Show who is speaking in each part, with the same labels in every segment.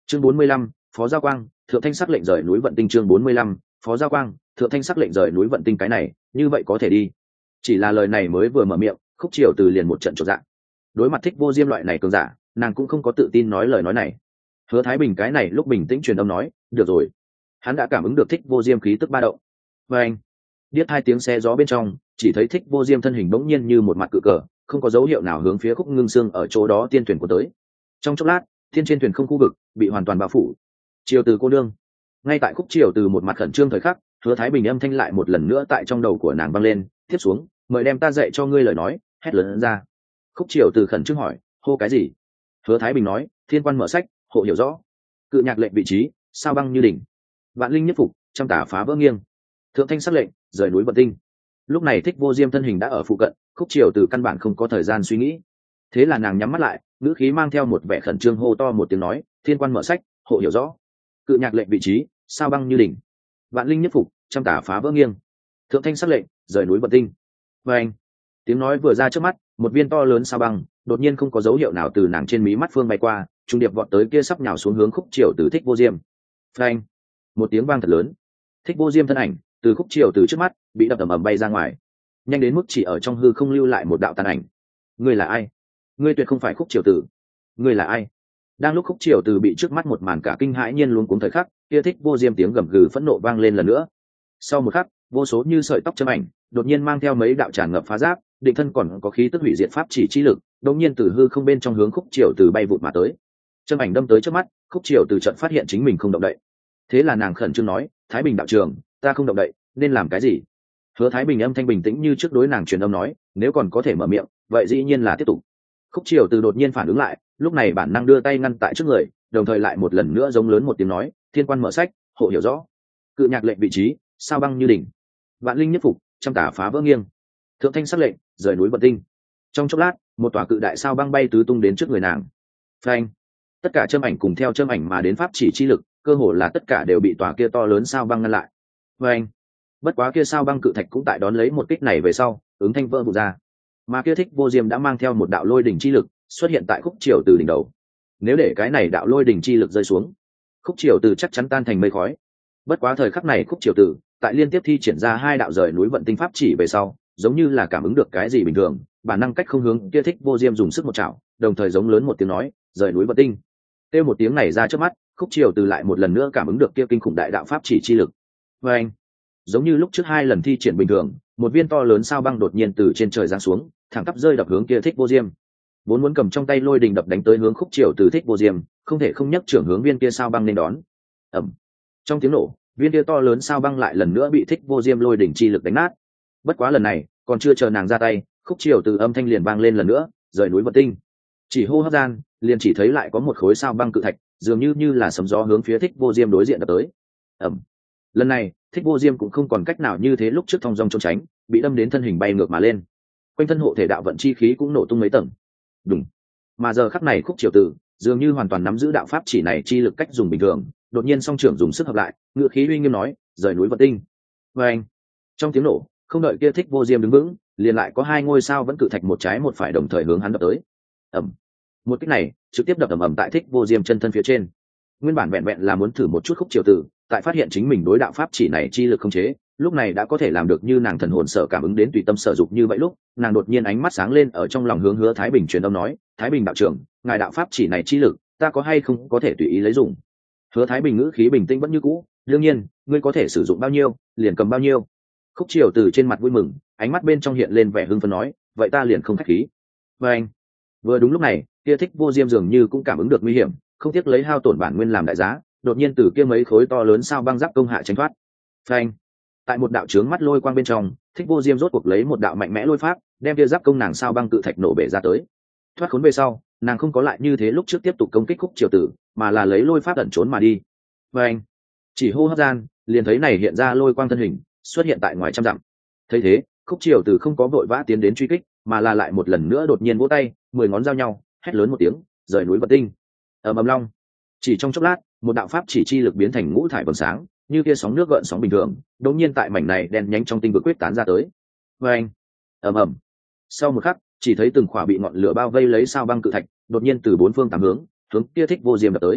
Speaker 1: chương 45, phó giao quang thượng thanh sắc lệnh rời núi vận tinh. chương 45, phó giao quang thượng thanh sắc lệnh rời núi vận tinh. Cái này như vậy có thể đi. Chỉ là lời này mới vừa mở miệng, Khúc Triều Từ liền một trận trột dạ. Đối mặt Thích Vô Diêm loại này cường giả, nàng cũng không có tự tin nói lời nói này. Hứa Thái Bình cái này lúc bình tĩnh truyền âm nói, được rồi. Hắn đã cảm ứng được Thích Vô Diêm khí tức ba động. Và anh điếc hai tiếng xe gió bên trong, chỉ thấy Thích Vô Diêm thân hình bỗng nhiên như một mặt cự cờ, không có dấu hiệu nào hướng phía Khúc Ngưng Sương ở chỗ đó tiên thuyền của tới. Trong chốc lát, thiên trên thuyền không khu vực bị hoàn toàn bao phủ. Triều Từ cô nương. Ngay tại Khúc Triều Từ một mặt khẩn trương thời khắc, Hứa Thái Bình âm thanh lại một lần nữa tại trong đầu của nàng vang lên, tiếp xuống, mời đem ta dạy cho ngươi lời nói. Hét lớn ra. Khúc Triều Từ khẩn trương hỏi, hô cái gì? Hứa Thái Bình nói, thiên quan mở sách, hộ hiểu rõ. Cự nhạc lệnh vị trí, sao băng như đỉnh. Vạn linh nhất phục, trăm tả phá vỡ nghiêng. Thượng thanh sắc lệnh, rời núi vận tinh. Lúc này Thích Vô Diêm thân hình đã ở phụ cận, Khúc Triều Từ căn bản không có thời gian suy nghĩ. Thế là nàng nhắm mắt lại, ngữ khí mang theo một vẻ khẩn trương hô to một tiếng nói, thiên quan mở sách, hộ hiểu rõ. Cự nhạc lệnh vị trí, sao băng như đỉnh. Vạn linh nhất phục, trăm tả phá vỡ nghiêng. Thượng thanh sắc lệnh, rời núi vận tinh. Và anh tiếng nói vừa ra trước mắt, một viên to lớn sao băng đột nhiên không có dấu hiệu nào từ nàng trên mí mắt phương bay qua, trung điệp vọt tới kia sắp nhào xuống hướng Khúc Triều Từ Thích Vô Diêm. Phanh! Một tiếng vang thật lớn. Thích Vô Diêm thân ảnh từ Khúc Triều Từ trước mắt bị đập ầm ầm bay ra ngoài, nhanh đến mức chỉ ở trong hư không lưu lại một đạo tàn ảnh. Ngươi là ai? Ngươi tuyệt không phải Khúc Triều Từ. Ngươi là ai? Đang lúc Khúc Triều Từ bị trước mắt một màn cả kinh hãi nhiên luống cuống thời khắc, kia Thích Vô Diêm tiếng gầm gừ phẫn nộ vang lên lần nữa. Sau một khắc, vô số như sợi tóc châm ảnh đột nhiên mang theo mấy đạo tràn ngập phá giáp, định thân còn có khí tức hủy diệt pháp chỉ chi lực, đột nhiên từ hư không bên trong hướng Khúc Triều Từ bay vụt mà tới. Châm ảnh đâm tới trước mắt, Khúc Triều Từ chợt phát hiện chính mình không động đậy. Thế là nàng khẩn trương nói, Thái Bình đạo trưởng, ta không động đậy, nên làm cái gì? Hứa Thái Bình âm thanh bình tĩnh như trước đối nàng truyền âm nói, nếu còn có thể mở miệng, vậy dĩ nhiên là tiếp tục. Khúc Triều Từ đột nhiên phản ứng lại, lúc này bản năng đưa tay ngăn tại trước người, đồng thời lại một lần nữa giống lớn một tiếng nói, thiên quan mở sách, hộ hiểu rõ. Cự nhạc lệnh vị trí, sao băng như đỉnh. Vạn linh nhất phục, trăm tả phá vỡ nghiêng. Thượng thanh sắc lệnh, rời núi vận tinh. Trong chốc lát, một tòa cự đại sao băng bay tứ tung đến trước người nàng. Phanh! Tất cả châm ảnh cùng theo châm ảnh mà đến pháp chỉ chi lực, cơ hồ là tất cả đều bị tòa kia to lớn sao băng ngăn lại. Phanh! Bất quá kia sao băng cự thạch cũng tại đón lấy một kích này về sau, ứng thanh vỡ vụn ra. Mà kia Thích Vô Diêm đã mang theo một đạo lôi đỉnh chi lực xuất hiện tại Khúc Triều Từ đỉnh đầu. Nếu để cái này đạo lôi đỉnh chi lực rơi xuống, Khúc Triều Từ chắc chắn tan thành mây khói. Bất quá thời khắc này Khúc Triều Từ tại liên tiếp thi triển ra hai đạo rời núi vận tinh pháp chỉ về sau, giống như là cảm ứng được cái gì bình thường, bản năng cách không hướng kia Thích Vô Diêm dùng sức một chảo, đồng thời giống lớn một tiếng nói, rời núi vận tinh. Kêu một tiếng này ra trước mắt, Khúc Triều Từ lại một lần nữa cảm ứng được kia kinh khủng đại đạo pháp chỉ chi lực. Và anh, giống như lúc trước hai lần thi triển bình thường, một viên to lớn sao băng đột nhiên từ trên trời giáng xuống, thẳng tắp rơi đập hướng kia Thích Vô Diêm. Vốn muốn cầm trong tay lôi đình đập đánh tới hướng Khúc Triều Từ Thích Vô Diêm, không thể không nhấc trưởng hướng viên kia sao băng nên đón. Ầm. Trong tiếng nổ, viên kia to lớn sao băng lại lần nữa bị Thích Vô Diêm lôi đỉnh chi lực đánh nát. Bất quá lần này, còn chưa chờ nàng ra tay, Khúc Triều Từ âm thanh liền vang lên lần nữa, rời núi vận tinh. Chỉ hô hấp gian, liền chỉ thấy lại có một khối sao băng cự thạch, dường như là sấm gió hướng phía Thích Vô Diêm đối diện đập tới. Ầm. Lần này, Thích Vô Diêm cũng không còn cách nào như thế lúc trước thong dong trốn tránh, bị đâm đến thân hình bay ngược mà lên. Quanh thân hộ thể đạo vận chi khí cũng nổ tung mấy tầng. Đùng. Mà giờ khắc này Khúc Triều Từ dường như hoàn toàn nắm giữ đạo pháp chỉ này chi lực cách dùng bình thường, đột nhiên song trưởng dùng sức hợp lại, ngựa khí uy nghiêm nói, rời núi vận tinh. Và anh, trong tiếng nổ, không đợi kia Thích Vô Diêm đứng vững, liền lại có hai ngôi sao vẫn cự thạch một trái một phải đồng thời hướng hắn đập tới. Ầm. Một kích này trực tiếp đập ầm ầm tại Thích Vô Diêm chân thân phía trên. Nguyên bản vẹn vẹn là muốn thử một chút Khúc Triều Từ, tại phát hiện chính mình đối đạo pháp chỉ này chi lực không chế, lúc này đã có thể làm được như nàng thần hồn sở cảm ứng đến tùy tâm sở dục như vậy lúc, nàng đột nhiên ánh mắt sáng lên ở trong lòng hướng Hứa Thái Bình truyền âm nói, Thái Bình đạo trưởng, ngài đạo pháp chỉ này chi lực, ta có hay không có thể tùy ý lấy dùng? Hứa Thái Bình ngữ khí bình tĩnh vẫn như cũ, đương nhiên, ngươi có thể sử dụng bao nhiêu, liền cầm bao nhiêu. Khúc Triều Từ trên mặt vui mừng, ánh mắt bên trong hiện lên vẻ hưng phấn nói, vậy ta liền không khách khí. Và anh, vừa đúng lúc này, kia Thích Vô Diêm dường như cũng cảm ứng được nguy hiểm, không tiếc lấy hao tổn bản nguyên làm đại giá, đột nhiên từ kia mấy khối to lớn sao băng giáp công hạ tránh thoát. Phanh! Tại một đạo chướng mắt lôi quang bên trong, Thích Vô Diêm rốt cuộc lấy một đạo mạnh mẽ lôi pháp, đem kia giáp công nàng sao băng cự thạch nổ bể ra tới. Thoát khốn về sau, nàng không có lại như thế lúc trước tiếp tục công kích Khúc Triều Tử, mà là lấy lôi pháp ẩn trốn mà đi. Phanh! Chỉ hô hấp gian, liền thấy này hiện ra lôi quang thân hình, xuất hiện tại ngoài trăm dặm. Thấy thế, Khúc Triều Tử không có vội vã tiến đến truy kích, mà là lại một lần nữa đột nhiên vỗ tay, 10 ngón giao nhau, hét lớn một tiếng, rời núi vận tinh. Ầm ầm long. Chỉ trong chốc lát, một đạo pháp chỉ chi lực biến thành ngũ thải vầng sáng, như kia sóng nước gợn sóng bình thường, đột nhiên tại mảnh này đen nhánh trong tinh vực quyết tán ra tới. Oeng! Ầm ầm. Sau một khắc, chỉ thấy từng khỏa bị ngọn lửa bao vây lấy sao băng cự thạch, đột nhiên từ bốn phương tám hướng, hướng kia Thích Vô Diêm đập tới.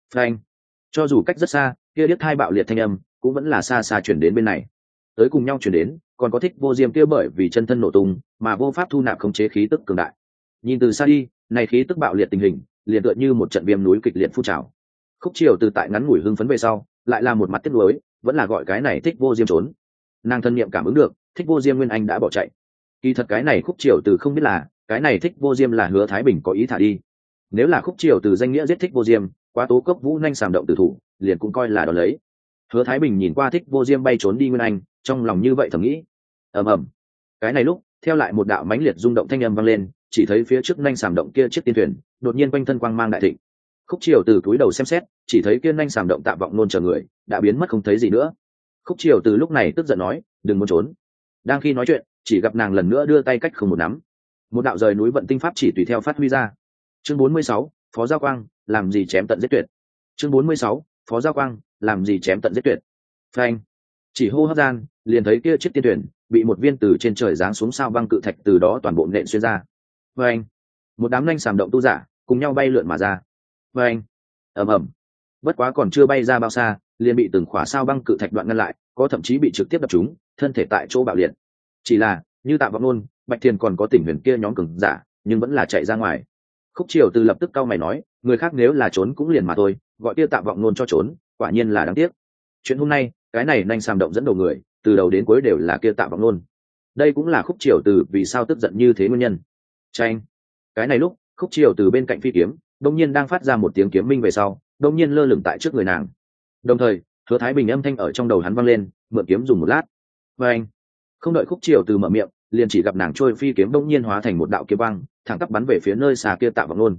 Speaker 1: phanh. Cho dù cách rất xa, kia điếc thai bạo liệt thanh âm cũng vẫn là xa xa chuyển đến bên này. Tới cùng nhau chuyển đến, còn có Thích Vô Diêm kia bởi vì chân thân nổ tung mà vô pháp thu nạp khống chế khí tức cường đại. Nhìn từ xa đi, này khí tức bạo liệt tình hình, liền tựa như một trận viêm núi kịch liệt phun trào. Khúc Triều từ tại ngắn ngủi hưng phấn về sau, lại là một mặt tiếc nuối, vẫn là gọi cái này Thích Vô Diêm trốn. Nàng thân niệm cảm ứng được, Thích Vô Diêm nguyên anh đã bỏ chạy. Kỳ thật cái này Khúc Triều từ không biết là, cái này Thích Vô Diêm là Hứa Thái Bình có ý thả đi. Nếu là Khúc Triều từ danh nghĩa giết Thích Vô Diêm, quá tố cốc vũ nhanh sàm động tử thủ, liền cũng coi là đón lấy. Hứa Thái Bình nhìn qua Thích Vô Diêm bay trốn đi nguyên anh, trong lòng như vậy thầm nghĩ. Ầm ầm. Cái này lúc, theo lại một đạo mãnh liệt rung động thanh âm vang lên, chỉ thấy phía trước nhanh sàm động kia chiếc tiên thuyền, đột nhiên quanh thân quang mang đại thịnh. Khúc Triều từ túi đầu xem xét, chỉ thấy kia nhanh sàm động Tạ Vọng Nôn chờ người đã biến mất không thấy gì nữa. Khúc Triều từ lúc này tức giận nói, đừng muốn trốn. Đang khi nói chuyện, chỉ gặp nàng lần nữa đưa tay cách không một nắm, một đạo rời núi vận tinh pháp chỉ tùy theo phát huy ra. Chương 46, Phó Giao Quang, làm gì chém tận giết tuyệt. Chương 46, Phó Giao Quang, làm gì chém tận giết tuyệt. Phanh. Chỉ hô hấp gian, liền thấy kia chiếc tiên thuyền bị một viên từ trên trời giáng xuống sao băng cự thạch từ đó toàn bộ nện xuyên ra. Phanh. Một đám nhanh sàm động tu giả cùng nhau bay lượn mà ra. Phanh. Ầm ầm. Bất quá còn chưa bay ra bao xa, liền bị từng khỏa sao băng cự thạch đoạn ngăn lại, có thậm chí bị trực tiếp đập trúng, thân thể tại chỗ bạo liệt. Chỉ là, như Tạ Vọng Nôn, Bạch Thiền còn có Tỉnh Huyền kia nhóm cường giả, nhưng vẫn là chạy ra ngoài. Khúc Triều từ lập tức cau mày nói, người khác nếu là trốn cũng liền mà thôi, gọi kia Tạ Vọng Nôn cho trốn, quả nhiên là đáng tiếc. Chuyện hôm nay, cái này nhanh sàm động dẫn đầu người, từ đầu đến cuối đều là kia Tạ Vọng Nôn. Đây cũng là Khúc Triều từ vì sao tức giận như thế nguyên nhân. Chanh. Cái này lúc, Khúc Triều từ bên cạnh phi kiếm, đông nhiên đang phát ra một tiếng kiếm minh về sau, đông nhiên lơ lửng tại trước người nàng. Đồng thời, Hứa Thái Bình âm thanh ở trong đầu hắn vang lên, mượn kiếm dùng một lát. Và anh, không đợi Khúc Triều từ mở miệng, liền chỉ gặp nàng trôi phi kiếm đông nhiên hóa thành một đạo kiếm băng, thẳng tắp bắn về phía nơi xa kia Tạ Vọng Nôn.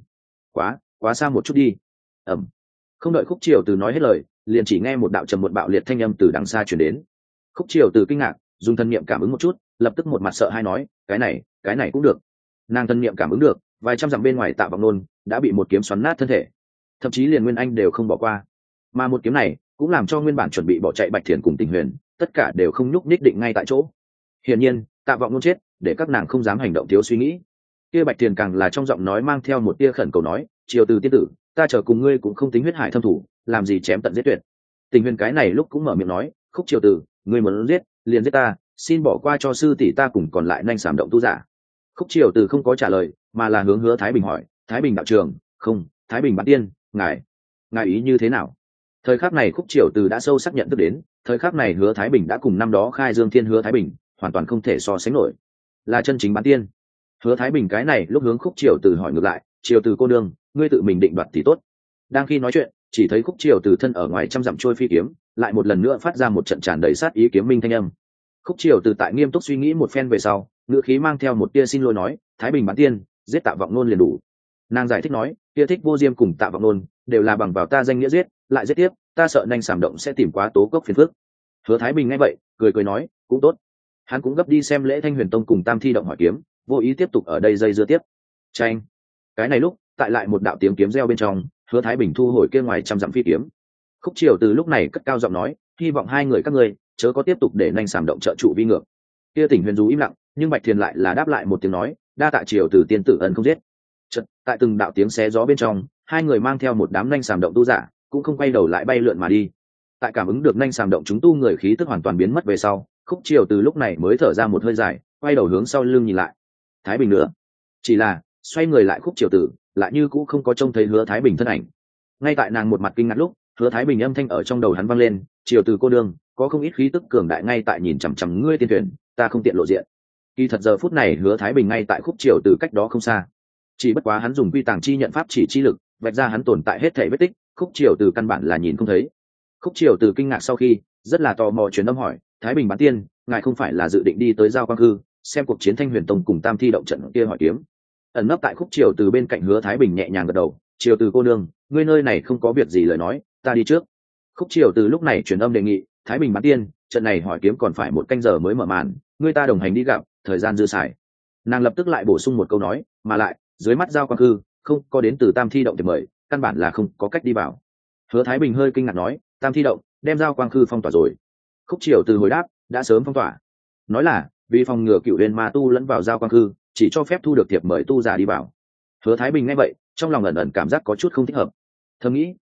Speaker 1: Quá xa một chút đi. Ầm. Không đợi Khúc Triều từ nói hết lời, liền chỉ nghe một đạo trầm một bạo liệt thanh âm từ đằng xa truyền đến. Khúc Triều từ kinh ngạc, dùng thân niệm cảm ứng một chút, lập tức một mặt sợ hãi nói, cái này cũng được. Nàng thân niệm cảm ứng được, vài trăm dặm bên ngoài Tạ Vọng Nôn đã bị một kiếm xoắn nát thân thể, thậm chí liền nguyên anh đều không bỏ qua. Mà một kiếm này cũng làm cho nguyên bản chuẩn bị bỏ chạy Bạch Thiền cùng Tình Huyền, tất cả đều không nhúc nhích định ngay tại chỗ. Hiển nhiên, Tạ Vọng Nôn chết, để các nàng không dám hành động thiếu suy nghĩ. Kia Bạch Thiền càng là trong giọng nói mang theo một tia khẩn cầu nói, Triều từ tiên tử, ta chờ cùng ngươi cũng không tính huyết hải thâm thủ, làm gì chém tận giết tuyệt. Tình Huyền cái này lúc cũng mở miệng nói, Khúc Triều từ, ngươi muốn giết, liền giết ta, xin bỏ qua cho sư tỷ ta cùng còn lại nhanh sàm động tu giả. Khúc Triều từ không có trả lời, mà là hướng Hứa Thái Bình hỏi, Thái Bình đạo trường, không, Thái Bình bản tiên, ngài ý như thế nào? Thời khắc này Khúc Triều từ đã sâu xác nhận thức đến, thời khắc này Hứa Thái Bình đã cùng năm đó khai dương thiên Hứa Thái Bình hoàn toàn không thể so sánh nổi, là chân chính bán tiên. Hứa Thái Bình cái này lúc hướng Khúc Triều từ hỏi ngược lại, Triều từ cô nương, ngươi tự mình định đoạt thì tốt. Đang khi nói chuyện, chỉ thấy Khúc Triều từ thân ở ngoài trăm dặm trôi phi kiếm, lại một lần nữa phát ra một trận tràn đầy sát ý kiếm minh thanh âm. Khúc Triều từ tại nghiêm túc suy nghĩ một phen về sau, ngữ khí mang theo một tia xin lỗi nói, Thái Bình bán tiên, giết Tạ Vọng Nôn liền đủ. Nàng giải thích nói, kia Thích Vô Diêm cùng Tạ Vọng Nôn đều là bằng vào ta danh nghĩa giết, lại giết tiếp, ta sợ nhanh sàm động sẽ tìm quá tố cốc phiền phức. Hứa Thái Bình nghe vậy, cười nói, cũng tốt. Hắn cũng gấp đi xem lễ Thanh Huyền Tông cùng Tam Thi động hỏi kiếm, vô ý tiếp tục ở đây dây dưa tiếp. Chanh. Cái này lúc, tại lại một đạo tiếng kiếm reo bên trong, Hứa Thái Bình thu hồi kia ngoài trăm dặm phi kiếm. Khúc Triều từ lúc này cất cao giọng nói, hy vọng hai người các ngươi chớ có tiếp tục để nhanh sàm động trợ trụ vi ngược. Kia Tỉnh Huyền dù im lặng, nhưng Bạch Thiền lại là đáp lại một tiếng nói, đa tạ Triều từ tiên tử ân không giết. Chợt, tại từng đạo tiếng xé gió bên trong, hai người mang theo một đám nhanh sàm động tu giả, cũng không quay đầu lại bay lượn mà đi. Tại cảm ứng được nhanh sàm động chúng tu người khí tức hoàn toàn biến mất về sau, Khúc Triều từ lúc này mới thở ra một hơi dài, quay đầu hướng sau lưng nhìn lại. Thái Bình nữa, chỉ là xoay người lại Khúc Triều từ, lại như cũ không có trông thấy Hứa Thái Bình thân ảnh. Ngay tại nàng một mặt kinh ngạc lúc, Hứa Thái Bình âm thanh ở trong đầu hắn vang lên, Triều từ cô đương, có không ít khí tức cường đại ngay tại nhìn chằm chằm ngươi tiên thuyền, ta không tiện lộ diện. Kỳ thật giờ phút này Hứa Thái Bình ngay tại Khúc Triều từ cách đó không xa, chỉ bất quá hắn dùng quy tàng chi nhận pháp chỉ chi lực vạch ra hắn tồn tại hết thể vết tích, Khúc Triều từ căn bản là nhìn không thấy. Khúc Triều từ kinh ngạc sau khi rất là tò mò truyền âm hỏi, Thái Bình bán tiên, ngài không phải là dự định đi tới Giao Quang Hư xem cuộc chiến Thanh Huyền Tông cùng Tam Thi động trận kia hỏi kiếm? Ẩn nấp tại Khúc Triều từ bên cạnh Hứa Thái Bình nhẹ nhàng gật đầu, Triều từ cô nương, ngươi nơi này không có việc gì lời nói, ta đi trước. Khúc Triều từ lúc này truyền âm đề nghị, Thái Bình bán tiên, trận này hỏi kiếm còn phải một canh giờ mới mở màn, ngươi ta đồng hành đi gặp, thời gian dư xài. Nàng lập tức lại bổ sung một câu nói, mà lại dưới mắt Giao Quang Hư không có đến từ Tam Thi động thì mời, căn bản là không có cách đi vào. Hứa Thái Bình hơi kinh ngạc nói, Tam Thi động đem Giao Quang Khư phong tỏa rồi? Khúc Triều từ hồi đáp, đã sớm phong tỏa, nói là vì phòng ngừa cựu huyền ma tu lẫn vào Giao Quang Khư, chỉ cho phép thu được thiệp mời tu giả đi vào. Hứa Thái Bình nghe vậy, trong lòng ẩn ẩn cảm giác có chút không thích hợp, thầm nghĩ,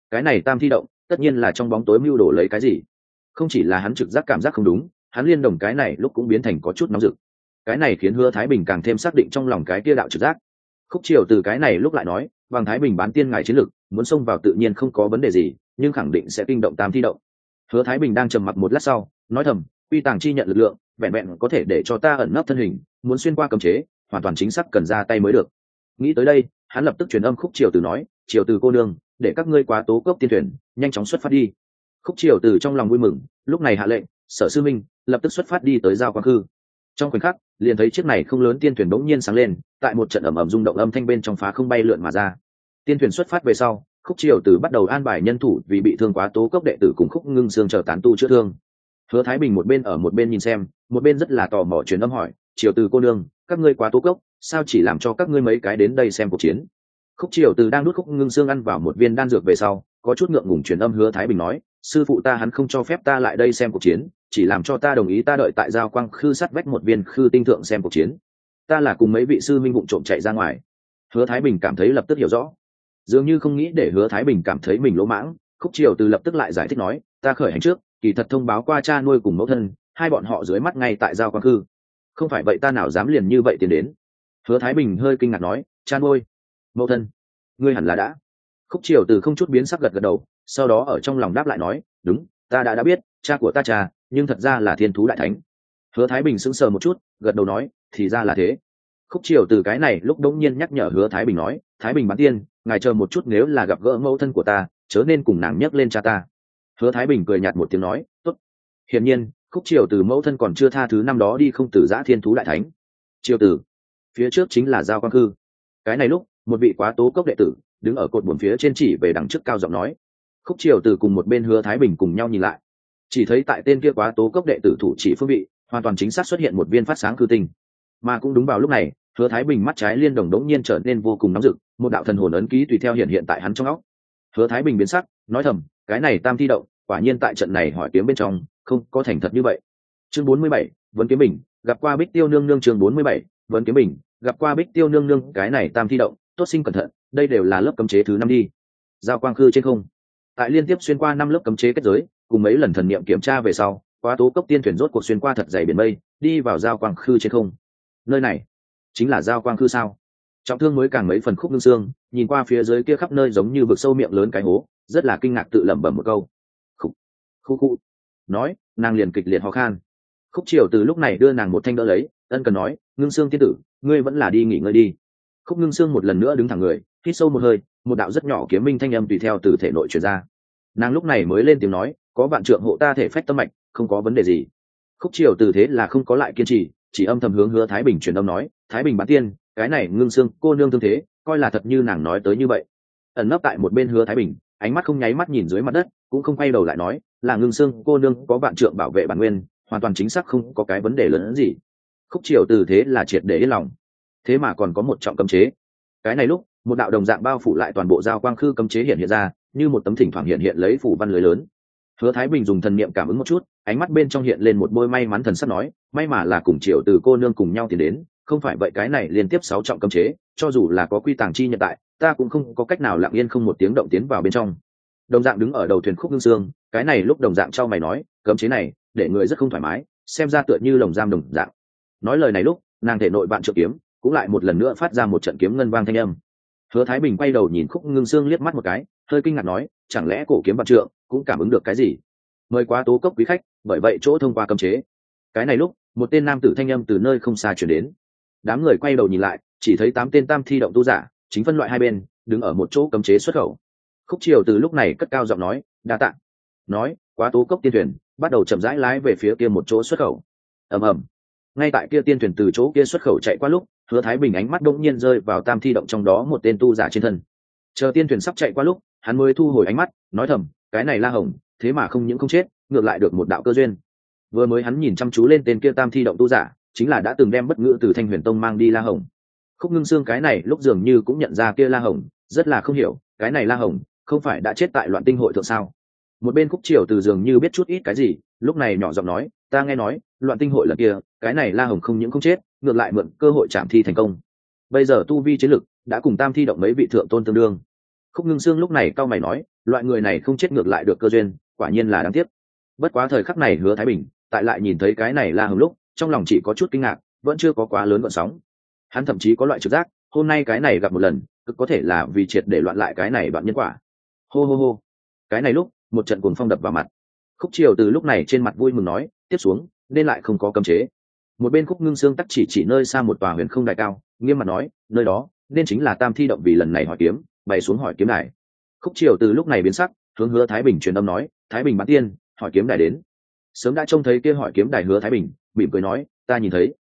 Speaker 1: cái này tam thi động tất nhiên là trong bóng tối mưu đồ lấy cái gì. Không chỉ là hắn trực giác cảm giác không đúng, hắn liên đồng cái này lúc cũng biến thành có chút nóng rực. Cái này khiến Hứa Thái Bình càng thêm xác định trong lòng cái kia đạo trực giác. Khúc Triều từ cái này lúc lại nói, bằng Thái Bình bán tiên ngài chiến lực, muốn xông vào tự nhiên không có vấn đề gì, nhưng khẳng định sẽ kinh động tam thi động. Hứa Thái Bình đang trầm mặc một lát sau, nói thầm, quy tàng chi nhận lực lượng, vẹn vẹn có thể để cho ta ẩn nấp thân hình, muốn xuyên qua cấm chế, hoàn toàn chính xác cần ra tay mới được. Nghĩ tới đây, hắn lập tức truyền âm Khúc Triều từ nói, Triều từ cô nương, để các ngươi qua tố cốc tiên thuyền, nhanh chóng xuất phát đi. Khúc Triều từ trong lòng vui mừng, lúc này hạ lệnh, Sở sư minh lập tức xuất phát đi tới giao quang khư. Trong khoảnh khắc, liền thấy chiếc này không lớn tiên thuyền bỗng nhiên sáng lên, tại một trận ầm ầm rung động âm thanh bên trong phá không bay lượn mà ra. Tiên thuyền xuất phát về sau, Khúc Triều từ bắt đầu an bài nhân thủ vì bị thương quá tố cốc đệ tử cùng Khúc Ngưng Sương chờ tán tu chữa thương. Hứa Thái Bình một bên ở một bên nhìn xem, một bên rất là tò mò truyền âm hỏi, Triều từ cô nương, các ngươi quá tố cốc, sao chỉ làm cho các ngươi mấy cái đến đây xem cuộc chiến? Khúc Triều từ đang nuốt Khúc Ngưng Sương ăn vào một viên đan dược về sau, có chút ngượng ngùng truyền âm Hứa Thái Bình nói, sư phụ ta hắn không cho phép ta lại đây xem cuộc chiến, chỉ làm cho ta đồng ý ta đợi tại giao quang khư sát vách một viên khư tinh thượng xem cuộc chiến. Ta là cùng mấy vị sư minh vụng trộm chạy ra ngoài. Hứa Thái Bình cảm thấy lập tức hiểu rõ, dường như không nghĩ để Hứa Thái Bình cảm thấy mình lỗ mãng. Khúc Triều từ lập tức lại giải thích nói, ta khởi hành trước, kỳ thật thông báo qua cha nuôi cùng mẫu thân, hai bọn họ dưới mắt ngay tại giao quang khư, không phải vậy ta nào dám liền như vậy tiến đến. Hứa Thái Bình hơi kinh ngạc nói, cha nuôi, mẫu thân, ngươi hẳn là đã. Khúc Triều từ không chút biến sắc gật gật đầu, sau đó ở trong lòng đáp lại nói, đúng, ta đã biết, cha của ta cha, nhưng thật ra là thiên thú đại thánh. Hứa Thái Bình sững sờ một chút, gật đầu nói, thì ra là thế. Khúc Triều từ cái này lúc đống nhiên nhắc nhở Hứa Thái Bình nói, Thái Bình bán tiên, ngài chờ một chút, nếu là gặp gỡ mẫu thân của ta, chớ nên cùng nàng nhắc lên cha ta. Hứa Thái Bình cười nhạt một tiếng nói, tốt. Hiển nhiên, Khúc Triều từ mẫu thân còn chưa tha thứ năm đó đi không tử giã thiên thú đại thánh. Triều từ, phía trước chính là giao quang khư. Cái này lúc, một vị quá tố cốc đệ tử đứng ở cột buồm phía trên chỉ về đằng trước cao giọng nói. Khúc Triều từ cùng một bên Hứa Thái Bình cùng nhau nhìn lại, chỉ thấy tại tên kia quá tố cốc đệ tử thủ chỉ phương vị, hoàn toàn chính xác xuất hiện một viên phát sáng cư tinh. Mà cũng đúng vào lúc này, Hứa Thái Bình mắt trái liên đồng đống nhiên trở nên vô cùng nóng rực, một đạo thần hồn ấn ký tùy theo hiện tại hắn trong óc. Hứa Thái Bình biến sắc, nói thầm, cái này tam thi động, quả nhiên tại trận này hỏi kiếm bên trong, không có thành thật như vậy. Chương 47, Vấn Kiếm Bình, gặp qua Bích Tiêu nương nương. Chương 47, Vấn Kiếm Bình, gặp qua Bích Tiêu nương nương. Cái này tam thi động, tốt sinh cẩn thận, đây đều là lớp cấm chế thứ 5 đi. Giao quang khư trên không, tại liên tiếp xuyên qua 5 lớp cấm chế kết giới, cùng mấy lần thần niệm kiểm tra về sau, quá tố cốc tiên thuyền rốt cuộc xuyên qua thật dày biển mây, đi vào giao quang khư trên không. Nơi này chính là giao quang khư sao? Trọng thương mới càng mấy phần Khúc Ngưng Sương, nhìn qua phía dưới kia khắp nơi giống như vực sâu miệng lớn cái hố, rất là kinh ngạc tự lẩm bẩm một câu. Khu. Nói, nàng liền kịch liệt ho khan. Khúc Triều từ lúc này đưa nàng một thanh đỡ lấy, ân cần nói, Ngưng Sương tiên tử, ngươi vẫn là đi nghỉ ngơi đi. Khúc Ngưng Sương một lần nữa đứng thẳng người, hít sâu một hơi, một đạo rất nhỏ kiếm minh thanh âm tùy theo từ thể nội truyền ra. Nàng lúc này mới lên tiếng nói, có vạn trượng hộ ta thể phách tâm mạch, không có vấn đề gì. Khúc Triều từ thế là không có lại kiên trì, chỉ âm thầm hướng Hứa Thái Bình truyền âm nói, Thái Bình bán tiên, cái này Ngưng Sương cô nương thương thế, coi là thật như nàng nói tới như vậy. Ẩn nấp tại một bên Hứa Thái Bình, ánh mắt không nháy mắt nhìn dưới mặt đất, cũng không quay đầu lại nói, là Ngưng Sương cô nương có vạn trượng bảo vệ bản nguyên, hoàn toàn chính xác không có cái vấn đề lớn hơn gì. Khúc Triều từ thế là triệt để yên lòng. Thế mà còn có một trọng cấm chế. Cái này lúc, một đạo đồng dạng bao phủ lại toàn bộ giao quang khư cấm chế hiện ra, như một tấm thỉnh thoảng hiện lấy phủ văn lưới lớn. Hứa Thái Bình dùng thần niệm cảm ứng một chút, ánh mắt bên trong hiện lên một bôi may mắn thần sắc nói, may mà là cùng Triều từ cô nương cùng nhau tiến đến, không phải vậy cái này liên tiếp 6 trọng cấm chế, cho dù là có quy tàng chi nhận tại, ta cũng không có cách nào lặng yên không một tiếng động tiến vào bên trong. Đồng dạng đứng ở đầu thuyền Khúc Ngưng Sương, cái này lúc đồng dạng trao mày nói, cấm chế này, để người rất không thoải mái, xem ra tựa như lồng giam đồng dạng. Nói lời này lúc, nàng thể nội vạn trượng kiếm cũng lại một lần nữa phát ra một trận kiếm ngân vang thanh âm. Hứa Thái Bình quay đầu nhìn Khúc Ngưng Sương liếc mắt một cái, hơi kinh ngạc nói, chẳng lẽ cổ kiếm vạn trượng cũng cảm ứng được cái gì? Mời quá tố cốc quý khách, bởi vậy chỗ thông qua cấm chế. Cái này lúc, một tên nam tử thanh âm từ nơi không xa truyền đến. Đám người quay đầu nhìn lại, chỉ thấy 8 tên tam thi động tu giả, chính phân loại hai bên, đứng ở một chỗ cấm chế xuất khẩu. Khúc Triều từ lúc này cất cao giọng nói, đa tạ. Nói, quá tố cốc tiên thuyền bắt đầu chậm rãi lái về phía kia một chỗ xuất khẩu. Ầm ầm. Ngay tại kia tiên thuyền từ chỗ kia xuất khẩu chạy qua lúc, Hứa Thái Bình ánh mắt đột nhiên rơi vào tam thi động trong đó một tên tu giả trên thân. Chờ tiên thuyền sắp chạy qua lúc, hắn mới thu hồi ánh mắt, nói thầm, cái này La Hồng, thế mà không những không chết, ngược lại được một đạo cơ duyên. Vừa mới hắn nhìn chăm chú lên tên kia tam thi động tu giả, chính là đã từng đem bất ngữ từ Thanh Huyền Tông mang đi La Hồng. Khúc Ngưng Sương cái này lúc dường như cũng nhận ra kia La Hồng, rất là không hiểu, cái này La Hồng không phải đã chết tại Loạn Tinh hội thượng sao? Một bên Khúc Triều từ dường như biết chút ít cái gì, lúc này nhỏ giọng nói, ta nghe nói, Loạn Tinh hội lần kia, cái này La Hồng không những không chết, ngược lại mượn cơ hội chạm thi thành công. Bây giờ tu vi chiến lực đã cùng tam thi động mấy vị thượng tôn tương đương. Khúc Ngưng Sương lúc này cau mày nói, loại người này không chết ngược lại được cơ duyên, quả nhiên là đáng tiếc. Bất quá thời khắc này Hứa Thái Bình tại lại nhìn thấy cái này La Hồng lúc, trong lòng chỉ có chút kinh ngạc, vẫn chưa có quá lớn gợn sóng. Hắn thậm chí có loại trực giác, hôm nay cái này gặp một lần, cực có thể là vì triệt để loạn lại cái này đoạn nhân quả. Hô hô hô. Cái này lúc, một trận cuồng phong đập vào mặt. Khúc Triều từ lúc này trên mặt vui mừng nói, tiếp xuống, nên lại không có cấm chế. Một bên Khúc Ngưng Sương tắc chỉ nơi xa một tòa huyền không đài cao, nghiêm mặt nói, nơi đó, nên chính là Tam Thi động vì lần này hỏi kiếm, bày xuống hỏi kiếm đài. Khúc Triều từ lúc này biến sắc, hướng Hứa Thái Bình truyền âm nói, Thái Bình bán tiên, hỏi kiếm đài đến. Sớm đã trông thấy kia hỏi kiếm đài Hứa Thái Bình, mỉm cười nói, ta nhìn thấy.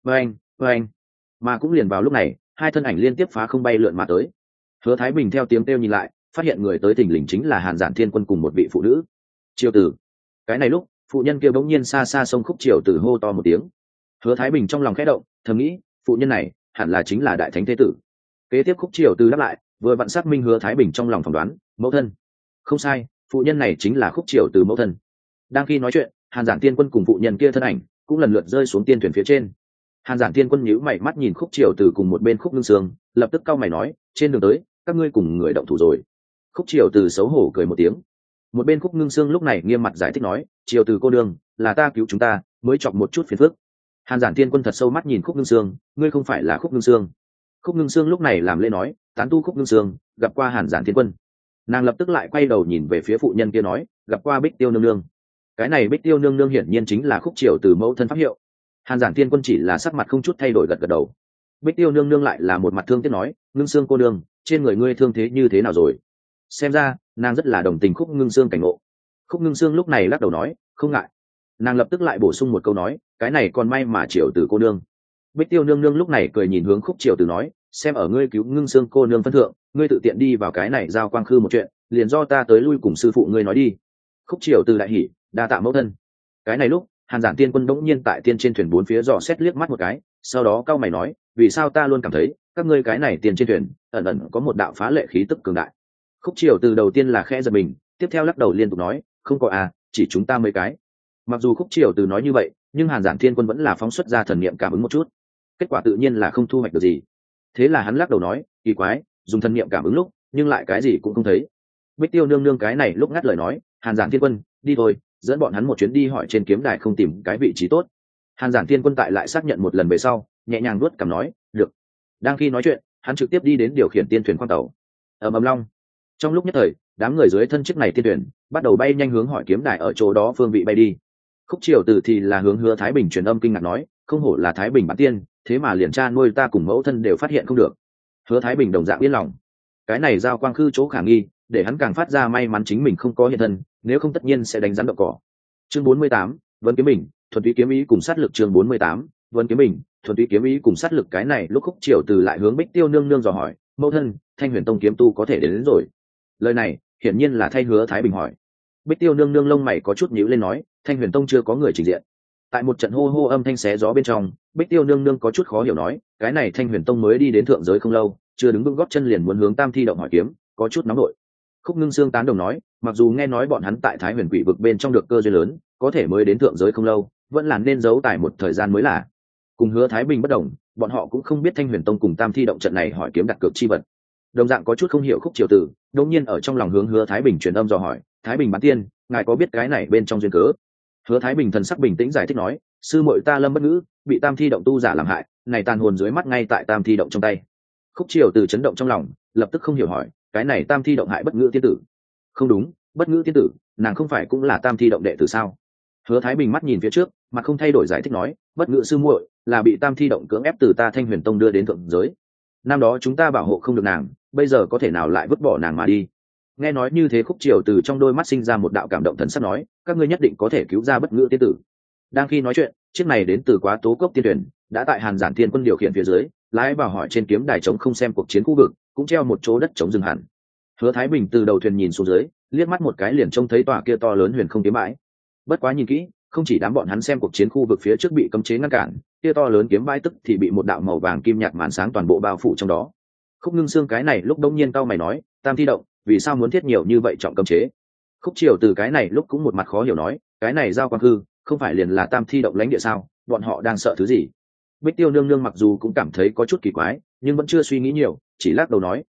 Speaker 1: Anh, mà cũng liền vào lúc này, hai thân ảnh liên tiếp phá không bay lượn mà tới. Hứa Thái Bình theo tiếng kêu nhìn lại, phát hiện người tới thình lình chính là Hàn Giản Thiên Quân cùng một vị phụ nữ. Triều Tử. Cái này lúc, phụ nhân kia bỗng nhiên xa xa sông Khúc Triều Tử hô to một tiếng. Hứa Thái Bình trong lòng khẽ động, thầm nghĩ, phụ nhân này hẳn là chính là đại thánh thế tử. Kế tiếp Khúc Triều Tử đáp lại, vừa vặn xác minh Hứa Thái Bình trong lòng phỏng đoán, mẫu thân. Không sai, phụ nhân này chính là Khúc Triều Tử mẫu thân. Đang khi nói chuyện, Hàn Giản Tiên Quân cùng phụ nhân kia thân ảnh cũng lần lượt rơi xuống tiên thuyền phía trên. Hàn Giản Tiên Quân nhíu mày mắt nhìn Khúc Triều Tử cùng một bên Khúc Ngưng Sương, lập tức cau mày nói, trên đường tới, các ngươi cùng người động thủ rồi. Khúc Triều Tử xấu hổ cười một tiếng. Một bên Khúc Ngưng Sương lúc này nghiêm mặt giải thích nói, Triều Tử cô đương, là ta cứu chúng ta, mới chọc một chút phiền phức. Hàn Giản Tiên Quân thật sâu mắt nhìn Khúc Ngưng Sương, ngươi không phải là Khúc Ngưng Sương. Khúc Ngưng Sương lúc này làm lễ nói, tán tu Khúc Ngưng Sương, gặp qua Hàn Giản Tiên Quân. Nàng lập tức lại quay đầu nhìn về phía phụ nhân kia nói, gặp qua Bích Tiêu nương nương. Cái này Bích Tiêu nương nương hiển nhiên chính là Khúc Triều Tử mẫu thân pháp hiệu. Hàn Giản Tiên Quân chỉ là sắc mặt không chút thay đổi gật gật đầu. Bích Tiêu nương nương lại là một mặt thương tiếc nói, Ngưng Sương cô nương, trên người ngươi thương thế như thế nào rồi? Xem ra nàng rất là đồng tình Khúc Ngưng Sương cảnh ngộ. Khúc Ngưng Sương lúc này lắc đầu nói, không ngại. Nàng lập tức lại bổ sung một câu nói, cái này còn may mà Triều Tử cô nương. Bích Tiêu nương nương lúc này cười nhìn hướng Khúc Triều Tử nói, xem ở ngươi cứu Ngưng Sương cô nương phân thượng, ngươi tự tiện đi vào cái này giao quang khư một chuyện, liền do ta tới lui cùng sư phụ ngươi nói đi. Khúc Triều Tử đại hỉ, đa tạ mẫu thân. Cái này lúc, Hàn Giản Tiên Quân đống nhiên tại tiên trên thuyền bốn phía dò xét liếc mắt một cái, sau đó cau mày nói, vì sao ta luôn cảm thấy các ngươi cái này tiền trên thuyền ẩn ẩn có một đạo phá lệ khí tức cường đại. Khúc Triều từ đầu tiên là khẽ giật mình, tiếp theo lắc đầu liên tục nói, không có à, chỉ chúng ta mấy cái. Mặc dù Khúc Triều từ nói như vậy, nhưng Hàn Giản Thiên Quân vẫn là phóng xuất ra thần niệm cảm ứng một chút, kết quả tự nhiên là không thu hoạch được gì. Thế là hắn lắc đầu nói, kỳ quái, dùng thần niệm cảm ứng lúc, nhưng lại cái gì cũng không thấy. Bích Tiêu nương nương cái này lúc ngắt lời nói, Hàn Giản Thiên Quân, đi thôi, dẫn bọn hắn một chuyến đi hỏi trên kiếm đài không tìm cái vị trí tốt. Hàn Giản Thiên Quân tại lại xác nhận một lần về sau, nhẹ nhàng nuốt cằm nói, được. Đang khi nói chuyện, hắn trực tiếp đi đến điều khiển tiên thuyền khoang tàu. Ầm long. Trong lúc nhất thời, đám người dưới thân chiếc này tiên thuyền bắt đầu bay nhanh hướng hỏi kiếm đài ở chỗ đó phương vị bay đi. Khúc Triều Tử thì là hướng Hứa Thái Bình truyền âm kinh ngạc nói, không hổ là Thái Bình bản tiên, thế mà liền cha nuôi ta cùng mẫu thân đều phát hiện không được. Hứa Thái Bình đồng dạng yên lòng. Cái này giao quang khư chỗ khả nghi, để hắn càng phát ra may mắn chính mình không có hiện thân, nếu không tất nhiên sẽ đánh rắn đậu cỏ. Chương 48, Vân Kiếm Bình, thuần túy kiếm ý cùng sát lực. Chương 48, Vân Kiếm Bình, thuần túy kiếm ý cùng sát lực. Cái này lúc Khúc Triều Tử lại hướng Bích Tiêu nương nương dò hỏi, mẫu thân, Thanh Huyền Tông kiếm tu có thể đến rồi. Lời này hiển nhiên là thay Hứa Thái Bình hỏi. Bích Tiêu nương nương lông mày có chút nhíu lên nói, Thanh Huyền Tông chưa có người trình diện. Tại một trận hô hô âm thanh xé gió bên trong, Bích Tiêu nương nương có chút khó hiểu nói, cái này Thanh Huyền Tông mới đi đến thượng giới không lâu, chưa đứng vững gót chân liền muốn hướng Tam Thi động hỏi kiếm, có chút nóng nổi. Khúc Ngưng Sương tán đồng nói, mặc dù nghe nói bọn hắn tại Thái Huyền Quỷ vực bên trong được cơ duyên lớn, có thể mới đến thượng giới không lâu, vẫn là nên giấu tài một thời gian mới là. Cùng Hứa Thái Bình bất đồng, bọn họ cũng không biết Thanh Huyền Tông cùng Tam Thi động trận này hỏi kiếm đặt cược chi vật. Đồng dạng có chút không hiểu Khúc Triều Tử, đột nhiên ở trong lòng hướng Hứa Thái Bình truyền âm dò hỏi, Thái Bình bán tiên, ngài có biết cái này bên trong duyên cớ? Hứa Thái Bình thần sắc bình tĩnh giải thích nói, sư muội ta Lâm Bất Ngữ bị Tam Thi động tu giả làm hại, này tàn hồn dưới mắt ngay tại Tam Thi động trong tay. Khúc Triều Tử chấn động trong lòng, lập tức không hiểu hỏi, cái này Tam Thi động hại Bất Ngữ tiên tử? Không đúng, Bất Ngữ tiên tử, nàng không phải cũng là Tam Thi động đệ tử sao? Hứa Thái Bình mắt nhìn phía trước, mặt không thay đổi giải thích nói, Bất Ngữ sư muội là bị Tam Thi động cưỡng ép từ ta Thanh Huyền Tông đưa đến thượng giới. Năm đó chúng ta bảo hộ không được nàng, bây giờ có thể nào lại vứt bỏ nàng mà đi? Nghe nói như thế, Khúc Triều từ trong đôi mắt sinh ra một đạo cảm động thần sắc nói, các ngươi nhất định có thể cứu ra Bất Ngữ tiên tử. Đang khi nói chuyện, chiếc này đến từ Quá Tố Cốc tiên thuyền đã tại Hàn Giản Thiên Quân điều khiển phía dưới, lái vào hỏi trên kiếm đài trống không xem cuộc chiến khu vực, cũng treo một chỗ đất trống dừng hẳn. Hứa Thái Bình từ đầu thuyền nhìn xuống dưới, liếc mắt một cái liền trông thấy tòa kia to lớn huyền không kiếm bãi. Bất quá nhìn kỹ, không chỉ đám bọn hắn xem cuộc chiến khu vực phía trước bị cấm chế ngăn cản, kia to lớn kiếm bãi tức thì bị một đạo màu vàng kim nhạt màn sáng toàn bộ bao phủ trong đó. Khúc Ngưng Sương cái này lúc đông nhiên cau mày nói, Tam Thi động, vì sao muốn thiết nhiều như vậy trọng cấm chế? Khúc Triều từ cái này lúc cũng một mặt khó hiểu nói, cái này giao quang hư, không phải liền là Tam Thi động lãnh địa sao? Bọn họ đang sợ thứ gì? Bích Tiêu nương nương mặc dù cũng cảm thấy có chút kỳ quái, nhưng vẫn chưa suy nghĩ nhiều, chỉ lắc đầu nói,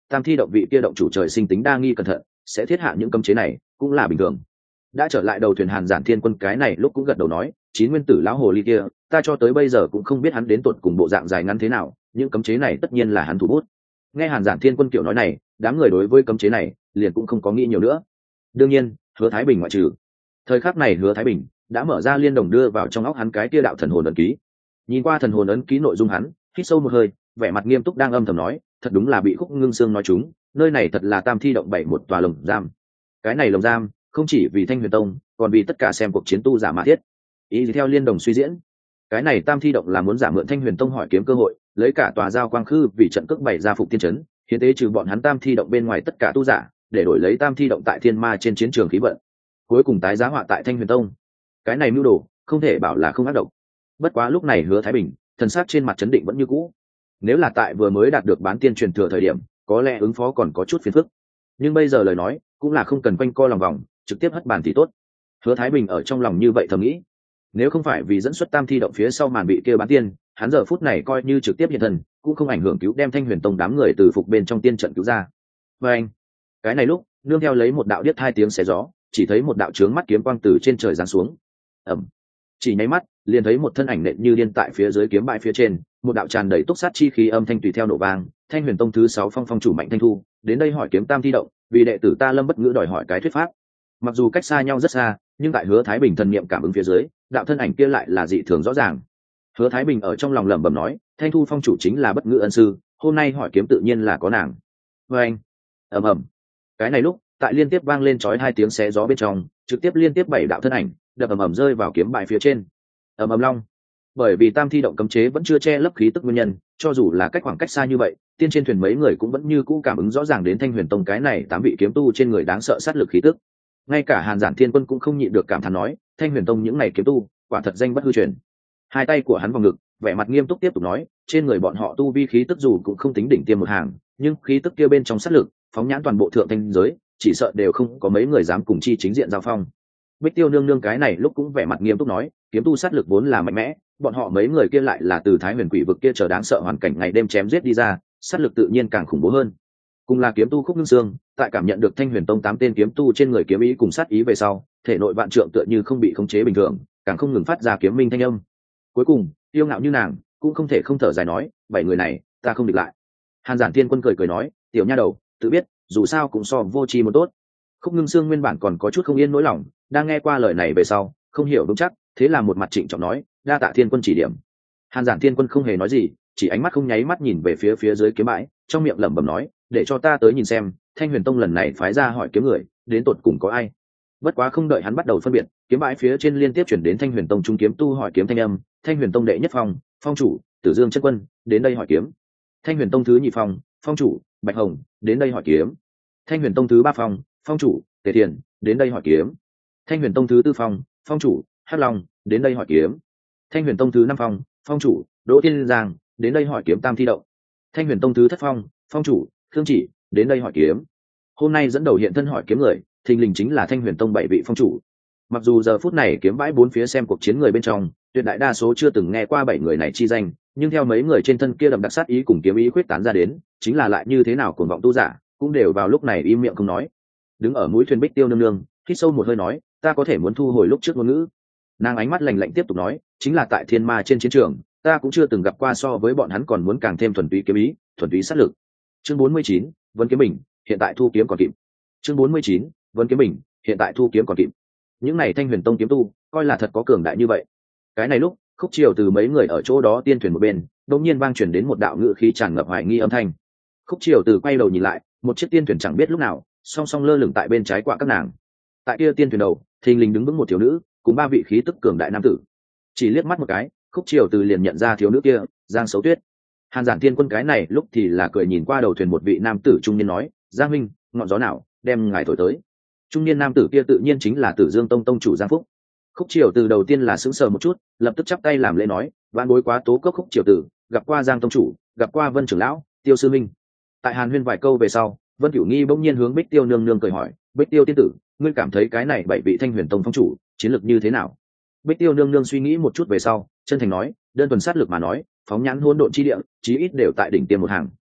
Speaker 1: tam thi động vị kia động chủ trời sinh tính đa nghi cẩn thận, sẽ thiết hạ những cấm chế này cũng là bình thường. Đã trở lại đầu thuyền Hàn Giản Thiên Quân cái này lúc cũng gật đầu nói, chín nguyên tử lão hồ ly kia, ta cho tới bây giờ cũng không biết hắn đến tột cùng bộ dạng dài ngắn thế nào, những cấm chế này tất nhiên là hắn thủ bút. Nghe Hàn Giản Thiên Quân kiểu nói này, đám người đối với cấm chế này liền cũng không có nghĩ nhiều nữa. Đương nhiên, Hứa Thái Bình ngoại trừ. Thời khắc này Hứa Thái Bình đã mở ra liên đồng đưa vào trong óc hắn cái kia đạo thần hồn ấn ký. Nhìn qua thần hồn ấn ký nội dung hắn, hít sâu một hơi, vẻ mặt nghiêm túc đang âm thầm nói, thật đúng là bị Khúc Ngưng Sương nói trúng, nơi này thật là tam thi động bảy một tòa lồng giam. Cái này lồng giam không chỉ vì Thanh Huyền Tông, còn vì tất cả xem cuộc chiến tu giả mà thiết. Ý theo liên đồng suy diễn, cái này tam thi động là muốn giả mượn Thanh Huyền Tông hỏi kiếm cơ hội, lấy cả tòa giao quang khư vì trận cước bày ra phục tiên trấn, hiến tế trừ bọn hắn tam thi động bên ngoài tất cả tu giả, để đổi lấy tam thi động tại thiên ma trên chiến trường khí vận, cuối cùng tái giá họa tại Thanh Huyền Tông. Cái này mưu đồ không thể bảo là không ác độc. Bất quá lúc này Hứa Thái Bình thần sắc trên mặt chấn định vẫn như cũ. Nếu là tại vừa mới đạt được bán tiên truyền thừa thời điểm, có lẽ ứng phó còn có chút phiền phức, nhưng bây giờ lời nói cũng là không cần quanh co lòng vòng, trực tiếp hất bàn thì tốt. Hứa Thái Bình ở trong lòng như vậy thầm nghĩ, nếu không phải vì dẫn xuất tam thi động phía sau màn bị kia bán tiên, hắn giờ phút này coi như trực tiếp hiện thân cũng không ảnh hưởng cứu đem Thanh Huyền Tông đám người từ phục bên trong tiên trận cứu ra. Và anh, cái này lúc nương theo lấy một đạo điếc hai tiếng xé gió, chỉ thấy một đạo trướng mắt kiếm quang từ trên trời giáng xuống. Ầm, chỉ nháy mắt liền thấy một thân ảnh nện như điên tại phía dưới kiếm bãi phía trên, một đạo tràn đầy túc sát chi khí âm thanh tùy theo nổ vang. Thanh Huyền Tông thứ 6 phong chủ Mạnh Thanh Thu đến đây hỏi kiếm tam thi động, vì đệ tử ta Lâm Bất Ngữ đòi hỏi cái thuyết pháp. Mặc dù cách xa nhau rất xa, nhưng tại Hứa Thái Bình thần niệm cảm ứng phía dưới, đạo thân ảnh kia lại là dị thường rõ ràng. Hứa Thái Bình ở trong lòng lẩm bẩm nói, Thanh Thu phong chủ chính là Bất Ngữ ân sư, hôm nay hỏi kiếm tự nhiên là có nàng. Và anh, ầm ầm, cái này lúc tại liên tiếp vang lên chói hai tiếng xé gió bên trong, trực tiếp liên tiếp 7 đạo thân ảnh đập ầm ầm rơi vào kiếm bãi phía trên. Ầm ầm long, bởi vì tam thi động cấm chế vẫn chưa che lấp khí tức nguyên nhân, cho dù là cách khoảng cách xa như vậy, tiên trên thuyền mấy người cũng vẫn như cũ cảm ứng rõ ràng đến Thanh Huyền Tông cái này 8 vị kiếm tu trên người đáng sợ sát lực khí tức. Ngay cả Hàn Giản Thiên Quân cũng không nhịn được cảm thán nói, Thanh Huyền Tông những này kiếm tu quả thật danh bất hư truyền. Hai tay của hắn vòng ngực, vẻ mặt nghiêm túc tiếp tục nói, trên người bọn họ tu vi khí tức dù cũng không tính đỉnh tiêm một hàng, nhưng khí tức kia bên trong sát lực phóng nhãn toàn bộ thượng thanh giới, chỉ sợ đều không có mấy người dám cùng chi chính diện giao phong. Bích Tiêu nương nương cái này lúc cũng vẻ mặt nghiêm túc nói, kiếm tu sát lực vốn là mạnh mẽ, bọn họ mấy người kia lại là từ Thái Huyền Quỷ vực kia chờ đáng sợ hoàn cảnh ngày đêm chém giết đi ra, sát lực tự nhiên càng khủng bố hơn. Cùng là kiếm tu Khúc Ngưng Sương, tại cảm nhận được Thanh Huyền Tông 8 tên kiếm tu trên người kiếm ý cùng sát ý về sau, thể nội vạn trượng tựa như không bị khống chế bình thường, càng không ngừng phát ra kiếm minh thanh âm. Cuối cùng, yêu ngạo như nàng, cũng không thể không thở dài nói, 7 người này, ta không địch lại. Hàn Giản Thiên Quân cười cười nói, tiểu nha đầu, tự biết, dù sao cũng so vô tri một tốt. Khúc Ngưng Sương nguyên bản còn có chút không yên nỗi lòng, đang nghe qua lời này về sau, không hiểu đúng chắc, thế là một mặt trịnh trọng nói, đa tạ Thiên Quân chỉ điểm. Hàn Giản Thiên Quân không hề nói gì, chỉ ánh mắt không nháy mắt nhìn về phía dưới kiếm bãi, trong miệng lẩm bẩm nói, để cho ta tới nhìn xem, Thanh Huyền Tông lần này phái ra hỏi kiếm người, đến tột cùng có ai. Bất quá không đợi hắn bắt đầu phân biệt, kiếm bãi phía trên liên tiếp chuyển đến Thanh Huyền Tông trung kiếm tu hỏi kiếm thanh âm, Thanh Huyền Tông đệ nhất phong chủ Tử Dương Chân Quân đến đây hỏi kiếm. Thanh Huyền Tông thứ nhị phong chủ Bạch Hồng đến đây hỏi kiếm. Thanh Huyền Tông thứ 3 phong chủ Tề Thiền đến đây hỏi kiếm. Thanh Huyền Tông thứ 4 phong chủ Hắc Long đến đây hỏi kiếm. Thanh Huyền Tông thứ 5 phong chủ Đỗ Thiên Giang đến đây hỏi kiếm tam thi động. Thanh Huyền Tông thứ thất phong chủ Khương Chỉ đến đây hỏi kiếm. Hôm nay dẫn đầu hiện thân hỏi kiếm người, thình lình chính là Thanh Huyền Tông 7 vị phong chủ. Mặc dù giờ phút này kiếm bãi bốn phía xem cuộc chiến người bên trong, tuyệt đại đa số chưa từng nghe qua 7 người này chi danh, nhưng theo mấy người trên thân kia đậm đặc sát ý cùng kiếm ý khuyết tán ra đến, chính là lại như thế nào cuồng vọng tu giả, cũng đều vào lúc này im miệng không nói. Đứng ở mũi thuyền Bích Tiêu nương nương, hít sâu một hơi nói, ta có thể muốn thu hồi lúc trước ngôn ngữ. Nàng ánh mắt lạnh lạnh tiếp tục nói, chính là tại thiên ma trên chiến trường, ta cũng chưa từng gặp qua so với bọn hắn còn muốn càng thêm thuần túy kiếm ý, thuần túy sát lực. Chương 49, Vân Kiếm Bình, hiện tại thu kiếm còn kịp. Chương 49, Vân Kiếm Bình, hiện tại thu kiếm còn kịp. Những này Thanh Huyền Tông kiếm tu, coi là thật có cường đại như vậy. Cái này lúc, Khúc Triều từ mấy người ở chỗ đó tiên thuyền một bên, đột nhiên vang truyền đến một đạo ngữ khí tràn ngập hoài nghi âm thanh. Khúc Triều từ quay đầu nhìn lại, một chiếc tiên thuyền chẳng biết lúc nào, song song lơ lửng tại bên trái quạ các nàng. Tại kia tiên thuyền đầu, thình lình đứng vững một thiếu nữ, cùng 3 vị khí tức cường đại nam tử. Chỉ liếc mắt một cái, Khúc Triều từ liền nhận ra thiếu nữ kia, Giang Sấu Tuyết. Hàn Giản Thiên Quân cái này lúc thì là cười nhìn qua đầu thuyền một vị nam tử trung niên nói, Giang Minh, ngọn gió nào đem ngài thổi tới. Trung niên nam tử kia tự nhiên chính là Tử Dương Tông tông chủ Giang Phúc. Khúc Triều từ đầu tiên là sững sờ một chút, lập tức chắp tay làm lễ nói, vạn bối quá tố cốc Khúc Triều từ, gặp qua Giang tông chủ, gặp qua Vân trưởng lão, Tiêu sư minh. Tại Hàn Huyên vài câu về sau, Vân Cửu Nghi bỗng nhiên hướng Bích Tiêu nương nương cười hỏi, Bích Tiêu tiên tử, ngươi cảm thấy cái này 7 vị Thanh Huyền Tông phong chủ, chiến lược như thế nào? Bích Tiêu nương nương suy nghĩ một chút về sau, chân thành nói, đơn thuần sát lực mà nói, phóng nhãn hỗn độn chi địa, chí ít đều tại đỉnh tiêm một hàng.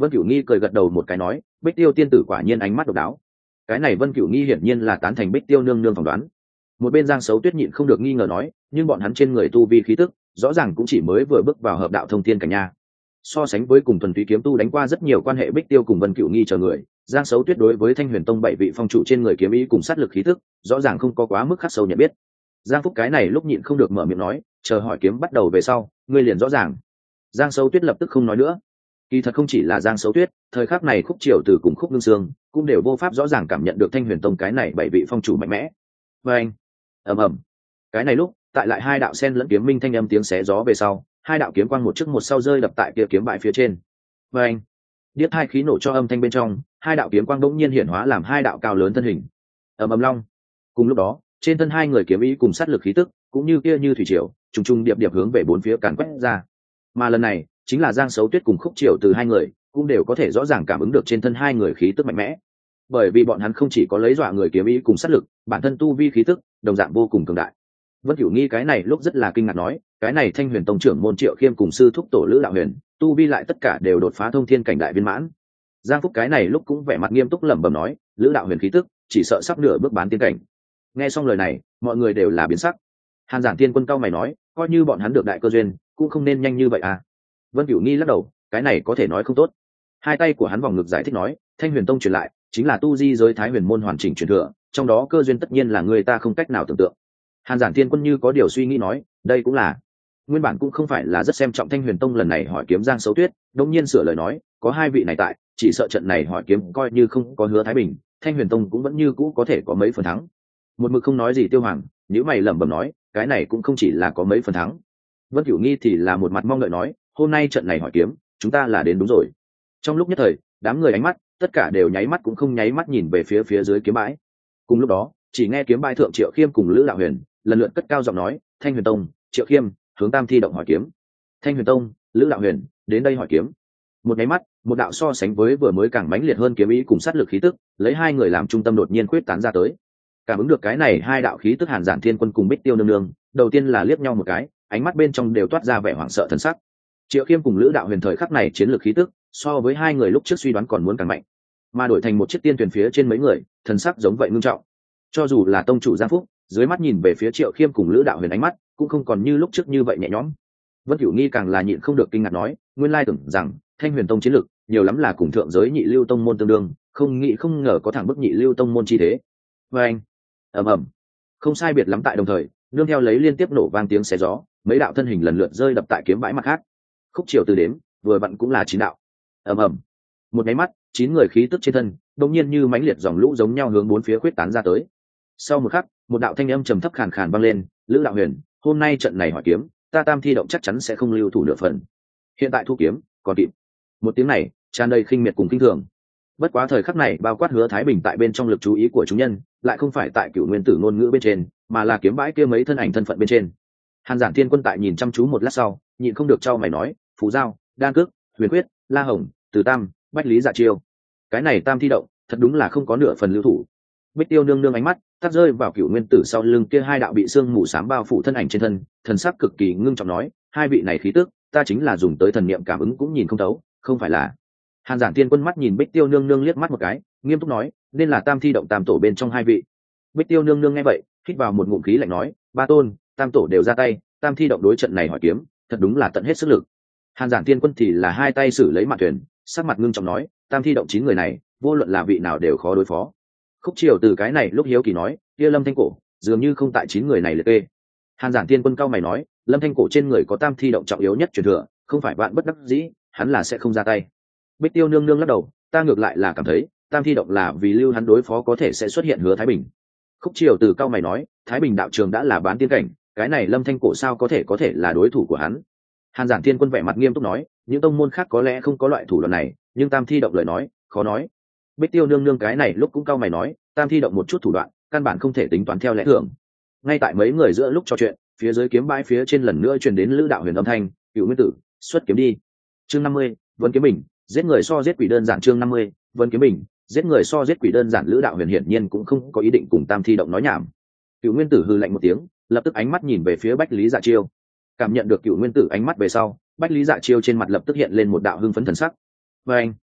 Speaker 1: Vân Cửu Nghi cười gật đầu một cái nói, Bích Tiêu tiên tử quả nhiên ánh mắt độc đáo. Cái này Vân Cửu Nghi hiển nhiên là tán thành Bích Tiêu nương nương phỏng đoán. Một bên Giang Sấu Tuyết nhịn không được nghi ngờ nói, nhưng bọn hắn trên người tu vi khí tức rõ ràng cũng chỉ mới vừa bước vào hợp đạo thông thiên cảnh nha. So sánh với cùng thuần túy kiếm tu đánh qua rất nhiều quan hệ Bích Tiêu cùng Vân Cửu Nghi chờ người, Giang Sấu Tuyết đối với Thanh Huyền Tông 7 vị phong chủ trên người kiếm ý cùng sát lực khí tức rõ ràng không có quá mức khắc sâu nhận biết. Giang Phúc cái này lúc nhịn không được mở miệng nói, chờ hỏi kiếm bắt đầu về sau ngươi liền rõ ràng. Giang Sấu Tuyết lập tức không nói nữa. Kỳ thật không chỉ là Giang Sấu Tuyết, thời khắc này Khúc Triều từ cùng Khúc Nương Sương cũng đều vô pháp rõ ràng cảm nhận được Thanh Huyền Tông cái này 7 vị phong chủ mạnh mẽ. Và anh, ầm ầm. Cái này lúc, tại lại hai đạo sen lẫn kiếm minh thanh âm tiếng xé gió về sau, hai đạo kiếm quang một trước một sau rơi đập tại kia kiếm bãi phía trên. Và anh, điếc hai khí nổ cho âm thanh bên trong, hai đạo kiếm quang đột nhiên hiển hóa làm hai đạo cao lớn thân hình. Ầm ầm long. Cùng lúc đó, trên thân hai người kiếm ý cùng sát lực khí tức, cũng như kia như thủy triều, trùng trùng điệp điệp hướng về bốn phía càn quét ra. Mà lần này, chính là Giang Sấu Tuyết cùng Khúc Triều từ hai người, cũng đều có thể rõ ràng cảm ứng được trên thân hai người khí tức mạnh mẽ. Bởi vì bọn hắn không chỉ có lấy dọa người kiếm ý cùng sát lực, bản thân tu vi khí tức đồng dạng vô cùng cường đại. Vân Cửu Nghi cái này lúc rất là kinh ngạc nói, cái này Thanh Huyền Tông trưởng môn Triệu Khiêm cùng sư thúc tổ Lữ Đạo Huyền, tu vi lại tất cả đều đột phá thông thiên cảnh đại viên mãn. Giang Phúc cái này lúc cũng vẻ mặt nghiêm túc lẩm bẩm nói, Lữ Đạo Huyền khí tức chỉ sợ sắp nửa bước bán tiên cảnh. Nghe xong lời này, mọi người đều là biến sắc. Hàn Giản Tiên Quân cao mày nói, coi như bọn hắn được đại cơ duyên, cũng không nên nhanh như vậy à. Vân Cửu Nghi lắc đầu, cái này có thể nói không tốt. Hai tay của hắn vòng ngực giải thích nói, Thanh Huyền Tông truyền lại chính là tu di giới Thái Huyền môn hoàn chỉnh truyền thừa, trong đó cơ duyên tất nhiên là người ta không cách nào tưởng tượng. Hàn Giản Tiên Quân như có điều suy nghĩ nói, đây cũng là nguyên bản cũng không phải là rất xem trọng Thanh Huyền Tông lần này hỏi kiếm Giang Sấu Tuyết, đột nhiên sửa lời nói, có hai vị này tại, chỉ sợ trận này hỏi kiếm coi như không có Hứa Thái Bình, Thanh Huyền Tông cũng vẫn như cũ có thể có mấy phần thắng. Một mực không nói gì Tiêu Hoàng, nếu mày lẩm bẩm nói, cái này cũng không chỉ là có mấy phần thắng. Vân Cửu Nghi thì là một mặt mong đợi nói, hôm nay trận này hỏi kiếm, chúng ta là đến đúng rồi. Trong lúc nhất thời, đám người ánh mắt tất cả đều nháy mắt cũng không nháy mắt nhìn về phía dưới kiếm bãi. Cùng lúc đó, chỉ nghe kiếm bãi thượng Triệu Khiêm cùng Lữ Đạo Huyền lần lượt cất cao giọng nói, Thanh Huyền Tông, Triệu Khiêm hướng Tam Thi động hỏi kiếm. Thanh Huyền Tông, Lữ Đạo Huyền đến đây hỏi kiếm. Một nháy mắt, một đạo so sánh với vừa mới càng mãnh liệt hơn kiếm ý cùng sát lực khí tức, lấy hai người làm trung tâm đột nhiên khuyết tán ra tới. Cảm ứng được cái này hai đạo khí tức, Hàn Giản Thiên Quân cùng Bích Tiêu nương nương đầu tiên là liếc nhau một cái, ánh mắt bên trong đều toát ra vẻ hoảng sợ thần sắc. Triệu Khiêm cùng Lữ Đạo Huyền thời khắc này chiến lược khí tức so với hai người lúc trước suy đoán còn muốn càng mạnh, mà đổi thành một chiếc tiên thuyền phía trên mấy người, thần sắc giống vậy ngưng trọng. Cho dù là tông chủ Giang Phúc, dưới mắt nhìn về phía Triệu Khiêm cùng Lữ Đạo Huyền ánh mắt cũng không còn như lúc trước như vậy nhẹ nhõm. Vân Cửu Nghi càng là nhịn không được kinh ngạc nói, nguyên lai tưởng rằng Thanh Huyền Tông chiến lược nhiều lắm là cùng thượng giới nhị lưu tông môn tương đương, không nghĩ không ngờ có thẳng bức nhị lưu tông môn chi thế. Và anh, ầm ầm, không sai biệt lắm tại đồng thời, nương theo lấy liên tiếp nổ vang tiếng xé gió, mấy đạo thân hình lần lượt rơi đập tại kiếm bãi mặt khác. Khúc Triều từ đếm, vừa vặn cũng là 9 đạo. Ầm ầm, một cái mắt, 9 người khí tức trên thân đột nhiên như mãnh liệt dòng lũ giống nhau hướng bốn phía khuyết tán ra tới. Sau một khắc, một đạo thanh âm trầm thấp khàn khàn vang lên, Lữ Đạo Huyền, hôm nay trận này hỏi kiếm, ta Tam Thi động chắc chắn sẽ không lưu thủ nửa phần. Hiện tại thu kiếm, còn kịp. Một tiếng này tràn đầy khinh miệt cùng kinh thường. Bất quá thời khắc này bao quát Hứa Thái Bình tại bên trong lực chú ý của chúng nhân, lại không phải tại Cửu Nguyên Tử ngôn ngữ bên trên, mà là kiếm bãi kia mấy thân ảnh thân phận bên trên. Hàn Giản Thiên Quân tại nhìn chăm chú một lát sau, nhịn không được trao mày nói, Phù Giao, Đan Cước, Huyền Quyết, La Hồng, Từ Tam, Bách Lý Dạ Chiêu. Cái này Tam Thi động, thật đúng là không có nửa phần lưu thủ. Bích Tiêu nương nương ánh mắt tắt rơi vào Cửu Nguyên Tử sau lưng kia hai đạo bị sương mù xám bao phủ thân ảnh trên thân, thần sắc cực kỳ ngưng trọng nói, hai vị này khí tức, ta chính là dùng tới thần niệm cảm ứng cũng nhìn không thấu, không phải là. Hàn Giản Thiên Quân mắt nhìn Bích Tiêu nương nương liếc mắt một cái, nghiêm túc nói, nên là Tam Thi động tam tổ bên trong hai vị. Bích Tiêu nương nương nghe vậy, hít vào một ngụm khí lạnh nói, ba tôn, tam tổ đều ra tay, Tam Thi động đối trận này hỏi kiếm, thật đúng là tận hết sức lực. Hàn Giản Thiên Quân thì là hai tay xử lấy mạn thuyền, sắc mặt ngưng trọng nói, Tam Thi động 9 người này, vô luận là vị nào đều khó đối phó. Khúc Triều từ cái này lúc hiếu kỳ nói, kia Lâm Thanh Cổ dường như không tại 9 người này liệt kê. Hàn Giản Thiên Quân cao mày nói, Lâm Thanh Cổ trên người có Tam Thi động trọng yếu nhất truyền thừa, không phải vạn bất đắc dĩ, hắn là sẽ không ra tay. Bích Tiêu nương nương lắc đầu, ta ngược lại là cảm thấy Tam Thi động là vì lưu hắn đối phó có thể sẽ xuất hiện Hứa Thái Bình. Khúc Triều từ cao mày nói, Thái Bình đạo trường đã là bán tiên cảnh, cái này Lâm Thanh Cổ sao có thể là đối thủ của hắn. Hàn Giản Thiên Quân vẻ mặt nghiêm túc nói, những tông môn khác có lẽ không có loại thủ đoạn này, nhưng Tam Thi động lời nói khó nói. Bích Tiêu nương nương cái này lúc cũng cao mày nói, Tam Thi động một chút thủ đoạn căn bản không thể tính toán theo lẽ thường. Ngay tại mấy người giữa lúc trò chuyện, phía dưới kiếm bãi phía trên lần nữa truyền đến Lữ Đạo Huyền âm thanh, Cửu Nguyên Tử xuất kiếm đi. Chương 50, Vân Kiếm Bình, giết người so giết quỷ đơn giản. Chương 50, Vân Kiếm Bình, giết người so giết quỷ đơn giản. Lữ Đạo Huyền hiển nhiên cũng không có ý định cùng Tam Thi động nói nhảm. Cửu Nguyên Tử hừ lạnh một tiếng, lập tức ánh mắt nhìn về phía Bách Lý Dạ Chiêu. Cảm nhận được Cửu Nguyên Tử ánh mắt về sau, Bách Lý Dạ Chiêu trên mặt lập tức hiện lên một đạo hưng phấn thần sắc. Và anh,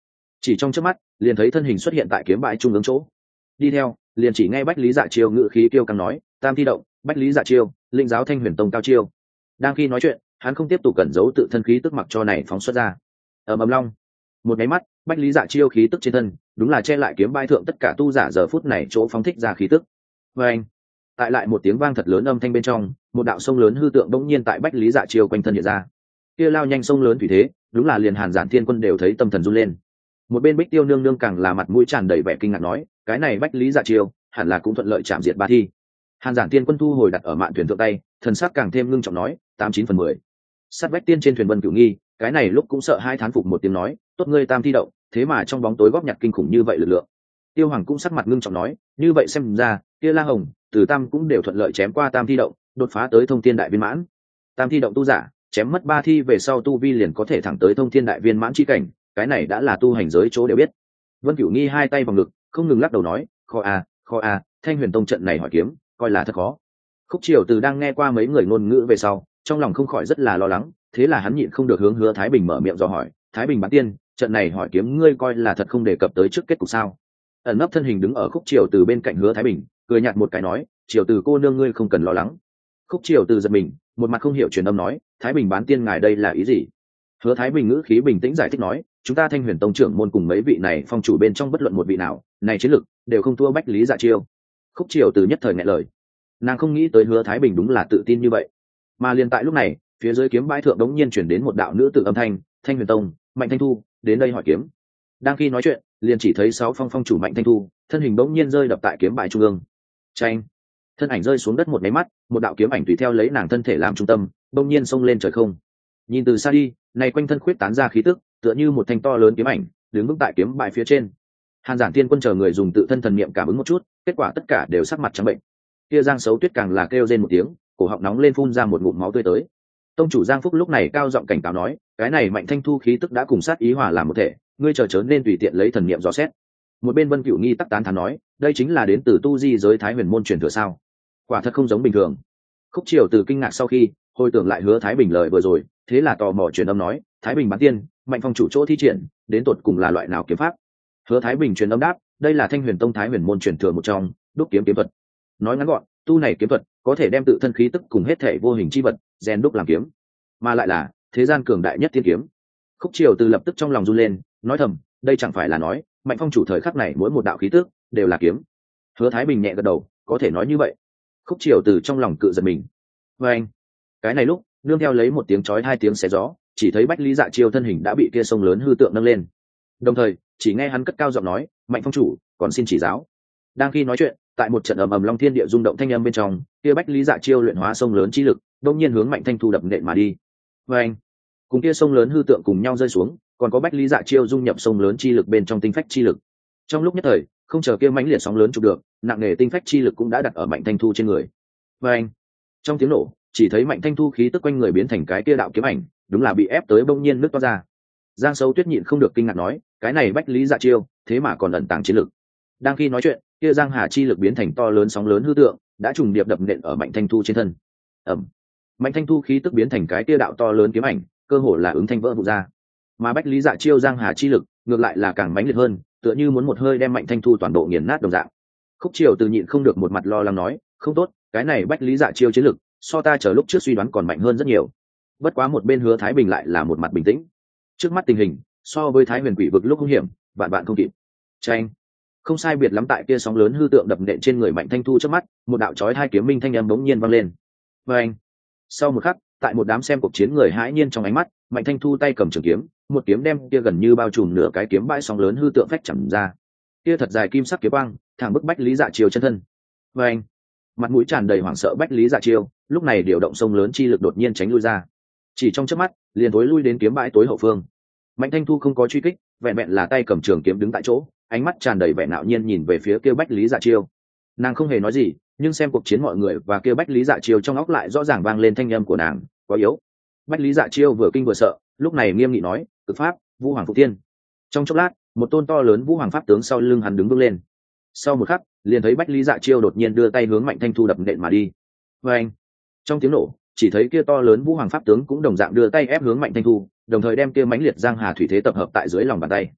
Speaker 1: chỉ trong chớp mắt liền thấy thân hình xuất hiện tại kiếm bãi trung ương chỗ. Đi theo liền chỉ nghe bách lý dạ chiêu ngự khí kêu căng nói, tam thi động, bách lý dạ chiêu, linh giáo Thanh Huyền Tông cao chiêu. Đang khi nói chuyện, hắn không tiếp tục cẩn giấu tự thân khí tức mặc cho này phóng xuất ra. Ầm ầm long, một cái mắt, bách lý dạ chiêu khí tức trên thân đúng là che lại kiếm bãi thượng tất cả tu giả giờ phút này chỗ phóng thích ra khí tức. Và anh, tại lại một tiếng vang thật lớn âm thanh bên trong, một đạo sông lớn hư tượng bỗng nhiên tại bách lý dạ chiêu quanh thân hiện ra. Kia lao nhanh sông lớn thủy thế, đúng là liền Hàn Giản Thiên Quân đều thấy tâm thần run lên. Một bên Bích Tiêu nương nương càng là mặt mũi tràn đầy vẻ kinh ngạc nói, cái này bách lý dạ chiêu hẳn là cũng thuận lợi chạm diệt ba thi. Hàn Giản Thiên Quân thu hồi đặt ở mạn thuyền thượng tay, thần sắc càng thêm ngưng trọng nói, 89/10. Sát vách tiên trên thuyền Vân Cửu Nghi, cái này lúc cũng sợ hai thán phục một tiếng nói, tốt ngươi tam thi động, thế mà trong bóng tối góp nhặt kinh khủng như vậy lực lượng. Tiêu Hoàng cũng sắc mặt ngưng trọng nói, như vậy xem ra, kia La Hồng, Từ Tam cũng đều thuận lợi chém qua tam thi động, đột phá tới thông thiên đại viên mãn. Tam thi động tu giả, chém mất ba thi về sau tu vi liền có thể thẳng tới thông thiên đại viên mãn chi cảnh, cái này đã là tu hành giới chỗ đều biết. Vân Cửu Nghi hai tay vào ngực, không ngừng lắc đầu nói, khó a, Thanh Huyền Tông trận này hỏi kiếm, coi là thật khó. Khúc Triều Từ đang nghe qua mấy người ngôn ngữ về sau, trong lòng không khỏi rất là lo lắng, thế là hắn nhịn không được hướng Hứa Thái Bình mở miệng dò hỏi, Thái Bình bán tiên, trận này hỏi kiếm ngươi coi là thật không đề cập tới trước kết cục sao? Ẩn nấp thân hình đứng ở Khúc Triều Từ bên cạnh Hứa Thái Bình, cười nhạt một cái nói, Triều Từ cô nương ngươi không cần lo lắng. Khúc Triều Từ giật mình, một mặt không hiểu truyền âm nói, Thái Bình bán tiên ngài đây là ý gì? Hứa Thái Bình ngữ khí bình tĩnh giải thích nói, chúng ta Thanh Huyền Tông trưởng môn cùng mấy vị này phong chủ bên trong bất luận một vị nào, này chiến lực đều không thua bách lý dạ chiêu. Khúc Triều Từ nhất thời nghẹn lời, nàng không nghĩ tới Hứa Thái Bình đúng là tự tin như vậy. Mà liền tại lúc này, phía dưới kiếm bãi thượng đống nhiên chuyển đến một đạo nữ tử âm thanh, Thanh Huyền Tông, Mạnh Thanh Thu, đến đây hỏi kiếm. Đang khi nói chuyện, liền chỉ thấy sáu phong chủ Mạnh Thanh Thu, thân hình bỗng nhiên rơi đập tại kiếm bãi trung ương. Chanh, thân ảnh rơi xuống đất một máy mắt, một đạo kiếm ảnh tùy theo lấy nàng thân thể làm trung tâm, bỗng nhiên xông lên trời không. Nhìn từ xa đi, này quanh thân khuyết tán ra khí tức, tựa như một thanh to lớn kiếm ảnh, đứng vững tại kiếm bãi phía trên. Hàn Giản Thiên Quân chờ người dùng tự thân thần niệm cảm ứng một chút, kết quả tất cả đều sắc mặt trắng bệnh. Kia Giang Sấu Tuyết càng là kêu rên một tiếng, cổ họng nóng lên phun ra một ngụm máu tươi tới. Tông chủ Giang Phúc lúc này cao giọng cảnh cáo nói, cái này Mạnh Thanh Thu khí tức đã cùng sát ý hòa làm một thể, ngươi chờ chớ nên tùy tiện lấy thần niệm dò xét. Một bên Vân Cửu Nghi tắc tán thán nói, đây chính là đến từ tu di giới Thái Huyền môn truyền thừa sao? Quả thật không giống bình thường. Khúc Triều Từ kinh ngạc sau khi hồi tưởng lại Hứa Thái Bình lời vừa rồi, thế là tò mò truyền âm nói, Thái Bình bán tiên, Mạnh phong chủ chỗ thi triển, đến tột cùng là loại nào kiếm pháp? Hứa Thái Bình truyền âm đáp, đây là Thanh Huyền Tông Thái Huyền môn truyền thừa một trong, đúc kiếm kiếm thuật. Nói ngắn gọn, tu này kiếm thuật có thể đem tự thân khí tức cùng hết thể vô hình chi vật rèn đúc làm kiếm, mà lại là thế gian cường đại nhất thiên kiếm. Khúc Triều Từ lập tức trong lòng run lên, nói thầm, đây chẳng phải là nói Mạnh phong chủ thời khắc này mỗi một đạo khí tức đều là kiếm. Hứa Thái Bình nhẹ gật đầu, có thể nói như vậy. Khúc Triều Từ trong lòng cự giật mình. Và anh, cái này lúc nương theo lấy một tiếng chói hai tiếng xé gió, chỉ thấy bách lý dạ chiêu thân hình đã bị kia sông lớn hư tượng nâng lên, đồng thời chỉ nghe hắn cất cao giọng nói, Mạnh phong chủ còn xin chỉ giáo. Đang khi nói chuyện, tại một trận ầm ầm long thiên địa rung động thanh âm bên trong, kia bách lý dạ chiêu luyện hóa sông lớn chi lực đông nhiên hướng Mạnh Thanh Thu đập nện mà đi. Và anh, cùng kia sông lớn hư tượng cùng nhau rơi xuống, còn có bách lý dạ chiêu dung nhập sông lớn chi lực bên trong tinh phách chi lực. Trong lúc nhất thời, không chờ kia mãnh liệt sóng lớn chụp được, nặng nề tinh phách chi lực cũng đã đặt ở Mạnh Thanh Thu trên người. Và anh, trong tiếng nổ, chỉ thấy Mạnh Thanh Thu khí tức quanh người biến thành cái kia đạo kiếm ảnh, đúng là bị ép tới bỗng nhiên nứt toát ra. Giang Sấu Tuyết nhịn không được kinh ngạc nói, cái này bách lý dạ chiêu thế mà còn ẩn tàng chiến lực. Đang khi nói chuyện, kia giang hà chi lực biến thành to lớn sóng lớn hư tượng đã trùng điệp đập nện ở Mạnh Thanh Thu trên thân. Ẩm, Mạnh Thanh Thu khí tức biến thành cái kia đạo to lớn kiếm ảnh, cơ hồ là ứng thanh vỡ vụn ra. Mà bách lý dạ chiêu giang hà chi lực ngược lại là càng mãnh liệt hơn, tựa như muốn một hơi đem Mạnh Thanh Thu toàn bộ nghiền nát đồng dạng. Khúc Triều Từ nhịn không được một mặt lo lắng nói, không tốt, cái này bách lý dạ chiêu chiến lực so ta chờ lúc trước suy đoán còn mạnh hơn rất nhiều. Bất quá một bên Hứa Thái Bình lại là một mặt bình tĩnh, trước mắt tình hình so với Thái Huyền Quỷ vực lúc hung hiểm vạn vạn không kịp. Tranh, không sai biệt lắm, tại kia sóng lớn hư tượng đập nện trên người Mạnh Thanh Thu trước mắt, một đạo chói hai kiếm minh thanh âm bỗng nhiên vang lên. Và anh, sau một khắc, tại một đám xem cuộc chiến người hãi nhiên trong ánh mắt, Mạnh Thanh Thu tay cầm trường kiếm, một kiếm đem kia gần như bao trùm nửa cái kiếm bãi sóng lớn hư tượng phách chầm ra. Kia thật dài kim sắc kiếm quang, thẳng bức bách lý dạ chiêu chân thân. Và anh, mặt mũi tràn đầy hoảng sợ bách lý dạ chiêu, lúc này điều động sông lớn chi lực đột nhiên tránh lui ra. Chỉ trong chớp mắt, liền tối lui đến kiếm bãi tối hậu phương. Mạnh Thanh Thu không có truy kích, vẹn vẹn là tay cầm trường kiếm đứng tại chỗ, ánh mắt tràn đầy vẻ ngạo nhiên nhìn về phía kia bách lý dạ chiêu. Nàng không hề nói gì, nhưng xem cuộc chiến mọi người và kia bách lý dạ chiêu trong óc lại rõ ràng vang lên thanh âm của nàng, quá yếu. Bách lý dạ chiêu vừa kinh vừa sợ, lúc này nghiêm nghị nói, cực pháp vũ hoàng phụ tiên. Trong chốc lát, một tôn to lớn vũ hoàng pháp tướng sau lưng hắn đứng vững lên. Sau một khắc, liền thấy bách lý dạ chiêu đột nhiên đưa tay hướng Mạnh Thanh Thu đập nện mà đi. Và anh, trong tiếng nổ, chỉ thấy kia to lớn vũ hoàng pháp tướng cũng đồng dạng đưa tay ép hướng Mạnh Thanh Thu, đồng thời đem kia mãnh liệt giang hà thủy thế tập hợp tại dưới lòng bàn tay.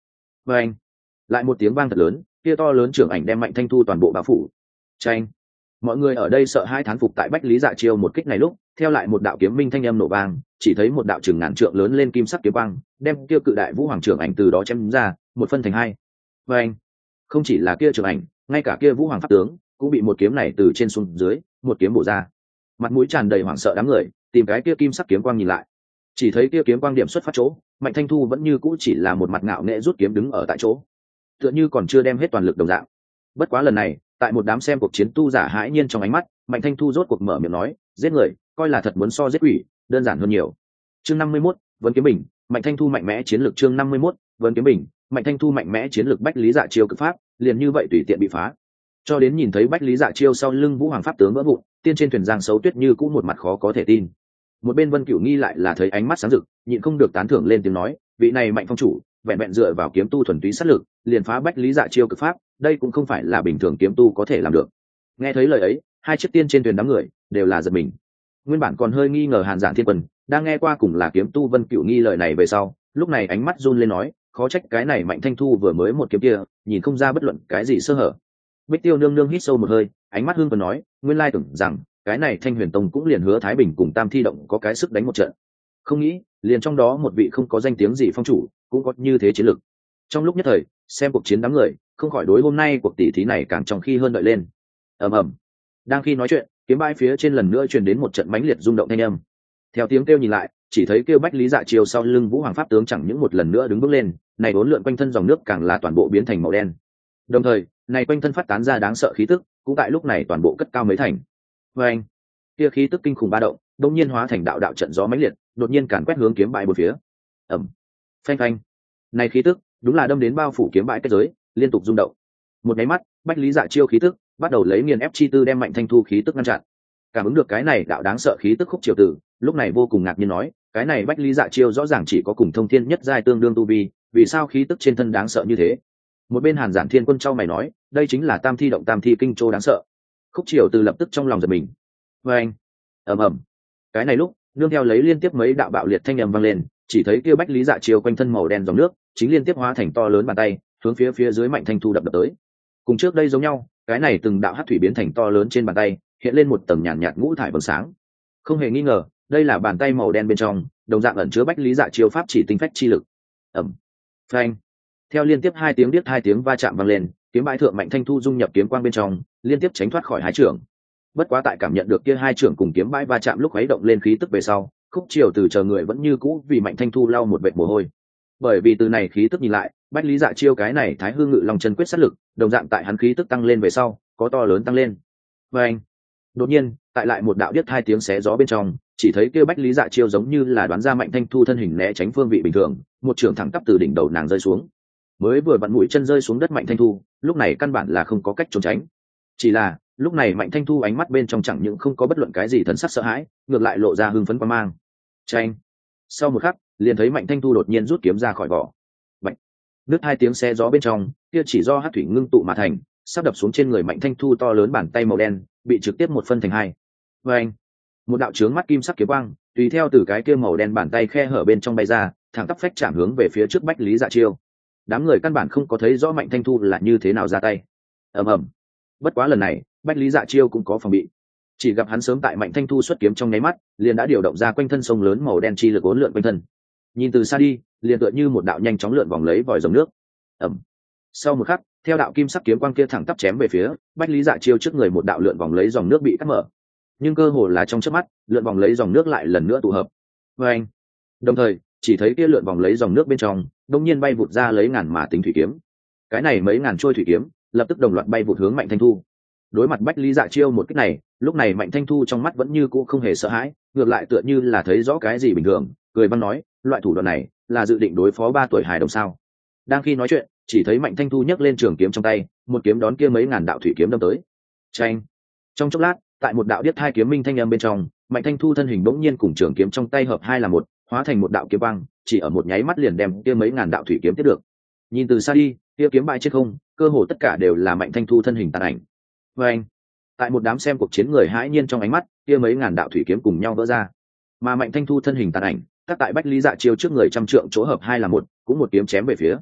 Speaker 1: và anh lại một tiếng vang thật lớn, kia to lớn trưởng ảnh đem Mạnh Thanh Thu toàn bộ bao phủ. Tranh. Mọi người ở đây sợ hai thán phục tại Bách Lý Dạ Chiêu một kích này lúc, theo lại một đạo kiếm minh thanh âm nổ vang, chỉ thấy một đạo chừng ngàn trượng lớn lên kim sắc kiếm quang, đem kia cự đại vũ hoàng trưởng ảnh từ đó chém ra, một phân thành hai. Và anh, không chỉ là kia trưởng ảnh, ngay cả kia vũ hoàng pháp tướng cũng bị một kiếm này từ trên xuống dưới, một kiếm bổ ra. Mặt mũi tràn đầy hoảng sợ đám người, tìm cái kia kim sắc kiếm quang nhìn lại. Chỉ thấy kia kiếm quang điểm xuất phát chỗ, Mạnh Thanh Thu vẫn như cũ chỉ là một mặt ngạo nghễ rút kiếm đứng ở tại chỗ, tựa như còn chưa đem hết toàn lực đồng dạng. Bất quá lần này, tại một đám xem cuộc chiến tu giả hãi nhiên trong ánh mắt, Mạnh Thanh Thu rốt cuộc mở miệng nói, giết người coi là thật muốn so giết quỷ đơn giản hơn nhiều. Chương 51, Vân Kiếm Bình, Mạnh Thanh Thu mạnh mẽ chiến lược. Chương 51, Vân Kiếm Bình, Mạnh Thanh Thu mạnh mẽ chiến lược. Bách Lý Dạ Chiêu cực pháp liền như vậy tùy tiện bị phá, cho đến nhìn thấy Bách Lý Dạ Chiêu sau lưng vũ hoàng pháp tướng vỡ vụn, tiên trên thuyền giang xấu tuyết như cũng một mặt khó có thể tin. Một bên Vân Cửu Nghi lại là thấy ánh mắt sáng rực, nhịn không được tán thưởng lên tiếng nói, vị này Mạnh phong chủ vẹn vẹn dựa vào kiếm tu thuần túy sát lực liền phá Bách Lý Dạ Chiêu cực pháp, đây cũng không phải là bình thường kiếm tu có thể làm được. Nghe thấy lời ấy, hai chiếc tiên trên thuyền đám người đều là giật mình. Nguyên bản còn hơi nghi ngờ Hàn Giản Thiên Quân, đang nghe qua cùng là kiếm tu Vân Cửu Nghi lời này về sau, lúc này ánh mắt run lên nói, khó trách cái này Mạnh Thanh Thu vừa mới một kiếm kia, nhìn không ra bất luận cái gì sơ hở. Bích Tiêu nương nương hít sâu một hơi, ánh mắt hương còn nói, nguyên lai tưởng rằng cái này Thanh Huyền Tông cũng liền Hứa Thái Bình cùng Tam Thi Động có cái sức đánh một trận, không nghĩ liền trong đó một vị không có danh tiếng gì phong chủ cũng có như thế chiến lược. Trong lúc nhất thời, xem cuộc chiến đám người không khỏi đối hôm nay cuộc tỷ thí này càng trong khi hơn đợi lên. Ầm ầm. Đang khi nói chuyện, kiếm bãi phía trên lần nữa truyền đến một trận mãnh liệt rung động thanh âm. Theo tiếng kêu nhìn lại, chỉ thấy kêu Bách Lý Dạ Chiêu sau lưng vũ hoàng pháp tướng chẳng những một lần nữa đứng bước lên, này bốn lượn quanh thân dòng nước càng là toàn bộ biến thành màu đen. Đồng thời, này quanh thân phát tán ra đáng sợ khí tức, cũng tại lúc này toàn bộ cất cao mấy thành. Và anh, kia khí tức kinh khủng ba động, đột nhiên hóa thành đạo đạo trận gió mãnh liệt, đột nhiên càn quét hướng kiếm bãi bốn phía. Ầm. Phanh phanh. Này khí tức, đúng là đâm đến bao phủ kiếm bãi kết giới, liên tục rung động. Một cái mắt, Bách Lý Dạ Chiêu khí tức bắt đầu lấy nghiền ép chi tư đem Mạnh Thanh Thu khí tức ngăn chặn. Cảm ứng được cái này đạo đáng sợ khí tức khúc triều tử, lúc này vô cùng ngạc nhiên nói, cái này Bách Lý Dạ Chiêu rõ ràng chỉ có cùng thông thiên nhất giai tương đương tu vi, vì sao khí tức trên thân đáng sợ như thế? Một bên Hàn Giản Thiên Quân trao mày nói, đây chính là Tam Thi Động Tam Thi Kinh Châu đáng sợ. Khúc triều tử lập tức trong lòng giật mình. Và anh, ầm ầm. Cái này lúc, nương theo lấy liên tiếp mấy đạo bạo liệt thanh âm vang lên, chỉ thấy kia Bách Lý Dạ Chiêu quanh thân màu đen dòng nước chính liên tiếp hóa thành to lớn bàn tay, hướng phía dưới Mạnh Thanh Thu đập tới. Cùng trước đây giống nhau, cái này từng đạo hắc thủy biến thành to lớn trên bàn tay, hiện lên một tầng nhàn nhạt ngũ thải vầng sáng. Không hề nghi ngờ, đây là bàn tay màu đen bên trong, đồng dạng ẩn chứa Bách Lý Dạ Chiêu pháp chỉ tinh phách chi lực. Ầm. Phanh. Theo liên tiếp hai tiếng điếc hai tiếng va chạm vang lên, kiếm bãi thượng Mạnh Thanh Thu dung nhập kiếm quang bên trong, liên tiếp tránh thoát khỏi hai trưởng. Bất quá tại cảm nhận được kia hai trưởng cùng kiếm bãi va chạm lúc khuấy động lên khí tức về sau, Khúc Triều từ chờ người vẫn như cũ vì Mạnh Thanh Thu lau một vệt mồ hôi. Bởi vì từ này khí tức nhìn lại, Bách Lý Dạ Chiêu cái này Thái Hư Ngự Long chân quyết sát lực, đồng dạng tại hắn khí tức tăng lên về sau, có to lớn tăng lên. Và anh, đột nhiên, tại lại một đạo điếc hai tiếng xé gió bên trong, chỉ thấy kia Bách Lý Dạ Chiêu giống như là đoán ra Mạnh Thanh Thu thân hình né tránh phương vị bình thường, một trường thẳng tắp từ đỉnh đầu nàng rơi xuống. Mới vừa vặn mũi chân rơi xuống đất Mạnh Thanh Thu, lúc này căn bản là không có cách trốn tránh. Chỉ là, lúc này Mạnh Thanh Thu ánh mắt bên trong chẳng những không có bất luận cái gì thần sắc sợ hãi, ngược lại lộ ra hưng phấn quan mang. Chanh. Sau một khắc, liền thấy Mạnh Thanh Thu đột nhiên rút kiếm ra khỏi vỏ. Bạch. Đứt hai tiếng xé gió bên trong, kia chỉ do hắc thủy ngưng tụ mà thành, sắp đập xuống trên người Mạnh Thanh Thu to lớn bàn tay màu đen, bị trực tiếp một phân thành hai. Và anh, một đạo chướng mắt kim sắc kiếm quang, tùy theo từ cái kia màu đen bàn tay khe hở bên trong bay ra, thẳng tắp phách chạm hướng về phía trước Bách Lý Dạ Chiêu. Đám người căn bản không có thấy rõ Mạnh Thanh Thu là như thế nào ra tay. Ầm ầm. Bất quá lần này, Bách Lý Dạ Chiêu cũng có phòng bị. Chỉ gặp hắn sớm tại Mạnh Thanh Thu xuất kiếm trong nháy mắt, liền đã điều động ra quanh thân sông lớn màu đen chi lực uốn lượn quanh thân. Nhìn từ xa đi, liền tựa như một đạo nhanh chóng lượn vòng lấy vòi rồng nước. Ầm. Sau một khắc, theo đạo kim sắc kiếm quang kia thẳng tắp chém về phía Bách Lý Dạ Chiêu trước người, một đạo lượn vòng lấy dòng nước bị cắt mở. Nhưng cơ hồ là trong chớp mắt, lượn vòng lấy dòng nước lại lần nữa tụ hợp. Và anh, đồng thời, chỉ thấy kia lượn vòng lấy dòng nước bên trong, đột nhiên bay vụt ra lấy ngàn mà tính thủy kiếm. Cái này mấy ngàn trôi thủy kiếm, lập tức đồng loạt bay vụt hướng Mạnh Thanh Thu. Đối mặt Bách Lý Dạ Chiêu một kích này, lúc này Mạnh Thanh Thu trong mắt vẫn như cũ không hề sợ hãi, ngược lại tựa như là thấy rõ cái gì bình thường, cười băng nói, loại thủ đoạn này là dự định đối phó 3 tuổi hài đồng sao? Đang khi nói chuyện, chỉ thấy Mạnh Thanh Thu nhấc lên trường kiếm trong tay, một kiếm đón kia mấy ngàn đạo thủy kiếm đâm tới. Chanh! Trong chốc lát, tại một đạo điếc hai kiếm minh thanh âm bên trong, Mạnh Thanh Thu thân hình bỗng nhiên cùng trường kiếm trong tay hợp hai là một, hóa thành một đạo kiếm băng, chỉ ở một nháy mắt liền đem kia mấy ngàn đạo thủy kiếm tiếp được. Nhìn từ xa đi, kia kiếm bại trên không, cơ hồ tất cả đều là Mạnh Thanh Thu thân hình tàn ảnh. Và anh, tại một đám xem cuộc chiến người hãi nhiên trong ánh mắt, kia mấy ngàn đạo thủy kiếm cùng nhau vỡ ra, mà Mạnh Thanh Thu thân hình tàn ảnh, các tại Bách Lý Dạ Chiêu trước người trăm trượng chỗ hợp hai là một, cũng một kiếm chém về phía.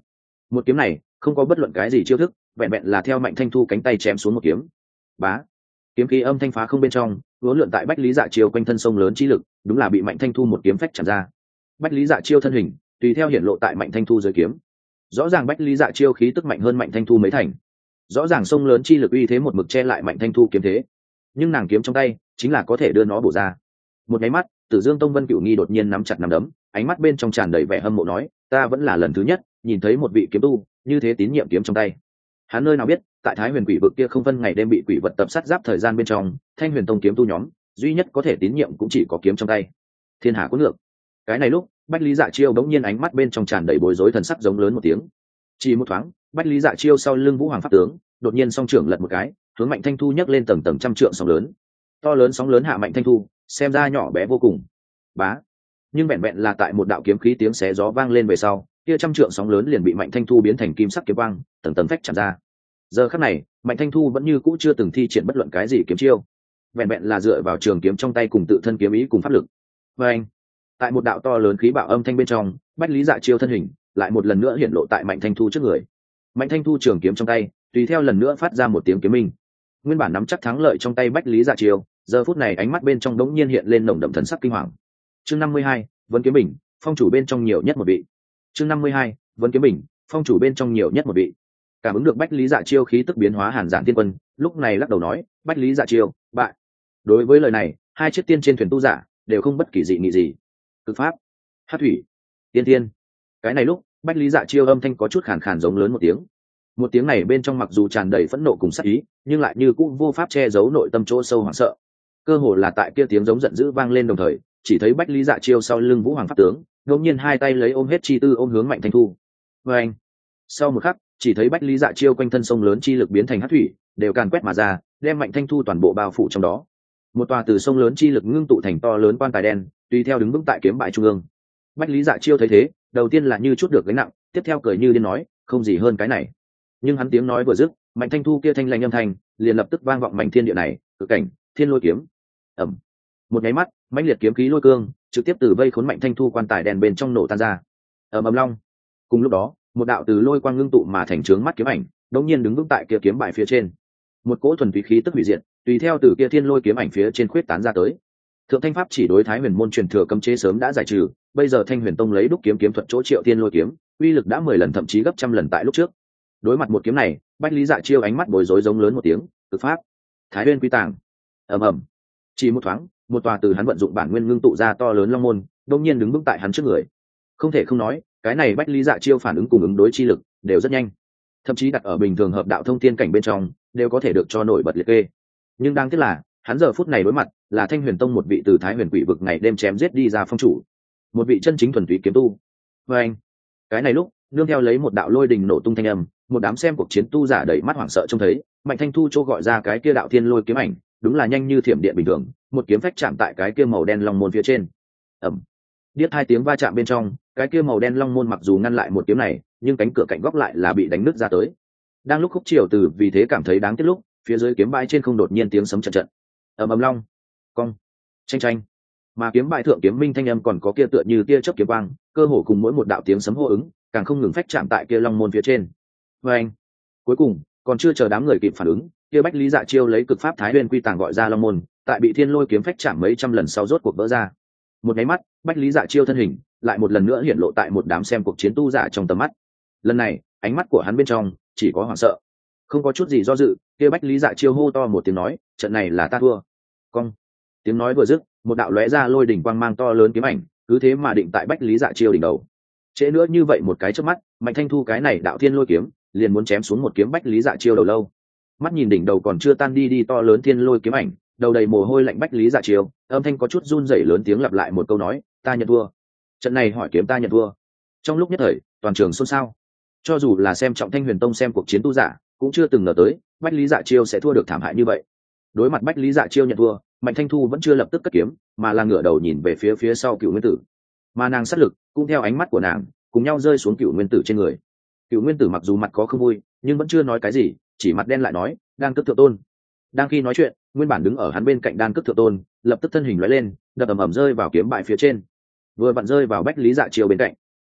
Speaker 1: Một kiếm này không có bất luận cái gì chiêu thức, vẹn vẹn là theo Mạnh Thanh Thu cánh tay chém xuống một kiếm. Bá, kiếm khí âm thanh phá không bên trong, uốn lượn tại Bách Lý Dạ Chiêu quanh thân sông lớn chi lực, đúng là bị Mạnh Thanh Thu một kiếm phách chạm ra. Bách Lý Dạ Chiêu thân hình tùy theo hiển lộ tại Mạnh Thanh Thu dưới kiếm. Rõ ràng Bách Lý Dạ Chiêu khí tức mạnh hơn Mạnh Thanh Thu mấy thành. Rõ ràng sông lớn chi lực uy thế một mực che lại Mạnh Thanh Thu kiếm thế, nhưng nàng kiếm trong tay chính là có thể đưa nó bổ ra. Một cái mắt, Tử Dương Tông Vân Cửu Nghi đột nhiên nắm chặt nắm đấm, ánh mắt bên trong tràn đầy vẻ hâm mộ nói, ta vẫn là lần thứ nhất nhìn thấy một vị kiếm tu như thế tín nhiệm kiếm trong tay. Hắn nơi nào biết, tại Thái Huyền Quỷ vực kia không phân ngày đêm bị quỷ vật tập sát giáp thời gian bên trong, Thanh Huyền Tông kiếm tu nhóm duy nhất có thể tín nhiệm cũng chỉ có kiếm trong tay. Thiên hạ có ngược. Cái này lúc, Bách Lý Dạ Chiêu bỗng nhiên ánh mắt bên trong tràn đầy bối rối, thần sắc giống lớn một tiếng. Chỉ một thoáng, Bách Lý Dạ Chiêu sau lưng Vũ Hoàng pháp tướng đột nhiên song trưởng lật một cái, hướng Mạnh Thanh Thu nhấc lên tầng tầng trăm trượng sóng lớn. To lớn sóng lớn hạ Mạnh Thanh Thu, xem ra nhỏ bé vô cùng. Bá. Nhưng vẹn vẹn là tại một đạo kiếm khí tiếng xé gió vang lên về sau, kia trăm trượng sóng lớn liền bị Mạnh Thanh Thu biến thành kim sắc kiếm quang, tầng tầng phách chạm ra. Giờ khắc này, Mạnh Thanh Thu vẫn như cũ chưa từng thi triển bất luận cái gì kiếm chiêu, vẹn vẹn là dựa vào trường kiếm trong tay cùng tự thân kiếm ý cùng pháp lực. Và anh, tại một đạo to lớn khí bạo âm thanh bên trong, Bách Lý Dạ Chiêu thân hình lại một lần nữa hiện lộ tại Mạnh Thanh Thu trước người. Mạnh Thanh Thu trường kiếm trong tay tùy theo lần nữa phát ra một tiếng kiếm minh. Nguyên bản nắm chắc thắng lợi trong tay Bách Lý Dạ Chiêu, giờ phút này ánh mắt bên trong đống nhiên hiện lên nồng đậm thần sắc kinh hoàng. Chương 52, Vân Kiếm Bình, phong chủ bên trong nhiều nhất một vị. Chương 52, Vân Kiếm Bình, phong chủ bên trong nhiều nhất một vị. Cảm ứng được Bách Lý Dạ Chiêu khí tức biến hóa, Hàn Giản Tiên Quân lúc này lắc đầu nói, Bách Lý Dạ Chiêu bại. Đối với lời này, hai chiếc tiên trên thuyền tu giả đều không bất kỳ dị nghị gì. Cực pháp, hát thủy, tiên tiên. Cái này lúc, Bách Lý Dạ Chiêu âm thanh có chút khàn khàn giống lớn một tiếng. Một tiếng này bên trong mặc dù tràn đầy phẫn nộ cùng sát ý, nhưng lại như cũng vô pháp che giấu nội tâm chỗ sâu hoảng sợ. Cơ hồ là tại kia tiếng giống giận dữ vang lên đồng thời, chỉ thấy Bách Lý Dạ Chiêu sau lưng Vũ Hoàng pháp tướng ngẫu nhiên hai tay lấy ôm hết chi tư ôm hướng Mạnh Thanh Thu. Và anh, sau một khắc, chỉ thấy Bách Lý Dạ Chiêu quanh thân sông lớn chi lực biến thành hắc thủy, đều càn quét mà ra, đem Mạnh Thanh Thu toàn bộ bao phủ trong đó. Một tòa từ sông lớn chi lực ngưng tụ thành to lớn quan tài đen, tùy theo đứng vững tại kiếm bại trung ương. Bách Lý Dạ Chiêu thấy thế, đầu tiên là như chút được gánh nặng, tiếp theo cười như điên nói, không gì hơn cái này. Nhưng hắn tiếng nói vừa dứt, Mạnh Thanh Thu kia thanh lãnh âm thanh liền lập tức vang vọng mảnh thiên địa này, cực cảnh, thiên lôi kiếm. Ầm. Một nháy mắt, mãnh liệt kiếm khí lôi cương trực tiếp từ vây khốn Mạnh Thanh Thu quan tài đèn bên trong nổ tan ra. Ầm ầm long. Cùng lúc đó, một đạo từ lôi quang ngưng tụ mà thành trướng mắt kiếm ảnh, đột nhiên đứng vững tại kia kiếm bài phía trên. Một cỗ thuần túy khí tức hủy diệt, tùy theo từ kia thiên lôi kiếm ảnh phía trên khuyết tán ra tới. Thượng Thanh pháp chỉ đối Thái Huyền môn truyền thừa cấm chế sớm đã giải trừ, bây giờ Thanh Huyền tông lấy đúc kiếm kiếm thuật chỗ Triệu Thiên lôi kiếm, uy lực đã 10 lần thậm chí gấp trăm lần tại lúc trước. Đối mặt một kiếm này, Bách Lý Dạ Chiêu ánh mắt bối rối giống lớn một tiếng, cực pháp, Thái Huyền quy tàng. Ầm ầm. Chỉ một thoáng, một tòa từ hắn vận dụng bản nguyên ngưng tụ ra to lớn long môn, đột nhiên đứng vững tại hắn trước người. Không thể không nói, cái này Bách Lý Dạ Chiêu phản ứng cùng ứng đối chi lực đều rất nhanh, thậm chí đặt ở bình thường hợp đạo thông thiên cảnh bên trong đều có thể được cho nổi bật liệt kê. Nhưng đáng tiếc là, hắn giờ phút này đối mặt là Thanh Huyền tông một vị từ Thái Huyền Quỷ vực ngày đêm chém giết đi ra phong chủ, một vị chân chính thuần túy kiếm tu. Và anh, cái này lúc, nương theo lấy một đạo lôi đình nổ tung thanh âm, một đám xem cuộc chiến tu giả đầy mắt hoảng sợ trông thấy Mạnh Thanh Thu chỗ gọi ra cái kia đạo thiên lôi kiếm ảnh, đúng là nhanh như thiểm điện bình thường, một kiếm phách chạm tại cái kia màu đen long môn phía trên. Ầm. Điếc hai tiếng va chạm bên trong, cái kia màu đen long môn mặc dù ngăn lại một kiếm này, nhưng cánh cửa cạnh góc lại là bị đánh nứt ra tới. Đang lúc Khúc Triều Từ vì thế cảm thấy đáng tiếc lúc, phía dưới kiếm bãi trên không đột nhiên tiếng sấm trận trận. Ầm ầm long, cong, tranh tranh. Mà kiếm bãi thượng kiếm minh thanh âm còn có kia tựa như tia chớp kiếm quang, cơ hồ cùng mỗi một đạo tiếng sấm hô ứng, càng không ngừng phách chạm tại kia long môn phía trên. Và anh, cuối cùng, còn chưa chờ đám người kịp phản ứng, kia Bách Lý Dạ Chiêu lấy cực pháp Thái Huyền quy tàng gọi ra long môn, tại bị thiên lôi kiếm phách chạm mấy trăm lần sau rốt cuộc vỡ ra. Một cái mắt, Bách Lý Dạ Chiêu thân hình lại một lần nữa hiện lộ tại một đám xem cuộc chiến tu giả trong tầm mắt. Lần này, ánh mắt của hắn bên trong chỉ có hoảng sợ, không có chút gì do dự. Kia Bách Lý Dạ Chiêu hô to một tiếng nói, trận này là ta thua. Cong. Tiếng nói vừa dứt, một đạo lóe ra lôi đỉnh quang mang to lớn kiếm ảnh, cứ thế mà định tại Bách Lý Dạ Chiêu đỉnh đầu. Trễ nữa như vậy một cái chớp mắt, Mạnh Thanh Thu cái này đạo thiên lôi kiếm liền muốn chém xuống một kiếm Bách Lý Dạ Chiêu đầu lâu. Mắt nhìn đỉnh đầu còn chưa tan đi to lớn thiên lôi kiếm ảnh, đầu đầy mồ hôi lạnh Bách Lý Dạ Chiêu, âm thanh có chút run rẩy lớn tiếng lặp lại một câu nói, ta nhận thua. Trận này hỏi kiếm ta nhận thua. Trong lúc nhất thời, toàn trường xôn xao. Cho dù là xem trọng Thanh Huyền tông xem cuộc chiến tu giả, cũng chưa từng ngờ tới Bách Lý Dạ Chiêu sẽ thua được thảm hại như vậy. Đối mặt Bách Lý Dạ Chiêu nhận thua, Mạnh Thanh Thu vẫn chưa lập tức cất kiếm, mà là ngửa đầu nhìn về phía sau Cửu Nguyên Tử. Mà nàng sát lực cũng theo ánh mắt của nàng cùng nhau rơi xuống Cửu Nguyên Tử trên người. Cửu Nguyên Tử mặc dù mặt có không vui, nhưng vẫn chưa nói cái gì, chỉ mặt đen lại nói, đang cất thượng tôn. Đang khi nói chuyện, nguyên bản đứng ở hắn bên cạnh đan cất thượng tôn lập tức thân hình lóe lên, đập ầm ầm rơi vào kiếm bại phía trên, vừa vặn rơi vào Bách Lý Dạ Chiêu bên cạnh.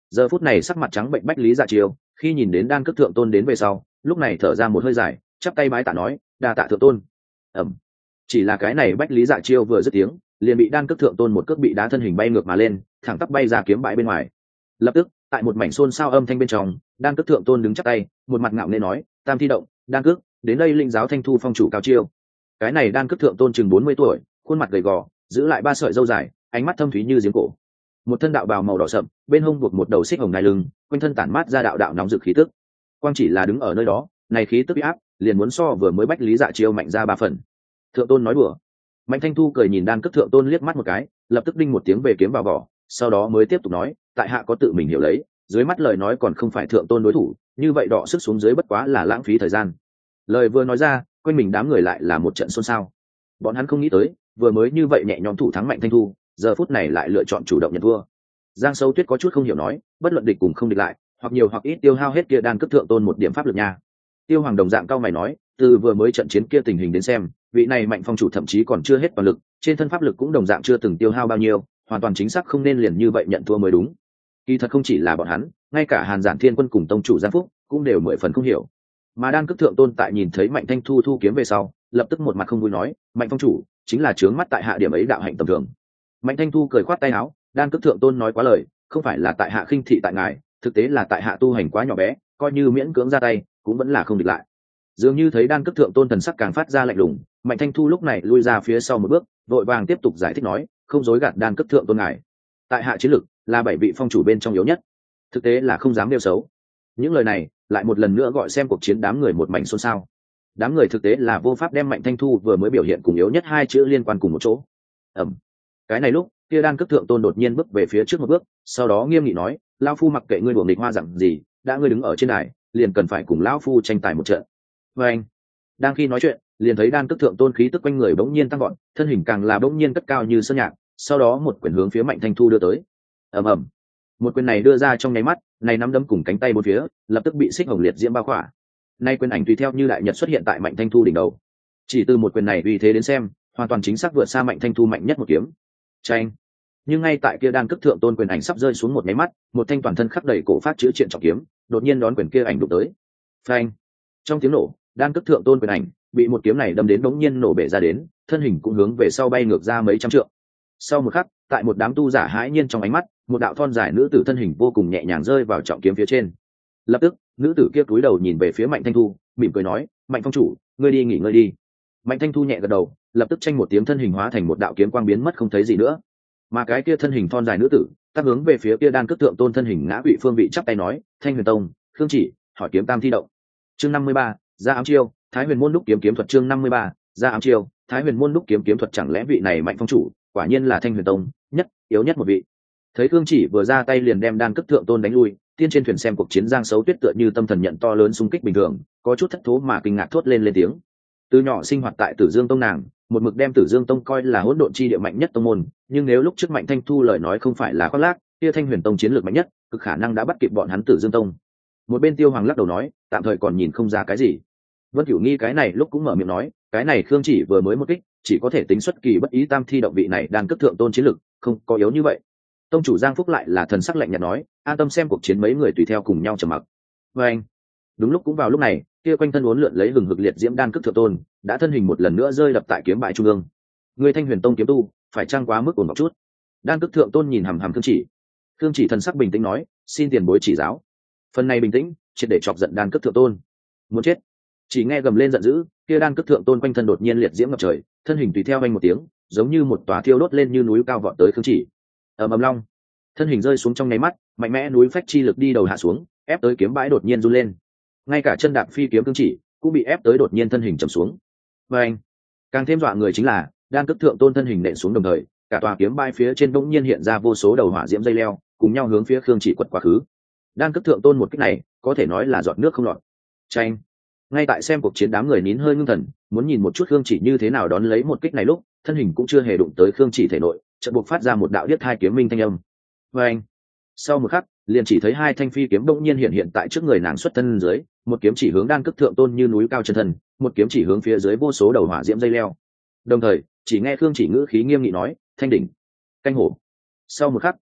Speaker 1: Giờ phút này sắc mặt trắng bệnh bách lý dạ chiêu khi nhìn đến đan cước thượng tôn đến về sau, lúc này thở ra một hơi dài, chắp tay bái tạ nói, đa tạ thượng tôn. Ẩm. Chỉ là cái này bách lý dạ chiêu vừa dứt tiếng, liền bị đan cước thượng tôn một cước bị đá thân hình bay ngược mà lên, thẳng tắp bay ra kiếm bãi bên ngoài. Lập tức, tại một mảnh xôn xao âm thanh bên trong, đan cước thượng tôn đứng chắp tay, một mặt ngạo nghễ nói, tam thi động, đan cước, đến đây linh giáo thanh thu phong chủ cao chiêu. Cái này đan cước thượng tôn chừng 40 tuổi, khuôn mặt gầy gò, giữ lại 3 sợi râu dài, ánh mắt thâm thúy như giếng cổ. Một thân đạo bào màu đỏ sậm, bên hông buộc một đầu xích hồng ngai lưng, quanh thân tản mát ra đạo đạo nóng rực khí tức. Quang chỉ là đứng ở nơi đó, này khí tức uy áp, liền muốn so vừa mới bách lý dạ chiêu mạnh ra 3 phần. Thượng tôn nói đùa. Mạnh Thanh Thu cười nhìn đan cước thượng tôn liếc mắt một cái, lập tức đinh một tiếng về kiếm vào vỏ, sau đó mới tiếp tục nói, tại hạ có tự mình hiểu lấy, dưới mắt lời nói còn không phải thượng tôn đối thủ, như vậy đọ sức xuống dưới bất quá là lãng phí thời gian. Lời vừa nói ra, quanh mình đám người lại là một trận xôn xao. Bọn hắn không nghĩ tới, vừa mới như vậy nhẹ nhõm thủ thắng Mạnh Thanh Thu, giờ phút này lại lựa chọn chủ động nhận thua. Giang Sâu Tuyết có chút không hiểu nói, bất luận địch cùng không địch lại, hoặc nhiều hoặc ít tiêu hao hết kia đan cước thượng tôn một điểm pháp lực nha. Tiêu Hoàng đồng dạng cao mày nói, từ vừa mới trận chiến kia tình hình đến xem, vị này Mạnh phong chủ thậm chí còn chưa hết toàn lực, trên thân pháp lực cũng đồng dạng chưa từng tiêu hao bao nhiêu, hoàn toàn chính xác không nên liền như vậy nhận thua mới đúng. Kỳ thật không chỉ là bọn hắn, ngay cả Hàn Giản Thiên Quân cùng tông chủ Giang Phúc cũng đều 10 phần không hiểu. Mà đan cước thượng tôn tại nhìn thấy Mạnh Thanh Thu thu kiếm về sau, lập tức một mặt không vui nói, Mạnh phong chủ chính là trướng mắt tại hạ điểm ấy đạo hạnh tầm thường. Mạnh Thanh Thu cười khoát tay áo, đan cước thượng tôn nói quá lời, không phải là tại hạ khinh thị tại ngài, thực tế là tại hạ tu hành quá nhỏ bé, coi như miễn cưỡng ra tay cũng vẫn là không địch lại. Dường như thấy đan cước thượng tôn thần sắc càng phát ra lạnh lùng, Mạnh Thanh Thu lúc này lui ra phía sau một bước, vội vàng tiếp tục giải thích nói, không dối gạt đan cước thượng tôn ngài, tại hạ chiến lực là 7 vị phong chủ bên trong yếu nhất, thực tế là không dám nêu xấu. Những lời này lại một lần nữa gọi xem cuộc chiến đám người một mảnh xôn xao. Đám người thực tế là vô pháp đem Mạnh Thanh Thu vừa mới biểu hiện cùng yếu nhất hai chữ liên quan cùng một chỗ. Ẩm. Cái này lúc kia đan cước thượng tôn đột nhiên bước về phía trước một bước, sau đó nghiêm nghị nói, lão phu mặc kệ ngươi đuổi nghịch hoa dặn gì, đã ngươi đứng ở trên đài liền cần phải cùng lão phu tranh tài một trận. Và anh đang khi nói chuyện, liền thấy đan cước thượng tôn khí tức quanh người bỗng nhiên tăng gọn, thân hình càng là bỗng nhiên cất cao như sơn nhạc, sau đó một quyền hướng phía Mạnh Thanh Thu đưa tới. Ầm ầm. Một quyền này đưa ra trong nháy mắt, này nắm đấm cùng cánh tay bốn phía lập tức bị xích hồng liệt diễm bao khỏa. Nay quyền ảnh tùy theo như đại nhật xuất hiện tại Mạnh Thanh Thu đỉnh đầu. Chỉ từ một quyền này uy thế đến xem, hoàn toàn chính xác vượt xa Mạnh Thanh Thu mạnh nhất một kiếm. Chanh. Nhưng ngay tại kia đan cước thượng tôn quyền ảnh sắp rơi xuống một nháy mắt, một thanh toàn thân khắc đầy cổ phát chữ triện trọng kiếm đột nhiên đón quyền kia ảnh đụng tới. Phanh. Trong tiếng nổ, đan cước thượng tôn quyền ảnh bị một kiếm này đâm đến bỗng nhiên nổ bể ra đến, thân hình cũng hướng về sau bay ngược ra mấy trăm trượng. Sau một khắc, tại một đám tu giả hãi nhiên trong ánh mắt, một đạo thon dài nữ tử thân hình vô cùng nhẹ nhàng rơi vào trọng kiếm phía trên. Lập tức, nữ tử kia cúi đầu nhìn về phía Mạnh Thanh Thu, mỉm cười nói, Mạnh phong chủ, ngươi đi nghỉ ngơi đi. Mạnh Thanh Thu nhẹ gật đầu, lập tức tranh một tiếng thân hình hóa thành một đạo kiếm quang biến mất không thấy gì nữa. Mà cái kia thân hình thon dài nữ tử tác hướng về phía kia đan cước thượng tôn thân hình ngã quỵ phương vị chắp tay nói, Thanh Huyền Tông, Khương Chỉ, hỏi kiếm tam thi động. Chương 53, ra ám chiêu, Thái Huyền môn đúc kiếm kiếm thuật. Chương 53, ra ám chiêu, Thái Huyền môn đúc kiếm kiếm thuật. Chẳng lẽ vị này Mạnh phong chủ quả nhiên là Thanh Huyền Tông nhất yếu nhất một vị? Thấy Khương Chỉ vừa ra tay liền đem đan cước thượng tôn đánh lui, tiên trên thuyền xem cuộc chiến Giang Sấu Tuyết tựa như tâm thần nhận to lớn xung kích bình thường, có chút thất thố mà kinh ngạc thốt lên tiếng. Từ nhỏ sinh hoạt tại Tử Dương Tông nàng, một mực đem Tử Dương Tông coi là hỗn độn chi địa mạnh nhất tông môn, nhưng nếu lúc trước Mạnh Thanh Thu lời nói không phải là khoác lác, kia Thanh Huyền Tông chiến lược mạnh nhất, cực khả năng đã bắt kịp bọn hắn Tử Dương Tông. Một bên Tiêu Hoàng lắc đầu nói, tạm thời còn nhìn không ra cái gì. Vân Cửu Nghi cái này lúc cũng mở miệng nói, cái này Khương Chỉ vừa mới một kích, chỉ có thể tính xuất kỳ bất ý tam thi động vị này đang cấp thượng tôn chiến lực, không có yếu như vậy. Tông chủ Giang Phúc lại là thần sắc lạnh nhạt nói, an tâm xem cuộc chiến mấy người tùy theo cùng nhau trầm mặc. Và anh, đúng lúc cũng vào lúc này, kia quanh thân uốn lượn lấy hừng hực liệt diễm đan cước thượng tôn, đã thân hình một lần nữa rơi đập tại kiếm bãi trung ương. Người Thanh Huyền Tông kiếm tu, phải trăng quá mức ổn một chút. Đan cước thượng tôn nhìn hằm hằm Khương Chỉ thần sắc bình tĩnh nói, xin tiền bối chỉ giáo. Phần này bình tĩnh, triệt để chọc giận đan cước thượng tôn. Muốn chết. Chỉ nghe gầm lên giận dữ, kia đan cước thượng tôn quanh thân đột nhiên liệt diễm ngập trời, thân hình tùy theo vang một tiếng, giống như một tòa thiêu đốt lên như núi cao vọt tới Khương Chỉ. Ầm ầm long, thân hình rơi xuống trong nháy mắt, mạnh mẽ núi phách chi lực đi đầu hạ xuống, ép tới kiếm bãi đột nhiên run lên. Ngay cả chân đạp phi kiếm Khương Chỉ cũng bị ép tới đột nhiên thân hình trầm xuống. Và anh, càng thêm dọa người chính là đan cước thượng tôn thân hình nện xuống đồng thời, cả tòa kiếm bãi phía trên bỗng nhiên hiện ra vô số đầu hỏa diễm dây leo, cùng nhau hướng phía Khương Chỉ quật quá khứ. Đan cước thượng tôn một kích này, có thể nói là giọt nước không lọt. Chanh. Ngay tại xem cuộc chiến đám người nín hơi ngưng thần, muốn nhìn một chút Khương Chỉ như thế nào đón lấy một kích này lúc, thân hình cũng chưa hề đụng tới Khương Chỉ thể nội, chợt buộc phát ra một đạo điếc thai kiếm minh thanh âm. Và anh, sau một khắc, liền chỉ thấy hai thanh phi kiếm bỗng nhiên hiện tại trước người nàng xuất thân dưới, một kiếm chỉ hướng đan cước thượng tôn như núi cao chân thân, một kiếm chỉ hướng phía dưới vô số đầu hỏa diễm dây leo. Đồng thời, chỉ nghe Khương Chỉ ngữ khí nghiêm nghị nói, thanh đỉnh, canh hổ. Sau một khắc,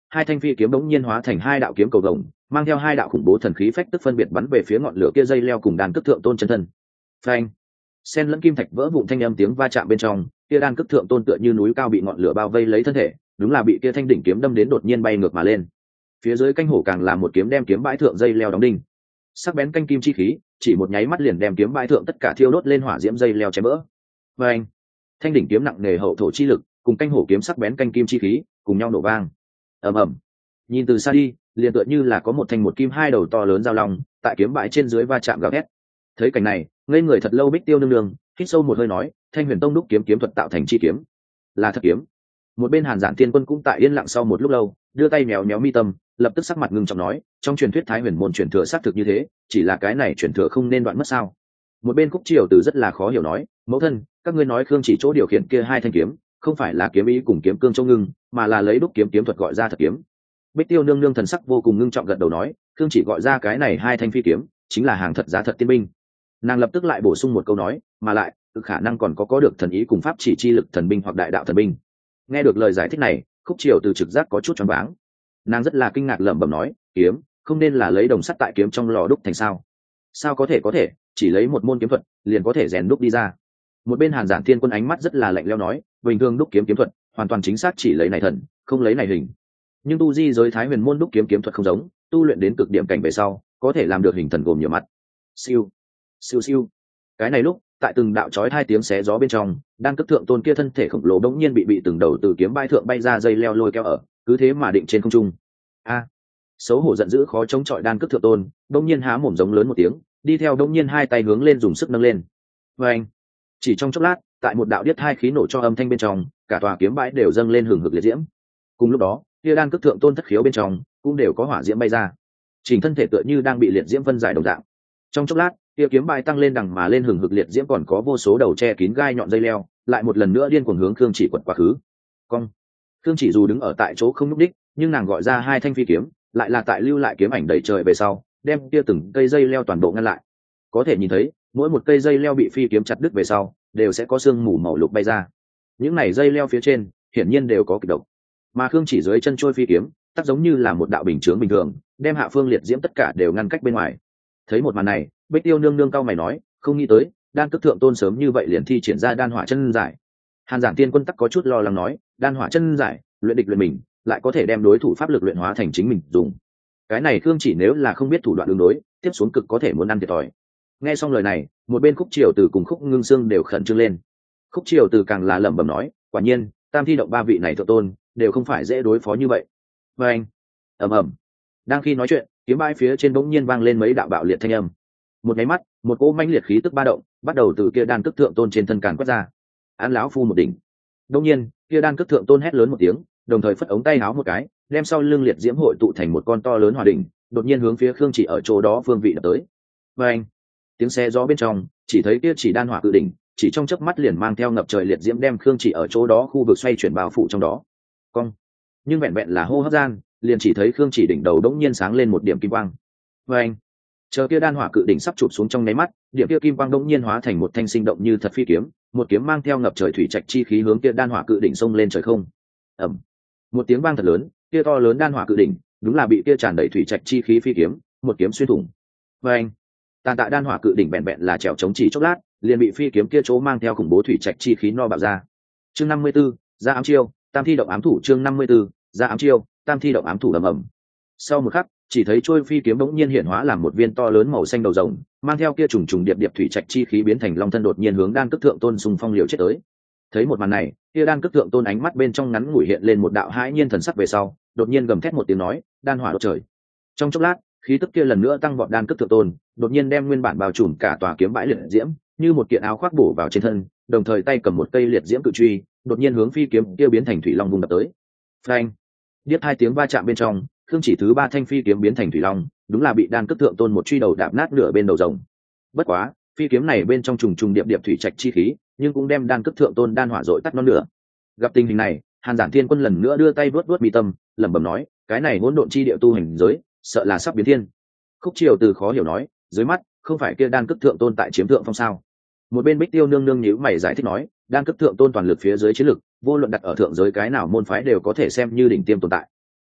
Speaker 1: hai thanh phi kiếm bỗng nhiên hóa thành hai đạo kiếm cầu vồng, mang theo hai đạo khủng bố thần khí phách tức phân biệt bắn về phía ngọn lửa kia dây leo cùng đan cước thượng tôn chân thân. Phanh! Sen lẫn kim thạch vỡ vụn thanh âm tiếng va chạm bên trong, kia đan cước thượng tôn tựa như núi cao bị ngọn lửa bao vây lấy thân thể, đúng là bị kia thanh đỉnh kiếm đâm đến đột nhiên bay ngược mà lên. Phía dưới canh hổ càng là một kiếm đem kiếm bãi thượng dây leo đóng đinh. Sắc bén canh kim chi khí, chỉ một nháy mắt liền đem kiếm bãi thượng tất cả thiêu đốt lên hỏa diễm dây leo chém vỡ. Phanh! Thanh đỉnh kiếm nặng nề hậu thổ chi lực, cùng canh hổ kiếm sắc bén canh kim chi khí, cùng nhau nổ vang. Ầm ầm. Nhìn từ xa đi, liền tựa như là có một thanh một kim hai đầu to lớn giao long, tại kiếm bãi trên dưới va chạm gào thét. Thấy cảnh này, ngây người thật lâu Bích Tiêu nương nương hít sâu một hơi nói, Thanh Huyền Tông đúc kiếm kiếm thuật tạo thành chi kiếm, là thật kiếm. Một bên Hàn Giản Tiên Quân cũng tại yên lặng sau một lúc lâu, đưa tay méo méo mi tâm, lập tức sắc mặt ngưng trọng nói, trong truyền thuyết Thái Huyền môn truyền thừa xác thực như thế, chỉ là cái này truyền thừa không nên đoạn mất sao? Một bên Khúc Triều Từ rất là khó hiểu nói, mẫu thân, các ngươi nói Khương chỉ chỗ điều khiển kia hai thanh kiếm, không phải là kiếm ý cùng kiếm cương châu ngưng, mà là lấy đúc kiếm kiếm thuật gọi ra thật kiếm. Bích Tiêu nương nương thần sắc vô cùng ngưng trọng gật đầu nói, Khương chỉ gọi ra cái này hai thanh phi kiếm, chính là hàng thật giá thật tiên binh. Nàng lập tức lại bổ sung một câu nói, mà lại khả năng còn có được thần ý cùng pháp chỉ chi lực thần binh hoặc đại đạo thần binh. Nghe được lời giải thích này, Khúc Triều Từ trực giác có chút choáng váng. Nàng rất là kinh ngạc lẩm bẩm nói, kiếm không nên là lấy đồng sắt tại kiếm trong lò đúc thành sao? Sao có thể chỉ lấy một môn kiếm thuật liền có thể rèn đúc đi ra? Một bên Hàn Giản Thiên Quân ánh mắt rất là lạnh lẽo nói, bình thường đúc kiếm kiếm thuật hoàn toàn chính xác chỉ lấy này thần, không lấy này hình. Nhưng tu di giới Thái Huyền môn đúc kiếm kiếm thuật không giống, tu luyện đến cực điểm cảnh về sau, có thể làm được hình thần gồm nhiều mặt. Siêu, siêu siêu. Cái này lúc, tại từng đạo chói hai tiếng xé gió bên trong, đan cước thượng tôn kia thân thể khổng lồ đống nhiên bị từng đầu từ kiếm bay thượng bay ra dây leo lôi kéo ở, cứ thế mà định trên không trung. A! Xấu hổ giận dữ khó chống chọi đan cước thượng tôn, đống nhiên há mồm giống lớn một tiếng, đi theo đống nhiên hai tay hướng lên dùng sức nâng lên. Oeng! Chỉ trong chốc lát, tại một đạo điếc hai khí nổ cho âm thanh bên trong, cả tòa kiếm bãi đều dâng lên hừng hực liệt diễm. Cùng lúc đó, kia đan cước thượng tôn thất khiếu bên trong cũng đều có hỏa diễm bay ra, chỉnh thân thể tựa như đang bị liệt diễm phân giải đồng dạng. Trong chốc lát, kia kiếm bãi tăng lên đằng mà lên hừng hực liệt diễm, còn có vô số đầu che kín gai nhọn dây leo, lại một lần nữa điên cuồng hướng Khương Chỉ quật quá khứ. Cong. Khương Chỉ dù đứng ở tại chỗ không nhúc đích, nhưng nàng gọi ra hai thanh phi kiếm, lại là tại lưu lại kiếm ảnh đầy trời về sau, đem kia từng cây dây leo toàn bộ ngăn lại. Có thể nhìn thấy, mỗi một cây dây leo bị phi kiếm chặt đứt về sau, đều sẽ có sương mù màu lục bay ra. Những này dây leo phía trên, hiển nhiên đều có kịch độc. Mà Khương Chỉ dưới chân trôi phi kiếm, tác giống như là một đạo bình chướng bình thường, đem hạ phương liệt diễm tất cả đều ngăn cách bên ngoài. Thấy một màn này, Bích Tiêu nương nương cao mày nói, không nghĩ tới, đan cước thượng tôn sớm như vậy liền thi triển ra đan hỏa chân giải. Hàn Giản Tiên Quân tắc có chút lo lắng nói, đan hỏa chân giải, luyện địch luyện mình, lại có thể đem đối thủ pháp lực luyện hóa thành chính mình dùng. Cái này Khương Chỉ nếu là không biết thủ đoạn đường đối, tiếp xuống cực có thể muốn ăn thiệt thòi. Nghe xong lời này, một bên Khúc Triều Từ cùng Khúc Ngưng Sương đều khẩn trương lên. Khúc Triều Từ càng là lẩm bẩm nói, quả nhiên, tam thi động ba vị này thượng tôn, đều không phải dễ đối phó như vậy. Và anh, ầm ầm. Đang khi nói chuyện, kiếm bãi phía trên bỗng nhiên vang lên mấy đạo bạo liệt thanh âm. Một cái mắt, một cỗ mãnh liệt khí tức ba động, bắt đầu từ kia đan cước thượng tôn trên thân càn quét ra. Án lão phu một đỉnh. Đương nhiên, kia đan cước thượng tôn hét lớn một tiếng, đồng thời phất ống tay áo một cái, đem sau lưng liệt diễm hội tụ thành một con to lớn hỏa đỉnh, đột nhiên hướng phía Khương Chỉ ở chỗ đó phương vị đập tới. Và anh, tiếng xe gió bên trong, chỉ thấy kia chỉ đan hỏa cự đỉnh, chỉ trong chớp mắt liền mang theo ngập trời liệt diễm đem Khương Chỉ ở chỗ đó khu vực xoay chuyển bao phủ trong đó. Cong. Nhưng vẹn vẹn là hô hấp gian, liền chỉ thấy Khương Chỉ đỉnh đầu đống nhiên sáng lên một điểm kim quang. Và anh, chờ kia đan hỏa cự đỉnh sắp chụp xuống trong nháy mắt, điểm kia kim quang đống nhiên hóa thành một thanh sinh động như thật phi kiếm, một kiếm mang theo ngập trời thủy trạch chi khí hướng kia đan hỏa cự đỉnh xông lên trời không. Ầm. Một tiếng vang thật lớn, kia to lớn đan hỏa cự đỉnh, đúng là bị kia tràn đầy thủy trạch chi khí phi kiếm, một kiếm xuyên thủng. Và anh, tàn tạ đan hỏa cự đỉnh bèn bèn là trèo chống chỉ chốc lát, liền bị phi kiếm kia chỗ mang theo khủng bố thủy trạch chi khí no bạo ra. Chương 54, ra ám chiêu, tam thi động ám thủ. Chương 54, ra ám chiêu, tam thi động ám thủ ầm ầm. Sau một khắc, chỉ thấy trôi phi kiếm bỗng nhiên hiện hóa làm một viên to lớn màu xanh đầu rồng, mang theo kia trùng trùng điệp điệp thủy trạch chi khí biến thành long thân đột nhiên hướng đan cước thượng tôn xung phong liều chết tới. Thấy một màn này, kia đan cước thượng tôn ánh mắt bên trong ngắn ngủi hiện lên một đạo hãi nhiên thần sắc về sau, đột nhiên gầm thét một tiếng nói, đan hỏa đốt trời. Trong chốc lát, khí tức kia lần nữa tăng vọt đan cước thượng tôn, đột nhiên đem nguyên bản bao trùm cả tòa kiếm bãi liệt diễm, như một kiện áo khoác bổ vào trên thân, đồng thời tay cầm một cây liệt diễm cự truy, đột nhiên hướng phi kiếm kia biến thành thủy long vung đập tới. Phanh! Điếc hai tiếng va chạm bên trong, Khương Chỉ thứ ba thanh phi kiếm biến thành thủy long, đúng là bị đan cước thượng tôn một truy đầu đạp nát nửa bên đầu rồng. Bất quá, phi kiếm này bên trong trùng trùng điệp điệp thủy trạch chi khí, nhưng cũng đem đan cước thượng tôn đan hỏa dội tắt non nửa. Gặp tình hình này, Hàn Giản Thiên Quân lần nữa đưa tay vuốt vuốt mi tâm, lẩm bẩm nói, cái này hỗn độn chi địa tu hành giới, sợ là sắp biến thiên. Khúc Triều Từ khó hiểu nói, dưới mắt không phải kia đan cước thượng tôn tại chiếm thượng phong sao? Một bên Bích Tiêu nương nương nhíu mày giải thích nói, đan cước thượng tôn toàn lực phía dưới chiến lực, vô luận đặt ở thượng giới cái nào môn phái đều có thể xem như đỉnh tiêm tồn tại.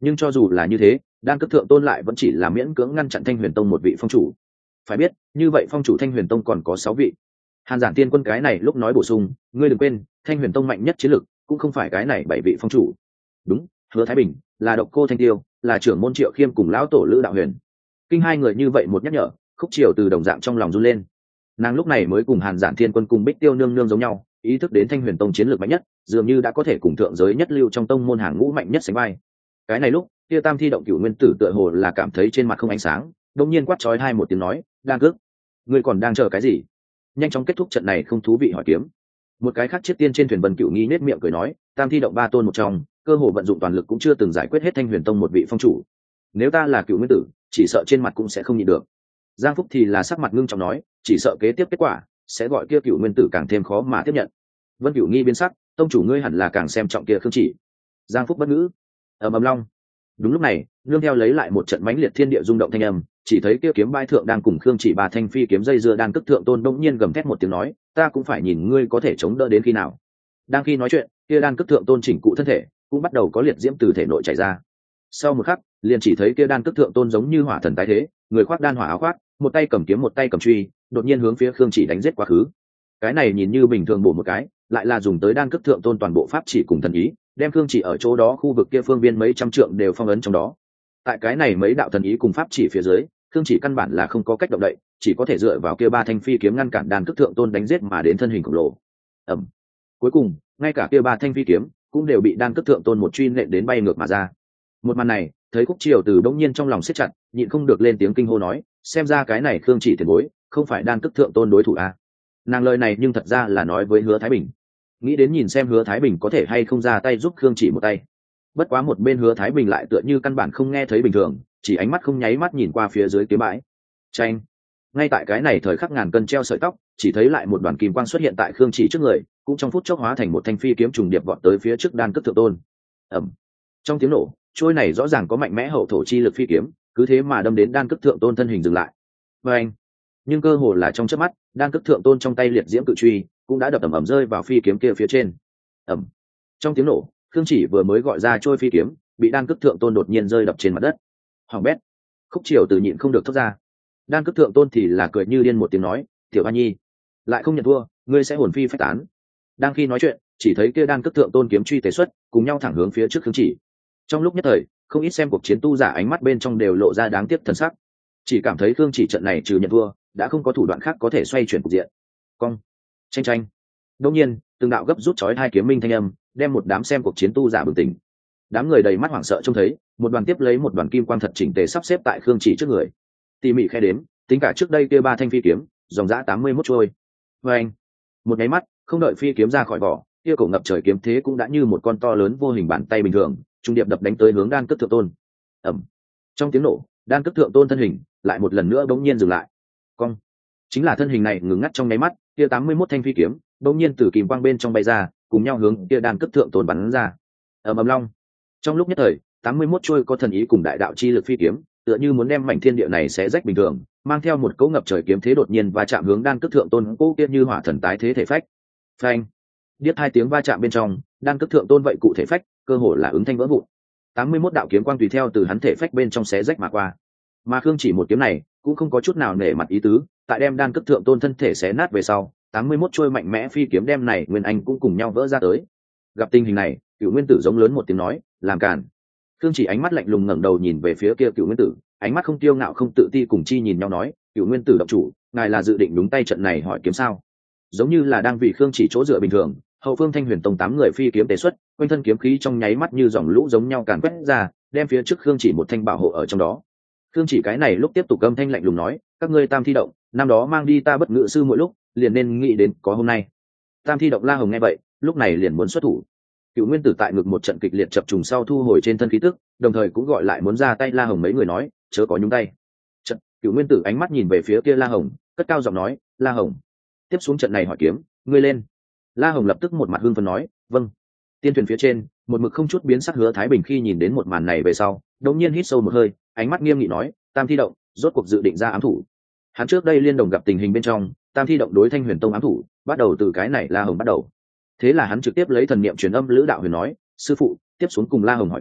Speaker 1: Nhưng cho dù là như thế, đan cấp thượng tôn lại vẫn chỉ là miễn cưỡng ngăn chặn Thanh Huyền Tông một vị phong chủ. Phải biết, như vậy phong chủ Thanh Huyền Tông còn có 6 vị. Hàn Giản Tiên Quân cái này lúc nói bổ sung, ngươi đừng quên, Thanh Huyền Tông mạnh nhất chiến lực cũng không phải cái này 7 vị phong chủ. Đúng, Hứa Thái Bình, là Độc Cô Thanh Tiêu, là trưởng môn Triệu Khiêm cùng lão tổ Lữ Đạo Huyền. Kinh hai người như vậy một nhắc nhở, Khúc Triều từ đồng dạng trong lòng run lên. Nàng lúc này mới cùng Hàn Giản Thiên Quân cùng Bích Tiêu nương nương giống nhau, ý thức đến Thanh Huyền Tông chiến lược mạnh nhất, dường như đã có thể cùng thượng giới nhất lưu trong tông môn hàng ngũ mạnh nhất sánh vai. Cái này lúc, kia Tam Thi động Cửu Nguyên Tử tựa hồ là cảm thấy trên mặt không ánh sáng, đột nhiên quát chói hai một tiếng nói, "Đang cước, ngươi còn đang chờ cái gì? Nhanh chóng kết thúc trận này không thú vị hỏi kiếm." Một cái khác chiếc tiên trên thuyền Vân Cửu Nghi nết miệng cười nói, "Tam Thi động ba tôn một trong, cơ hồ vận dụng toàn lực cũng chưa từng giải quyết hết Thanh Huyền Tông một vị phong chủ. Nếu ta là Cửu Nguyên Tử, chỉ sợ trên mặt cũng sẽ không nhịn được." Giang Phúc thì là sắc mặt ngưng trọng nói, chỉ sợ kế tiếp kết quả sẽ gọi kia Cửu Nguyên Tử càng thêm khó mà tiếp nhận. Vân Cửu Nghi biến sắc, tông chủ ngươi hẳn là càng xem trọng kia Khương Chỉ. Giang Phúc bất ngữ. Ầm long. Đúng lúc này, nương theo lấy lại một trận mãnh liệt thiên địa rung động thanh âm, chỉ thấy kia kiếm bãi thượng đang cùng Khương Chỉ ba thanh phi kiếm dây dưa đan cước thượng tôn đông nhiên gầm thét một tiếng nói, ta cũng phải nhìn ngươi có thể chống đỡ đến khi nào. Đang khi nói chuyện, kia đan cước thượng tôn chỉnh cụ thân thể cũng bắt đầu có liệt diễm từ thể nội chảy ra. Sau một khắc, liền chỉ thấy kia đan cước thượng tôn giống như hỏa thần tái thế, người khoác đan hỏa áo khoác, một tay cầm kiếm một tay cầm truy, đột nhiên hướng phía Khương Chỉ đánh giết quá khứ. Cái này nhìn như bình thường bổ một cái, lại là dùng tới đan cước thượng tôn toàn bộ pháp chỉ cùng thần ý, đem Khương Chỉ ở chỗ đó khu vực kia phương viên mấy trăm trượng đều phong ấn trong đó. Tại cái này mấy đạo thần ý cùng pháp chỉ phía dưới, Khương Chỉ căn bản là không có cách động đậy, chỉ có thể dựa vào kia ba thanh phi kiếm ngăn cản đan cước thượng tôn đánh giết mà đến thân hình khổng lồ. Ầm. Cuối cùng, ngay cả kia ba thanh phi kiếm cũng đều bị đan cước thượng tôn một truy nện đến bay ngược mà ra. Một màn này, thấy Khúc Triều từ đông nhiên trong lòng siết chặt, nhịn không được lên tiếng kinh hô nói, xem ra cái này Khương Chỉ tiền bối, không phải đan cước thượng tôn đối thủ a. Nàng lời này nhưng thật ra là nói với Hứa Thái Bình, nghĩ đến nhìn xem Hứa Thái Bình có thể hay không ra tay giúp Khương Chỉ một tay. Bất quá một bên Hứa Thái Bình lại tựa như căn bản không nghe thấy bình thường, chỉ ánh mắt không nháy mắt nhìn qua phía dưới kiếm bãi. Chanh. Ngay tại cái này thời khắc ngàn cân treo sợi tóc, chỉ thấy lại một đoàn kim quang xuất hiện tại Khương Chỉ trước người, cũng trong phút chốc hóa thành một thanh phi kiếm trùng điệp vọt tới phía trước đan cước thượng tôn. Ầm. Trong tiếng nổ, trôi này rõ ràng có mạnh mẽ hậu thổ chi lực phi kiếm, cứ thế mà đâm đến đan cước thượng tôn thân hình dừng lại. Và anh. Nhưng cơ hồ là trong chớp mắt, đan cước thượng tôn trong tay liệt diễm cự truy cũng đã đập ầm rơi vào phi kiếm kia phía trên. Ầm. Trong tiếng nổ, Khương Chỉ vừa mới gọi ra trôi phi kiếm, bị đan cước thượng tôn đột nhiên rơi đập trên mặt đất. Hoàng bét. Khúc Triều từ nhịn không được thốt ra. Đan cước thượng tôn thì là cười như điên một tiếng nói, tiểu Hoa Nhi, lại không nhận thua, ngươi sẽ hồn phi phách tán. Đang khi nói chuyện, chỉ thấy kia đan cước thượng tôn kiếm truy tế xuất, cùng nhau thẳng hướng phía trước Khương Chỉ. Trong lúc nhất thời, không ít xem cuộc chiến tu giả ánh mắt bên trong đều lộ ra đáng tiếc thần sắc, chỉ cảm thấy Khương Chỉ trận này trừ nhận thua, đã không có thủ đoạn khác có thể xoay chuyển cục diện. Cong, tranh tranh. Đột nhiên, từng đạo gấp rút chói hai kiếm minh thanh âm, đem một đám xem cuộc chiến tu giả bừng tỉnh. Đám người đầy mắt hoảng sợ trông thấy, một đoàn tiếp lấy một đoàn kim quang thật chỉnh tề sắp xếp tại Khương Chỉ trước người. Tỉ mỉ khe đếm, tính cả trước đây kia ba thanh phi kiếm, dòng dã 81 trôi. Và anh, một nháy mắt, không đợi phi kiếm ra khỏi vỏ, kia cổ ngập trời kiếm thế cũng đã như một con to lớn vô hình bàn tay bình thường, trung điệp đập đánh tới hướng đan cước thượng tôn. Ầm. Trong tiếng nổ, đan cước thượng tôn thân hình lại một lần nữa bỗng nhiên dừng lại. Cong. Chính là thân hình này ngừng ngắt trong nháy mắt, kia 81 thanh phi kiếm bỗng nhiên từ kìm quang bên trong bay ra, cùng nhau hướng kia đan cước thượng tôn bắn ra. Ầm long. Trong lúc nhất thời, 81 trôi có thần ý cùng đại đạo chi lực phi kiếm, tựa như muốn đem mảnh thiên địa này xé rách bình thường, mang theo một cỗ ngập trời kiếm thế đột nhiên va chạm hướng đan cước thượng tôn, cỗ kia như hỏa thần tái thế thể phách. Phanh. Điếc hai tiếng va chạm bên trong, đan cước thượng tôn vậy cụ thể phách, cơ hồ là ứng thanh vỡ vụn. 81 đạo kiếm quang tùy theo từ hắn thể phách bên trong xé rách mà qua. Mà Khương Chỉ một kiếm này, cũng không có chút nào nể mặt ý tứ, tại đem đan cước thượng tôn thân thể xé nát về sau, 81 trôi mạnh mẽ phi kiếm đem này nguyên anh cũng cùng nhau vỡ ra tới. Gặp tình hình này, Cửu Nguyên Tử giống lớn một tiếng nói, làm cản. Khương Chỉ ánh mắt lạnh lùng ngẩng đầu nhìn về phía kia Cửu Nguyên Tử, ánh mắt không tiêu ngạo không tự ti cùng chi nhìn nhau nói, Cửu Nguyên Tử động chủ, ngài là dự định đúng tay trận này hỏi kiếm sao? Giống như là đang vì Khương Chỉ chỗ dựa bình thường, hậu phương Thanh Huyền Tông 8 người phi kiếm tế xuất, quanh thân kiếm khí trong nháy mắt như dòng lũ giống nhau càn quét ra, đem phía trước Khương Chỉ một thanh bảo hộ ở trong đó. Khương Chỉ cái này lúc tiếp tục âm thanh lạnh lùng nói, các ngươi Tam Thi động, năm đó mang đi ta bất ngự sư mỗi lúc, liền nên nghĩ đến có hôm nay. Tam Thi động La Hồng nghe vậy, lúc này liền muốn xuất thủ. Cửu Nguyên Tử tại ngực một trận kịch liệt chập trùng sau thu hồi trên thân khí tức, đồng thời cũng gọi lại muốn ra tay La Hồng mấy người nói, chớ có nhúng tay. Trận, Cửu Nguyên Tử ánh mắt nhìn về phía kia La Hồng, cất cao giọng nói, La Hồng, tiếp xuống trận này hỏi kiếm, ngươi lên. La Hồng lập tức một mặt hưng phấn nói, vâng. Tiên thuyền phía trên, một mực không chút biến sắc Hứa Thái Bình khi nhìn đến một màn này về sau, đột nhiên hít sâu một hơi, ánh mắt nghiêm nghị nói, Tam Thi động, rốt cuộc dự định ra ám thủ. Hắn trước đây liên đồng gặp tình hình bên trong, Tam Thi động đối Thanh Huyền Tông ám thủ, bắt đầu từ cái này La Hồng bắt đầu. Thế là hắn trực tiếp lấy thần niệm truyền âm Lữ Đạo Huyền nói, sư phụ, tiếp xuống cùng La Hồng hỏi kiếm,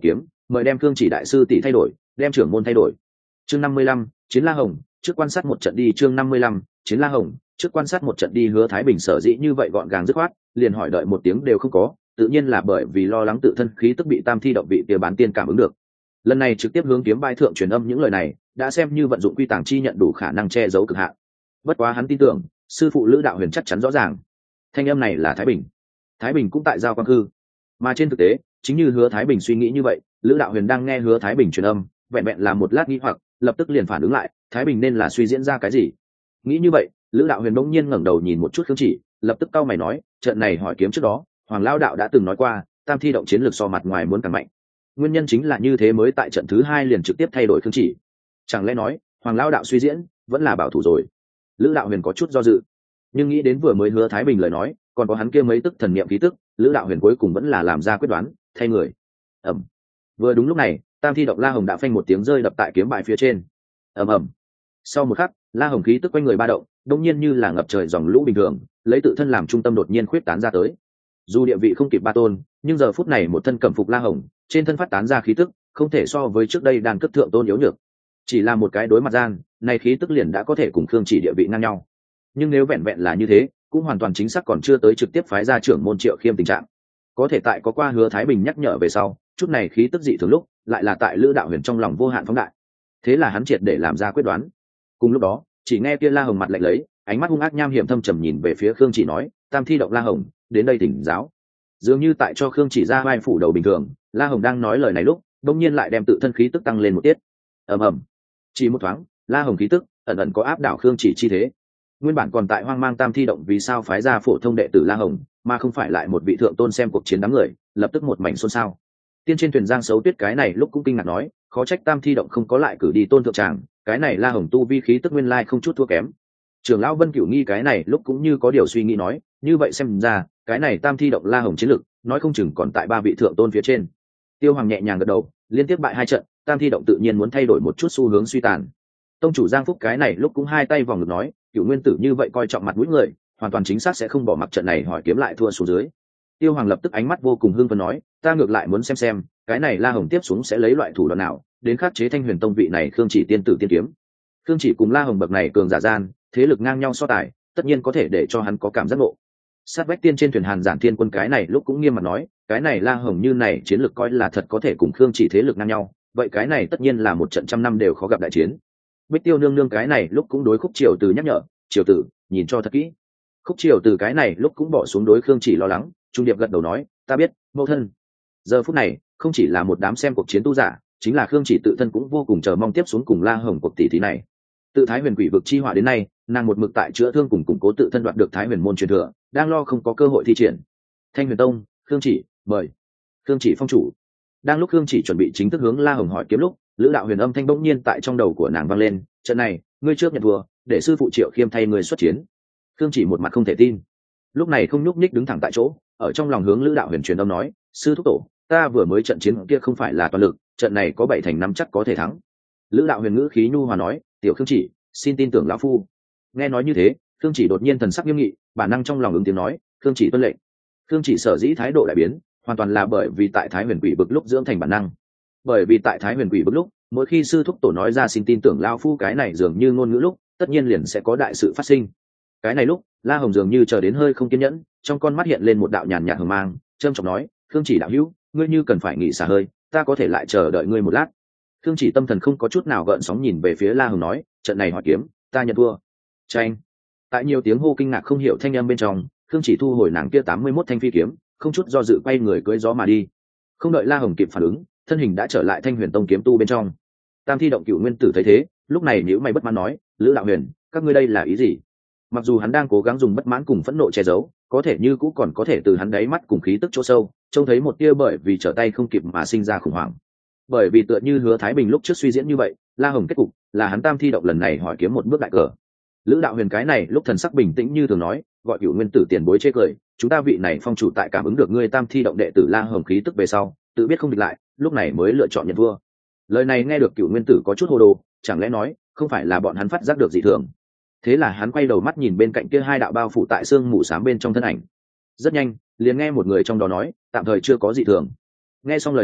Speaker 1: mời đem Khương Chỉ đại sư tỷ thay đổi, đem trưởng môn thay đổi. Chương 55, Chiến La Hồng, trước quan sát một trận đi. Chương 55, Chiến La Hồng, trước quan sát một trận đi. Hứa Thái Bình sở dĩ như vậy gọn gàng dứt khoát, liền hỏi đợi một tiếng đều không có, tự nhiên là bởi vì lo lắng tự thân khí tức bị Tam Thi động vị kia bán tiên cảm ứng được. Lần này trực tiếp hướng kiếm bái thượng truyền âm những lời này, đã xem như vận dụng quy tàng chi nhận đủ khả năng che giấu cực hạn. Bất quá hắn tin tưởng, sư phụ Lữ Đạo Huyền chắc chắn rõ ràng, thanh âm này là Thái Bình. Thái Bình cũng tại giao quang hư, mà trên thực tế, chính như Hứa Thái Bình suy nghĩ như vậy, Lữ Đạo Huyền đang nghe Hứa Thái Bình truyền âm, vẹn vẹn là một lát nghi hoặc, lập tức liền phản ứng lại, Thái Bình nên là suy diễn ra cái gì. Nghĩ như vậy, Lữ Đạo Huyền bỗng nhiên ngẩng đầu nhìn một chút Khương Chỉ, lập tức cau mày nói, trận này hỏi kiếm trước đó, Hoàng Lão đạo đã từng nói qua, Tam Thi động chiến lược so mặt ngoài muốn càng mạnh. Nguyên nhân chính là như thế mới tại trận thứ 2 liền trực tiếp thay đổi Khương Chỉ. Chẳng lẽ nói, Hoàng Lão đạo suy diễn vẫn là bảo thủ rồi? Lữ Đạo Huyền có chút do dự, nhưng nghĩ đến vừa mới Hứa Thái Bình lời nói, còn có hắn kia mấy tức thần niệm khí tức, Lữ Đạo Huyền cuối cùng vẫn là làm ra quyết đoán, thay người. Ầm. Vừa đúng lúc này, Tam Thi động La Hồng đã phanh một tiếng rơi đập tại kiếm bài phía trên. Ầm ầm. Sau một khắc, La Hồng khí tức quanh người ba động, đột nhiên như là ngập trời dòng lũ bình thường, lấy tự thân làm trung tâm đột nhiên khuyết tán ra tới. Dù địa vị không kịp ba tôn, nhưng giờ phút này một thân cẩm phục La Hồng, trên thân phát tán ra khí tức, không thể so với trước đây đàn cấp thượng tôn yếu nhược. Chỉ là một cái đối mặt gian, này khí tức liền đã có thể cùng Khương Chỉ địa vị ngang nhau. Nhưng nếu vẹn vẹn là như thế, cũng hoàn toàn chính xác còn chưa tới trực tiếp phái ra trưởng môn Triệu Khiêm tình trạng. Có thể tại có qua Hứa Thái Bình nhắc nhở về sau, chút này khí tức dị thường lúc, lại là tại Lữ Đạo Huyền trong lòng vô hạn phóng đại. Thế là hắn triệt để làm ra quyết đoán. Cùng lúc đó, chỉ nghe kia La Hồng mặt lạnh lấy, ánh mắt hung ác nham hiểm thâm trầm nhìn về phía Khương Chỉ nói, Tam Thi động La Hồng, đến đây thỉnh giáo. Dường như tại cho Khương Chỉ ra vai phủ đầu bình thường, La Hồng đang nói lời này lúc, đột nhiên lại đem tự thân khí tức tăng lên một tiết. Ầm ầm. Chỉ một thoáng, La Hồng khí tức ẩn ẩn có áp đảo Khương Chỉ chi thế. Nguyên bản còn tại hoang mang Tam Thi động vì sao phái ra phổ thông đệ tử La Hồng, mà không phải lại một vị thượng tôn xem cuộc chiến đám người, lập tức một mảnh xôn xao. Tiên trên thuyền Giang Sấu Tuyết cái này lúc cũng kinh ngạc nói, khó trách Tam Thi động không có lại cử đi tôn thượng tràng, cái này La Hồng tu vi khí tức nguyên lai không chút thua kém. Trưởng lão Vân Cửu Nghi cái này lúc cũng như có điều suy nghĩ nói, như vậy xem ra, cái này Tam Thi động La Hồng chiến lực, nói không chừng còn tại 3 vị thượng tôn phía trên. Tiêu Hoàng nhẹ nhàng gật đầu, liên tiếp bại 2 trận, Tam Thi động tự nhiên muốn thay đổi một chút xu hướng suy tàn. Tông chủ Giang Phúc cái này lúc cũng hai tay vòng ngực nói, Cửu Nguyên tử như vậy coi trọng mặt mũi người, hoàn toàn chính xác sẽ không bỏ mặc trận này hỏi kiếm lại thua xuống dưới. Tiêu Hoàng lập tức ánh mắt vô cùng hưng phấn nói, ta ngược lại muốn xem, cái này La Hồng tiếp xuống sẽ lấy loại thủ đoạn nào, đến khắc chế Thanh Huyền Tông vị này Khương Chỉ tiên tử tiên kiếm. Khương Chỉ cùng La Hồng bậc này cường giả gian, thế lực ngang nhau so tài, tất nhiên có thể để cho hắn có cảm giác ngộ. Sát vách tiên trên thuyền Hàn Giản Thiên Quân cái này lúc cũng nghiêm mặt nói, cái này La Hồng như này chiến lược coi là thật có thể cùng Khương Chỉ thế lực ngang nhau, vậy cái này tất nhiên là một trận trăm năm đều khó gặp đại chiến. Bích Tiêu nương nương cái này lúc cũng đối Khúc Triều Từ nhắc nhở, Triều Tử, nhìn cho thật kỹ. Khúc Triều Từ cái này lúc cũng bỏ xuống đối Khương Chỉ lo lắng, trung điệp gật đầu nói, ta biết, mẫu thân. Giờ phút này, không chỉ là một đám xem cuộc chiến tu giả, chính là Khương Chỉ tự thân cũng vô cùng chờ mong tiếp xuống cùng La Hồng cuộc tỷ thí này. Tự Thái Huyền Quỷ vực chi họa đến nay, nàng một mực tại chữa thương cùng củng cố tự thân đoạt được Thái Huyền môn truyền thừa, đang lo không có cơ hội thi triển. Thanh Huyền Tông, Khương Chỉ, mời. Khương Chỉ phong chủ. Đang lúc Khương Chỉ chuẩn bị chính thức hướng La Hồng hỏi kiếm lúc, Lữ Đạo Huyền âm thanh bỗng nhiên tại trong đầu của nàng vang lên, trận này, ngươi trước nhận thua, để sư phụ Triệu Khiêm thay ngươi xuất chiến. Khương Chỉ một mặt không thể tin. Lúc này không nhúc nhích đứng thẳng tại chỗ, ở trong lòng hướng Lữ Đạo Huyền truyền âm nói, sư thúc tổ, ta vừa mới trận chiến kia không phải là toàn lực, trận này có 7 thành 5 chắc có thể thắng. Lữ Đạo Huyền ngữ khí nhu hòa nói, tiểu Khương Chỉ, xin tin tưởng lão phu. Nghe nói như thế, Khương Chỉ đột nhiên thần sắc nghiêm nghị, bản năng trong lòng ứng tiếng nói, Khương Chỉ tuân lệnh. Khương Chỉ sở dĩ thái độ đại biến, hoàn toàn là bởi vì tại Thái Huyền Quỷ vực lúc dưỡng thành bản năng. Bởi vì tại Thái Huyền Quỷ vực lúc, mỗi khi sư thúc tổ nói ra xin tin tưởng lão phu cái này dường như ngôn ngữ lúc, tất nhiên liền sẽ có đại sự phát sinh. Cái này lúc, La Hồng dường như chờ đến hơi không kiên nhẫn, trong con mắt hiện lên một đạo nhàn nhạt hờ mang, trâm trọng nói, Khương Chỉ đạo hữu, ngươi như cần phải nghỉ xả hơi, ta có thể lại chờ đợi ngươi một lát. Khương Chỉ tâm thần không có chút nào gợn sóng nhìn về phía La Hồng nói, trận này hỏi kiếm, ta nhận thua. Tranh. Tại nhiều tiếng hô kinh ngạc không hiểu thanh âm bên trong, Khương Chỉ thu hồi nàng kia 81 thanh phi kiếm, không chút do dự quay người cưỡi gió mà đi. Không đợi La Hồng kịp phản ứng, thân hình đã trở lại Thanh Huyền Tông kiếm tu bên trong. Tam Thi động Cửu Nguyên tử thấy thế, lúc này nhíu mày bất mãn nói, Lữ Đạo Huyền, các ngươi đây là ý gì? Mặc dù hắn đang cố gắng dùng bất mãn cùng phẫn nộ che giấu, có thể như cũ còn có thể từ hắn đáy mắt cùng khí tức chỗ sâu, trông thấy một tia bởi vì trở tay không kịp mà sinh ra khủng hoảng. Bởi vì tựa như Hứa Thái Bình lúc trước suy diễn như vậy, La Hồng kết cục là hắn Tam Thi động lần này hỏi kiếm một bước đại cờ. Lữ Đạo Huyền cái này lúc thần sắc bình tĩnh như thường nói, gọi Cửu Nguyên tử tiền bối chê cười, chúng ta vị này phong chủ tại cảm ứng được ngươi Tam Thi động đệ tử La Hồng khí tức về sau, tự biết không địch lại, lúc này mới lựa chọn nhận vua. Lời này nghe được Cửu Nguyên tử có chút hồ đồ, chẳng lẽ nói không phải là bọn hắn phát giác được dị thường? Thế là hắn quay đầu mắt nhìn bên cạnh kia 2 đạo bao phủ tại sương mù xám bên trong thân ảnh. Rất nhanh, liền nghe một người trong đó nói, tạm thời chưa có dị thường. Nghe xong lời này,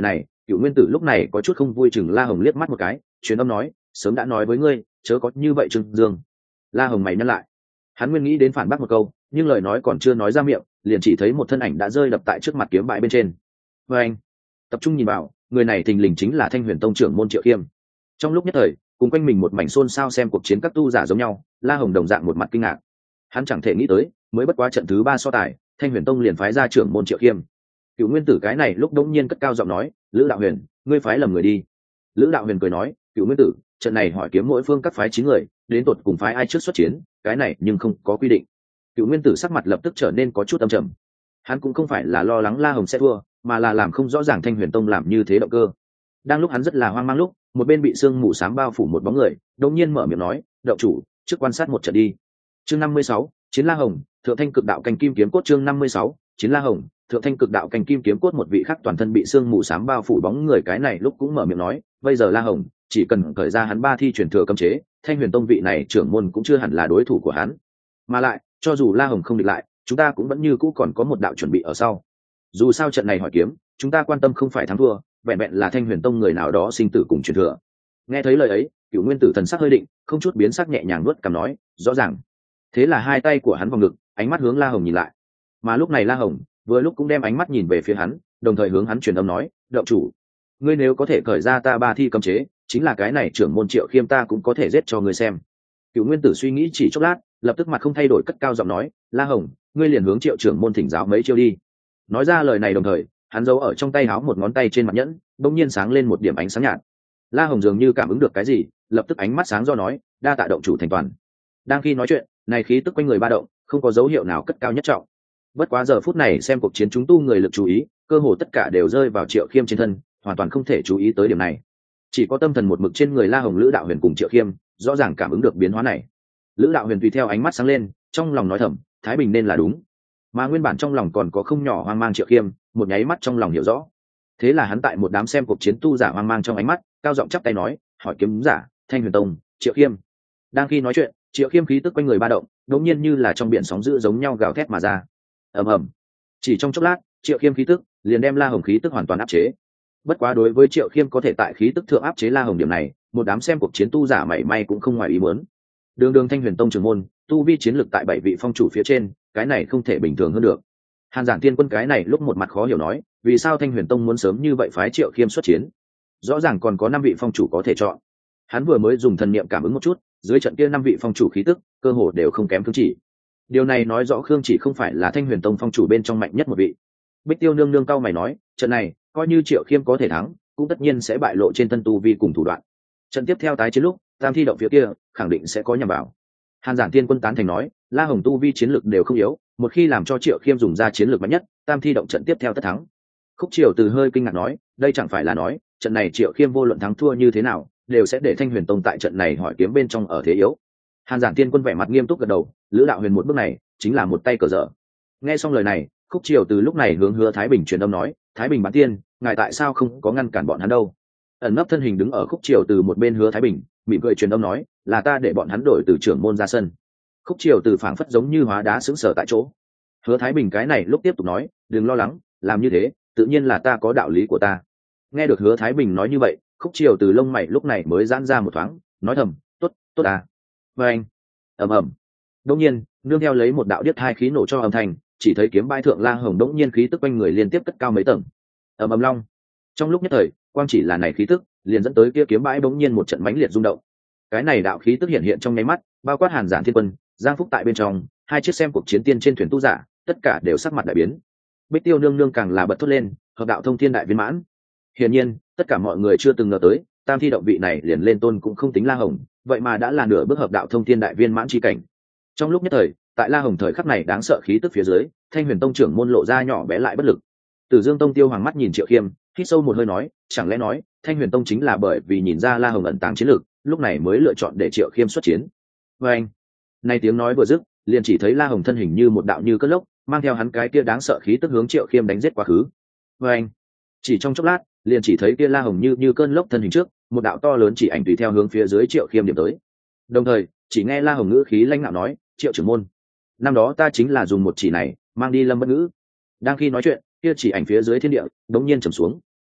Speaker 1: Cựu Nguyên Tử lúc này có chút không vui chừng La Hồng liếc mắt một cái, truyền âm nói, sớm đã nói với ngươi, chớ có như vậy Trương Dương. La Hồng mày nhăn lại, hắn nguyên nghĩ đến phản bác một câu, nhưng lời nói còn chưa nói ra miệng, liền chỉ thấy một thân ảnh đã rơi đập tại trước mặt kiếm bãi bên trên. Và anh tập trung nhìn vào, người này thình lình chính là Thanh Huyền Tông trưởng môn Triệu Khiêm. Trong lúc nhất thời, cùng quanh mình một mảnh xôn xao xem cuộc chiến các tu giả giống nhau, La Hồng đồng dạng một mặt kinh ngạc. Hắn chẳng thể nghĩ tới, mới bất quá trận thứ 3 so tài, Thanh Huyền Tông liền phái ra trưởng môn Triệu Khiêm. Cựu Nguyên Tử cái này lúc đống nhiên cất cao giọng nói, Lữ Đạo Huyền, ngươi phái lầm người đi. Lữ Đạo Huyền cười nói, Cựu Nguyên Tử, trận này hỏi kiếm mỗi phương các phái 9 người, đến tột cùng phái ai trước xuất chiến, cái này nhưng không có quy định. Cựu Nguyên Tử sắc mặt lập tức trở nên có chút âm trầm. Hắn cũng không phải là lo lắng La Hồng sẽ thua, mà là làm không rõ ràng Thanh Huyền Tông làm như thế động cơ. Đang lúc hắn rất là hoang mang lúc, một bên bị sương mù xám bao phủ một bóng người, đột nhiên mở miệng nói, "Đạo chủ, trước quan sát một trận đi." Chương 56, Chiến La Hồng, Thượng Thanh Cực Đạo Cành Kim Kiếm Cốt. Chương 56, Chiến La Hồng, Thượng Thanh Cực Đạo Cành Kim Kiếm Cốt. Một vị khác toàn thân bị sương mù xám bao phủ bóng người cái này lúc cũng mở miệng nói, "Bây giờ La Hồng, chỉ cần khởi ra hắn 3 thi truyền thừa cấm chế, Thanh Huyền Tông vị này trưởng môn cũng chưa hẳn là đối thủ của hắn. Mà lại, cho dù La Hồng không địch lại, chúng ta cũng vẫn như cũ còn có một đạo chuẩn bị ở sau. Dù sao trận này hỏi kiếm, chúng ta quan tâm không phải thắng thua, vẹn vẹn là Thanh Huyền Tông người nào đó sinh tử cùng truyền thừa." Nghe thấy lời ấy, Cửu Nguyên Tử thần sắc hơi định, không chút biến sắc nhẹ nhàng nuốt cằm nói, "Rõ ràng." Thế là hai tay của hắn vòng ngực, ánh mắt hướng La Hồng nhìn lại. Mà lúc này La Hồng vừa lúc cũng đem ánh mắt nhìn về phía hắn, đồng thời hướng hắn truyền âm nói, "Đạo chủ, ngươi nếu có thể khởi ra ta 3 thi cấm chế, chính là cái này trưởng môn Triệu Khiêm ta cũng có thể giết cho ngươi xem." Cửu Nguyên Tử suy nghĩ chỉ chốc lát, lập tức mặt không thay đổi cất cao giọng nói, "La Hồng, ngươi liền hướng Triệu trưởng môn thỉnh giáo mấy chiêu đi." Nói ra lời này đồng thời, hắn giấu ở trong tay áo một ngón tay trên mặt nhẫn, bỗng nhiên sáng lên một điểm ánh sáng nhạt. La Hồng dường như cảm ứng được cái gì, lập tức ánh mắt sáng do nói, "Đa tạ động chủ thành toàn." Đang khi nói chuyện, này khí tức quanh người ba động, không có dấu hiệu nào cất cao nhất trọng. Bất quá giờ phút này xem cuộc chiến chúng tu người lực chú ý, cơ hồ tất cả đều rơi vào Triệu Khiêm trên thân, hoàn toàn không thể chú ý tới điểm này. Chỉ có tâm thần một mực trên người La Hồng Lữ Đạo Huyền cùng Triệu Khiêm, rõ ràng cảm ứng được biến hóa này. Lữ Đạo Huyền tùy theo ánh mắt sáng lên, trong lòng nói thầm, Thái Bình nên là đúng. Mà nguyên bản trong lòng còn có không nhỏ hoang mang Triệu Khiêm, một nháy mắt trong lòng hiểu rõ. Thế là hắn tại một đám xem cuộc chiến tu giả hoang mang trong ánh mắt, cao giọng chắp tay nói, "Hỏi kiếm giả, Thanh Huyền Tông, Triệu Khiêm." Đang khi nói chuyện, Triệu Khiêm khí tức quanh người ba động, đột nhiên như là trong biển sóng dữ giống nhau gào thét mà ra. Ầm ầm. Chỉ trong chốc lát, Triệu Khiêm khí tức liền đem La Hồng khí tức hoàn toàn áp chế. Bất quá đối với Triệu Khiêm có thể tại khí tức thượng áp chế La Hồng điểm này, một đám xem cuộc chiến tu giả mảy may cũng không ngoài ý muốn. Đường Thanh Huyền Tông trưởng môn, tu vi chiến lực tại 7 vị phong chủ phía trên, cái này không thể bình thường hơn được. Hàn Giản Tiên Quân cái này lúc một mặt khó hiểu nói, vì sao Thanh Huyền Tông muốn sớm như vậy phái Triệu Khiêm xuất chiến? Rõ ràng còn có 5 vị phong chủ có thể chọn. Hắn vừa mới dùng thần niệm cảm ứng một chút, dưới trận kia 5 vị phong chủ khí tức, cơ hồ đều không kém Khương Chỉ. Điều này nói rõ Khương Chỉ không phải là Thanh Huyền Tông phong chủ bên trong mạnh nhất một vị. Bích Tiêu nương nương cau mày nói, trận này, coi như Triệu Khiêm có thể thắng, cũng tất nhiên sẽ bại lộ trên thân tu vi cùng thủ đoạn. Trận tiếp theo tái chiến lúc, Tam thi động phía kia, khẳng định sẽ có nhằm vào. Hàn Giản Tiên Quân tán thành nói, La Hồng tu vi chiến lực đều không yếu, một khi làm cho Triệu Khiêm dùng ra chiến lược mạnh nhất, Tam thi động trận tiếp theo tất thắng. Khúc Triều từ hơi kinh ngạc nói, đây chẳng phải là nói, trận này Triệu Khiêm vô luận thắng thua như thế nào, đều sẽ để Thanh Huyền Tông tại trận này hỏi kiếm bên trong ở thế yếu. Hàn Giản Tiên Quân vẻ mặt nghiêm túc gật đầu, Lữ Đạo Huyền một bước này, chính là một tay cờ dở. Nghe xong lời này, Khúc Triều từ lúc này hướng Hứa Thái Bình truyền âm nói, Thái Bình bán tiên, ngài tại sao không có ngăn cản bọn hắn đâu? Ẩn nấp thân hình đứng ở Khúc Triều từ một bên Hứa Thái Bình, mỉm cười truyền âm nói, là ta để bọn hắn đổi từ trưởng môn ra sân. Khúc Triều từ phảng phất giống như hóa đá sững sờ tại chỗ. Hứa Thái Bình cái này lúc tiếp tục nói, đừng lo lắng, làm như thế, tự nhiên là ta có đạo lý của ta. Nghe được Hứa Thái Bình nói như vậy, Khúc Triều từ lông mày lúc này mới giãn ra một thoáng, nói thầm, tốt, tốt à. Và anh, ầm ầm. Đống nhiên, nương theo lấy một đạo điếc hai khí nổ cho âm thanh, chỉ thấy kiếm bãi thượng La Hồng đống nhiên khí tức quanh người liên tiếp cất cao mấy tầng. Ầm ầm long. Trong lúc nhất thời, quang chỉ là này khí tức, liền dẫn tới kia kiếm bãi bỗng nhiên một trận mãnh liệt rung động. Cái này đạo khí tức hiện hiện trong nháy mắt, bao quát Hàn Giản Thiên Quân, Giang Phúc tại bên trong, hai chiếc xem cuộc chiến tiên trên thuyền tu giả, tất cả đều sắc mặt đại biến. Bích Tiêu nương nương càng là bật thốt lên, hợp đạo thông thiên đại viên mãn. Hiển nhiên, tất cả mọi người chưa từng ngờ tới, Tam thi động vị này liền lên tôn cũng không tính La Hồng, vậy mà đã là nửa bước hợp đạo thông thiên đại viên mãn chi cảnh. Trong lúc nhất thời, tại La Hồng thời khắc này đáng sợ khí tức phía dưới, Thanh Huyền Tông trưởng môn lộ ra nhỏ bé lại bất lực. Từ Dương Tông Tiêu Hoàng mắt nhìn Triệu Khiêm, hít sâu một hơi nói, chẳng lẽ nói, Thanh Huyền Tông chính là bởi vì nhìn ra La Hồng ẩn tàng chiến lược, lúc này mới lựa chọn để Triệu Khiêm xuất chiến. Và anh, nay tiếng nói vừa dứt, liền chỉ thấy La Hồng thân hình như một đạo như cơn lốc, mang theo hắn cái kia đáng sợ khí tức hướng Triệu Khiêm đánh giết quá khứ. Và anh, chỉ trong chốc lát, liền chỉ thấy kia La Hồng như cơn lốc thân hình trước, một đạo to lớn chỉ ảnh tùy theo hướng phía dưới Triệu Khiêm điểm tới. Đồng thời, chỉ nghe La Hồng ngữ khí lãnh ngạo nói, Triệu trưởng môn, năm đó ta chính là dùng một chỉ này mang đi Lâm Bất Ngữ. Đang khi nói chuyện, kia chỉ ảnh phía dưới thiên địa đống nhiên trầm xuống.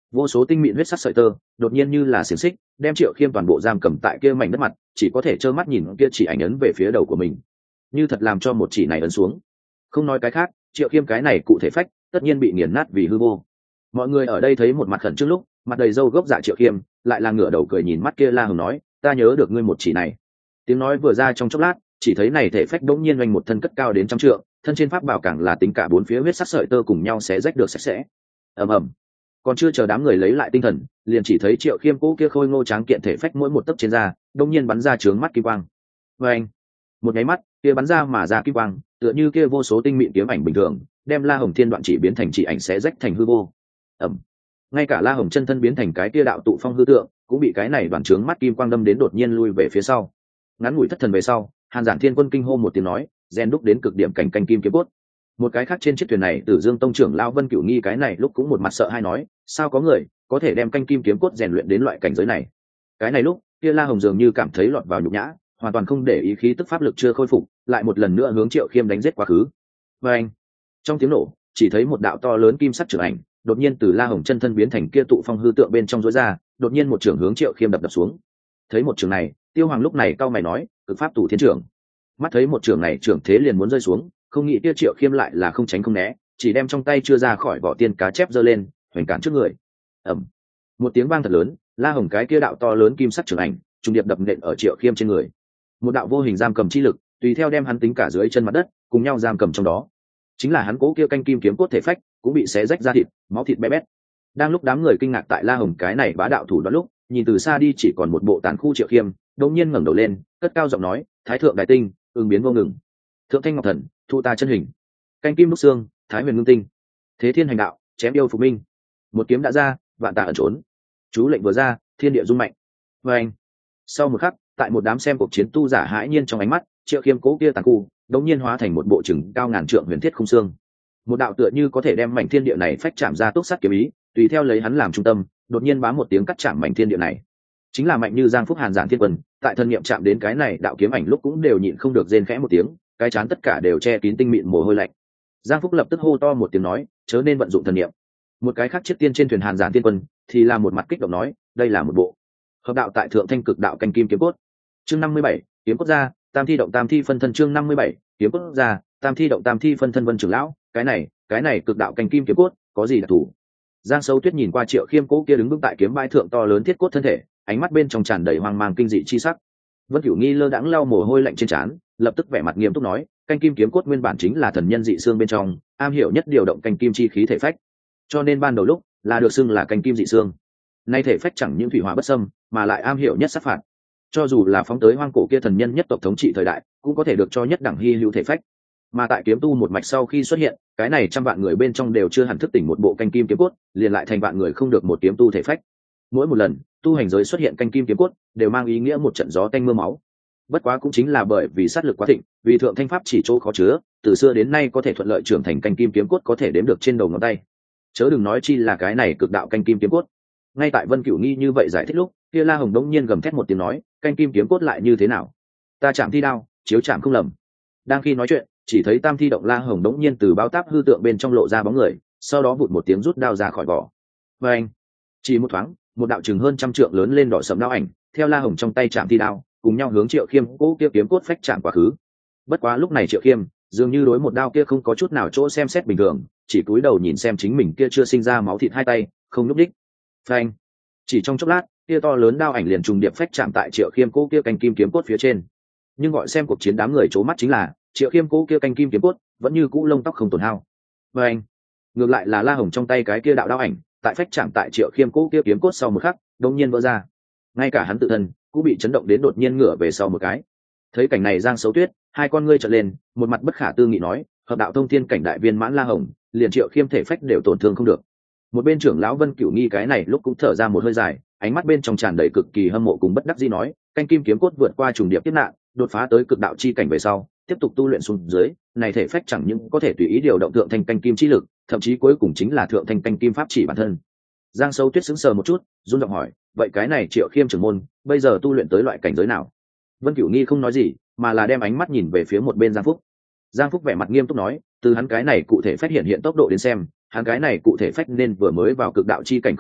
Speaker 1: vô số tinh mịn huyết sắc sợi tơ đột nhiên như là xiềng xích đem Triệu Khiêm toàn bộ giam cầm tại kia mảnh đất mặt, chỉ có thể trơ mắt nhìn kia chỉ ảnh ấn về phía đầu của mình, như thật làm cho một chỉ này ấn xuống. Không nói cái khác, Triệu Khiêm cái này cụ thể phách tất nhiên bị nghiền nát vì hư vô. Mọi người ở đây thấy một mặt khẩn trương lúc, mặt đầy râu gốc dạ Triệu Khiêm lại là ngửa đầu cười nhìn mắt kia La Hồng nói, ta nhớ được ngươi một chỉ này. Tiếng nói vừa ra trong chốc lát, chỉ thấy này thể phách đống nhiên oanh một thân cất cao đến 100 trượng, thân trên pháp bảo càng là tính cả bốn phía huyết sắc sợi tơ cùng nhau xé rách được sạch sẽ. Ầm ầm. Còn chưa chờ đám người lấy lại tinh thần, liền chỉ thấy Triệu Khiêm cũ kia khôi ngô tráng kiện thể phách mỗi một tấc trên da đống nhiên bắn ra trướng mắt kim quang. Oeng. Một nháy mắt, kia bắn ra mà ra kim quang, tựa như kia vô số tinh mịn kiếm ảnh bình thường, đem La Hồng Thiên đoạn chỉ biến thành chỉ ảnh xé rách thành hư vô. Ầm. Ngay cả La Hồng chân thân biến thành cái kia đạo tụ phong hư tượng, cũng bị cái này đoạn trướng mắt kim quang đâm đến đột nhiên lui về phía sau. Ngắn ngủi thất thần về sau, Hàn Giản Thiên Quân kinh hô một tiếng nói, rèn đúc đến cực điểm cảnh canh kim kiếm cốt. Một cái khác trên chiếc thuyền này, Tử Dương tông trưởng lão Vân Cửu Nghi cái này lúc cũng một mặt sợ hai nói, sao có người có thể đem canh kim kiếm cốt rèn luyện đến loại cảnh giới này. Cái này lúc kia La Hồng dường như cảm thấy lọt vào nhục nhã, hoàn toàn không để ý khí tức pháp lực chưa khôi phục, lại một lần nữa hướng Triệu Khiêm đánh giết quá khứ. Và anh, trong tiếng nổ, chỉ thấy một đạo to lớn kim sắc trưởng ảnh đột nhiên từ La Hồng chân thân biến thành kia tụ phong hư tượng bên trong rối ra, đột nhiên một trưởng hướng Triệu Khiêm đập xuống. Thấy một trưởng này, Tiêu Hoàng lúc này cau mày nói, cực pháp tụ thiên trưởng. Mắt thấy một trưởng này trưởng thế liền muốn rơi xuống, không nghĩ kia Triệu Khiêm lại là không tránh không né, chỉ đem trong tay chưa ra khỏi vỏ tiên cá chép giơ lên, hoành cản trước người. Ầm. Một tiếng vang thật lớn, La Hồng cái kia đạo to lớn kim sắc trưởng ảnh trùng điệp đập nện ở Triệu Khiêm trên người. Một đạo vô hình giam cầm chi lực tùy theo đem hắn tính cả dưới chân mặt đất cùng nhau giam cầm trong đó. Chính là hắn cố kia canh kim kiếm cốt thể phách cũng bị xé rách ra thịt, máu thịt bé bét. Đang lúc đám người kinh ngạc tại La Hồng cái này bá đạo thủ đoạn lúc, nhìn từ xa đi chỉ còn một bộ tàn khu Triệu Khiêm, đột nhiên ngẩng đầu lên, cất cao giọng nói, thái thượng đại tinh, ứng biến vô ngừng. Thượng thanh ngọc thần, thu ta chân hình. Canh kim đúc xương, thái huyền ngưng tinh. Thế thiên hành đạo, chém yêu phục minh. Một kiếm đã ra, vạn tà ẩn trốn. Chú lệnh vừa ra, thiên địa rung mạnh. Và anh. Sau một khắc, tại một đám xem cuộc chiến tu giả hãi nhiên trong ánh mắt, Triệu Khiêm cố kia tàn khu đột nhiên hóa thành một bộ chừng cao ngàn trượng huyền thiết khung xương. Một đạo tựa như có thể đem mảnh thiên địa này phách chạm ra túc sát kiếm ý, tùy theo lấy hắn làm trung tâm, đột nhiên bám một tiếng cắt chạm mảnh thiên địa này. Chính là mạnh như Giang Phúc Hàn Giản Thiên Quân, tại thân niệm chạm đến cái này đạo kiếm ảnh lúc cũng đều nhịn không được rên khẽ một tiếng, cái chán tất cả đều che kín tinh mịn mồ hôi lạnh. Giang Phúc lập tức hô to một tiếng nói, chớ nên vận dụng thần niệm. Một cái khác chiếc tiên trên thuyền Hàn Giản Thiên Quân thì là một mặt kích động nói, đây là một bộ hợp đạo tại thượng thanh cực đạo canh kim kiếm cốt. Chương 57, kiếm cốt ra, tam thi động tam thi phân thân. Chương 57, kiếm cốt ra, tam thi động tam thi phân thân. Vân trưởng lão, cái này cực đạo canh kim kiếm cốt có gì đặc thù? Giang Sâu Tuyết nhìn qua Triệu Khiêm cố kia đứng vững tại kiếm bãi thượng to lớn thiết cốt thân thể, ánh mắt bên trong tràn đầy hoang mang kinh dị chi sắc. Vân Cửu Nghi lơ đãng lau mồ hôi lạnh trên trán, lập tức vẻ mặt nghiêm túc nói, canh kim kiếm cốt nguyên bản chính là thần nhân dị xương bên trong, am hiểu nhất điều động canh kim chi khí thể phách, cho nên ban đầu lúc là được xưng là canh kim dị xương. Nay thể phách chẳng những thủy hỏa bất xâm, mà lại am hiểu nhất sát phạt. Cho dù là phóng tới hoang cổ kia thần nhân nhất tộc thống trị thời đại, cũng có thể được cho nhất đẳng hy hữu thể phách. Mà tại kiếm tu một mạch sau khi xuất hiện, cái này trăm vạn người bên trong đều chưa hẳn thức tỉnh một bộ canh kim kiếm cốt, liền lại thành vạn người không được một kiếm tu thể phách. Mỗi một lần tu hành giới xuất hiện canh kim kiếm cốt, đều mang ý nghĩa một trận gió tanh mưa máu. Bất quá cũng chính là bởi vì sát lực quá thịnh, vì thượng thanh pháp chỉ chỗ khó chứa, từ xưa đến nay có thể thuận lợi trưởng thành canh kim kiếm cốt có thể đếm được trên đầu ngón tay. Chớ đừng nói chi là cái này cực đạo canh kim kiếm cốt. Ngay tại Vân Cửu Nghi như vậy giải thích lúc, kia La Hồng đống nhiên gầm thét một tiếng nói, canh kim kiếm cốt lại như thế nào? Ta chạm thi đao, chiếu chạm không lầm. Đang khi nói chuyện, chỉ thấy tam thi động La Hồng đống nhiên từ bao táp hư tượng bên trong lộ ra bóng người, sau đó vụt một tiếng rút đao ra khỏi vỏ. Và anh, chỉ một thoáng, một đạo chừng hơn 100 trượng lớn lên đỏ sẫm đao ảnh, theo La Hồng trong tay chạm thi đao, cùng nhau hướng Triệu Khiêm cố kia kiếm cốt phách chạm quá khứ. Bất quá lúc này Triệu Khiêm dường như đối một đao kia không có chút nào chỗ xem xét bình thường, chỉ cúi đầu nhìn xem chính mình kia chưa sinh ra máu thịt hai tay, không nhúc đích. Phanh! Chỉ trong chốc lát, kia to lớn đao ảnh liền trùng điệp phách chạm tại Triệu Khiêm cố kia canh kim kiếm cốt phía trên. Nhưng gọi xem cuộc chiến đám người trố mắt chính là, Triệu Khiêm cố kia canh kim kiếm cốt vẫn như cũ lông tóc không tổn hao. Phanh! Ngược lại là La Hồng trong tay cái kia đạo đao ảnh, tại phách chạm tại Triệu Khiêm cố kia kiếm cốt sau một khắc, đột nhiên vỡ ra. Ngay cả hắn tự thân cũng bị chấn động đến đột nhiên ngửa về sau một cái. Thấy cảnh này Giang Sấu Tuyết hai con ngươi trợn lên, một mặt bất khả tư nghị nói, hợp đạo thông thiên cảnh đại viên mãn La Hồng, liền Triệu Khiêm thể phách đều tổn thương không được. Một bên trưởng lão Vân Cửu Nghi cái này lúc cũng thở ra một hơi dài, ánh mắt bên trong tràn đầy cực kỳ hâm mộ cùng bất đắc dĩ nói, canh kim kiếm cốt vượt qua trùng điệp kiếp nạn, đột phá tới cực đạo chi cảnh về sau, tiếp tục tu luyện xuống dưới, này thể phách chẳng những có thể tùy ý điều động thượng thanh canh kim chi lực, thậm chí cuối cùng chính là thượng thanh canh kim pháp chỉ bản thân. Giang Sấu Tuyết sững sờ một chút, run giọng hỏi, vậy cái này Triệu Khiêm trưởng môn bây giờ tu luyện tới loại cảnh giới nào? Vân Cửu Nghi không nói gì, mà là đem ánh mắt nhìn về phía một bên Giang Phúc. Giang Phúc vẻ mặt nghiêm túc nói, từ hắn cái này cụ thể phách hiện tốc độ đến xem, hắn cái này cụ thể phách nên vừa mới vào cực đạo chi cảnh không lâu,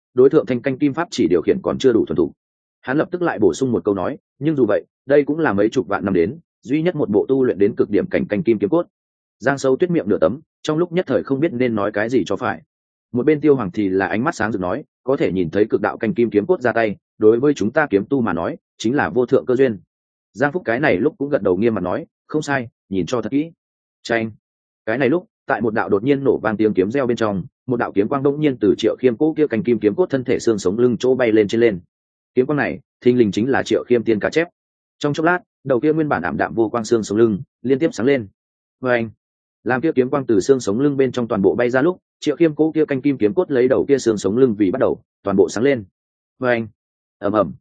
Speaker 1: đối tượng thanh canh kim pháp chỉ điều khiển còn chưa đủ thuần thục. Hắn lập tức lại bổ sung một câu nói, nhưng dù vậy đây cũng là mấy chục vạn năm đến duy nhất một bộ tu luyện đến cực điểm cảnh canh kim kiếm cốt. Giang Sâu Tuyết miệng nửa tấm, trong lúc nhất thời không biết nên nói cái gì cho phải. Một bên Tiêu Hoàng thì là ánh mắt sáng rực nói, có thể nhìn thấy cực đạo canh kim kiếm cốt ra tay, đối với chúng ta kiếm tu mà nói chính là vô thượng cơ duyên. Giang Phúc cái này lúc cũng gật đầu nghiêm mặt nói, không sai, nhìn cho thật kỹ. Chanh. Cái này lúc, tại một đạo đột nhiên nổ vang tiếng kiếm reo bên trong, một đạo kiếm quang đột nhiên từ Triệu Khiêm cố kia canh kim kiếm cốt thân thể xương sống lưng chỗ bay lên trên lên. Kiếm quang này, thình lình chính là Triệu Khiêm tiên cá chép. Trong chốc lát, đầu kia nguyên bản ảm đạm vô quang xương sống lưng liên tiếp sáng lên. Và anh, làm kia kiếm quang từ xương sống lưng bên trong toàn bộ bay ra lúc, Triệu Khiêm cố kia canh kim kiếm cốt lấy đầu kia xương sống lưng vì bắt đầu toàn bộ sáng lên. Và anh, ầm ầm,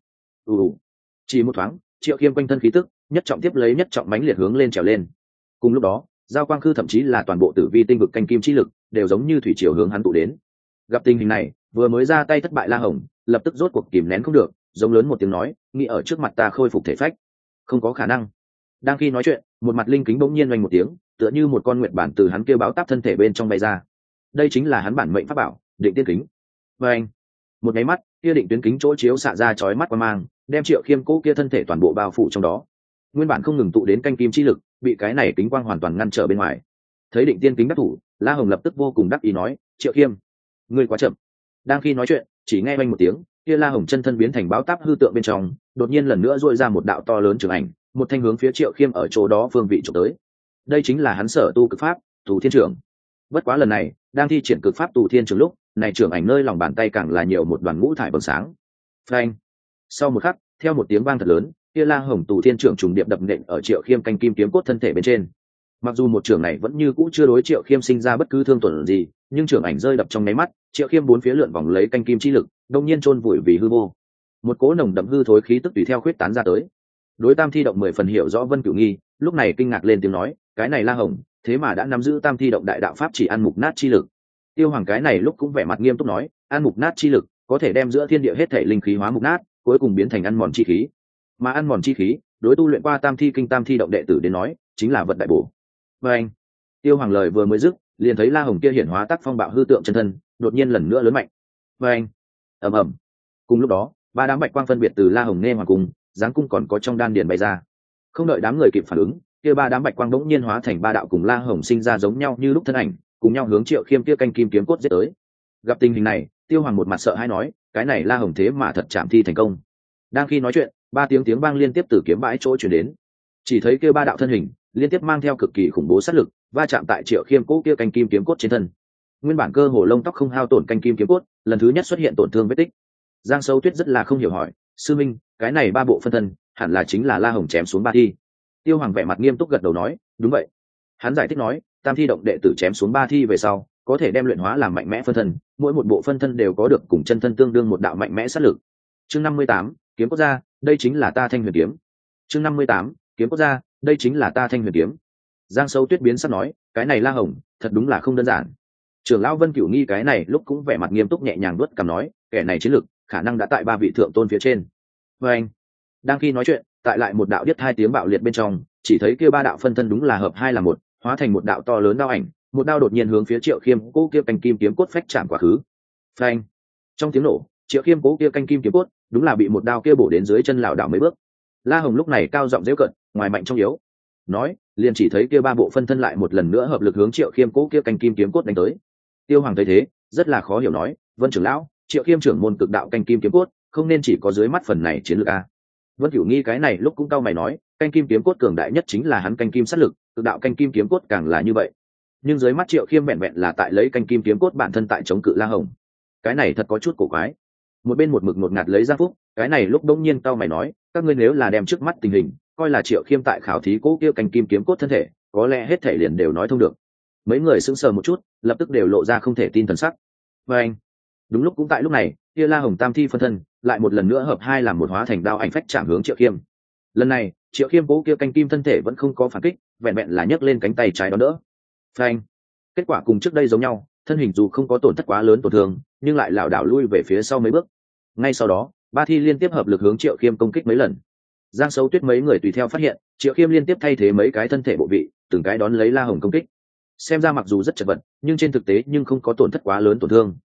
Speaker 1: chỉ một thoáng, Triệu Khiêm quanh thân khí tức nhất trọng tiếp lấy nhất trọng mãnh liệt hướng lên trèo lên. Cùng lúc đó, giao quang khư thậm chí là toàn bộ tử vi tinh vực canh kim chi lực đều giống như thủy triều hướng hắn tụ đến. Gặp tình hình này, vừa mới ra tay thất bại La Hồng lập tức rốt cuộc kìm nén không được, giống lớn một tiếng nói, nghĩ ở trước mặt ta khôi phục thể phách, không có khả năng. Đang khi nói chuyện, một mặt linh kính bỗng nhiên oanh một tiếng, tựa như một con nguyệt bản từ hắn kêu báo táp thân thể bên trong bay ra. Đây chính là hắn bản mệnh pháp bảo, định tiên kính. Và anh, một cái mắt, kia định tuyến kính chỗ chiếu xạ ra chói mắt qua mang, đem Triệu Khiêm cố kia thân thể toàn bộ bao phủ trong đó. Nguyên bản không ngừng tụ đến canh kim chi lực, bị cái này kính quang hoàn toàn ngăn trở bên ngoài. Thấy định tiên kính đắc thủ, La Hồng lập tức vô cùng đắc ý nói, Triệu Khiêm, ngươi quá chậm. Đang khi nói chuyện, chỉ nghe oanh một tiếng, kia La Hồng chân thân biến thành báo táp hư tượng bên trong, đột nhiên lần nữa dội ra một đạo to lớn trường ảnh, một thanh hướng phía Triệu Khiêm ở chỗ đó phương vị chụp tới. Đây chính là hắn sở tu cực pháp, Tù Thiên Trưởng. Bất quá lần này, đang thi triển cực pháp Tù Thiên Trưởng lúc, này trưởng ảnh nơi lòng bàn tay càng là nhiều một đoàn ngũ thải bừng sáng. Phanh! Sau một khắc, theo một tiếng vang thật lớn, kia La Hồng Tù Thiên Trưởng trùng điệp đập nện ở Triệu Khiêm canh kim kiếm cốt thân thể bên trên. Mặc dù một trưởng này vẫn như cũ chưa đối Triệu Khiêm sinh ra bất cứ thương tổn gì, nhưng trưởng ảnh rơi đập trong nháy mắt, Triệu Khiêm bốn phía lượn vòng lấy canh kim chi lực, đông nhiên chôn vùi vì hư vô. Một cỗ nồng đậm hư thối khí tức tùy theo khuyết tán ra tới. Đối Tam Thi động 10 phần hiểu rõ Vân Cửu Nghi, lúc này kinh ngạc lên tiếng nói, cái này La Hồng, thế mà đã nắm giữ Tam Thi động đại đạo pháp chỉ ăn mục nát chi lực. Tiêu Hoàng cái này lúc cũng vẻ mặt nghiêm túc nói, ăn mục nát chi lực có thể đem giữa thiên địa hết thể linh khí hóa mục nát, cuối cùng biến thành ăn mòn chi khí. Mà ăn mòn chi khí, đối tu luyện qua Tam Thi kinh Tam Thi động đệ tử đến nói, chính là vật đại bổ. Và anh, Tiêu Hoàng lời vừa mới dứt, liền thấy La Hồng kia hiển hóa tác phong bạo hư tượng chân thân, đột nhiên lần nữa lớn mạnh. Và anh, ầm ầm. Cùng lúc đó, ba đám bạch quang phân biệt từ La Hồng nghe hoàng cung, giáng cung còn có trong đan điền bay ra. Không đợi đám người kịp phản ứng, kia ba đám bạch quang bỗng nhiên hóa thành ba đạo cùng La Hồng sinh ra giống nhau như lúc thân ảnh, cùng nhau hướng Triệu Khiêm kia canh kim kiếm cốt giết tới. Gặp tình hình này, Tiêu Hoàng một mặt sợ hãi nói, cái này La Hồng thế mà thật chạm thi thành công. Đang khi nói chuyện, ba tiếng vang liên tiếp từ kiếm bãi chỗ truyền đến. Chỉ thấy kia ba đạo thân hình liên tiếp mang theo cực kỳ khủng bố sát lực, va chạm tại Triệu Khiêm cố kia canh kim kiếm cốt trên thân. Nguyên bản cơ hồ lông tóc không hao tổn canh kim kiếm cốt, lần thứ nhất xuất hiện tổn thương vết tích. Giang Sâu Tuyết rất là không hiểu hỏi, sư minh, cái này ba bộ phân thân hẳn là chính là La Hồng chém xuống ba thi. Tiêu Hoàng vẻ mặt nghiêm túc gật đầu nói, đúng vậy. Hắn giải thích nói, Tam Thi động đệ tử chém xuống ba thi về sau, có thể đem luyện hóa làm mạnh mẽ phân thân, mỗi một bộ phân thân đều có được cùng chân thân tương đương một đạo mạnh mẽ sát lực. Chương 58, kiếm cốt ra, đây chính là ta Thanh Huyền kiếm. Chương 58, kiếm cốt ra, đây chính là ta Thanh Huyền kiếm. Giang Sâu Tuyết biến sắc nói, cái này La Hồng thật đúng là không đơn giản. Trưởng lão Vân Cửu Nghi cái này lúc cũng vẻ mặt nghiêm túc nhẹ nhàng đuốt cằm nói, kẻ này chiến lực khả năng đã tại ba vị thượng tôn phía trên. Và anh, đang khi nói chuyện, tại lại một đạo điếc hai tiếng bạo liệt bên trong, chỉ thấy kia ba đạo phân thân đúng là hợp hai là một, hóa thành một đạo to lớn đao ảnh, một đao đột nhiên hướng phía Triệu Khiêm cố kia canh kim kiếm cốt phách chạm quá khứ. Phanh! Trong tiếng nổ, Triệu Khiêm cố kia canh kim kiếm cốt đúng là bị một đao kia bổ đến dưới chân lảo đảo mấy bước. La Hồng lúc này cao giọng giễu cợt, ngoài mạnh trong yếu, nói, liền chỉ thấy kia ba bộ phân thân lại một lần nữa hợp lực hướng Triệu Khiêm cố kia canh kim kiếm cốt đánh tới. Tiêu Hoàng thấy thế, rất là khó hiểu nói, Vân trưởng lão, Triệu Khiêm trưởng môn cực đạo canh kim kiếm cốt, không nên chỉ có dưới mắt phần này chiến lược a. Vân Cửu Nghi cái này lúc cũng cau mày nói, canh kim kiếm cốt cường đại nhất chính là hắn canh kim sát lực, cực đạo canh kim kiếm cốt càng là như vậy. Nhưng dưới mắt Triệu Khiêm vẹn vẹn là tại lấy canh kim kiếm cốt bản thân tại chống cự La Hồng. Cái này thật có chút cổ quái. Một bên một mực ngột ngạt lấy Giang Phúc, cái này lúc đông nhiên cau mày nói, các ngươi nếu là đem trước mắt tình hình, coi là Triệu Khiêm tại khảo thí cố kia canh kim kiếm cốt thân thể, có lẽ hết thể liền đều nói thông được. Mấy người sững sờ một chút, lập tức đều lộ ra không thể tin thần sắc. Và anh, đúng lúc cũng tại lúc này, kia La Hồng tam thi phân thân lại một lần nữa hợp hai làm một hóa thành đao ảnh phách chạm hướng Triệu Khiêm. Lần này, Triệu Khiêm cố kia canh kim thân thể vẫn không có phản kích, vẹn vẹn là nhấc lên cánh tay trái đón đỡ. Phanh! Kết quả cùng trước đây giống nhau, thân hình dù không có tổn thất quá lớn tổn thương, nhưng lại lảo đảo lui về phía sau mấy bước. Ngay sau đó, ba thi liên tiếp hợp lực hướng Triệu Khiêm công kích mấy lần. Giang Sâu Tuyết mấy người tùy theo phát hiện, Triệu Khiêm liên tiếp thay thế mấy cái thân thể bộ vị, từng cái đón lấy La Hồng công kích. Xem ra mặc dù rất chật vật, nhưng trên thực tế nhưng không có tổn thất quá lớn tổn thương.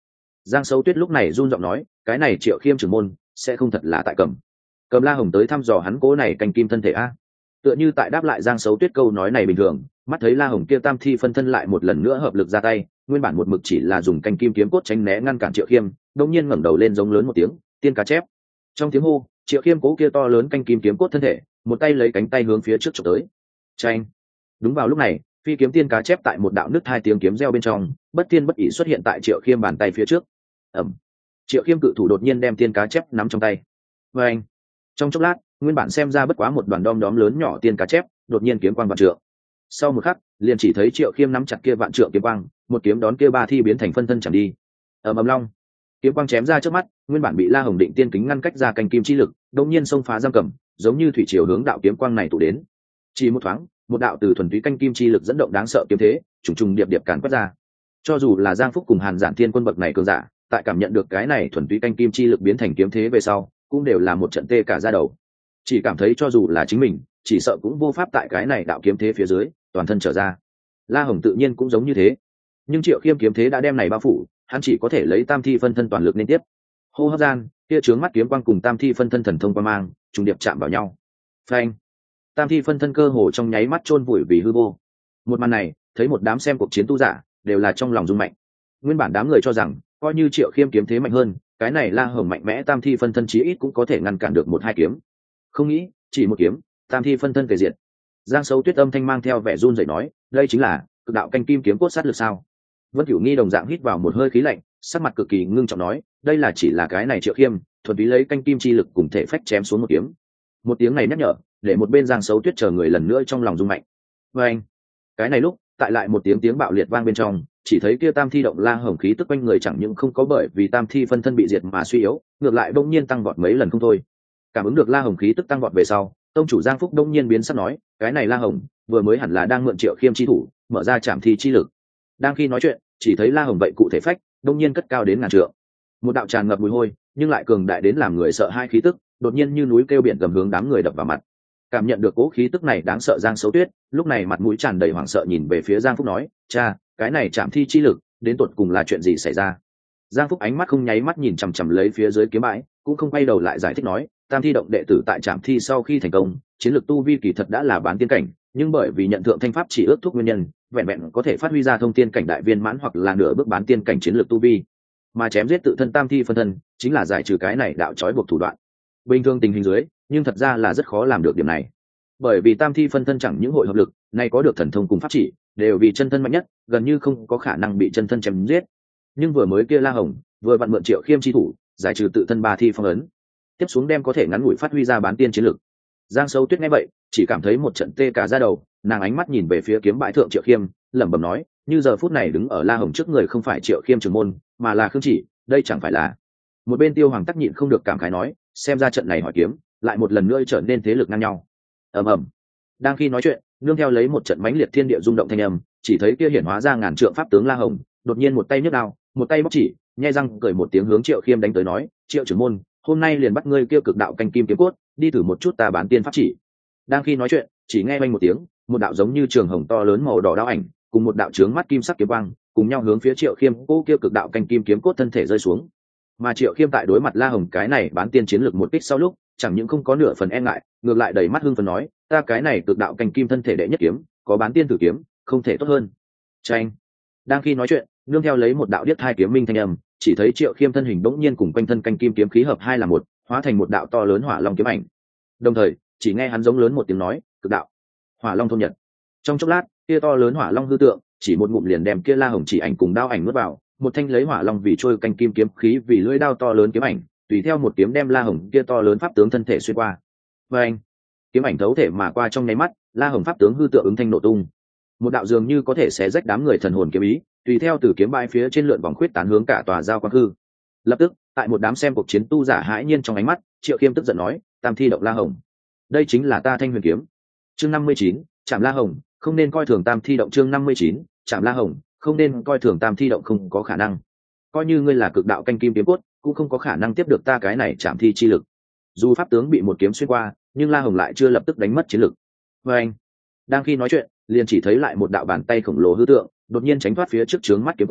Speaker 1: Giang Sấu Tuyết lúc này run giọng nói, cái này Triệu Khiêm trưởng môn sẽ không thật là tại cầm La Hồng tới thăm dò hắn cố này canh kim thân thể a. Tựa như tại đáp lại Giang Sấu Tuyết câu nói này bình thường, mắt thấy La Hồng kia tam thi phân thân lại một lần nữa hợp lực ra tay, nguyên bản một mực chỉ là dùng canh kim kiếm cốt tránh né ngăn cản Triệu Khiêm, đột nhiên ngẩng đầu lên giống lớn một tiếng, tiên cá chép. Trong tiếng hô, Triệu Khiêm cố kia to lớn canh kim kiếm cốt thân thể, một tay lấy cánh tay hướng phía trước chụp tới. Chanh. Đúng vào lúc này, phi kiếm tiên cá chép tại một đạo nứt hai tiếng kiếm reo bên trong, bất tiên bất ỷ xuất hiện tại Triệu Khiêm bàn tay phía trước. Ầm. Triệu Khiêm cự thủ đột nhiên đem tiên cá chép nắm trong tay. Và anh. Trong chốc lát, nguyên bản xem ra bất quá một đoàn đom đóm lớn nhỏ tiên cá chép, đột nhiên kiếm quang vạn trượng. Sau một khắc, liền chỉ thấy Triệu Khiêm nắm chặt kia vạn trượng kiếm quang, một kiếm đón kia ba thi biến thành phân thân chẳng đi. Ầm ầm long. Kiếm quang chém ra trước mắt, nguyên bản bị La Hồng Định tiên kính ngăn cách ra canh kim chi lực, đột nhiên xông phá giam cầm, giống như thủy triều hướng đạo kiếm quang này tụ đến. Chỉ một thoáng, một đạo từ thuần túy canh kim chi lực dẫn động đáng sợ kiếm thế, trùng trùng điệp điệp càn quét ra. Cho dù là Giang Phúc cùng Hàn Giản Thiên quân bậc này cường giả, tại cảm nhận được cái này thuần túy canh kim chi lực biến thành kiếm thế về sau, cũng đều là một trận tê cả da đầu. Chỉ cảm thấy cho dù là chính mình, chỉ sợ cũng vô pháp tại cái này đạo kiếm thế phía dưới toàn thân trở ra. La Hồng tự nhiên cũng giống như thế, nhưng Triệu Khiêm kiếm thế đã đem này bao phủ, hắn chỉ có thể lấy tam thi phân thân toàn lực liên tiếp. Hô hấp gian, kia trướng mắt kiếm quang cùng tam thi phân thân thần thông quang mang trùng điệp chạm vào nhau. Phanh! Tam thi phân thân cơ hồ trong nháy mắt chôn vùi vì hư vô. Một màn này, thấy một đám xem cuộc chiến tu giả đều là trong lòng rung mạnh. Nguyên bản đám người cho rằng coi như Triệu Khiêm kiếm thế mạnh hơn, cái này La Hồng mạnh mẽ tam thi phân thân chí ít cũng có thể ngăn cản được một hai kiếm. Không nghĩ, chỉ một kiếm, tam thi phân thân kề diệt. Giang Sấu Tuyết âm thanh mang theo vẻ run rẩy nói, đây chính là cực đạo canh kim kiếm cốt sát lực sao? Vân Cửu Nghi đồng dạng hít vào một hơi khí lạnh, sắc mặt cực kỳ ngưng trọng nói, đây là chỉ là cái này Triệu Khiêm thuần túy lấy canh kim chi lực cùng thể phách chém xuống một kiếm. Một tiếng này nhắc nhở, để một bên Giang Sấu Tuyết chờ người lần nữa trong lòng rung mạnh. Và anh, cái này lúc, tại lại một tiếng bạo liệt vang bên trong, chỉ thấy kia tam thi động La Hồng khí tức quanh người chẳng những không có bởi vì tam thi phân thân bị diệt mà suy yếu, ngược lại bỗng nhiên tăng vọt mấy lần không thôi. Cảm ứng được La Hồng khí tức tăng vọt về sau, tông chủ Giang Phúc bỗng nhiên biến sắc nói, cái này La Hồng vừa mới hẳn là đang mượn Triệu Khiêm chi thủ, mở ra trảm thi chi lực. Đang khi nói chuyện, chỉ thấy La Hồng vậy cụ thể phách bỗng nhiên cất cao đến ngàn trượng. Một đạo tràn ngập mùi hôi, nhưng lại cường đại đến làm người sợ hai khí tức, đột nhiên như núi kêu biển gầm hướng đám người đập vào mặt. Cảm nhận được cố khí tức này đáng sợ, Giang Sấu Tuyết lúc này mặt mũi tràn đầy hoảng sợ nhìn về phía Giang Phúc nói, cha, cái này trảm thi chi lực đến tột cùng là chuyện gì xảy ra? Giang Phúc ánh mắt không nháy mắt nhìn chằm chằm lấy phía dưới kiếm bãi, cũng không quay đầu lại giải thích nói, tam thi động đệ tử tại trảm thi sau khi thành công, chiến lược tu vi kỳ thật đã là bán tiên cảnh, nhưng bởi vì nhận thượng thanh pháp chỉ ước thúc nguyên nhân, vẹn vẹn có thể phát huy ra thông tiên cảnh đại viên mãn hoặc là nửa bước bán tiên cảnh chiến lược tu vi, mà chém giết tự thân tam thi phân thân chính là giải trừ cái này đạo trói buộc thủ đoạn. Bình thường tình hình dưới, nhưng thật ra là rất khó làm được điểm này, bởi vì tam thi phân thân chẳng những hội hợp lực này có được thần thông cùng pháp chỉ, đều vì chân thân mạnh nhất, gần như không có khả năng bị chân thân chém giết. Nhưng vừa mới kia La Hồng vừa vặn mượn Triệu Khiêm chi thủ giải trừ tự thân ba thi phong ấn, tiếp xuống đem có thể ngắn ngủi phát huy ra bán tiên chiến lực. Giang Sấu Tuyết nghe vậy chỉ cảm thấy một trận tê cả da đầu, nàng ánh mắt nhìn về phía kiếm bãi thượng Triệu Khiêm, lẩm bẩm nói, như giờ phút này đứng ở La Hồng trước người không phải Triệu Khiêm trưởng môn, mà là Khương Chỉ, đây chẳng phải là... Một bên Tiêu Hoàng tắc nhịn không được cảm khái nói, xem ra trận này hỏi kiếm lại một lần nữa trở nên thế lực ngang nhau. Ầm ầm. Đang khi nói chuyện, nương theo lấy một trận mãnh liệt thiên địa rung động thanh âm, chỉ thấy kia hiển hóa ra ngàn trượng pháp tướng La Hồng, đột nhiên một tay nhấc đao, một tay bóc chỉ, nhe răng cười một tiếng hướng Triệu Khiêm đánh tới nói, Triệu trưởng môn, hôm nay liền bắt ngươi kêu cực đạo canh kim kiếm cốt, đi thử một chút ta bán tiên pháp chỉ. Đang khi nói chuyện, chỉ nghe vang một tiếng, một đạo giống như trường hồng to lớn màu đỏ đao ảnh, cùng một đạo chướng mắt kim sắc kiếm quang, cùng nhau hướng phía Triệu Khiêm cố kêu cực đạo canh kim kiếm cốt thân thể rơi xuống. Mà Triệu Khiêm tại đối mặt La Hồng cái này bán tiên chiến lược một kích sau lúc, chẳng những không có nửa phần e ngại, ngược lại đầy mắt hưng phấn nói, ta cái này cực đạo canh kim thân thể đệ nhất kiếm, có bán tiên tử kiếm, không thể tốt hơn. Chanh. Đang khi nói chuyện, nương theo lấy một đạo điếc hai kiếm minh thanh âm, chỉ thấy Triệu Khiêm thân hình bỗng nhiên cùng quanh thân canh kim kiếm khí hợp hai là một, hóa thành một đạo to lớn hỏa long kiếm ảnh. Đồng thời, chỉ nghe hắn giống lớn một tiếng nói, cực đạo hỏa long thôn nhật. Trong chốc lát, kia to lớn hỏa long hư tượng, chỉ một ngụm liền đem kia La Hồng chỉ ảnh cùng đao ảnh nuốt vào, một thanh lấy hỏa long vì trôi canh kim kiếm khí vì lưỡi đao to lớn kiếm ảnh, tùy theo một kiếm đem La Hồng kia to lớn pháp tướng thân thể xuyên qua. Và anh, kiếm ảnh thấu thể mà qua trong nháy mắt, La Hồng pháp tướng hư tượng ứng thanh nổ tung. Một đạo dường như có thể xé rách đám người thần hồn kiếm ý, tùy theo từ kiếm bãi phía trên lượn vòng khuyết tán hướng cả tòa giao quang hư. Lập tức, tại một đám xem cuộc chiến tu giả hãi nhiên trong ánh mắt, Triệu Khiêm tức giận nói, tam thi động La Hồng, đây chính là ta Thanh Huyền kiếm. Chương 59, chạm La Hồng, không nên coi thường tam thi động. Chương 59, chạm La Hồng, không nên coi thường tam thi động, không có khả năng. Coi như ngươi là cực đạo canh kim kiếm cốt, cũng không có khả năng tiếp được ta cái này chạm thi chi lực. Dù pháp tướng bị một kiếm xuyên qua, nhưng La Hồng lại chưa lập tức đánh mất chiến lực. Và anh, đang khi nói chuyện, liền chỉ thấy lại một đạo bàn tay khổng lồ hư tượng, đột nhiên tránh thoát phía trước chướng mắt kiếm quang,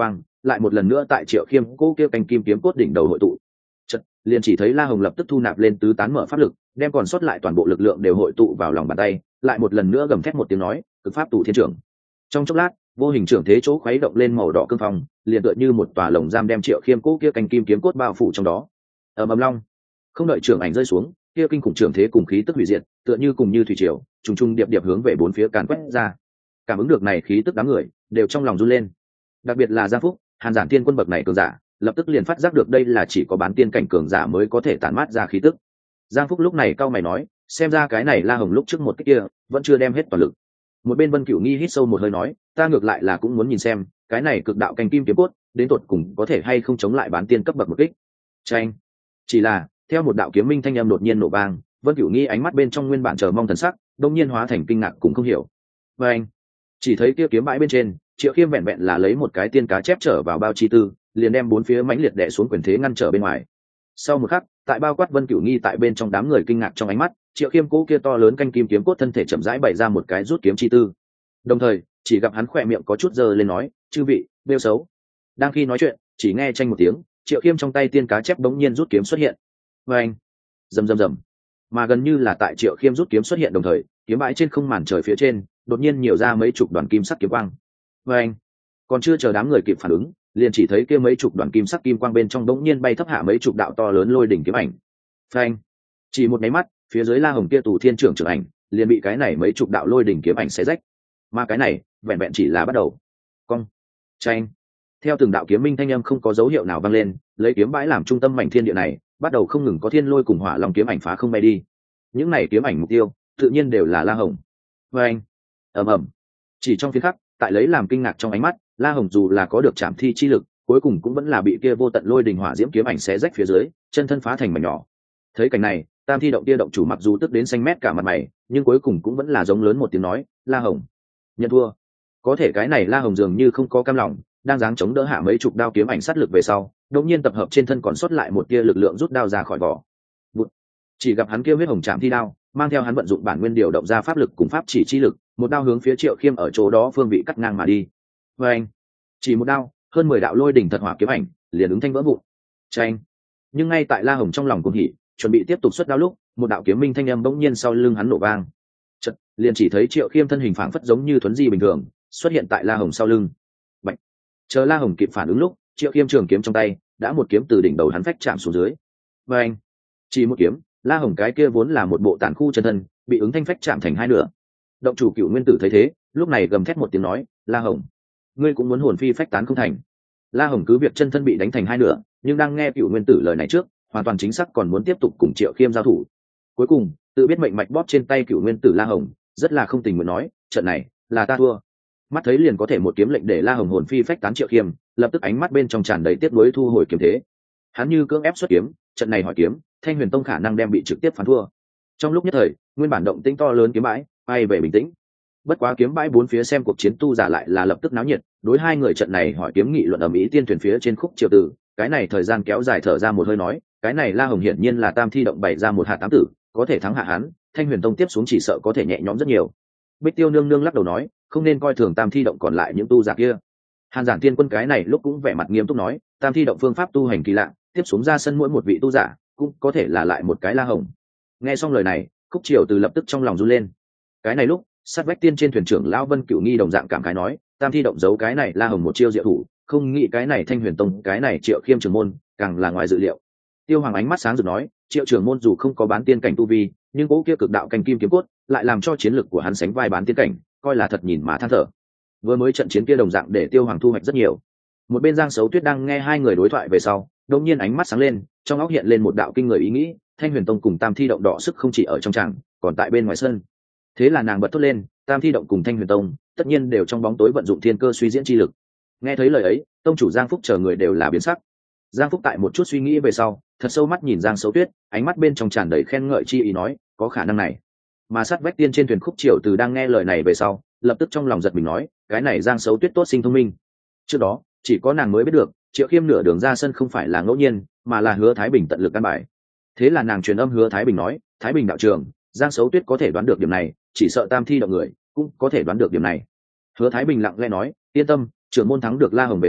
Speaker 1: lại một lần nữa tại Triệu Khiêm cố kia canh kim kiếm cốt đỉnh đầu hội tụ. Chợt, liền chỉ thấy La Hồng lập tức thu nạp lên tứ tán mở pháp lực, đem còn sót lại toàn bộ lực lượng đều hội tụ vào lòng bàn tay, lại một lần nữa gầm thét một tiếng nói, cực pháp tụ thiên trưởng. Trong chốc lát, vô hình trưởng thế chỗ khuấy động lên màu đỏ cương phong, liền tựa như một tòa lồng giam đem Triệu Khiêm cố kia canh kim kiếm cốt bao phủ trong đó. Ầm ầm long, không đợi trưởng ảnh rơi xuống, kia kinh khủng trưởng thế cùng khí tức hủy diệt, tựa như cùng như thủy triều, trùng trùng điệp điệp hướng về bốn phía càn quét ra. Cảm ứng được này khí tức đám người đều trong lòng run lên, đặc biệt là Giang Phúc, Hàn Giản Tiên quân bậc này cường giả, lập tức liền phát giác được đây là chỉ có bán tiên cảnh cường giả mới có thể tản mát ra khí tức. Giang Phúc lúc này cau mày nói, xem ra cái này La Hồng lúc trước một cái kia vẫn chưa đem hết toàn lực. Một bên Vân Cửu Nghi hít sâu một hơi nói, ta ngược lại là cũng muốn nhìn xem cái này cực đạo canh kim kiếm cốt đến tột cùng có thể hay không chống lại bán tiên cấp bậc một kích. Tranh. Chỉ là theo một đạo kiếm minh thanh âm đột nhiên nổ vang, Vân Cửu Nghi ánh mắt bên trong nguyên bản chờ mong thần sắc đột nhiên hóa thành kinh ngạc cũng không hiểu. Và anh chỉ thấy kia kiếm bãi bên trên, Triệu Khiêm vẹn vẹn là lấy một cái tiên cá chép trở vào bao chi tư, liền đem bốn phía mãnh liệt đè xuống quyền thế ngăn trở bên ngoài. Sau một khắc, tại bao quát Vân Cửu Nghi tại bên trong đám người kinh ngạc trong ánh mắt, Triệu Khiêm cố kia to lớn canh kim kiếm cốt thân thể chậm rãi bày ra một cái rút kiếm chi tư. Đồng thời, chỉ gặp hắn khỏe miệng có chút giơ lên nói, chư vị, bêu xấu. Đang khi nói chuyện, chỉ nghe tranh một tiếng, Triệu Khiêm trong tay tiên cá chép bỗng nhiên rút kiếm xuất hiện. Và anh, rầm rầm rầm. Mà gần như là tại Triệu Khiêm rút kiếm xuất hiện đồng thời, kiếm bãi trên không màn trời phía trên, đột nhiên nhiều ra mấy chục đoàn kim sắc kiếm quang. Và anh, còn chưa chờ đám người kịp phản ứng, liền chỉ thấy kia mấy chục đoàn kim sắc kim quang bên trong đống nhiên bay thấp hạ mấy chục đạo to lớn lôi đỉnh kiếm ảnh. Phanh! Chỉ một cái mắt, phía dưới La Hồng kia tù thiên trưởng ảnh liền bị cái này mấy chục đạo lôi đỉnh kiếm ảnh xé rách. Mà cái này, vẹn vẹn chỉ là bắt đầu. Cong! Chanh! Theo từng đạo kiếm minh thanh âm không có dấu hiệu nào vang lên, lấy kiếm bãi làm trung tâm mảnh thiên địa này, bắt đầu không ngừng có thiên lôi cùng hỏa long kiếm ảnh phá không bay đi. Những này kiếm ảnh mục tiêu, tự nhiên đều là La Hồng. Phanh! Ầm ầm! Chỉ trong phiến khắc, tại lấy làm kinh ngạc trong ánh mắt, La Hồng dù là có được trảm thi chi lực, cuối cùng cũng vẫn là bị kia vô tận lôi đình hỏa diễm kiếm ảnh xé rách phía dưới, chân thân phá thành mảnh nhỏ. Thấy cảnh này, Tam Thi động kia động chủ mặc dù tức đến xanh mét cả mặt mày, nhưng cuối cùng cũng vẫn là giống lớn một tiếng nói, La Hồng, nhận thua. Có thể cái này La Hồng dường như không có cam lòng, đang dáng chống đỡ hạ mấy chục đao kiếm ảnh sát lực về sau, đột nhiên tập hợp trên thân còn sót lại một tia lực lượng rút đao ra khỏi vỏ. Chỉ gặp hắn kia huyết hồng trảm thi đao, mang theo hắn vận dụng bản nguyên điều động ra pháp lực cùng pháp chỉ chi lực, một đao hướng phía Triệu Khiêm ở chỗ đó phương vị cắt ngang mà đi. Và anh, chỉ một đao, hơn 10 đạo lôi đỉnh thật hỏa kiếm ảnh liền ứng thanh vỡ vụn. Chanh! Nhưng ngay tại La Hồng trong lòng cuồng hỉ, chuẩn bị tiếp tục xuất đao lúc, một đạo kiếm minh thanh âm bỗng nhiên sau lưng hắn nổ vang. Chợt, liền chỉ thấy Triệu Khiêm thân hình phảng phất giống như thuấn di bình thường, xuất hiện tại La Hồng sau lưng. Bạch! Chờ La Hồng kịp phản ứng lúc, Triệu Khiêm trường kiếm trong tay đã một kiếm từ đỉnh đầu hắn phách chạm xuống dưới. Và anh, chỉ một kiếm, La Hồng cái kia vốn là một bộ tàn khu chân thân, bị ứng thanh phách chạm thành hai nửa. Động chủ Cửu Nguyên Tử thấy thế, lúc này gầm thét một tiếng nói, La Hồng, ngươi cũng muốn hồn phi phách tán không thành. La Hồng cứ việc chân thân bị đánh thành hai nửa, nhưng đang nghe Cửu Nguyên Tử lời này trước, hoàn toàn chính xác còn muốn tiếp tục cùng Triệu Khiêm giao thủ. Cuối cùng, tự biết mệnh mạch bóp trên tay Cửu Nguyên Tử La Hồng, rất là không tình nguyện nói, trận này là ta thua. Mắt thấy liền có thể một kiếm lệnh để La Hồng hồn phi phách tán Triệu Khiêm, lập tức ánh mắt bên trong tràn đầy tiếc nuối thu hồi kiếm thế. Hắn như cưỡng ép xuất kiếm, trận này hỏi kiếm, Thanh Huyền Tông khả năng đem bị trực tiếp phán thua. Trong lúc nhất thời, nguyên bản động tĩnh to lớn kiếm bãi bay về bình tĩnh. Bất quá kiếm bãi bốn phía xem cuộc chiến tu giả lại là lập tức náo nhiệt, đối hai người trận này hỏi kiếm nghị luận ầm ĩ tiên thuyền phía trên khúc triều tử, cái này thời gian kéo dài thở ra một hơi nói, cái này La Hồng hiển nhiên là Tam Thi động bày ra một hạt tám tử, có thể thắng hạ hắn, Thanh Huyền Tông tiếp xuống chỉ sợ có thể nhẹ nhõm rất nhiều. Bích Tiêu nương nương lắc đầu nói, không nên coi thường Tam Thi động còn lại những tu giả kia. Hàn Giản Tiên quân cái này lúc cũng vẻ mặt nghiêm túc nói, Tam Thi động phương pháp tu hành kỳ lạ, tiếp xuống ra sân mỗi một vị tu giả cũng có thể là lại một cái La Hồng. Nghe xong lời này, khúc triều từ lập tức trong lòng run lên. Cái này lúc, sát vách tiên trên thuyền trưởng lão Vân Cửu Nghi đồng dạng cảm khái nói, Tam Thi động giấu cái này La Hồng một chiêu diệu thủ, không nghĩ cái này Thanh Huyền Tông cái này Triệu Khiêm trưởng môn càng là ngoài dự liệu. Tiêu Hoàng ánh mắt sáng rực nói, Triệu trưởng môn dù không có bán tiên cảnh tu vi, nhưng cố kia cực đạo canh kim kiếm cốt lại làm cho chiến lực của hắn sánh vai bán tiên cảnh, coi là thật nhìn mà than thở. Vừa mới trận chiến kia đồng dạng để Tiêu Hoàng thu hoạch rất nhiều. Một bên Giang Sấu Tuyết đang nghe hai người đối thoại về sau, đột nhiên ánh mắt sáng lên, trong óc hiện lên một đạo kinh người ý nghĩ, Thanh Huyền Tông cùng Tam Thi động đọ sức không chỉ ở trong tràng, còn tại bên ngoài sân. Thế là nàng bật thốt lên, Tam Thi động cùng Thanh Huyền Tông tất nhiên đều trong bóng tối vận dụng thiên cơ suy diễn chi lực. Nghe thấy lời ấy, tông chủ Giang Phúc chờ người đều là biến sắc. Giang Phúc tại một chút suy nghĩ về sau, thật sâu mắt nhìn Giang Sấu Tuyết, ánh mắt bên trong tràn đầy khen ngợi chi ý nói, có khả năng này. Mà sát vách tiên trên thuyền khúc triều từ đang nghe lời này về sau, lập tức trong lòng giật mình nói, cái này Giang Sấu Tuyết tốt sinh thông minh. Trước đó, chỉ có nàng mới biết được, Triệu Khiêm nửa đường ra sân không phải là ngẫu nhiên, mà là Hứa Thái Bình tận lực căn bài. Thế là nàng truyền âm Hứa Thái Bình nói, Thái Bình đạo trưởng, Giang Sấu Tuyết có thể đoán được điểm này, chỉ sợ Tam Thi động người cũng có thể đoán được điểm này. Hứa Thái Bình lặng lẽ nói, yên tâm, trưởng môn thắng được La Hồng về sau,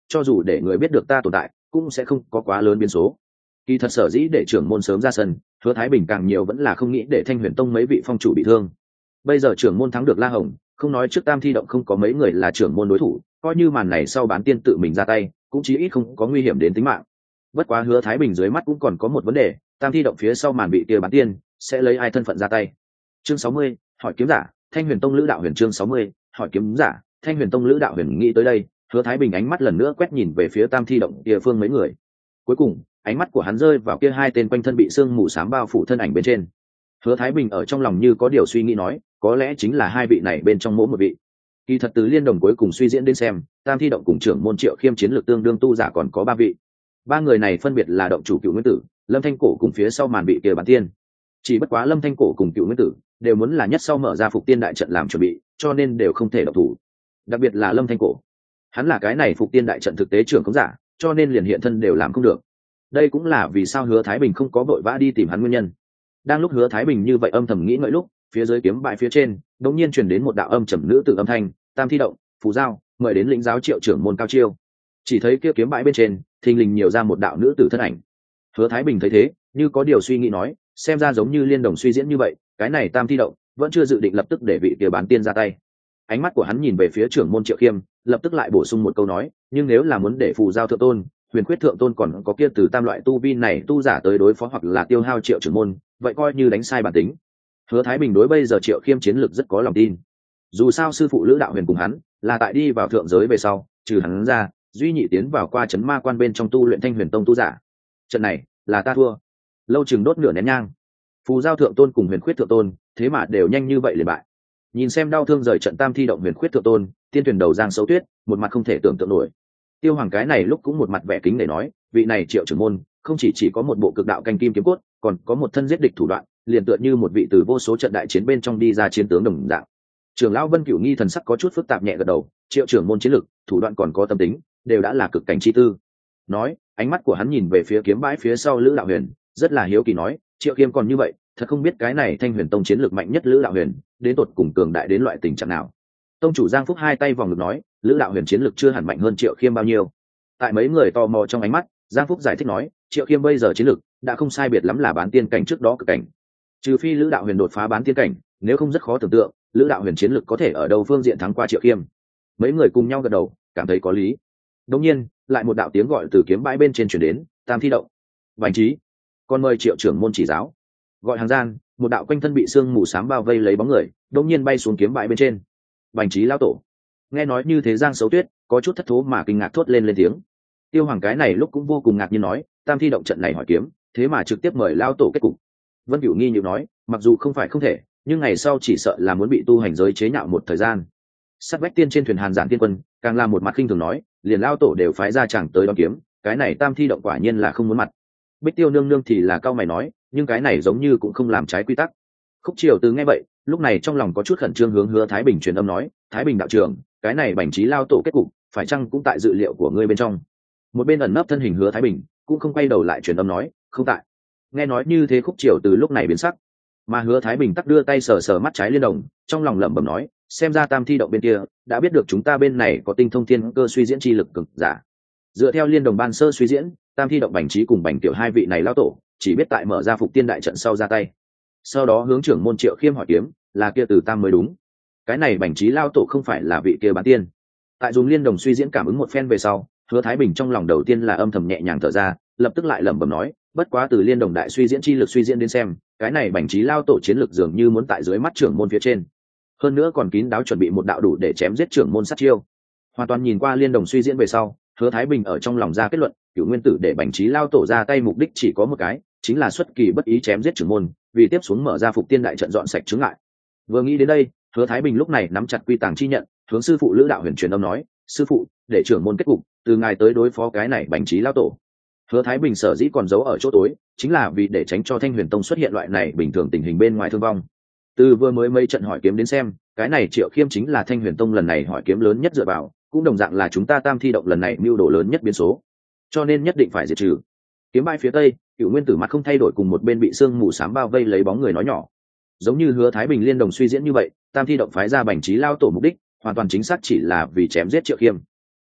Speaker 1: cho dù để người biết được ta tồn tại cũng sẽ không có quá lớn biến số. Kỳ thật sở dĩ để trưởng môn sớm ra sân, Hứa Thái Bình càng nhiều vẫn là không nghĩ để Thanh Huyền Tông mấy vị phong chủ bị thương. Bây giờ trưởng môn thắng được La Hồng, không nói trước Tam Thi Động không có mấy người là trưởng môn đối thủ, coi như màn này sau Bán Tiên tự mình ra tay cũng chí ít không có nguy hiểm đến tính mạng. Bất quá Hứa Thái Bình dưới mắt cũng còn có một vấn đề, Tam Thi Động phía sau màn bị kia Bán Tiên sẽ lấy ai thân phận ra tay. Chương 60, hỏi kiếm giả, Thanh Huyền Tông Lữ Đạo Huyền. Chương 60, hỏi kiếm giả, Thanh Huyền Tông Lữ Đạo Huyền. Nghĩ tới đây, Hứa Thái Bình ánh mắt lần nữa quét nhìn về phía Tam Thi Động địa phương mấy người. Cuối cùng ánh mắt của hắn rơi vào kia hai tên quanh thân bị sương mù xám bao phủ thân ảnh bên trên. Hứa Thái Bình ở trong lòng như có điều suy nghĩ nói, có lẽ chính là hai vị này bên trong mỗi một vị. Kỳ thật từ liên đồng cuối cùng suy diễn đến xem, Tam Thi Động cùng trưởng môn Triệu Khiêm chiến lược tương đương tu giả còn có ba vị. Ba người này phân biệt là động chủ Cựu Nguyên Tử, Lâm Thanh Cổ cùng phía sau màn bị kia Bán Tiên. Chỉ bất quá Lâm Thanh Cổ cùng Cựu Nguyên Tử đều muốn là nhất sau mở ra Phục Tiên đại trận làm chuẩn bị, cho nên đều không thể động thủ. Đặc biệt là Lâm Thanh Cổ, hắn là cái này Phục Tiên đại trận thực tế trưởng công giả, cho nên liền hiện thân đều làm không được. Đây cũng là vì sao Hứa Thái Bình không có vội vã đi tìm hắn nguyên nhân. Đang lúc Hứa Thái Bình như vậy âm thầm nghĩ ngợi lúc, phía dưới kiếm bãi phía trên đột nhiên truyền đến một đạo âm trầm nữ tử âm thanh, Tam Thi Động, Phù Giao, mời đến lĩnh giáo Triệu trưởng môn Cao Chiêu. Chỉ thấy kia kiếm bãi bên trên thình lình nhiều ra một đạo nữ tử thân ảnh. Hứa Thái Bình thấy thế, như có điều suy nghĩ nói, xem ra giống như liên đồng suy diễn như vậy, cái này Tam Thi Động vẫn chưa dự định lập tức để vị kia Bán Tiên ra tay. Ánh mắt của hắn nhìn về phía trưởng môn Triệu Khiêm, lập tức lại bổ sung một câu nói, nhưng nếu là muốn để Phù Giao thượng tôn, Huyền Khuyết thượng tôn còn có kia từ tam loại tu vi này tu giả tới đối phó hoặc là tiêu hao Triệu trưởng môn, vậy coi như đánh sai bản tính. Hứa Thái Bình đối bây giờ Triệu Khiêm chiến lược rất có lòng tin. Dù sao sư phụ Lữ Đạo Huyền cùng hắn là tại đi vào thượng giới về sau, trừ hắn ra, duy nhị tiến vào qua trấn ma quan bên trong tu luyện Thanh Huyền Tông tu giả. Trận này là ta thua. Lâu chừng đốt nửa nén nhang. Phù Giao thượng tôn cùng Huyền Khuyết thượng tôn, thế mà đều nhanh như vậy liền bại. Nhìn xem đau thương rời trận Tam Thi Động Huyền Khuyết thượng tôn, tiên thuyền đầu Giang Sấu Tuyết, một mặt không thể tưởng tượng nổi. Tiêu Hoàng cái này lúc cũng một mặt vẻ kính để nói, vị này Triệu trưởng môn không chỉ có một bộ cực đạo canh kim kiếm cốt, còn có một thân giết địch thủ đoạn, liền tựa như một vị từ vô số trận đại chiến bên trong đi ra chiến tướng đồng dạng. Trưởng lão Vân Cửu Nghi thần sắc có chút phức tạp nhẹ gật đầu, Triệu trưởng môn chiến lực, thủ đoạn còn có tâm tính, đều đã là cực cảnh chi tư. Nói, ánh mắt của hắn nhìn về phía kiếm bãi phía sau Lữ Đạo Huyền, rất là hiếu kỳ nói, Triệu Khiêm còn như vậy, thật không biết cái này Thanh Huyền Tông chiến lược mạnh nhất Lữ Đạo Huyền, đến tột cùng cường đại đến loại tình trạng nào. Tông chủ Giang Phúc hai tay vòng ngực nói, Lữ Đạo Huyền chiến lược chưa hẳn mạnh hơn Triệu Khiêm bao nhiêu. Tại mấy người tò mò trong ánh mắt, Giang Phúc giải thích nói, Triệu Khiêm bây giờ chiến lược đã không sai biệt lắm là Bán Tiên cảnh trước đó cực cảnh. Trừ phi Lữ Đạo Huyền đột phá Bán Tiên cảnh, nếu không rất khó tưởng tượng, Lữ Đạo Huyền chiến lược có thể ở đâu phương diện thắng qua Triệu Khiêm. Mấy người cùng nhau gật đầu, cảm thấy có lý. Đột nhiên, lại một đạo tiếng gọi từ kiếm bãi bên trên truyền đến, Tam Thi Động, Bành Trí, con mời Triệu trưởng môn chỉ giáo. Gọi hàng gian, một đạo quanh thân bị sương mù xám bao vây lấy bóng người, đột nhiên bay xuống kiếm bãi bên trên. Bành Trí lão tổ. Nghe nói như thế Giang Sấu Tuyết có chút thất thố mà kinh ngạc thốt lên tiếng. Tiêu Hoàng cái này lúc cũng vô cùng ngạc nhiên nói, Tam Thi Động trận này hỏi kiếm, thế mà trực tiếp mời lão tổ kết cục. Vân Cửu Nghi nhíu nói, mặc dù không phải không thể, nhưng ngày sau chỉ sợ là muốn bị tu hành giới chế nhạo một thời gian. Sát vách tiên trên thuyền Hàn Giản Tiên Quân càng là một mặt khinh thường nói, liền lão tổ đều phái ra chẳng tới đón kiếm, cái này Tam Thi Động quả nhiên là không muốn mặt. Bích Tiêu nương nương thì là cao mày nói, nhưng cái này giống như cũng không làm trái quy tắc. Khúc Triều Từ nghe vậy, lúc này trong lòng có chút khẩn trương hướng Hứa Thái Bình truyền âm nói, Thái Bình đạo trưởng, cái này Bành Trí lao tổ kết cục, phải chăng cũng tại dự liệu của ngươi bên trong? Một bên ẩn nấp thân hình Hứa Thái Bình cũng không quay đầu lại truyền âm nói, không tại. Nghe nói như thế Khúc Triều Từ lúc này biến sắc, mà Hứa Thái Bình tắc đưa tay sờ sờ mắt trái liên đồng, trong lòng lẩm bẩm nói, xem ra Tam Thi Động bên kia đã biết được chúng ta bên này có tinh thông thiên cơ suy diễn chi lực cực giả. Dựa theo liên đồng ban sơ suy diễn, Tam Thi Động Bành Trí cùng Bành Tiểu hai vị này lao tổ chỉ biết tại mở ra Phục Tiên đại trận sau ra tay. Sau đó hướng trưởng môn Triệu Khiêm hỏi kiếm, là kia Từ Tam mới đúng. Cái này Bành Trí lao tổ không phải là vị kia Bán Tiên. Tại dùng liên đồng suy diễn cảm ứng một phen về sau, Hứa Thái Bình trong lòng đầu tiên là âm thầm nhẹ nhàng thở ra, lập tức lại lẩm bẩm nói, bất quá từ liên đồng đại suy diễn chi lực suy diễn đến xem, cái này Bành Trí lao tổ chiến lực dường như muốn tại dưới mắt trưởng môn phía trên. Hơn nữa còn kín đáo chuẩn bị một đạo đủ để chém giết trưởng môn sát chiêu. Hoàn toàn nhìn qua liên đồng suy diễn về sau, Hứa Thái Bình ở trong lòng ra kết luận, Cửu Nguyên Tử để Bành Trí lao tổ ra tay mục đích chỉ có một cái, chính là xuất kỳ bất ý chém giết trưởng môn, vì tiếp xuống mở ra Phục Tiên đại trận dọn sạch chướng ngại. Vừa nghĩ đến đây, Hứa Thái Bình lúc này nắm chặt quy tàng chi nhận, hướng sư phụ Lữ Đạo Huyền truyền âm nói, sư phụ, để trưởng môn kết cục, từ ngài tới đối phó cái này Bành Trí lao tổ. Hứa Thái Bình sở dĩ còn giấu ở chỗ tối, chính là vì để tránh cho Thanh Huyền Tông xuất hiện loại này bình thường tình hình bên ngoài thương vong. Từ vừa mới mấy trận hỏi kiếm đến xem, cái này Triệu Khiêm chính là Thanh Huyền Tông lần này hỏi kiếm lớn nhất dựa vào, cũng đồng dạng là chúng ta Tam Thi Động lần này mưu đồ lớn nhất biến số, cho nên nhất định phải diệt trừ. Kiếm bãi phía tây, Cửu Nguyên Tử mặt không thay đổi cùng một bên bị sương mù xám bao vây lấy bóng người nói nhỏ, giống như Hứa Thái Bình liên đồng suy diễn như vậy, Tam Thi Động phái ra Bành Trí lao tổ mục đích hoàn toàn chính xác chỉ là vì chém giết Triệu Khiêm.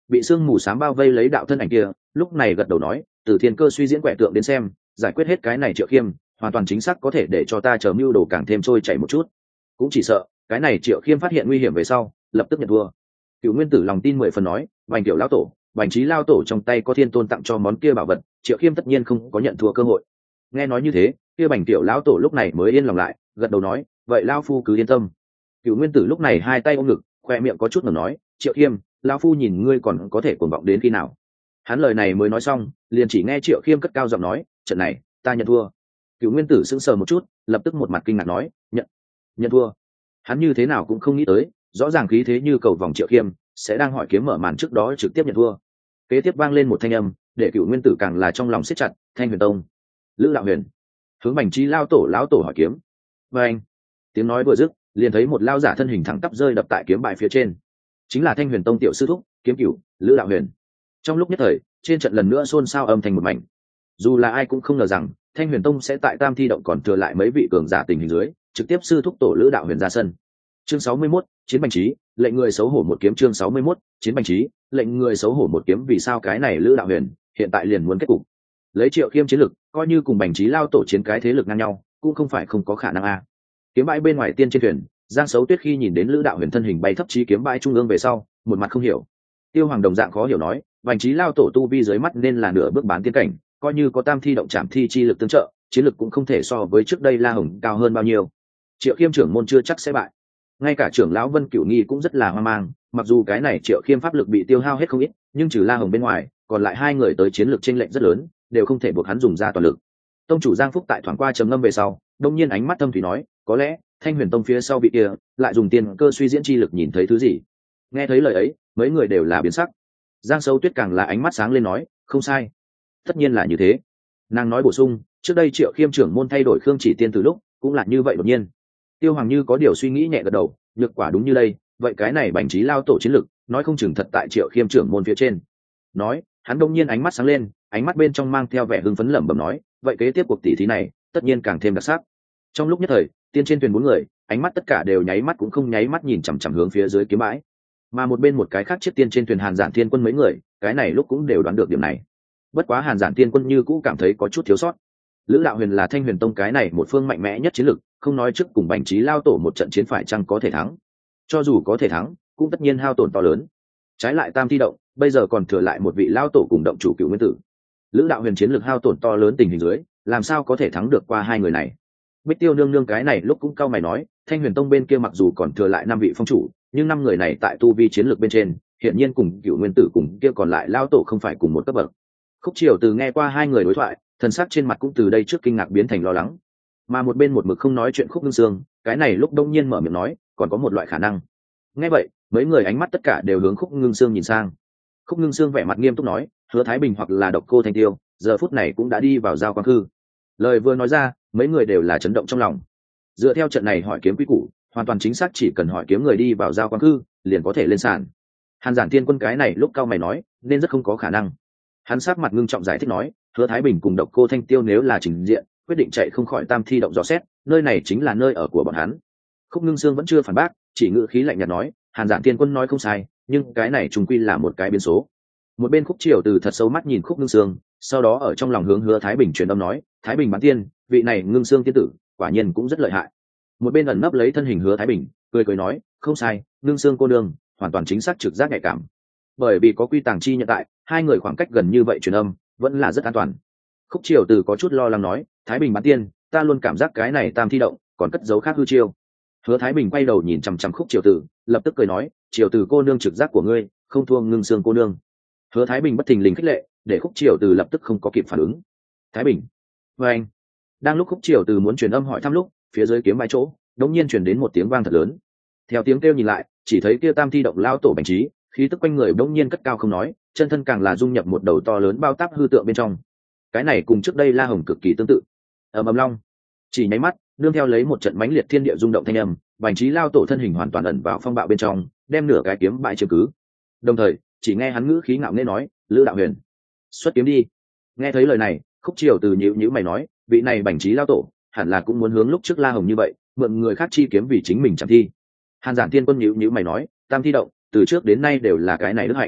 Speaker 1: bị sương mù sám bao vây lấy đạo thân ảnh kia lúc này gật đầu nói, từ thiên cơ suy diễn quẻ tượng đến xem, giải quyết hết cái này Triệu Khiêm hoàn toàn chính xác có thể để cho ta chờ mưu đồ càng thêm trôi chảy một chút. Cũng chỉ sợ cái này Triệu Khiêm phát hiện nguy hiểm về sau lập tức nhận thua. Cựu Nguyên Tử lòng tin 10 phần nói, Bành Tiểu lão tổ, Bành Trí lao tổ trong tay có Thiên Tôn tặng cho món kia bảo vật, Triệu Khiêm tất nhiên không có nhận thua cơ hội. Nghe nói như thế, kia Bành Tiểu lão tổ lúc này mới yên lòng lại, gật đầu nói, vậy lão phu cứ yên tâm. Cựu Nguyên Tử lúc này hai tay ôm ngực, khoe miệng có chút ngẩng nói, Triệu Khiêm, lão phu nhìn ngươi còn có thể cuồng vọng đến khi nào. Hắn lời này mới nói xong, liền chỉ nghe Triệu Khiêm cất cao giọng nói, trận này ta nhận thua. Cựu Nguyên Tử sững sờ một chút, lập tức một mặt kinh ngạc nói, nhận thua. Hắn như thế nào cũng không nghĩ tới, rõ ràng khí thế như cầu vòng Triệu Khiêm sẽ đang hỏi kiếm mở màn trước đó trực tiếp nhận thua. Kế tiếp vang lên một thanh âm, để Cựu Nguyên Tử càng là trong lòng siết chặt, Thanh Huyền Tông, Lữ Đạo Huyền. Hướng Bành Trí lão tổ hỏi kiếm. Và anh, tiếng nói vừa dứt, liền thấy một lao giả thân hình thẳng tắp rơi đập tại kiếm bài phía trên, chính là Thanh Huyền Tông tiểu sư thúc, kiếm cửu, Lữ Đạo Huyền. Trong lúc nhất thời, trên trận lần nữa xôn xao âm thành một mảnh. Dù là ai cũng không ngờ rằng Thanh Huyền Tông sẽ tại Tam Thi động còn thừa lại mấy vị cường giả tình hình dưới, trực tiếp sư thúc tổ Lữ Đạo Huyền ra sân. Chương 61, chiến Bành Trí, lệnh người xấu hổ một kiếm. Chương 61, chiến Bành Trí, lệnh người xấu hổ một kiếm. Vì sao cái này Lữ Đạo Huyền hiện tại liền muốn kết cục? Lấy Triệu Khiêm chiến lực, coi như cùng Bành Trí lao tổ chiến cái thế lực ngang nhau, cũng không phải không có khả năng a. Kiếm bãi bên ngoài tiên trên thuyền, Giang Sấu Tuyết khi nhìn đến Lữ Đạo Huyền thân hình bay thấp chí kiếm bãi trung ương về sau, một mặt không hiểu. Tiêu Hoàng đồng dạng khó hiểu nói, Bành Trí lao tổ tu vi dưới mắt nên là nửa bước bán tiên cảnh, coi như có Tam Thi động Trảm Thi chi lực tương trợ, chiến lực cũng không thể so với trước đây La Hồng cao hơn bao nhiêu. Triệu Khiêm trưởng môn chưa chắc sẽ bại. Ngay cả trưởng lão Vân Cửu Nghi cũng rất là hoang mang, mặc dù cái này Triệu Khiêm pháp lực bị tiêu hao hết không ít, nhưng trừ La Hồng bên ngoài, còn lại hai người tới chiến lực chênh lệch rất lớn, đều không thể buộc hắn dùng ra toàn lực. Tông chủ Giang Phúc tại thoáng qua trầm ngâm về sau, đông nhiên ánh mắt thâm thủy nói, có lẽ Thanh Huyền Tông phía sau bị kia lại dùng tiền cơ suy diễn chi lực nhìn thấy thứ gì. Nghe thấy lời ấy, mấy người đều là biến sắc. Giang Sấu Tuyết càng là ánh mắt sáng lên nói, không sai, tất nhiên là như thế. Nàng nói bổ sung, trước đây Triệu Khiêm trưởng môn thay đổi Khương Chỉ Tiên từ lúc cũng là như vậy đột nhiên. Tiêu Hoàng như có điều suy nghĩ nhẹ gật đầu, nhược quả đúng như đây, vậy cái này Bành Trí lao tổ chiến lực, nói không chừng thật tại Triệu Khiêm trưởng môn phía trên. Nói, hắn đông nhiên ánh mắt sáng lên, ánh mắt bên trong mang theo vẻ hưng phấn lẩm bẩm nói, vậy kế tiếp cuộc tỷ thí này tất nhiên càng thêm đặc sắc. Trong lúc nhất thời, tiên trên thuyền bốn người, ánh mắt tất cả đều nháy mắt cũng không nháy mắt nhìn chằm chằm hướng phía dưới kiếm bãi. Mà một bên một cái khác chiếc tiên trên thuyền Hàn Giản Thiên Quân mấy người, cái này lúc cũng đều đoán được điểm này. Bất quá Hàn Giản Thiên Quân như cũ cảm thấy có chút thiếu sót. Lữ Đạo Huyền là Thanh Huyền Tông cái này một phương mạnh mẽ nhất chiến lực, không nói trước cùng Bành Trí lao tổ một trận chiến phải chăng có thể thắng. Cho dù có thể thắng, cũng tất nhiên hao tổn to lớn. Trái lại Tam Thi động, bây giờ còn thừa lại một vị lao tổ cùng động chủ Cửu Nguyên Tử. Lữ Đạo Huyền chiến lực hao tổn to lớn tình hình dưới, làm sao có thể thắng được qua hai người này? Bích Tiêu nương nương cái này lúc cũng cau mày nói, Thanh Huyền Tông bên kia mặc dù còn thừa lại 5 vị phong chủ, nhưng 5 người này tại tu vi chiến lược bên trên, hiện nhiên cùng Cửu Nguyên Tử cùng kia còn lại lao tổ không phải cùng một cấp bậc. Khúc Triều từ nghe qua hai người đối thoại, thần sắc trên mặt cũng từ đây trước kinh ngạc biến thành lo lắng. Mà một bên một mực không nói chuyện Khúc Ngưng Sương, cái này lúc đông nhiên mở miệng nói, còn có một loại khả năng. Nghe vậy, mấy người ánh mắt tất cả đều hướng Khúc Ngưng Sương nhìn sang. Khúc Ngưng Sương vẻ mặt nghiêm túc nói, Hứa Thái Bình hoặc là Độc Cô Thanh Tiêu, giờ phút này cũng đã đi vào giao quang khư. Lời vừa nói ra, mấy người đều là chấn động trong lòng. Dựa theo trận này hỏi kiếm quy củ, hoàn toàn chính xác chỉ cần hỏi kiếm người đi vào giao quang khư, liền có thể lên sàn. Hàn Giản Thiên Quân cái này lúc cao mày nói, nên rất không có khả năng. Hắn sát mặt ngưng trọng giải thích nói, Hứa Thái Bình cùng Độc Cô Thanh Tiêu nếu là trình diện, quyết định chạy không khỏi Tam Thi động dò xét, nơi này chính là nơi ở của bọn hắn. Khúc Ngưng Sương vẫn chưa phản bác, chỉ ngữ khí lạnh nhạt nói, Hàn Giản Thiên Quân nói không sai, nhưng cái này trùng quy là một cái biến số. Một bên Khúc Triều từ thật sâu mắt nhìn Khúc Ngưng Sương, sau đó ở trong lòng hướng Hứa Thái Bình truyền âm nói, Thái Bình bán tiên, vị này Ngưng Sương tiên tử, quả nhiên cũng rất lợi hại. Một bên ẩn nấp lấy thân hình Hứa Thái Bình, cười nói, không sai, Ngưng Sương cô nương, hoàn toàn chính xác trực giác nhạy cảm. Bởi vì có quy tàng chi nhận tại, hai người khoảng cách gần như vậy truyền âm, vẫn là rất an toàn. Khúc Triều từ có chút lo lắng nói, Thái Bình bán tiên, ta luôn cảm giác cái này Tam Thi động, còn cất giấu khác hư chiêu. Hứa Thái Bình quay đầu nhìn chằm chằm Khúc Triều Tử, lập tức cười nói, Triều Tử cô nương trực giác của ngươi, không thua Ngưng Sương cô nương. Hứa Thái Bình bất thình lình khích lệ, để Khúc Triều Tử lập tức không có kịp phản ứng. Thái Bình, với anh. Đang lúc Khúc Triều Tử muốn truyền âm hỏi thăm lúc, phía dưới kiếm bãi chỗ, đột nhiên truyền đến một tiếng vang thật lớn. Theo tiếng kêu nhìn lại, chỉ thấy kia Tam Thi động lao tổ Bành Trí, khí tức quanh người đột nhiên cất cao không nói, chân thân càng là dung nhập một đầu to lớn bao táp hư tượng bên trong. Cái này cùng trước đây La Hồng cực kỳ tương tự. Ầm ầm long, chỉ nháy mắt, nương theo lấy một trận mãnh liệt thiên địa rung động thanh âm, Bành Trí lao tổ thân hình hoàn toàn ẩn vào phong bạo bên trong, đem nửa cái kiếm bãi chiếm cứ. Đồng thời, chỉ nghe hắn ngữ khí ngạo nghễ nói, Lữ Đạo Huyền, xuất kiếm đi. Nghe thấy lời này, Khúc Triều từ nhíu mày nói, vị này Bành Trí lao tổ, hẳn là cũng muốn hướng lúc trước La Hồng như vậy, mượn người khác chi kiếm vì chính mình chẳng thi. Hàn Giản Thiên Quân nhíu mày nói, Tam Thi động, từ trước đến nay đều là cái này đức hạnh.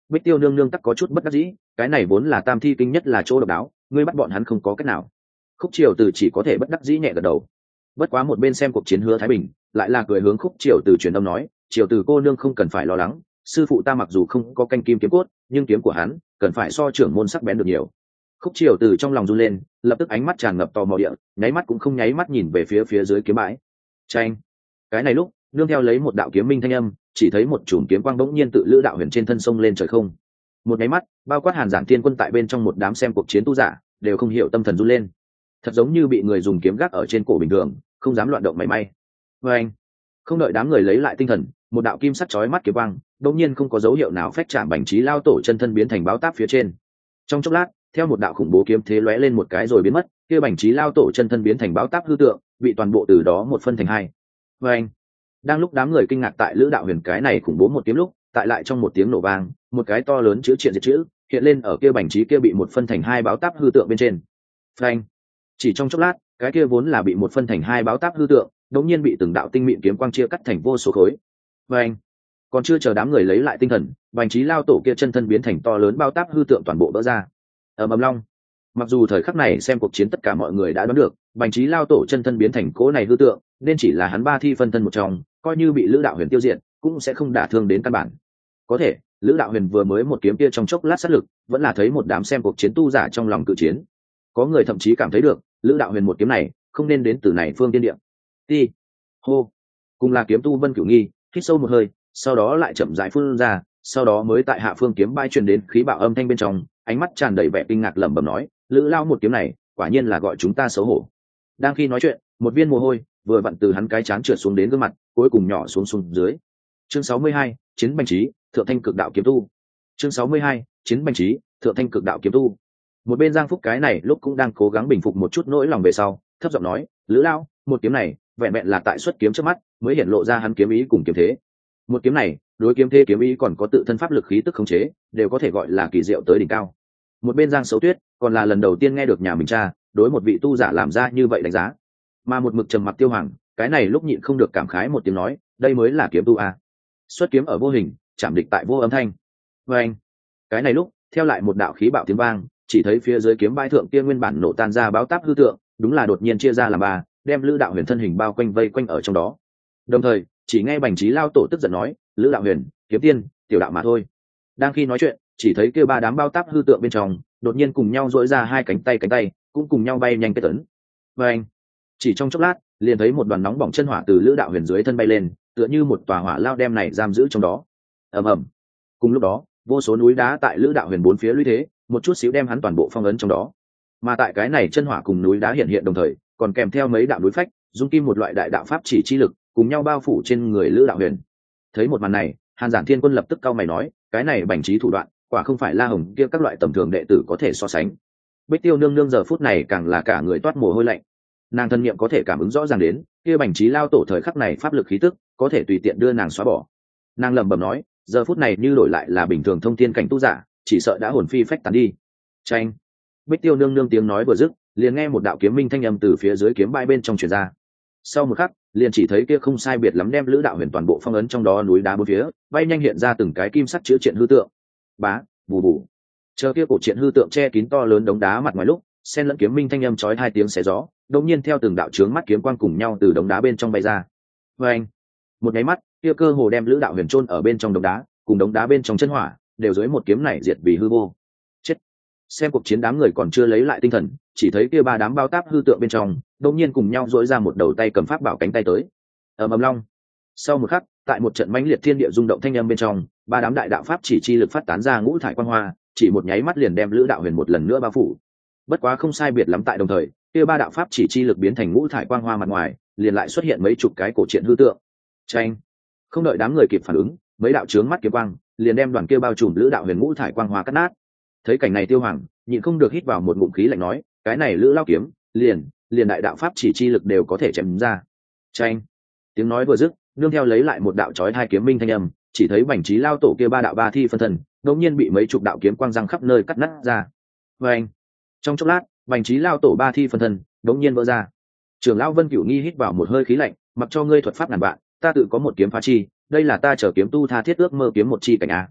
Speaker 1: Bích Tiêu nương nương tắc có chút bất đắc dĩ, cái này vốn là tam thi kinh nhất là chỗ độc đáo, ngươi bắt bọn hắn không có cách nào. Khúc Triều Từ chỉ có thể bất đắc dĩ nhẹ gật đầu. Bất quá một bên xem cuộc chiến Hứa Thái Bình lại là cười hướng Khúc Triều Từ truyền âm nói, Triều Từ cô nương không cần phải lo lắng, sư phụ ta mặc dù không có canh kim kiếm cốt, nhưng kiếm của hắn cần phải so trưởng môn sắc bén được nhiều. Khúc Triều Từ trong lòng run lên, lập tức ánh mắt tràn ngập tò mò địa, nháy mắt cũng không nháy mắt nhìn về phía dưới kiếm bãi. Chanh. Cái này lúc, nương theo lấy một đạo kiếm minh thanh âm, chỉ thấy một chùm kiếm quang bỗng nhiên tự Lữ Đạo Huyền trên thân sông lên trời không. Một nháy mắt, bao quát Hàn Giản Thiên Quân tại bên trong một đám xem cuộc chiến tu giả, đều không hiểu tâm thần run lên. Thật giống như bị người dùng kiếm gác ở trên cổ bình thường, không dám loạn động mảy may. Anh. Không đợi đám người lấy lại tinh thần, một đạo kim sắc chói mắt kiếm quang, đột nhiên không có dấu hiệu nào phách chạm Bành Trí Lao tổ chân thân biến thành báo táp phía trên. Trong chốc lát, theo một đạo khủng bố kiếm thế lóe lên một cái rồi biến mất, kia Bành Trí Lao tổ chân thân biến thành báo táp hư tượng, bị toàn bộ từ đó một phân thành hai. Anh. Đang lúc đám người kinh ngạc tại Lữ Đạo Huyền cái này khủng bố một kiếm lúc, tại lại trong một tiếng nổ vang, một cái to lớn chữ triện diệt chữ hiện lên ở kia Bành Trí kia bị một phân thành hai báo táp hư tượng bên trên. Phanh. Chỉ trong chốc lát, cái kia vốn là bị một phân thành hai báo táp hư tượng, đột nhiên bị từng đạo tinh mịn kiếm quang chia cắt thành vô số khối. Phanh. Còn chưa chờ đám người lấy lại tinh thần, Bành Trí Lao tổ kia chân thân biến thành to lớn báo táp hư tượng toàn bộ vỡ ra. Ầm ầm long. Mặc dù thời khắc này xem cuộc chiến tất cả mọi người đã đoán được, Bành Trí Lao tổ chân thân biến thành cỗ này hư tượng, nên chỉ là hắn ba thi phân thân một trong, coi như bị Lữ Đạo Huyền tiêu diệt, cũng sẽ không đả thương đến căn bản. Có thể, Lữ Đạo Huyền vừa mới một kiếm kia trong chốc lát sát lực, vẫn là thấy một đám xem cuộc chiến tu giả trong lòng cự chiến. Có người thậm chí cảm thấy được, Lữ Đạo Huyền một kiếm này, không nên đến từ này phương tiên địa. Ti, hô, cùng là kiếm tu Vân Cửu Nghi, hít sâu một hơi, sau đó lại chậm rãi phun ra, sau đó mới tại hạ phương kiếm bay truyền đến khí bạo âm thanh bên trong, ánh mắt tràn đầy vẻ kinh ngạc lẩm bẩm nói, Lữ Lao một kiếm này, quả nhiên là gọi chúng ta xấu hổ. Đang khi nói chuyện, một viên mồ hôi vừa vặn từ hắn cái trán trượt xuống đến gương mặt, cuối cùng nhỏ xuống dưới. Chương 62, Chiến Bành Trí, Thượng Thanh Cực Đạo Kiếm Tu. Chương 62, Chiến Bành Trí, Thượng Thanh Cực Đạo Kiếm Tu. Một bên Giang Phúc cái này lúc cũng đang cố gắng bình phục một chút nỗi lòng về sau, thấp giọng nói, Lữ Lao, một kiếm này, vẹn vẹn là tại xuất kiếm trước mắt, mới hiện lộ ra hắn kiếm ý cùng kiếm thế. Một kiếm này, đối kiếm thế kiếm ý còn có tự thân pháp lực khí tức khống chế, đều có thể gọi là kỳ diệu tới đỉnh cao. Một bên Giang Sấu Tuyết, còn là lần đầu tiên nghe được nhà mình cha đối một vị tu giả làm ra như vậy đánh giá. Mà một mực trầm mặc Tiêu Hoàng, cái này lúc nhịn không được cảm khái một tiếng nói, đây mới là kiếm tu a. Xuất kiếm ở vô hình, chạm địch tại vô âm thanh. Và anh, cái này lúc, theo lại một đạo khí bạo tiếng vang, chỉ thấy phía dưới kiếm bãi thượng kia nguyên bản nổ tan ra báo táp hư tượng, đúng là đột nhiên chia ra làm ba, đem Lữ Đạo Huyền thân hình bao quanh vây quanh ở trong đó. Đồng thời, chỉ nghe Bành Trí Lao tổ tức giận nói, Lữ Đạo Huyền, kiếm tiên, tiểu đạo mà thôi. Đang khi nói chuyện, chỉ thấy kia ba đám bao táp hư tượng bên trong, đột nhiên cùng nhau duỗi ra hai cánh tay, cũng cùng nhau bay nhanh kết tấn. Và anh, chỉ trong chốc lát, liền thấy một đoàn nóng bỏng chân hỏa từ Lữ Đạo Huyền dưới thân bay lên, tựa như một tòa hỏa lao đem này giam giữ trong đó. Ầm ầm. Cùng lúc đó, vô số núi đá tại Lữ Đạo Huyền bốn phía lũy thế, một chút xíu đem hắn toàn bộ phong ấn trong đó. Mà tại cái này chân hỏa cùng núi đá hiện hiện đồng thời, còn kèm theo mấy đạo núi phách, dung kim một loại đại đạo pháp chỉ chi lực, cùng nhau bao phủ trên người Lữ Đạo Huyền. Thấy một màn này, Hàn Giản Thiên Quân lập tức cau mày nói, cái này Bành Trí thủ đoạn, quả không phải La Hồng kia các loại tầm thường đệ tử có thể so sánh. Bích Tiêu nương nương giờ phút này càng là cả người toát mồ hôi lạnh. Nàng thân niệm có thể cảm ứng rõ ràng đến, kia Bành Trí Lao tổ thời khắc này pháp lực khí tức, có thể tùy tiện đưa nàng xóa bỏ. Nàng lẩm bẩm nói, giờ phút này như đổi lại là bình thường thông thiên cảnh tu giả, chỉ sợ đã hồn phi phách tán đi. Chanh. Bích Tiêu nương nương tiếng nói vừa dứt, liền nghe một đạo kiếm minh thanh âm từ phía dưới kiếm bãi bên trong truyền ra. Sau một khắc, liền chỉ thấy kia không sai biệt lắm đem Lữ Đạo Huyền toàn bộ phong ấn trong đó núi đá bốn phía, bay nhanh hiện ra từng cái kim sắc chứa triện hư tượng. Bá, bù bù. Chờ kia cổ triện hư tượng che kín to lớn đống đá mặt ngoài lúc, xen lẫn kiếm minh thanh âm chói hai tiếng xé gió, đột nhiên theo từng đạo chướng mắt kiếm quang cùng nhau từ đống đá bên trong bay ra. Và anh, một cái mắt, kia cơ hồ đem Lữ Đạo Huyền chôn ở bên trong đống đá, cùng đống đá bên trong chân hỏa, đều dưới một kiếm này diệt vì hư vô. Chết. Xem cuộc chiến đám người còn chưa lấy lại tinh thần, chỉ thấy kia ba đám bao táp hư tượng bên trong, đột nhiên cùng nhau duỗi ra một đầu tay cầm pháp bảo cánh tay tới. Ầm ầm long. Sau một khắc, tại một trận mãnh liệt thiên địa rung động thanh âm bên trong, ba đám đại đạo pháp chỉ chi lực phát tán ra ngũ thải quang hoa, chỉ một nháy mắt liền đem Lữ Đạo Huyền một lần nữa bao phủ. Bất quá không sai biệt lắm tại đồng thời, kia ba đạo pháp chỉ chi lực biến thành ngũ thải quang hoa mặt ngoài, liền lại xuất hiện mấy chục cái cổ truyện hư tượng. Chanh. Không đợi đám người kịp phản ứng, mấy đạo chướng mắt kiếm quang, liền đem đoàn kia bao trùm Lữ Đạo Huyền ngũ thải quang hoa cắt nát. Thấy cảnh này Tiêu Hoàng nhịn không được hít vào một ngụm khí lạnh nói, cái này Lữ Lao kiếm, liền đại đạo pháp chỉ chi lực đều có thể chém ra. Chanh. Tiếng nói vừa dứt, nương theo lấy lại một đạo chói hai kiếm minh thanh âm, chỉ thấy Bành Trí Lao tổ kia ba đạo ba thi phân thân, đột nhiên bị mấy chục đạo kiếm quang răng khắp nơi cắt nát ra. Và anh, trong chốc lát, Bành Trí Lao tổ ba thi phân thân đột nhiên vỡ ra. Trưởng lão Vân Cửu Nghi hít vào một hơi khí lạnh, mặc cho ngươi thuật pháp ngàn vạn, ta tự có một kiếm phá chi, đây là ta chờ kiếm tu tha thiết ước mơ kiếm một chi cảnh a.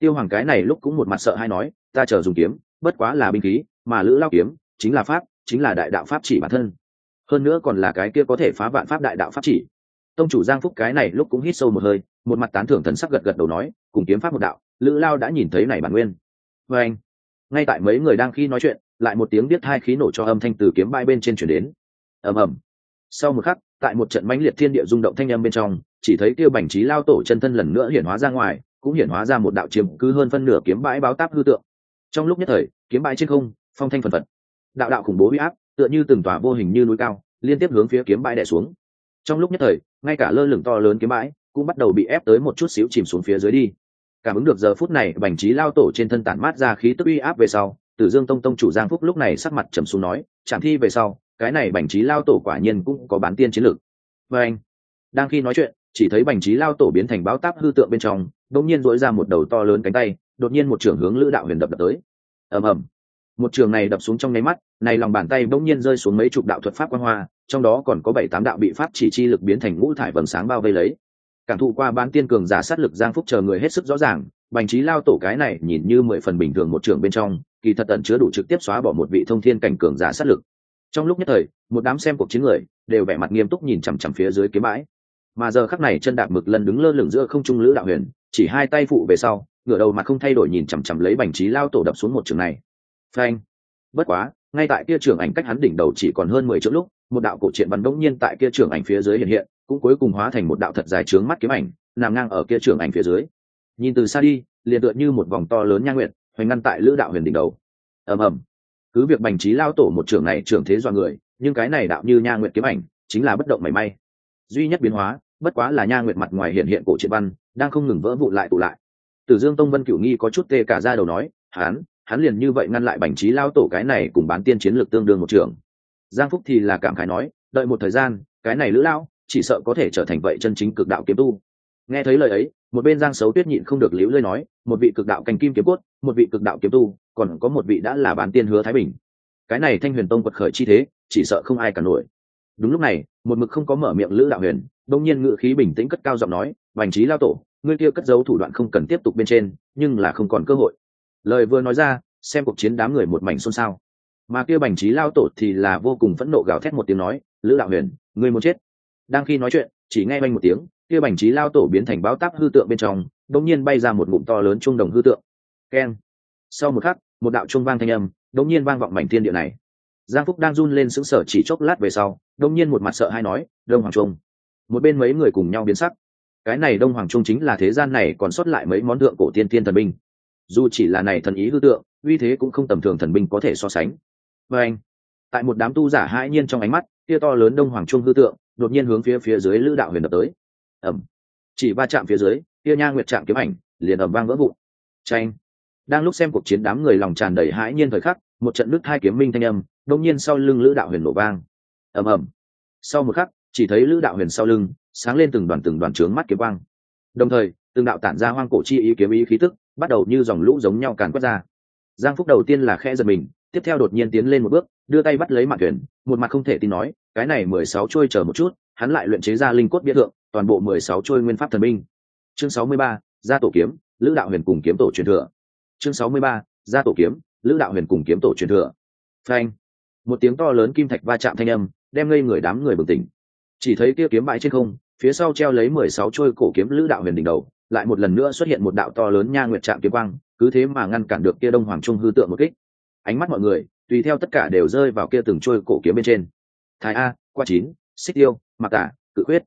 Speaker 1: Tiêu Hoàng cái này lúc cũng một mặt sợ hãi nói, ta chờ dùng kiếm bất quá là binh khí, mà lữ lao kiếm chính là pháp, chính là đại đạo pháp chỉ bản thân, hơn nữa còn là cái kia có thể phá vạn pháp đại đạo pháp chỉ. Tông chủ Giang Phúc cái này lúc cũng hít sâu một hơi, một mặt tán thưởng thần sắc gật gật đầu nói, cùng kiếm pháp một đạo, lữ lao đã nhìn thấy này bản nguyên. Và anh, ngay tại mấy người đang khi nói chuyện, lại một tiếng biết hai khí nổ cho âm thanh từ kiếm bay bên trên chuyển đến. Ầm ầm. Sau một khắc, tại một trận mãnh liệt thiên địa rung động thanh âm bên trong, chỉ thấy tiêu Bành Trí lao tổ chân thân lần nữa hiển hóa ra ngoài, cũng hiển hóa ra một đạo chiếm cứ hơn phân nửa kiếm bãi báo táp hư tượng. Trong lúc nhất thời, kiếm bãi trên không, phong thanh phần phật, đạo đạo khủng bố uy áp, tựa như từng tòa vô hình như núi cao, liên tiếp hướng phía kiếm bãi đè xuống. Trong lúc nhất thời, ngay cả lơ lửng to lớn kiếm bãi cũng bắt đầu bị ép tới một chút xíu chìm xuống phía dưới đi. Cảm ứng được giờ phút này Bành Trí lao tổ trên thân tản mát ra khí tức uy áp về sau, Tử Dương Tông tông chủ Giang Phúc lúc này sắc mặt trầm xuống nói, chẳng thi về sau, cái này Bành Trí lao tổ quả nhiên cũng có bán tiên chiến lược. Và anh, đang khi nói chuyện, chỉ thấy Bành Trí lao tổ biến thành báo táp hư tượng bên trong, đột nhiên duỗi ra một đầu to lớn cánh tay, đột nhiên một trường hướng Lữ Đạo Huyền đập tới. Ầm ầm. Một trường này đập xuống trong nháy mắt, này lòng bàn tay bỗng nhiên rơi xuống mấy chục đạo thuật pháp quang hoa, trong đó còn có 7-8 đạo bị pháp chỉ chi lực biến thành ngũ thải vầng sáng bao vây lấy. Cảm thụ qua bán tiên cường giả sát lực Giang Phúc chờ người hết sức rõ ràng, Bành Trí lao tổ cái này nhìn như 10 phần bình thường một trường bên trong, kỳ thật tận chứa đủ trực tiếp xóa bỏ một vị thông thiên cảnh cường giả sát lực. Trong lúc nhất thời, một đám xem cuộc chiến người đều vẻ mặt nghiêm túc nhìn chằm chằm phía dưới kiếm bãi. Mà giờ khắc này chân đạp mực lần đứng lơ lửng giữa không trung Lữ Đạo Huyền, chỉ hai tay phụ về sau, ngửa đầu mặt không thay đổi nhìn chằm chằm lấy Bành Trí lao tổ đập xuống một trường này. Phanh. Bất quá, ngay tại kia trường ảnh cách hắn đỉnh đầu chỉ còn hơn 10 trượng lúc, một đạo cổ truyện văn đống nhiên tại kia trường ảnh phía dưới hiện hiện, cũng cuối cùng hóa thành một đạo thật dài trướng mắt kiếm ảnh, nằm ngang ở kia trường ảnh phía dưới. Nhìn từ xa đi, liền tựa như một vòng to lớn nha nguyệt, hoành ngăn tại Lữ Đạo Huyền đỉnh đầu. Ầm ầm. Cứ việc Bành Trí lao tổ một trường này trường thế dọa người, nhưng cái này đạo như nha nguyệt kiếm ảnh, chính là bất động mảy may. Duy nhất biến hóa, bất quá là nha nguyệt mặt ngoài hiện hiện cổ truyện văn, đang không ngừng vỡ vụn lại tụ lại. Tử Dương Tông Vân Cửu Nghi có chút tê cả da đầu nói, hắn liền như vậy ngăn lại Bành Trí lao tổ cái này cùng bán tiên chiến lược tương đương một trường. Giang Phúc thì là cảm khái nói, đợi một thời gian, cái này Lữ lão chỉ sợ có thể trở thành vậy chân chính cực đạo kiếm tu. Nghe thấy lời ấy, một bên Giang Sấu Tuyết nhịn không được liễu lơi nói, một vị cực đạo canh kim kiếm cốt, một vị cực đạo kiếm tu, còn có một vị đã là bán tiên Hứa Thái Bình. Cái này Thanh Huyền Tông quật khởi chi thế, chỉ sợ không ai cả nổi. Đúng lúc này, một mực không có mở miệng Lữ Đạo Huyền, đột nhiên ngữ khí bình tĩnh cất cao giọng nói, Bành Trí lao tổ, ngươi kia cất giấu thủ đoạn không cần tiếp tục bên trên, nhưng là không còn cơ hội. Lời vừa nói ra, xem cuộc chiến đám người một mảnh xôn xao. Mà kia Bành Trí lao tổ thì là vô cùng phẫn nộ gào thét một tiếng nói, Lữ Đạo Huyền, ngươi muốn chết. Đang khi nói chuyện, chỉ nghe vang một tiếng, kia Bành Trí lao tổ biến thành báo táp hư tượng bên trong, đột nhiên bay ra một ngụm to lớn trung đồng hư tượng. Keng. Sau một khắc, một đạo trung vang thanh âm, đột nhiên vang vọng mảnh thiên địa này. Giang Phúc đang run lên sững sờ chỉ chốc lát về sau, đột nhiên một mặt sợ hãi nói, Đông Hoàng Trung. Một bên mấy người cùng nhau biến sắc. Cái này Đông Hoàng Trung chính là thế gian này còn sót lại mấy món thượng cổ tiên tiên thần binh. Dù chỉ là này thần ý hư tượng, uy thế cũng không tầm thường thần binh có thể so sánh. Và anh, tại một đám tu giả hãi nhiên trong ánh mắt, kia to lớn Đông Hoàng Trung hư tượng đột nhiên hướng phía dưới Lữ Đạo Huyền đập tới. Ầm. Chỉ va chạm phía dưới, kia nha nguyệt trạng kiếm ảnh liền ầm vang vỡ vụn. Chanh. Đang lúc xem cuộc chiến đám người lòng tràn đầy hãi nhiên thời khắc, một trận nước hai kiếm minh thanh âm, đột nhiên sau lưng Lữ Đạo Huyền nổ vang. Ầm ầm. Sau một khắc, chỉ thấy Lữ Đạo Huyền sau lưng sáng lên từng đoàn trướng mắt kiếm quang. Đồng thời, từng đạo tản ra hoang cổ chi ý kiếm ý khí tức, bắt đầu như dòng lũ giống nhau càn quét ra. Giang Phúc đầu tiên là khẽ giật mình, tiếp theo đột nhiên tiến lên một bước, đưa tay bắt lấy mạn thuyền, một mặt không thể tin nói, cái này 16 trôi chờ một chút, hắn lại luyện chế ra linh cốt bia thượng, toàn bộ 16 trôi nguyên pháp thần binh. Chương 63, gia tổ kiếm, Lữ Đạo Huyền cùng kiếm tổ truyền thừa. Chương 63, gia tổ kiếm, Lữ Đạo Huyền cùng kiếm tổ truyền thừa. Phanh. Một tiếng to lớn kim thạch va chạm thanh âm, đem ngây người đám người bừng tỉnh. Chỉ thấy kia kiếm bãi trên không, phía sau treo lấy 16 trôi cổ kiếm Lữ Đạo Huyền đỉnh đầu, lại một lần nữa xuất hiện một đạo to lớn nha nguyệt trạm kiếm quang, cứ thế mà ngăn cản được kia Đông Hoàng Trung hư tượng một kích. Ánh mắt mọi người tùy theo tất cả đều rơi vào kia từng trôi cổ kiếm bên trên. Thái A, Qua Chín, Xích Tiêu, Mạc Tả, Cự Khuyết.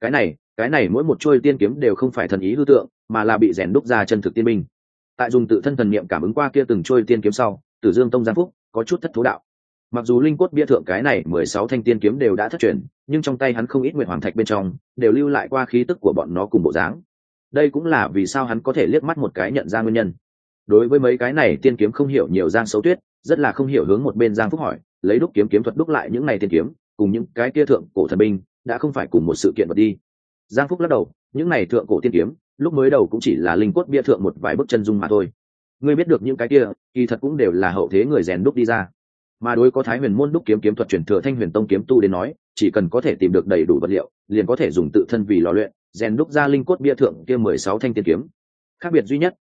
Speaker 1: Cái này mỗi một trôi tiên kiếm đều không phải thần ý hư tượng, mà là bị rèn đúc ra chân thực tiên binh. Tại dùng tự thân thần niệm cảm ứng qua kia từng trôi tiên kiếm sau, Tử Dương Tông Giang Phúc có chút thất thú đạo. Mặc dù linh cốt bia thượng cái này 16 thanh tiên kiếm đều đã thất truyền, nhưng trong tay hắn không ít nguyệt hoàng thạch bên trong đều lưu lại qua khí tức của bọn nó cùng bộ dáng. Đây cũng là vì sao hắn có thể liếc mắt một cái nhận ra nguyên nhân. Đối với mấy cái này tiên kiếm không hiểu nhiều, Giang Sấu Tuyết rất là không hiểu hướng một bên Giang Phúc hỏi, lấy đúc kiếm thuật đúc lại những này tiên kiếm, cùng những cái kia thượng cổ thần binh đã không phải cùng một sự kiện vật đi. Giang Phúc lắc đầu, những này thượng cổ tiên kiếm lúc mới đầu cũng chỉ là linh cốt bia thượng một vài bức chân dung mà thôi. Ngươi biết được những cái kia kỳ thật cũng đều là hậu thế người rèn đúc đi ra. Mà đối có Thái Huyền môn đúc kiếm thuật truyền thừa Thanh Huyền Tông kiếm tu đến nói, chỉ cần có thể tìm được đầy đủ vật liệu, liền có thể dùng tự thân vì lò luyện, rèn đúc ra linh cốt bia thượng kia 16 thanh tiên kiếm. Khác biệt duy nhất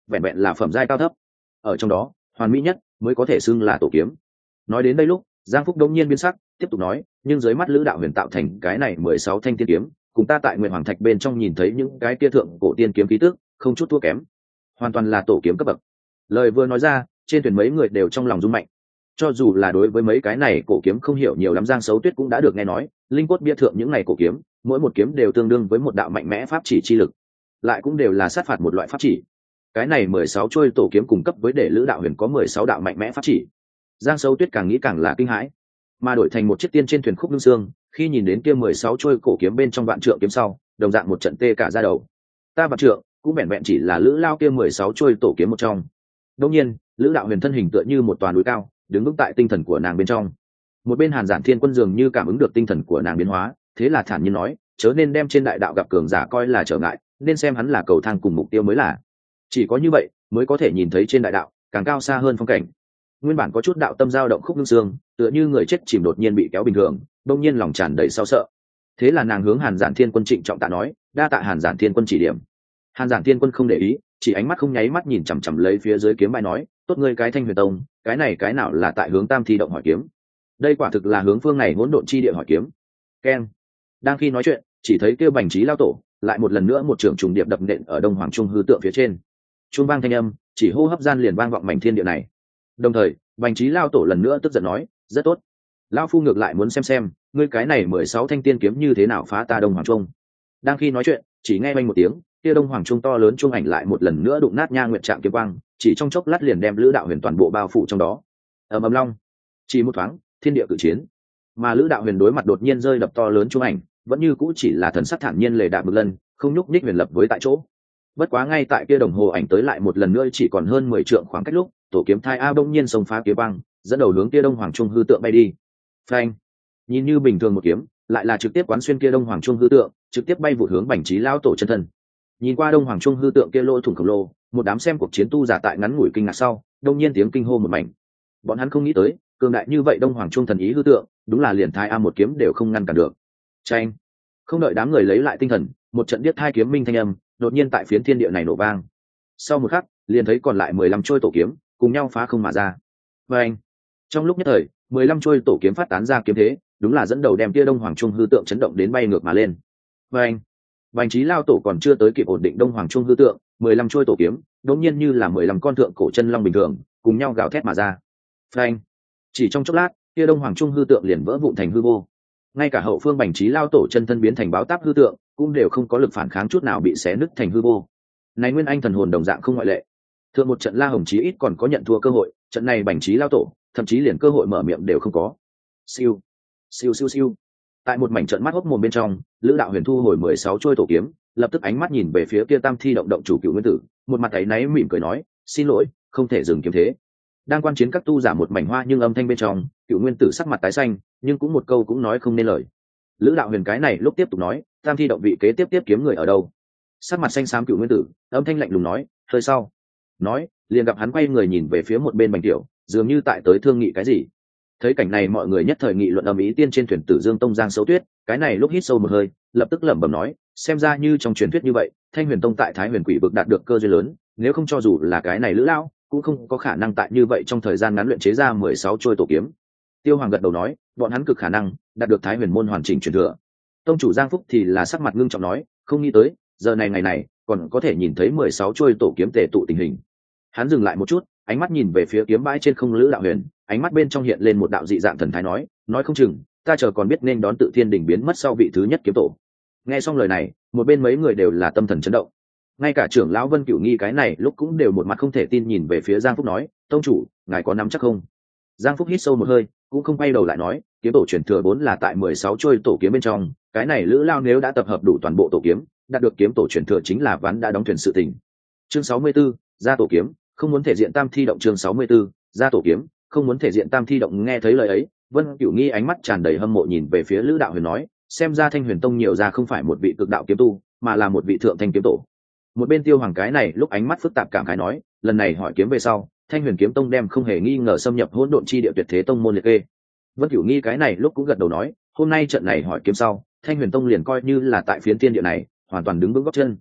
Speaker 1: vẹn vẹn là phẩm giai cao thấp, ở trong đó hoàn mỹ nhất mới có thể xưng là tổ kiếm. Nói đến đây lúc Giang Phúc đông nhiên biến sắc, tiếp tục nói, nhưng dưới mắt Lữ đạo huyền tạo thành cái này 16 thanh tiên kiếm, cùng ta tại Nguyệt Hoàng Thạch bên trong nhìn thấy những cái kia thượng cổ tiên kiếm khí tức, không chút thua kém, hoàn toàn là tổ kiếm cấp bậc. Lời vừa nói ra, trên thuyền mấy người đều trong lòng rung mạnh. Cho dù là đối với mấy cái này cổ kiếm không hiểu nhiều lắm, Giang Sấu Tuyết cũng đã được nghe nói, linh cốt bia thượng những này cổ kiếm, mỗi một kiếm đều tương đương với một đạo mạnh mẽ pháp chỉ chi lực, lại cũng đều là sát phạt một loại pháp chỉ. Cái này 16 trôi tổ kiếm cung cấp với để Lữ đạo huyền có 16 đạo mạnh mẽ pháp chỉ. Giang Sấu Tuyết càng nghĩ càng là kinh hãi, mà đổi thành một chiếc tiên trên thuyền khúc lương xương, khi nhìn đến kia 16 trôi cổ kiếm bên trong vạn trượng kiếm sau, đồng dạng một trận tê cả da đầu. Ta vạn trượng cũng vẹn vẹn chỉ là Lữ lao kia 16 trôi tổ kiếm một trong. Đương nhiên, Lữ đạo huyền thân hình tựa như một toàn núi cao, đứng vững tại tinh thần của nàng bên trong. Một bên Hàn Giản Thiên Quân dường như cảm ứng được tinh thần của nàng biến hóa, thế là thản nhiên nói, chớ nên đem trên đại đạo gặp cường giả coi là trở ngại, nên xem hắn là cầu thang cùng mục tiêu mới là. Chỉ có như vậy mới có thể nhìn thấy trên đại đạo càng cao xa hơn phong cảnh. Nguyên bản có chút đạo tâm dao động khúc ngưng xương, tựa như người chết chìm đột nhiên bị kéo bình thường, đông nhiên lòng tràn đầy sao sợ. Thế là nàng hướng Hàn Giản Thiên Quân trịnh trọng tạ nói, đa tạ Hàn Giản Thiên Quân chỉ điểm. Hàn Giản Thiên Quân không để ý, chỉ ánh mắt không nháy mắt nhìn chằm chằm lấy phía dưới kiếm bài nói, tốt ngươi cái Thanh Huyền Tông, cái này cái nào là tại hướng Tam Thi động hỏi kiếm, đây quả thực là hướng phương này hỗn độn chi địa hỏi kiếm. Keng. Đang khi nói chuyện, chỉ thấy kêu Bành Trí lao tổ lại một lần nữa một trường trùng điệp đập nện ở Đông Hoàng Trung hư tượng phía trên. Trung vang thanh âm, chỉ hô hấp gian liền vang vọng mảnh thiên địa này. Đồng thời, Bành Trí lao tổ lần nữa tức giận nói, rất tốt, lão phu ngược lại muốn xem ngươi cái này 16 thanh tiên kiếm như thế nào phá ta Đông Hoàng Trung. Đang khi nói chuyện, chỉ nghe vang một tiếng, kia Đông Hoàng Trung to lớn trung ảnh lại một lần nữa đụng nát Nha Nguyệt Trạm kiếm quang, chỉ trong chốc lát liền đem Lữ đạo huyền toàn bộ bao phủ trong đó. Ầm ầm long, chỉ một thoáng, thiên địa cự chiến. Mà Lữ đạo huyền đối mặt đột nhiên rơi đập to lớn trung ảnh, vẫn như cũ chỉ là thần sắc thản nhiên lề đạm một lần, không nhúc nhích huyền lập với tại chỗ. Bất quá ngay tại kia đồng hồ ảnh tới lại một lần nữa chỉ còn hơn 10 trượng khoảng cách lúc, tổ kiếm thai a bỗng nhiên xông phá kiếm băng, dẫn đầu hướng kia Đông Hoàng Trung hư tượng bay đi. Phanh! Nhìn như bình thường một kiếm, lại là trực tiếp quán xuyên kia Đông Hoàng Trung hư tượng, trực tiếp bay vụt hướng Bành Trí lao tổ chân thân. Nhìn qua Đông Hoàng Trung hư tượng kia lỗ thủng khổng lồ, một đám xem cuộc chiến tu giả tại ngắn ngủi kinh ngạc sau, đông nhiên tiếng kinh hô một mảnh. Bọn hắn không nghĩ tới, cường đại như vậy Đông Hoàng Trung thần ý hư tượng, đúng là liền thai a một kiếm đều không ngăn cản được. Chanh! Không đợi đám người lấy lại tinh thần, một trận điếc thai kiếm minh thanh âm đột nhiên tại phiến thiên địa này nổ vang. Sau một khắc, liền thấy còn lại 15 trôi tổ kiếm cùng nhau phá không mà ra. Và anh, trong lúc nhất thời, 15 trôi tổ kiếm phát tán ra kiếm thế, đúng là dẫn đầu đem tia Đông Hoàng Trung hư tượng chấn động đến bay ngược mà lên. Và anh, Bành Trí lao tổ còn chưa tới kịp ổn định Đông Hoàng Trung hư tượng, 15 trôi tổ kiếm đột nhiên như là 15 con thượng cổ chân long bình thường, cùng nhau gào thét mà ra. Phanh! Chỉ trong chốc lát, tia Đông Hoàng Trung hư tượng liền vỡ vụn thành hư vô. Ngay cả hậu phương Bành Trí lao tổ chân thân biến thành báo táp hư tượng, cũng đều không có lực phản kháng chút nào, bị xé nứt thành hư vô. Này Nguyên Anh thần hồn đồng dạng không ngoại lệ. Thượng một trận La Hồng Chí ít còn có nhận thua cơ hội, trận này Bành Trí lao tổ thậm chí liền cơ hội mở miệng đều không có. Siêu, siêu siêu siêu. Tại một mảnh trận mắt hốc mồm bên trong, Lữ đạo huyền thu hồi 16 trôi tổ kiếm, lập tức ánh mắt nhìn về phía kia Tam Thi động động chủ Cửu Nguyên Tử, một mặt áy náy mỉm cười nói, xin lỗi, không thể dừng kiếm thế. Đang quan chiến các tu giả một mảnh hoa nhưng âm thanh bên trong, Cửu Nguyên Tử sắc mặt tái xanh, nhưng cũng một câu cũng nói không nên lời. Lữ đạo huyền cái này lúc tiếp tục nói, Tam Thi động vị kế tiếp kiếm người ở đâu? Sắc mặt xanh xám Cửu Nguyên Tử, âm thanh lạnh lùng nói, hơi sau. Nói, liền gặp hắn quay người nhìn về phía một bên Bành Tiểu, dường như tại tới thương nghị cái gì. Thấy cảnh này mọi người nhất thời nghị luận ầm ĩ, tiên trên thuyền Tử Dương Tông Giang Sấu Tuyết, cái này lúc hít sâu một hơi, lập tức lẩm bẩm nói, xem ra như trong truyền thuyết như vậy, Thanh Huyền Tông tại Thái Huyền Quỷ vực đạt được cơ duyên lớn, nếu không cho dù là cái này Lữ lão, cũng không có khả năng tại như vậy trong thời gian ngắn luyện chế ra 16 trôi tổ kiếm. Tiêu Hoàng gật đầu nói, bọn hắn cực khả năng đạt được Thái Huyền môn hoàn chỉnh truyền thừa. Tông chủ Giang Phúc thì là sắc mặt ngưng trọng nói, không nghĩ tới, giờ này ngày này, còn có thể nhìn thấy 16 trôi tổ kiếm tề tụ tình hình. Hắn dừng lại một chút, ánh mắt nhìn về phía kiếm bãi trên không Lữ đạo huyền, ánh mắt bên trong hiện lên một đạo dị dạng thần thái nói không chừng ta chờ còn biết nên đón Tự Thiên đỉnh biến mất sau vị thứ nhất kiếm tổ. Nghe xong lời này, một bên mấy người đều là tâm thần chấn động, ngay cả trưởng lão Vân Cửu Nghi cái này lúc cũng đều một mặt không thể tin nhìn về phía Giang Phúc nói, tông chủ, ngài có nắm chắc không? Giang Phúc hít sâu một hơi, cũng không quay đầu lại nói, kiếm tổ truyền thừa vốn là tại 16 trôi tổ kiếm bên trong, cái này Lữ lao nếu đã tập hợp đủ toàn bộ tổ kiếm, đạt được kiếm tổ truyền thừa chính là ván đã đóng thuyền sự tình. Chương 64, ra tổ kiếm, không muốn thể diện Tam Thi động. Chương 64, ra tổ kiếm, không muốn thể diện Tam Thi động. Nghe thấy lời ấy, Vân Cửu Nghi ánh mắt tràn đầy hâm mộ nhìn về phía Lữ đạo huyền nói, xem ra Thanh Huyền Tông nhiều ra không phải một vị cực đạo kiếm tu, mà là một vị thượng thanh kiếm tổ. Một bên Tiêu Hoàng cái này lúc ánh mắt phức tạp cảm khái nói, lần này hỏi kiếm về sau, Thanh Huyền kiếm tông đem không hề nghi ngờ xâm nhập hỗn độn chi địa tuyệt thế tông môn liệt kê. Vân Cửu Nghi cái này lúc cũng gật đầu nói, hôm nay trận này hỏi kiếm sau, Thanh Huyền tông liền coi như là tại phiến thiên địa này hoàn toàn đứng vững gót chân.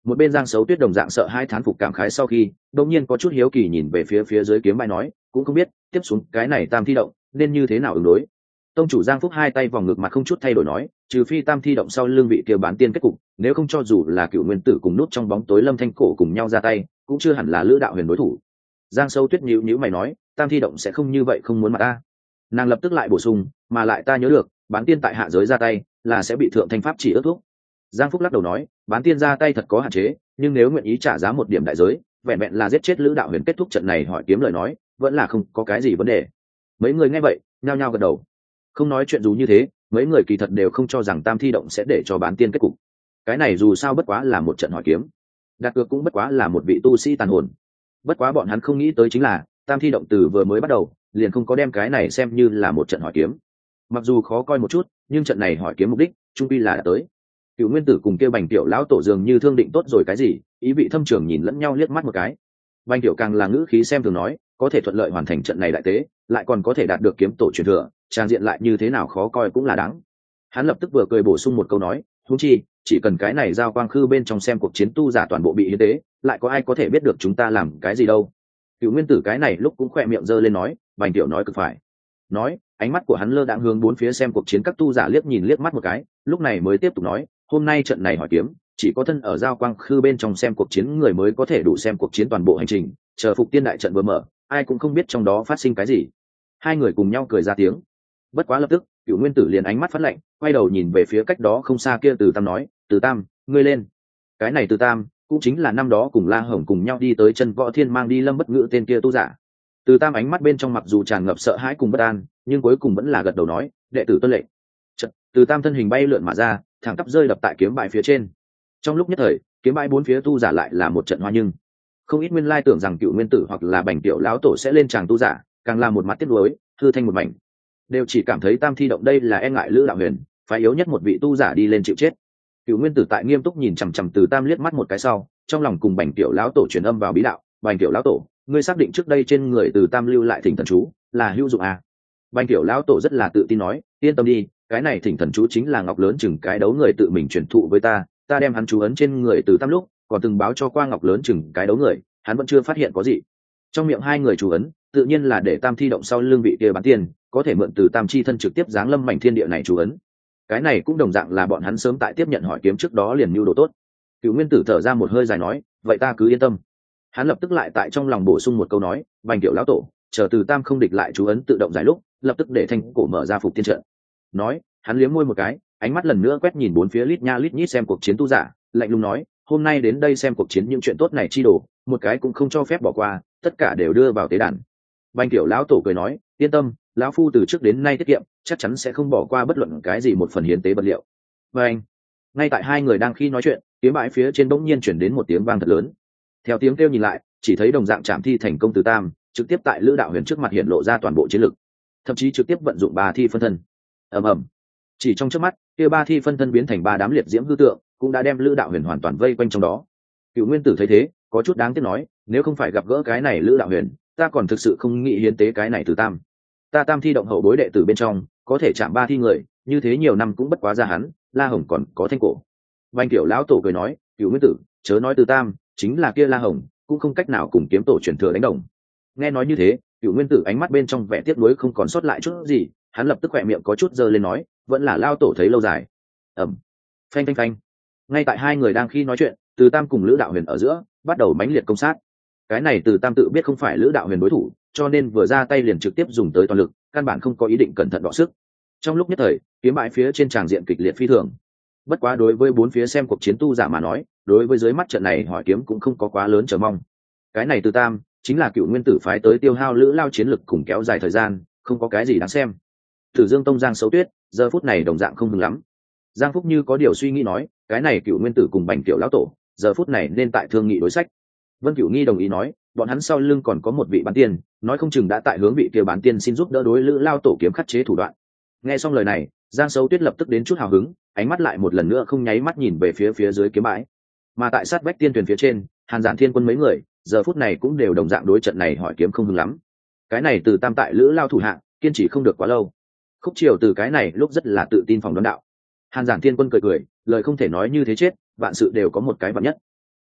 Speaker 1: Một bên Giang Sấu Tuyết đồng dạng sợ hai thán phục cảm khái sau khi đột nhiên có chút hiếu kỳ nhìn về phía dưới kiếm bãi nói cũng không biết tiếp xuống cái này tam thi động nên như thế nào ứng đối. Tông chủ Giang Phúc hai tay vòng ngực mặt không chút thay đổi nói trừ phi tam thi động sau lương vị kia bán tiên kết cục, nếu không cho dù là Cựu Nguyên Tử cùng nút trong bóng tối Lâm Thanh Cổ cùng nhau ra tay cũng chưa hẳn là Lữ Đạo Huyền đối thủ. Giang Sâu Tuyết nhíu mày nói tam thi động sẽ không như vậy không muốn mặt ta. Nàng lập tức lại bổ sung mà lại ta nhớ được bán tiên tại hạ giới ra tay là sẽ bị thượng thanh pháp chỉ ước thúc. Giang Phúc lắc đầu nói bán tiên ra tay thật có hạn chế, nhưng nếu nguyện ý trả giá một điểm đại giới vẹn vẹn là giết chết Lữ Đạo Huyền kết thúc trận này hỏi kiếm lời nói vẫn là không có cái gì vấn đề. Mấy người nghe vậy nhao nhao gật đầu. Không nói chuyện dù như thế mấy người kỳ thật đều không cho rằng tam thi động sẽ để cho bán tiên kết cục. Cái này dù sao bất quá là một trận hỏi kiếm, đặt cược cũng bất quá là một vị tu sĩ tàn hồn. Bất quá bọn hắn không nghĩ tới chính là tam thi động từ vừa mới bắt đầu liền không có đem cái này xem như là một trận hỏi kiếm. Mặc dù khó coi một chút nhưng trận này hỏi kiếm mục đích trung quy là đã tới. Cựu Nguyên Tử cùng kêu Bành Tiểu lão tổ dường như thương định tốt rồi cái gì, ý vị thâm trường nhìn lẫn nhau liếc mắt một cái. Bành Tiểu càng là ngữ khí xem thường nói có thể thuận lợi hoàn thành trận này đại tế lại còn có thể đạt được kiếm tổ truyền thừa, trang diện lại như thế nào khó coi cũng là đáng. Hắn lập tức vừa cười bổ sung một câu nói huống chi chỉ cần cái này giao quang khư bên trong xem cuộc chiến tu giả toàn bộ bị hiến tế lại có ai có thể biết được chúng ta làm cái gì đâu. Cựu Nguyên Tử cái này lúc cũng khỏe miệng giơ lên nói Bành Tiểu nói cực phải. Nói ánh mắt của hắn lơ đãng hướng bốn phía xem cuộc chiến các tu giả liếc nhìn liếc mắt một cái lúc này mới tiếp tục nói hôm nay trận này hỏi kiếm chỉ có thân ở giao quang khư bên trong xem cuộc chiến người mới có thể đủ xem cuộc chiến toàn bộ hành trình, chờ phục tiên đại trận vừa mở ai cũng không biết trong đó phát sinh cái gì. Hai người cùng nhau cười ra tiếng. Bất quá lập tức Cựu Nguyên Tử liền ánh mắt phát lạnh quay đầu nhìn về phía cách đó không xa kia Từ Tam nói Từ Tam ngươi lên. Cái này Từ Tam cũng chính là năm đó cùng La Hồng cùng nhau đi tới Chân Võ Thiên mang đi Lâm Bất Ngữ tên kia tu giả. Từ Tam ánh mắt bên trong mặc dù tràn ngập sợ hãi cùng bất an nhưng cuối cùng vẫn là gật đầu nói đệ tử tuân lệnh. Từ Tam thân hình bay lượn mà ra thẳng tắp rơi đập tại kiếm bãi phía trên. Trong lúc nhất thời kiếm bãi bốn phía tu giả lại là một trận hoa, nhưng không ít nguyên lai tưởng rằng Cựu Nguyên Tử hoặc là Bành Tiểu lão tổ sẽ lên tràng tu giả càng là một mặt tiếc nuối hư thanh một mảnh, đều chỉ cảm thấy tam thi động đây là e ngại Lữ Đạo Huyền phải yếu nhất một vị tu giả đi lên chịu chết. Cựu Nguyên Tử tại nghiêm túc nhìn chằm chằm Từ Tam liếc mắt một cái sau trong lòng cùng Bành Tiểu lão tổ truyền âm vào bí đạo Bành Tiểu lão tổ ngươi xác định trước đây trên người Từ Tam lưu lại thỉnh thần chú là hữu dụng à? Bành Tiểu lão tổ rất là tự tin nói yên tâm đi cái này thỉnh thần chú chính là ngọc lớn chừng cái đấu người tự mình truyền thụ với ta đem hắn chú ấn trên người Từ Tam lúc còn từng báo cho qua ngọc lớn chừng cái đấu người hắn vẫn chưa phát hiện có gì. Trong miệng hai người chú ấn tự nhiên là để tam thi động sau lưng vị kia bán tiên có thể mượn từ tam chi thân trực tiếp giáng lâm mảnh thiên địa này chú ấn. Cái này cũng đồng dạng là bọn hắn sớm tại tiếp nhận hỏi kiếm trước đó liền mưu đồ tốt. Cựu Nguyên Tử thở ra một hơi dài nói vậy ta cứ yên tâm. Hắn lập tức lại tại trong lòng bổ sung một câu nói Bành Tiểu lão tổ chờ Từ Tam không địch lại chú ấn tự động giải lúc lập tức để thanh cổ mở ra phục tiên trận. Nói hắn liếm môi một cái ánh mắt lần nữa quét nhìn bốn phía lít nha lít nhít xem cuộc chiến tu giả lạnh lùng nói hôm nay đến đây xem cuộc chiến những chuyện tốt này chi đổ một cái cũng không cho phép bỏ qua, tất cả đều đưa vào tế đàn. Bành Tiểu lão tổ cười nói yên tâm lão phu từ trước đến nay tiết kiệm chắc chắn sẽ không bỏ qua bất luận cái gì một phần hiến tế vật liệu. Và anh ngay tại hai người đang khi nói chuyện kiếm bãi phía trên bỗng nhiên chuyển đến một tiếng vang thật lớn. Theo tiếng kêu nhìn lại chỉ thấy đồng dạng chạm thi thành công Từ Tam trực tiếp tại Lữ Đạo Huyền trước mặt hiện lộ ra toàn bộ chiến lực, thậm chí trực tiếp vận dụng ba thi phân thân. ầm ầm chỉ trong chớp mắt kia ba thi phân thân biến thành ba đám liệt diễm hư tượng cũng đã đem Lữ Đạo Huyền hoàn toàn vây quanh trong đó. Cựu Nguyên Tử thấy thế có chút đáng tiếc nói nếu không phải gặp gỡ cái này Lữ Đạo Huyền ta còn thực sự không nghĩ hiến tế cái này Từ Tam. Ta tam thi động hậu bối đệ tử bên trong có thể chạm ba thi người như thế nhiều năm cũng bất quá ra hắn La Hồng còn có thanh cổ. Bành Tiểu lão tổ cười nói Cựu Nguyên Tử chớ nói Từ Tam chính là kia La Hồng cũng không cách nào cùng kiếm tổ truyền thừa đánh đồng. Nghe nói như thế Cựu Nguyên Tử ánh mắt bên trong vẻ tiếc nuối không còn sót lại chút gì, hắn lập tức khỏe miệng có chút giơ lên nói vẫn là lao tổ thấy lâu dài. ẩm phanh phanh phanh ngay tại hai người đang khi nói chuyện Từ Tam cùng Lữ Đạo Huyền ở giữa bắt đầu mãnh liệt công sát. Cái này Từ Tam tự biết không phải Lữ Đạo Huyền đối thủ cho nên vừa ra tay liền trực tiếp dùng tới toàn lực, căn bản không có ý định cẩn thận đọ sức. Trong lúc nhất thời kiếm bãi phía trên tràng diện kịch liệt phi thường. Bất quá đối với bốn phía xem cuộc chiến tu giả mà nói đối với dưới mắt trận này hỏi kiếm cũng không có quá lớn chờ mong. Cái này Từ Tam chính là Cựu Nguyên Tử phái tới tiêu hao Lữ Lao chiến lực cùng kéo dài thời gian, không có cái gì đáng xem. Tử Dương Tông Giang Sấu Tuyết giờ phút này đồng dạng không hứng lắm. Giang Phúc như có điều suy nghĩ nói cái này Cựu Nguyên Tử cùng Bành Tiểu lão tổ giờ phút này nên tại thương nghị đối sách. Vân Cửu Nghi đồng ý nói bọn hắn sau lưng còn có một vị bán tiên, nói không chừng đã tại hướng vị kia bán tiên xin giúp đỡ đối Lữ Lao tổ kiếm khắc chế thủ đoạn. Nghe xong lời này Giang Sấu Tuyết lập tức đến chút hào hứng, ánh mắt lại một lần nữa không nháy mắt nhìn về phía dưới kiếm bãi. Mà tại sát vách tiên thuyền phía trên Hàn Giản Thiên Quân mấy người giờ phút này cũng đều đồng dạng đối trận này hỏi kiếm không hứng lắm. Cái này Từ Tam tại Lữ Lao thủ hạng kiên trì không được quá lâu. Khúc Triều từ cái này lúc rất là tự tin phòng đoán đạo. Hàn Giản Thiên Quân cười cười lời không thể nói như thế chết, vạn sự đều có một cái vạn nhất.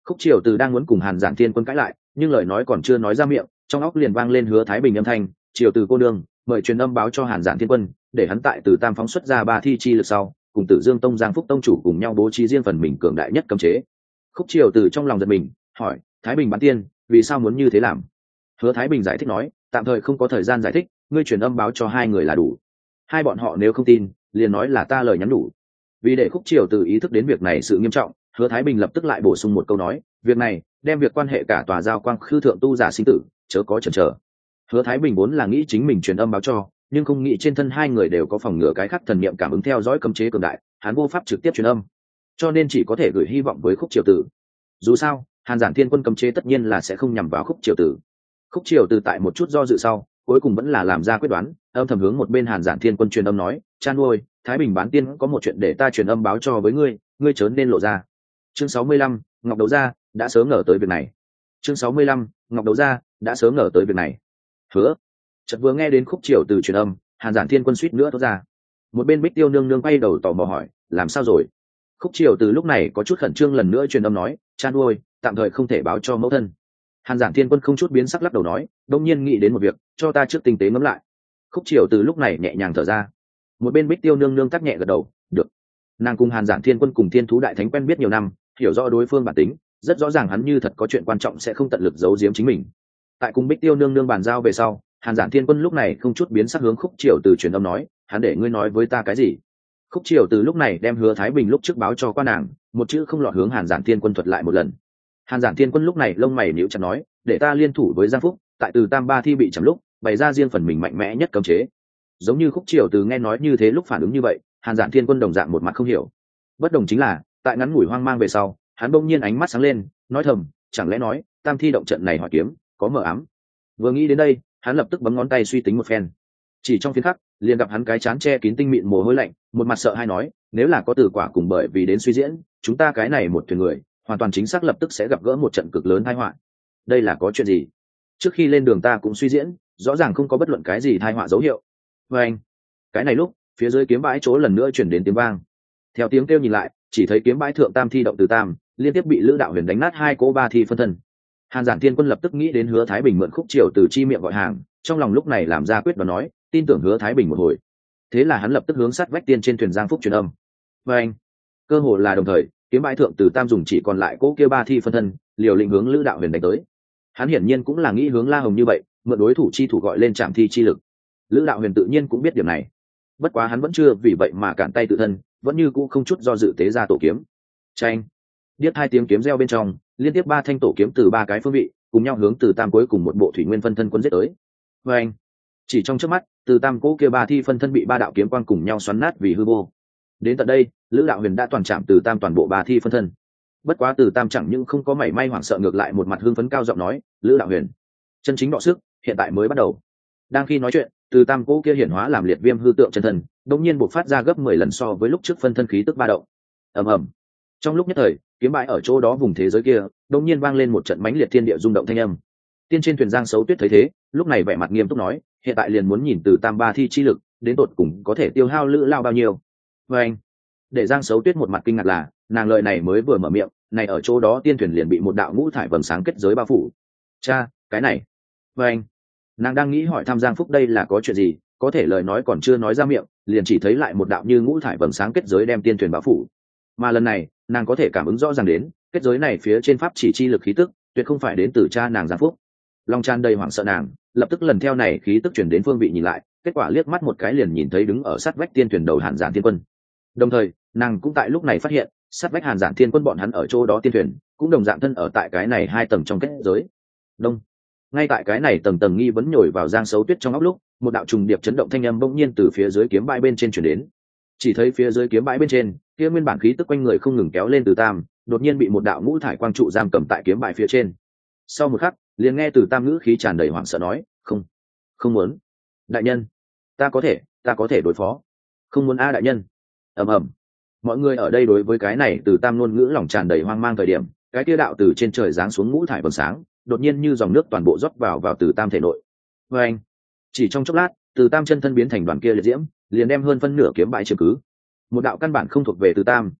Speaker 1: Khúc Triều Từ đang muốn cùng Hàn Giản Thiên Quân cãi lại, nhưng lời nói còn chưa nói ra miệng, trong óc liền vang lên Hứa Thái Bình âm thanh, "Triều Từ cô nương, mời truyền âm báo cho Hàn Giản Thiên Quân, để hắn tại Từ Tam phóng xuất ra 3 thi chi lực sau, cùng Tử Dương Tông Giang Phúc tông chủ cùng nhau bố trí riêng phần mình cường đại nhất cấm chế." Khúc Triều Từ trong lòng giật mình, hỏi: "Thái Bình bán tiên, vì sao muốn như thế làm?" Hứa Thái Bình giải thích nói: "Tạm thời không có thời gian giải thích, ngươi truyền âm báo cho hai người là đủ. Hai bọn họ nếu không tin, liền nói là ta lời nhắn đủ." Vì để Khúc Triều Từ ý thức đến việc này sự nghiêm trọng, Hứa Thái Bình lập tức lại bổ sung một câu nói: "Việc này, đem việc quan hệ cả tòa giao quang khư thượng tu giả sinh tử, chớ có chần chờ." Hứa Thái Bình vốn là nghĩ chính mình truyền âm báo cho, nhưng không nghĩ trên thân hai người đều có phòng ngừa cái khác thần niệm cảm ứng theo dõi cấm chế cường đại, hắn vô pháp trực tiếp truyền âm, cho nên chỉ có thể gửi hy vọng với Khúc Triều Tử. Dù sao, Hàn Giản Thiên Quân cấm chế tất nhiên là sẽ không nhằm vào Khúc Triều Tử. Khúc Triều Tử tại một chút do dự sau, cuối cùng vẫn là làm ra quyết đoán, âm thầm hướng một bên Hàn Giản Thiên Quân truyền âm nói: "Chan nuôi, Thái Bình bán tiên có một chuyện để ta truyền âm báo cho với ngươi, ngươi chớ nên lộ ra." Chương 65, Ngọc Đấu Gia đã sớm ngờ tới việc này. Chương 65, Ngọc Đấu Gia đã sớm ngờ tới việc này. Hứa. Chợt vừa nghe đến Khúc Triều Từ truyền âm, Hàn Giản Thiên Quân suýt nữa thốt ra. Một bên Bích Tiêu nương nương quay đầu tò mò hỏi: "Làm sao rồi?" Khúc Triều Từ lúc này có chút khẩn trương lần nữa truyền âm nói: "Chan nuôi, tạm thời không thể báo cho mẫu thân." Hàn Giản Thiên Quân không chút biến sắc lắc đầu nói: "Đông nhiên nghĩ đến một việc, cho ta trước tinh tế ngẫm lại." Khúc Triều Từ lúc này nhẹ nhàng thở ra. Một bên Bích Tiêu nương nương tắc nhẹ gật đầu: "Được." Nàng cùng Hàn Giản Thiên Quân cùng Thiên Thú Đại Thánh quen biết nhiều năm, hiểu rõ đối phương bản tính, rất rõ ràng hắn như thật có chuyện quan trọng sẽ không tận lực giấu giếm chính mình. Tại cùng Bích Tiêu nương nương bàn giao về sau, Hàn Giản Thiên Quân lúc này không chút biến sắc hướng Khúc Triều Từ truyền âm nói: "Hắn để ngươi nói với ta cái gì?" Khúc Triều Từ lúc này đem Hứa Thái Bình lúc trước báo cho qua nàng, một chữ không lọt hướng Hàn Giản Thiên Quân thuật lại một lần. Hàn Giản Thiên Quân lúc này lông mày nhíu chặt nói: "Để ta liên thủ với Giang Phúc, tại Từ Tam Ba thi bị chậm lúc, bày ra riêng phần mình mạnh mẽ nhất cấm chế." Giống như Khúc Triều Từ nghe nói như thế lúc phản ứng như vậy, Hàn Giản Thiên Quân đồng dạng một mặt không hiểu. Bất đồng chính là, tại ngắn ngủi hoang mang về sau, hắn bỗng nhiên ánh mắt sáng lên, nói thầm: "Chẳng lẽ nói, Tam thi động trận này hỏi kiếm, có mờ ám?" Vừa nghĩ đến đây, hắn lập tức bấm ngón tay suy tính một phen. Chỉ trong phiên khắc, liền gặp hắn cái chán che kín tinh mịn mồ hôi lạnh, một mặt sợ hãi nói: "Nếu là có Tử Quả cùng bởi vì đến suy diễn, chúng ta cái này một thuyền người, hoàn toàn chính xác lập tức sẽ gặp gỡ một trận cực lớn tai họa. Đây là có chuyện gì? Trước khi lên đường ta cũng suy diễn, rõ ràng không có bất luận cái gì tai họa dấu hiệu." Và anh, cái này lúc, phía dưới kiếm bãi chỗ lần nữa chuyển đến tiếng vang. Theo tiếng kêu nhìn lại, chỉ thấy kiếm bãi thượng Tam thi động từ tam, liên tiếp bị Lữ Đạo Huyền đánh nát 2 cỗ 3 thi phân thân. Hàn Giản Thiên Quân lập tức nghĩ đến Hứa Thái Bình mượn Khúc Triều Từ chi miệng gọi hàng, trong lòng lúc này làm ra quyết đoán nói, tin tưởng Hứa Thái Bình một hồi. Thế là hắn lập tức hướng sát vách tiên trên thuyền Giang Phúc truyền âm. Và anh, cơ hồ là đồng thời, kiếm bãi thượng từ tam dùng chỉ còn lại cỗ kia 3 thi phân thân, liều lĩnh hướng Lữ Đạo Huyền đánh tới. Hắn hiển nhiên cũng là nghĩ hướng La Hồng như vậy, mượn đối thủ chi thủ gọi lên trảm thi chi lực. Lữ Đạo Huyền tự nhiên cũng biết điểm này, bất quá hắn vẫn chưa vì vậy mà cản tay tự thân, vẫn như cũ không chút do dự tế ra tổ kiếm. Chanh, điếc 2 tiếng kiếm reo bên trong, liên tiếp 3 thanh tổ kiếm từ 3 cái phương vị cùng nhau hướng từ tam cuối cùng một bộ thủy nguyên phân thân quân giết tới. Và anh, chỉ trong chớp mắt, từ tam cố kia 3 thi phân thân bị 3 đạo kiếm quang cùng nhau xoắn nát vì hư vô. Đến tận đây, Lữ Đạo Huyền đã toàn chạm từ tam toàn bộ 3 thi phân thân. Bất quá từ tam chẳng những không có mảy may hoảng sợ, ngược lại một mặt hưng phấn cao giọng nói: "Lữ Đạo Huyền, chân chính đọ sức hiện tại mới bắt đầu." Đang khi nói chuyện, từ tam cố kia hiển hóa làm liệt viêm hư tượng chân thân, đột nhiên bộc phát ra gấp 10 lần so với lúc trước phân thân khí tức ba động. Ầm ầm. Trong lúc nhất thời, kiếm bãi ở chỗ đó vùng thế giới kia, đột nhiên vang lên một trận mãnh liệt thiên địa rung động thanh âm. Tiên trên thuyền Giang Sấu Tuyết thấy thế, lúc này vẻ mặt nghiêm túc nói: "Hiện tại liền muốn nhìn từ tam ba thi chi lực, đến tột cùng có thể tiêu hao Lữ lao bao nhiêu." Và anh, để Giang Sấu Tuyết một mặt kinh ngạc là, nàng lời này mới vừa mở miệng, này ở chỗ đó tiên thuyền liền bị một đạo ngũ thải vầng sáng kết giới bao phủ. Cha, cái này. Và anh, nàng đang nghĩ hỏi thăm Giang Phúc đây là có chuyện gì, có thể lời nói còn chưa nói ra miệng, liền chỉ thấy lại một đạo như ngũ thải vầng sáng kết giới đem tiên thuyền bao phủ. Mà lần này, nàng có thể cảm ứng rõ ràng đến, kết giới này phía trên pháp chỉ chi lực khí tức, tuyệt không phải đến từ cha nàng Giang Phúc. Long tràn đầy hoảng sợ nàng, lập tức lần theo này khí tức chuyển đến phương vị nhìn lại, kết quả liếc mắt một cái liền nhìn thấy đứng ở sát vách tiên thuyền đầu Hàn Giản Thiên Quân. Đồng thời, nàng cũng tại lúc này phát hiện, sát vách Hàn Giản Thiên Quân bọn hắn ở chỗ đó tiên thuyền, cũng đồng dạng thân ở tại cái này 2 tầng trong kết giới. Đông. Ngay tại cái này tầng tầng nghi vấn nhồi vào Giang Sấu Tuyết trong óc lúc, một đạo trùng điệp chấn động thanh âm bỗng nhiên từ phía dưới kiếm bãi bên trên truyền đến. Chỉ thấy phía dưới kiếm bãi bên trên, kia nguyên bản khí tức quanh người không ngừng kéo lên từ tam, đột nhiên bị một đạo ngũ thải quang trụ giam cầm tại kiếm bãi phía trên. Sau một khắc, liền nghe từ tam ngữ khí tràn đầy hoảng sợ nói: không muốn. Đại nhân, ta có thể đối phó. Không muốn a đại nhân. Ầm ầm. Mọi người ở đây đối với cái này từ tam ngôn ngữ lòng tràn đầy hoang mang thời điểm, cái kia đạo từ trên trời giáng xuống ngũ thải vầng sáng, đột nhiên như dòng nước toàn bộ rót vào từ tam thể nội. Và anh, chỉ trong chốc lát, từ tam chân thân biến thành đoàn kia liệt diễm, liền đem hơn phân nửa kiếm bãi chiếm cứ. Một đạo căn bản không thuộc về từ tam,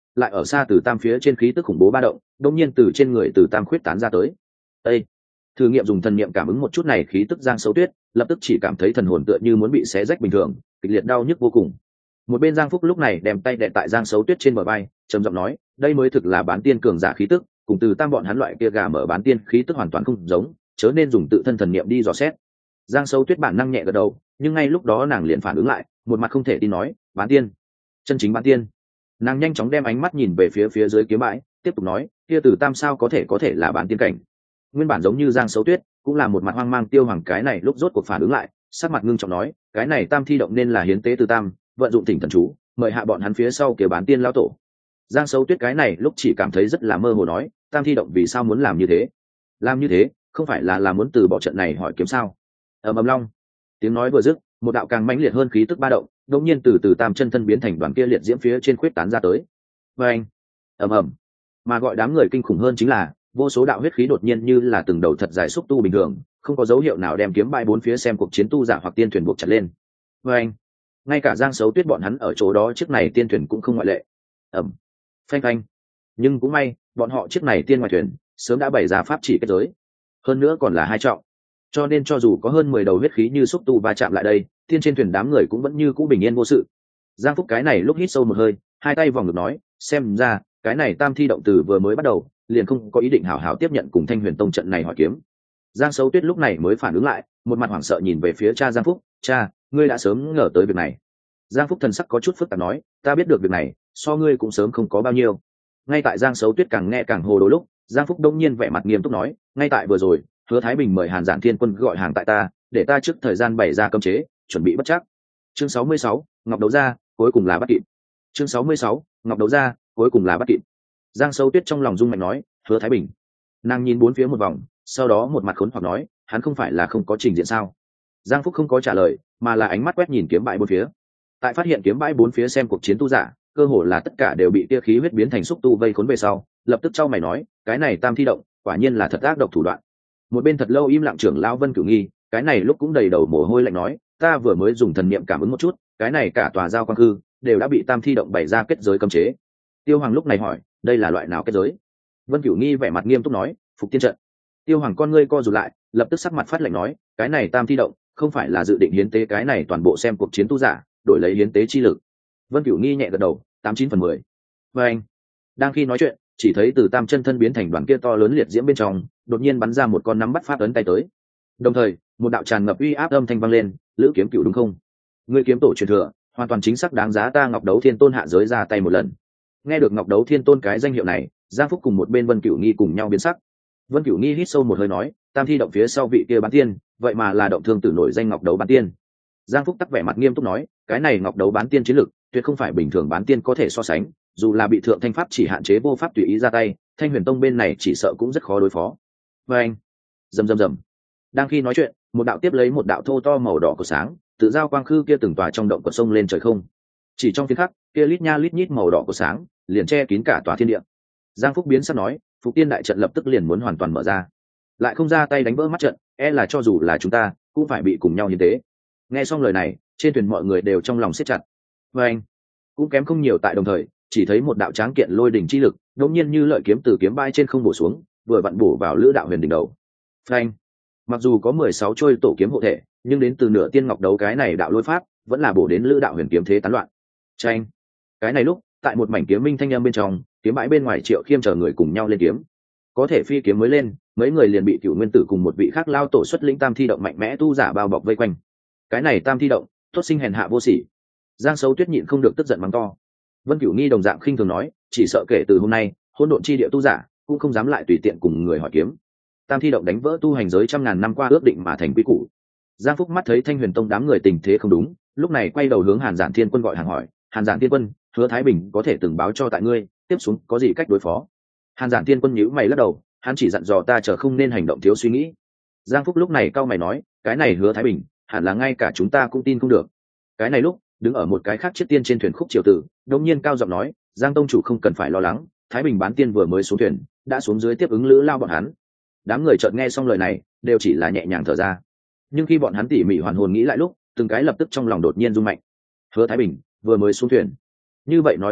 Speaker 1: lại ở xa Từ Tam phía trên khí tức khủng bố ba động đột nhiên từ trên người Từ Tam khuyết tán ra tới. Ê! Thử nghiệm dùng thần niệm cảm ứng một chút này khí tức Giang Sấu Tuyết lập tức chỉ cảm thấy thần hồn tựa như muốn bị xé rách bình thường, kịch liệt đau nhức vô cùng. Một bên Giang Phúc lúc này đem tay đè tại Giang Sấu Tuyết trên bờ vai, trầm giọng nói, đây mới thực là bán tiên cường giả khí tức, cùng Từ Tam bọn hắn loại kia gà mở bán tiên khí tức hoàn toàn không giống, chớ nên dùng tự thân thần niệm đi dò xét. Giang Sấu Tuyết bản năng nhẹ gật đầu, nhưng ngay lúc đó nàng liền phản ứng lại, một mặt không thể tin nói, bán tiên, chân chính bán tiên. Nàng nhanh chóng đem ánh mắt nhìn về phía dưới kiếm bãi, tiếp tục nói, kia Từ Tam sao có thể là bán tiên cảnh. Nguyên bản giống như Giang Sấu Tuyết cũng là một mặt hoang mang, Tiêu Hoàng cái này lúc rốt cuộc phản ứng lại, sắc mặt ngưng trọng nói, cái này Tam thi động nên là hiến tế Từ Tam, vận dụng thỉnh thần chú mời hạ bọn hắn phía sau kia bán tiên lao tổ. Giang Sấu Tuyết cái này lúc chỉ cảm thấy rất là mơ hồ, nói, Tam thi động vì sao muốn làm như thế? Làm như thế không phải là muốn từ bỏ trận này hỏi kiếm sao? Ầm ầm long, tiếng nói vừa dứt, một đạo càng mãnh liệt hơn khí tức ba động đột nhiên từ Tam chân thân biến thành đoàn kia liệt diễm phía trên khuyết tán ra tới. Oeng, ầm ầm. Mà gọi đám người kinh khủng hơn chính là vô số đạo huyết khí đột nhiên như là từng đầu thật dài xúc tu bình thường, không có dấu hiệu nào đem kiếm bãi bốn phía xem cuộc chiến tu giả hoặc tiên thuyền buộc chặt lên. Oeng, ngay cả Giang Sấu Tuyết bọn hắn ở chỗ đó chiếc này tiên thuyền cũng không ngoại lệ. Ầm, phanh phanh. Nhưng cũng may bọn họ chiếc này tiên ngoài thuyền sớm đã bày ra pháp chỉ kết giới, hơn nữa còn là hai trọng, cho nên cho dù có hơn 10 đầu huyết khí như xúc tu va chạm lại đây, tiên trên thuyền đám người cũng vẫn như cũ bình yên vô sự. Giang Phúc cái này lúc hít sâu một hơi, hai tay vòng ngực nói, xem ra cái này Tam thi động từ vừa mới bắt đầu liền không có ý định hảo hảo tiếp nhận cùng Thanh Huyền Tông trận này hỏi kiếm. Giang Sấu Tuyết lúc này mới phản ứng lại, một mặt hoảng sợ nhìn về phía cha Giang Phúc, cha, ngươi đã sớm ngờ tới việc này. Giang Phúc thần sắc có chút phức tạp nói, ta biết được việc này so ngươi cũng sớm không có bao nhiêu. Ngay tại Giang Sấu Tuyết càng nghe càng hồ đồ lúc, Giang Phúc đông nhiên vẻ mặt nghiêm túc nói, ngay tại vừa rồi Hứa Thái Bình mời Hàn Giản Thiên Quân gọi hàng tại ta, để ta trước thời gian bày ra cấm chế, chuẩn bị bất chắc. Chương 66, Ngọc đấu ra, cuối cùng là bắt kịp. Chương 66, Ngọc đấu ra, cuối cùng là bắt kịp. Giang Sấu Tuyết trong lòng rung mạnh nói, Hứa Thái Bình. Nàng nhìn bốn phía một vòng, sau đó một mặt khốn hoặc nói, hắn không phải là không có trình diện sao? Giang Phúc không có trả lời, mà là ánh mắt quét nhìn kiếm bãi bốn phía. Tại phát hiện kiếm bãi bốn phía xem cuộc chiến tu giả, cơ hồ là tất cả đều bị tia khí huyết biến thành xúc tu vây khốn về sau, lập tức chau mày nói, cái này Tam thi động, quả nhiên là thật ác độc thủ đoạn. Một bên thật lâu im lặng trưởng lão Vân Cửu Nghi, cái này lúc cũng đầy đầu mồ hôi lạnh nói, ta vừa mới dùng thần niệm cảm ứng một chút, cái này cả tòa giao quang hư đều đã bị Tam thi động bày ra kết giới cấm chế. Tiêu Hoàng lúc này hỏi, đây là loại nào kết giới? Vân Cửu Nghi vẻ mặt nghiêm túc nói, Phục Tiên trận. Tiêu Hoàng con ngươi co rụt lại, lập tức sắc mặt phát lạnh nói, cái này Tam thi động không phải là dự định hiến tế cái này toàn bộ xem cuộc chiến tu giả, đổi lấy hiến tế chi lực. Vân Cửu Nghi nhẹ gật đầu, 89/10. Và anh đang khi nói chuyện, chỉ thấy từ Tam chân thân biến thành đoàn kia to lớn liệt diễm bên trong đột nhiên bắn ra một con nắm bắt pháp ấn tay tới, đồng thời một đạo tràn ngập uy áp âm thanh vang lên, Lữ Kiếm Cửu đúng không? Ngươi kiếm tổ truyền thừa hoàn toàn chính xác đáng giá ta Ngọc Đấu Thiên Tôn hạ giới ra tay một lần. Nghe được Ngọc Đấu Thiên Tôn cái danh hiệu này, Giang Phúc cùng một bên Vân Cửu Nghi cùng nhau biến sắc. Vân Cửu Nghi hít sâu một hơi nói, Tam thi động phía sau vị kia bán tiên, vậy mà là động thương tử nổi danh Ngọc Đấu bán tiên. Giang Phúc tắc vẻ mặt nghiêm túc nói, cái này Ngọc Đấu bán tiên chiến lực tuyệt không phải bình thường bán tiên có thể so sánh, dù là bị Thượng Thanh pháp chỉ hạn chế vô pháp tùy ý ra tay, Thanh Huyền Tông bên này chỉ sợ cũng rất khó đối phó. Và anh rầm rầm rầm, đang khi nói chuyện, một đạo tiếp lấy một đạo thô to màu đỏ của sáng tự giao quang khư kia từng tòa trong động của sông lên trời không. Chỉ trong phiến khắc, kia lít nha lít nhít màu đỏ của sáng liền che kín cả tòa thiên địa. Giang Phúc biến sắc nói, Phục Tiên đại trận lập tức liền muốn hoàn toàn mở ra, lại không ra tay đánh vỡ mắt trận, e là cho dù là chúng ta cũng phải bị cùng nhau hiến tế. Nghe xong lời này, trên thuyền mọi người đều trong lòng siết chặt. Và anh cũng kém không nhiều, tại đồng thời chỉ thấy một đạo tráng kiện lôi đỉnh chi lực đột nhiên như lợi kiếm từ kiếm bay trên không bổ xuống, vừa vặn bổ vào Lữ Đạo Huyền đỉnh đầu. Phanh! Mặc dù có 16 trôi tổ kiếm hộ thể, nhưng đến từ nửa tiên ngọc đấu cái này đạo lôi pháp vẫn là bổ đến Lữ Đạo Huyền kiếm thế tán loạn. Chanh! Cái này lúc, tại một mảnh kiếm minh thanh âm bên trong, kiếm bãi bên ngoài Triệu Khiêm chờ người cùng nhau lên kiếm. Có thể phi kiếm mới lên, mấy người liền bị Cửu Nguyên Tử cùng một vị khác lao tổ xuất lĩnh Tam thi động mạnh mẽ tu giả bao bọc vây quanh. Cái này Tam thi động, tốt sinh hèn hạ vô sỉ. Giang Sấu Tuyết nhịn không được tức giận mắng to. Vân Cửu Nghi đồng dạng khinh thường nói, chỉ sợ kể từ hôm nay, hỗn độn chi địa tu giả cũng không dám lại tùy tiện cùng người hỏi kiếm. Tam thi động đánh vỡ tu hành giới trăm ngàn năm qua ước định mà thành quy củ. Giang Phúc mắt thấy Thanh Huyền Tông đám người tình thế không đúng, lúc này quay đầu hướng Hàn Giản Thiên Quân gọi hàng hỏi, Hàn Giản Thiên Quân, Hứa Thái Bình có thể từng báo cho tại ngươi, tiếp xuống có gì cách đối phó? Hàn Giản Thiên Quân nhíu mày lắc đầu, hắn chỉ dặn dò ta chờ không nên hành động thiếu suy nghĩ. Giang Phúc lúc này cau mày nói, cái này Hứa Thái Bình hẳn là ngay cả chúng ta cũng tin không được. Cái này lúc, đứng ở một cái khác chiếc tiên trên thuyền Khúc Triều Tử đột nhiên cao giọng nói, Giang tông chủ không cần phải lo lắng, Thái Bình bán tiên vừa mới xuống thuyền đã xuống dưới tiếp ứng Lữ Lao bọn hắn. Đám người chợt nghe xong lời này đều chỉ là nhẹ nhàng thở ra, nhưng khi bọn hắn tỉ mỉ hoàn hồn nghĩ lại lúc, từng cái lập tức trong lòng đột nhiên rung mạnh. Hứa Thái Bình vừa mới xuống thuyền, như vậy nói cách khác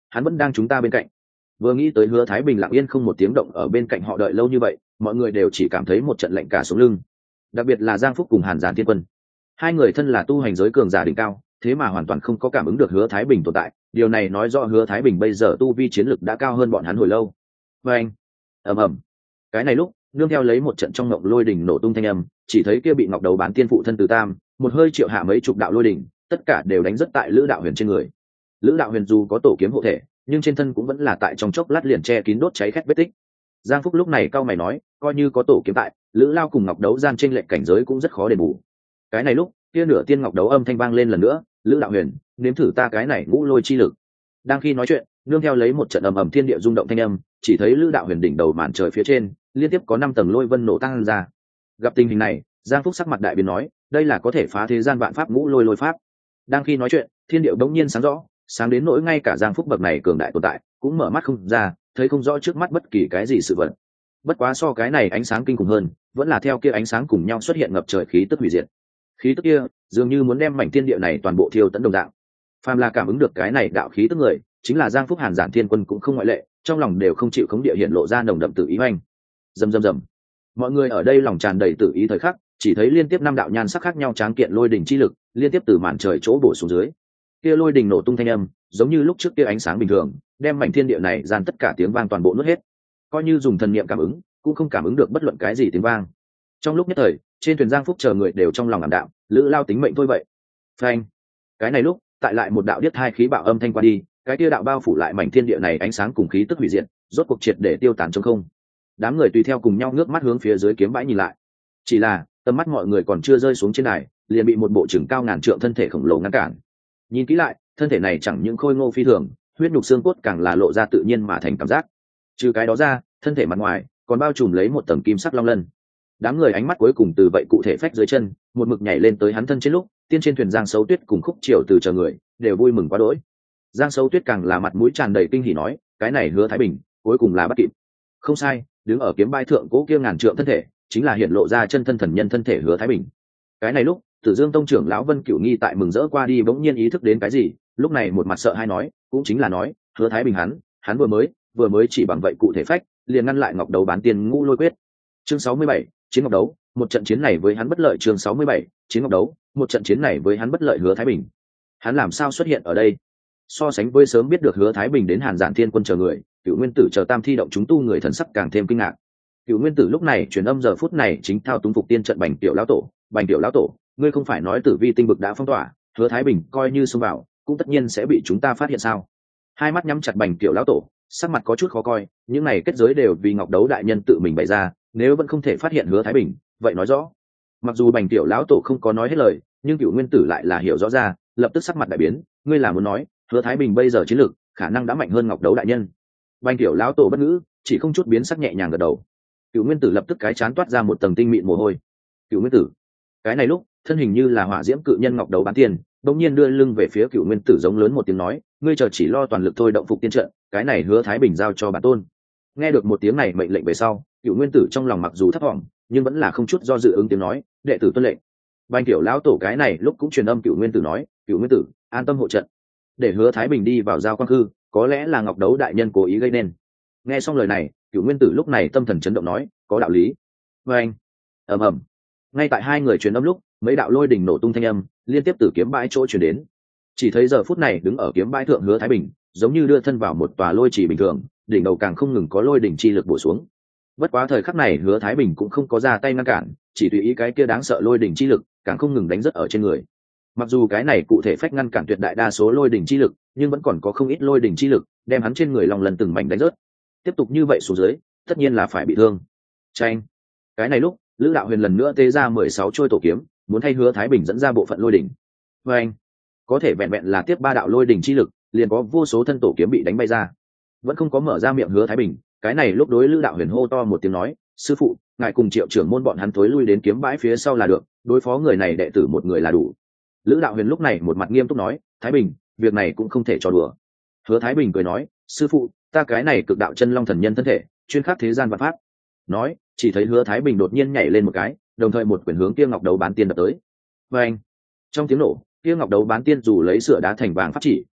Speaker 1: hắn vẫn đang chúng ta bên cạnh. Vừa nghĩ tới Hứa Thái Bình lặng yên không một tiếng động ở bên cạnh họ đợi lâu như vậy, mọi người đều chỉ cảm thấy một trận lạnh cả sống lưng. Đặc biệt là Giang Phúc cùng Hàn Giản Thiên Quân, hai người thân là tu hành giới cường giả đỉnh cao, thế mà hoàn toàn không có cảm ứng được Hứa Thái Bình tồn tại. Điều này nói rõ Hứa Thái Bình bây giờ tu vi chiến lực đã cao hơn bọn hắn hồi lâu. Và anh, ầm ầm, cái này lúc nương theo lấy một trận trong ngộng lôi đỉnh nổ tung thanh âm, chỉ thấy kia bị Ngọc Đấu Bán Tiên phụ thân Từ Tam một hơi triệu hạ mấy chục đạo lôi đỉnh, tất cả đều đánh rất tại Lữ Đạo Huyền trên người. Lữ Đạo Huyền dù có tổ kiếm hộ thể, nhưng trên thân cũng vẫn là tại trong chốc lát liền che kín đốt cháy khét vết tích. Giang Phúc lúc này cau mày nói, coi như có tổ kiếm tại, Lữ Lao cùng Ngọc Đấu gian trên lệnh cảnh giới cũng rất khó đền bù. Cái này lúc kia nửa tiên Ngọc Đấu âm thanh vang lên lần nữa, Lữ Đạo Huyền, nếm thử ta cái này ngũ lôi chi lực. Đang khi nói chuyện, nương theo lấy một trận ầm ầm thiên địa rung động thanh âm, chỉ thấy Lữ Đạo Huyền đỉnh đầu màn trời phía trên liên tiếp có 5 tầng lôi vân nổ tăng ra. Gặp tình hình này, Giang Phúc sắc mặt đại biến nói, đây là có thể phá thế gian vạn pháp ngũ lôi lôi pháp. Đang khi nói chuyện, thiên địa bỗng nhiên sáng rõ, sáng đến nỗi ngay cả Giang Phúc bậc này cường đại tồn tại cũng mở mắt không ra, thấy không rõ trước mắt bất kỳ cái gì sự vật. Bất quá so cái này ánh sáng kinh khủng hơn, vẫn là theo kia ánh sáng cùng nhau xuất hiện ngập trời khí tức hủy diệt. Khí tức kia dường như muốn đem mảnh thiên địa này toàn bộ thiêu tận đồng dạng. Phàm là cảm ứng được cái này đạo khí tức người, chính là Giang Phúc, Hàn Giản Thiên Quân cũng không ngoại lệ, trong lòng đều không chịu khống địa hiện lộ ra nồng đậm tự ý hoành. Rầm rầm rầm. Mọi người ở đây lòng tràn đầy tự ý thời khắc, chỉ thấy liên tiếp 5 đạo nhan sắc khác nhau tráng kiện lôi đỉnh chi lực liên tiếp từ màn trời chỗ bổ xuống dưới. Kia lôi đỉnh nổ tung thanh âm, giống như lúc trước kia ánh sáng bình thường, đem mảnh thiên địa này dàn tất cả tiếng vang toàn bộ nuốt hết. Coi như dùng thần niệm cảm ứng, cũng không cảm ứng được bất luận cái gì tiếng vang. Trong lúc nhất thời, trên thuyền Giang Phúc chờ người đều trong lòng ảm đạm, Lữ Lao tính mệnh thôi vậy. Phanh. Cái này lúc, tại lại một đạo điếc hai khí bạo âm thanh qua đi, cái kia đạo bao phủ lại mảnh thiên địa này ánh sáng cùng khí tức hủy diệt, rốt cuộc triệt để tiêu tán trong không. Đám người tùy theo cùng nhau ngước mắt hướng phía dưới kiếm bãi nhìn lại. Chỉ là tầm mắt mọi người còn chưa rơi xuống trên đài, liền bị một bộ trưởng cao ngàn trượng thân thể khổng lồ ngăn cản. Nhìn kỹ lại, thân thể này chẳng những khôi ngô phi thường, huyết nhục xương cốt càng là lộ ra tự nhiên mà thành cảm giác. Trừ cái đó ra, thân thể mặt ngoài còn bao trùm lấy một tầng kim sắc long lân. Đám người ánh mắt cuối cùng từ vậy cụ thể phách dưới chân, một mực nhảy lên tới hắn thân trên lúc, tiên trên thuyền Giang Sấu Tuyết cùng Khúc Triều từ chờ người đều vui mừng quá đỗi. Giang Sấu Tuyết càng là mặt mũi tràn đầy kinh hỉ nói, cái này Hứa Thái Bình cuối cùng là bắt kịp. Không sai, đứng ở kiếm bãi thượng cố kia ngàn trượng thân thể, chính là hiện lộ ra chân thân thần nhân thân thể Hứa Thái Bình. Cái này lúc, Tử Dương tông trưởng lão Vân Cửu Nghi tại mừng rỡ qua đi bỗng nhiên ý thức đến cái gì, lúc này một mặt sợ hãi nói, cũng chính là nói, Hứa Thái Bình hắn vừa mới chỉ bằng vậy cụ thể phách, liền ngăn lại Ngọc Đấu Bán Tiên ngũ lôi quyết. Chương 67, chiến Ngọc Đấu, một trận chiến này với hắn bất lợi. Chương 67, chiến Ngọc Đấu, một trận chiến này với hắn bất lợi. Hứa Thái Bình, hắn làm sao xuất hiện ở đây? So sánh với sớm biết được Hứa Thái Bình đến Hàn Giản Thiên Quân chờ người, Cửu Nguyên Tử chờ Tam Thi động chúng tu người thần sắc càng thêm kinh ngạc. Cửu Nguyên Tử lúc này truyền âm giờ phút này chính thao túng phục tiên trận Bành Tiểu lão tổ, ngươi không phải nói Tử Vi tinh vực đã phong tỏa, Hứa Thái Bình coi như xông vào, cũng tất nhiên sẽ bị chúng ta phát hiện sao? Hai mắt nhắm chặt Bành Tiểu lão tổ, sắc mặt có chút khó coi, những này kết giới đều vì Ngọc Đấu đại nhân tự mình bày ra, nếu vẫn không thể phát hiện Hứa Thái Bình, vậy nói rõ. Mặc dù Bành Tiểu lão tổ không có nói hết lời, nhưng Cửu Nguyên Tử lại là hiểu rõ ra, lập tức sắc mặt đại biến, ngươi là muốn nói, Hứa Thái Bình bây giờ chiến lực khả năng đã mạnh hơn Ngọc Đấu đại nhân? Bành Tiểu lão tổ bất ngữ, chỉ không chút biến sắc nhẹ nhàng gật đầu. Cửu Nguyên Tử lập tức cái chán toát ra một tầng tinh mịn mồ hôi. Cửu Nguyên Tử, cái này lúc, thân hình như là hỏa diễm cự nhân Ngọc Đấu Bán Tiên, đột nhiên đưa lưng về phía Cửu Nguyên Tử giống lớn một tiếng nói, ngươi chờ chỉ lo toàn lực thôi động phục tiên trận, cái này Hứa Thái Bình giao cho bản tôn. Nghe được một tiếng này mệnh lệnh về sau, Cửu Nguyên Tử trong lòng mặc dù thấp vọng, nhưng vẫn là không chút do dự ứng tiếng nói, đệ tử tuân lệnh. Bành Tiểu lão tổ cái này lúc cũng truyền âm Cửu Nguyên Tử nói, Cửu Nguyên Tử, an tâm hộ trận, để Hứa Thái Bình đi vào giao quang khư, có lẽ là Ngọc Đấu đại nhân cố ý gây nên. Nghe xong lời này, Cửu Nguyên Tử lúc này tâm thần chấn động nói, có đạo lý. Và anh, ầm ầm, ngay tại hai người truyền âm lúc, mấy đạo lôi đỉnh nổ tung thanh âm liên tiếp từ kiếm bãi chỗ truyền đến. Chỉ thấy giờ phút này đứng ở kiếm bãi thượng Hứa Thái Bình, giống như đưa thân vào một tòa lôi trì bình thường, đỉnh đầu càng không ngừng có lôi đỉnh chi lực bổ xuống. Bất quá thời khắc này Hứa Thái Bình cũng không có ra tay ngăn cản, chỉ tùy ý cái kia đáng sợ lôi đỉnh chi lực càng không ngừng đánh rất ở trên người. Mặc dù cái này cụ thể phách ngăn cản tuyệt đại đa số lôi đỉnh chi lực, nhưng vẫn còn có không ít lôi đỉnh chi lực đem hắn trên người lòng lần từng mảnh đánh rớt. Tiếp tục như vậy xuống dưới, tất nhiên là phải bị thương. Chanh. Cái này lúc, Lữ Đạo Huyền lần nữa tế ra 16 trôi tổ kiếm, muốn thay Hứa Thái Bình dẫn ra bộ phận lôi đỉnh. Và anh, có thể vẹn vẹn là tiếp 3 đạo lôi đỉnh chi lực, liền có vô số thân tổ kiếm bị đánh bay ra. Vẫn không có mở ra miệng Hứa Thái Bình, cái này lúc đối Lữ Đạo Huyền hô to một tiếng nói, sư phụ, ngài cùng Triệu trưởng môn bọn hắn thối lui đến kiếm bãi phía sau là được, đối phó người này đệ tử một người là đủ. Lữ Đạo Huyền lúc này một mặt nghiêm túc nói, Thái Bình, việc này cũng không thể trò đùa. Hứa Thái Bình cười nói, sư phụ, ta cái này cực đạo chân long thần nhân thân thể, chuyên khắc thế gian vạn pháp. Nói, chỉ thấy Hứa Thái Bình đột nhiên nhảy lên một cái, đồng thời một quyền hướng kia Ngọc Đấu Bán Tiên đập tới. Và anh, trong tiếng nổ, kia Ngọc Đấu Bán Tiên dù lấy sửa đá thành vàng pháp chỉ,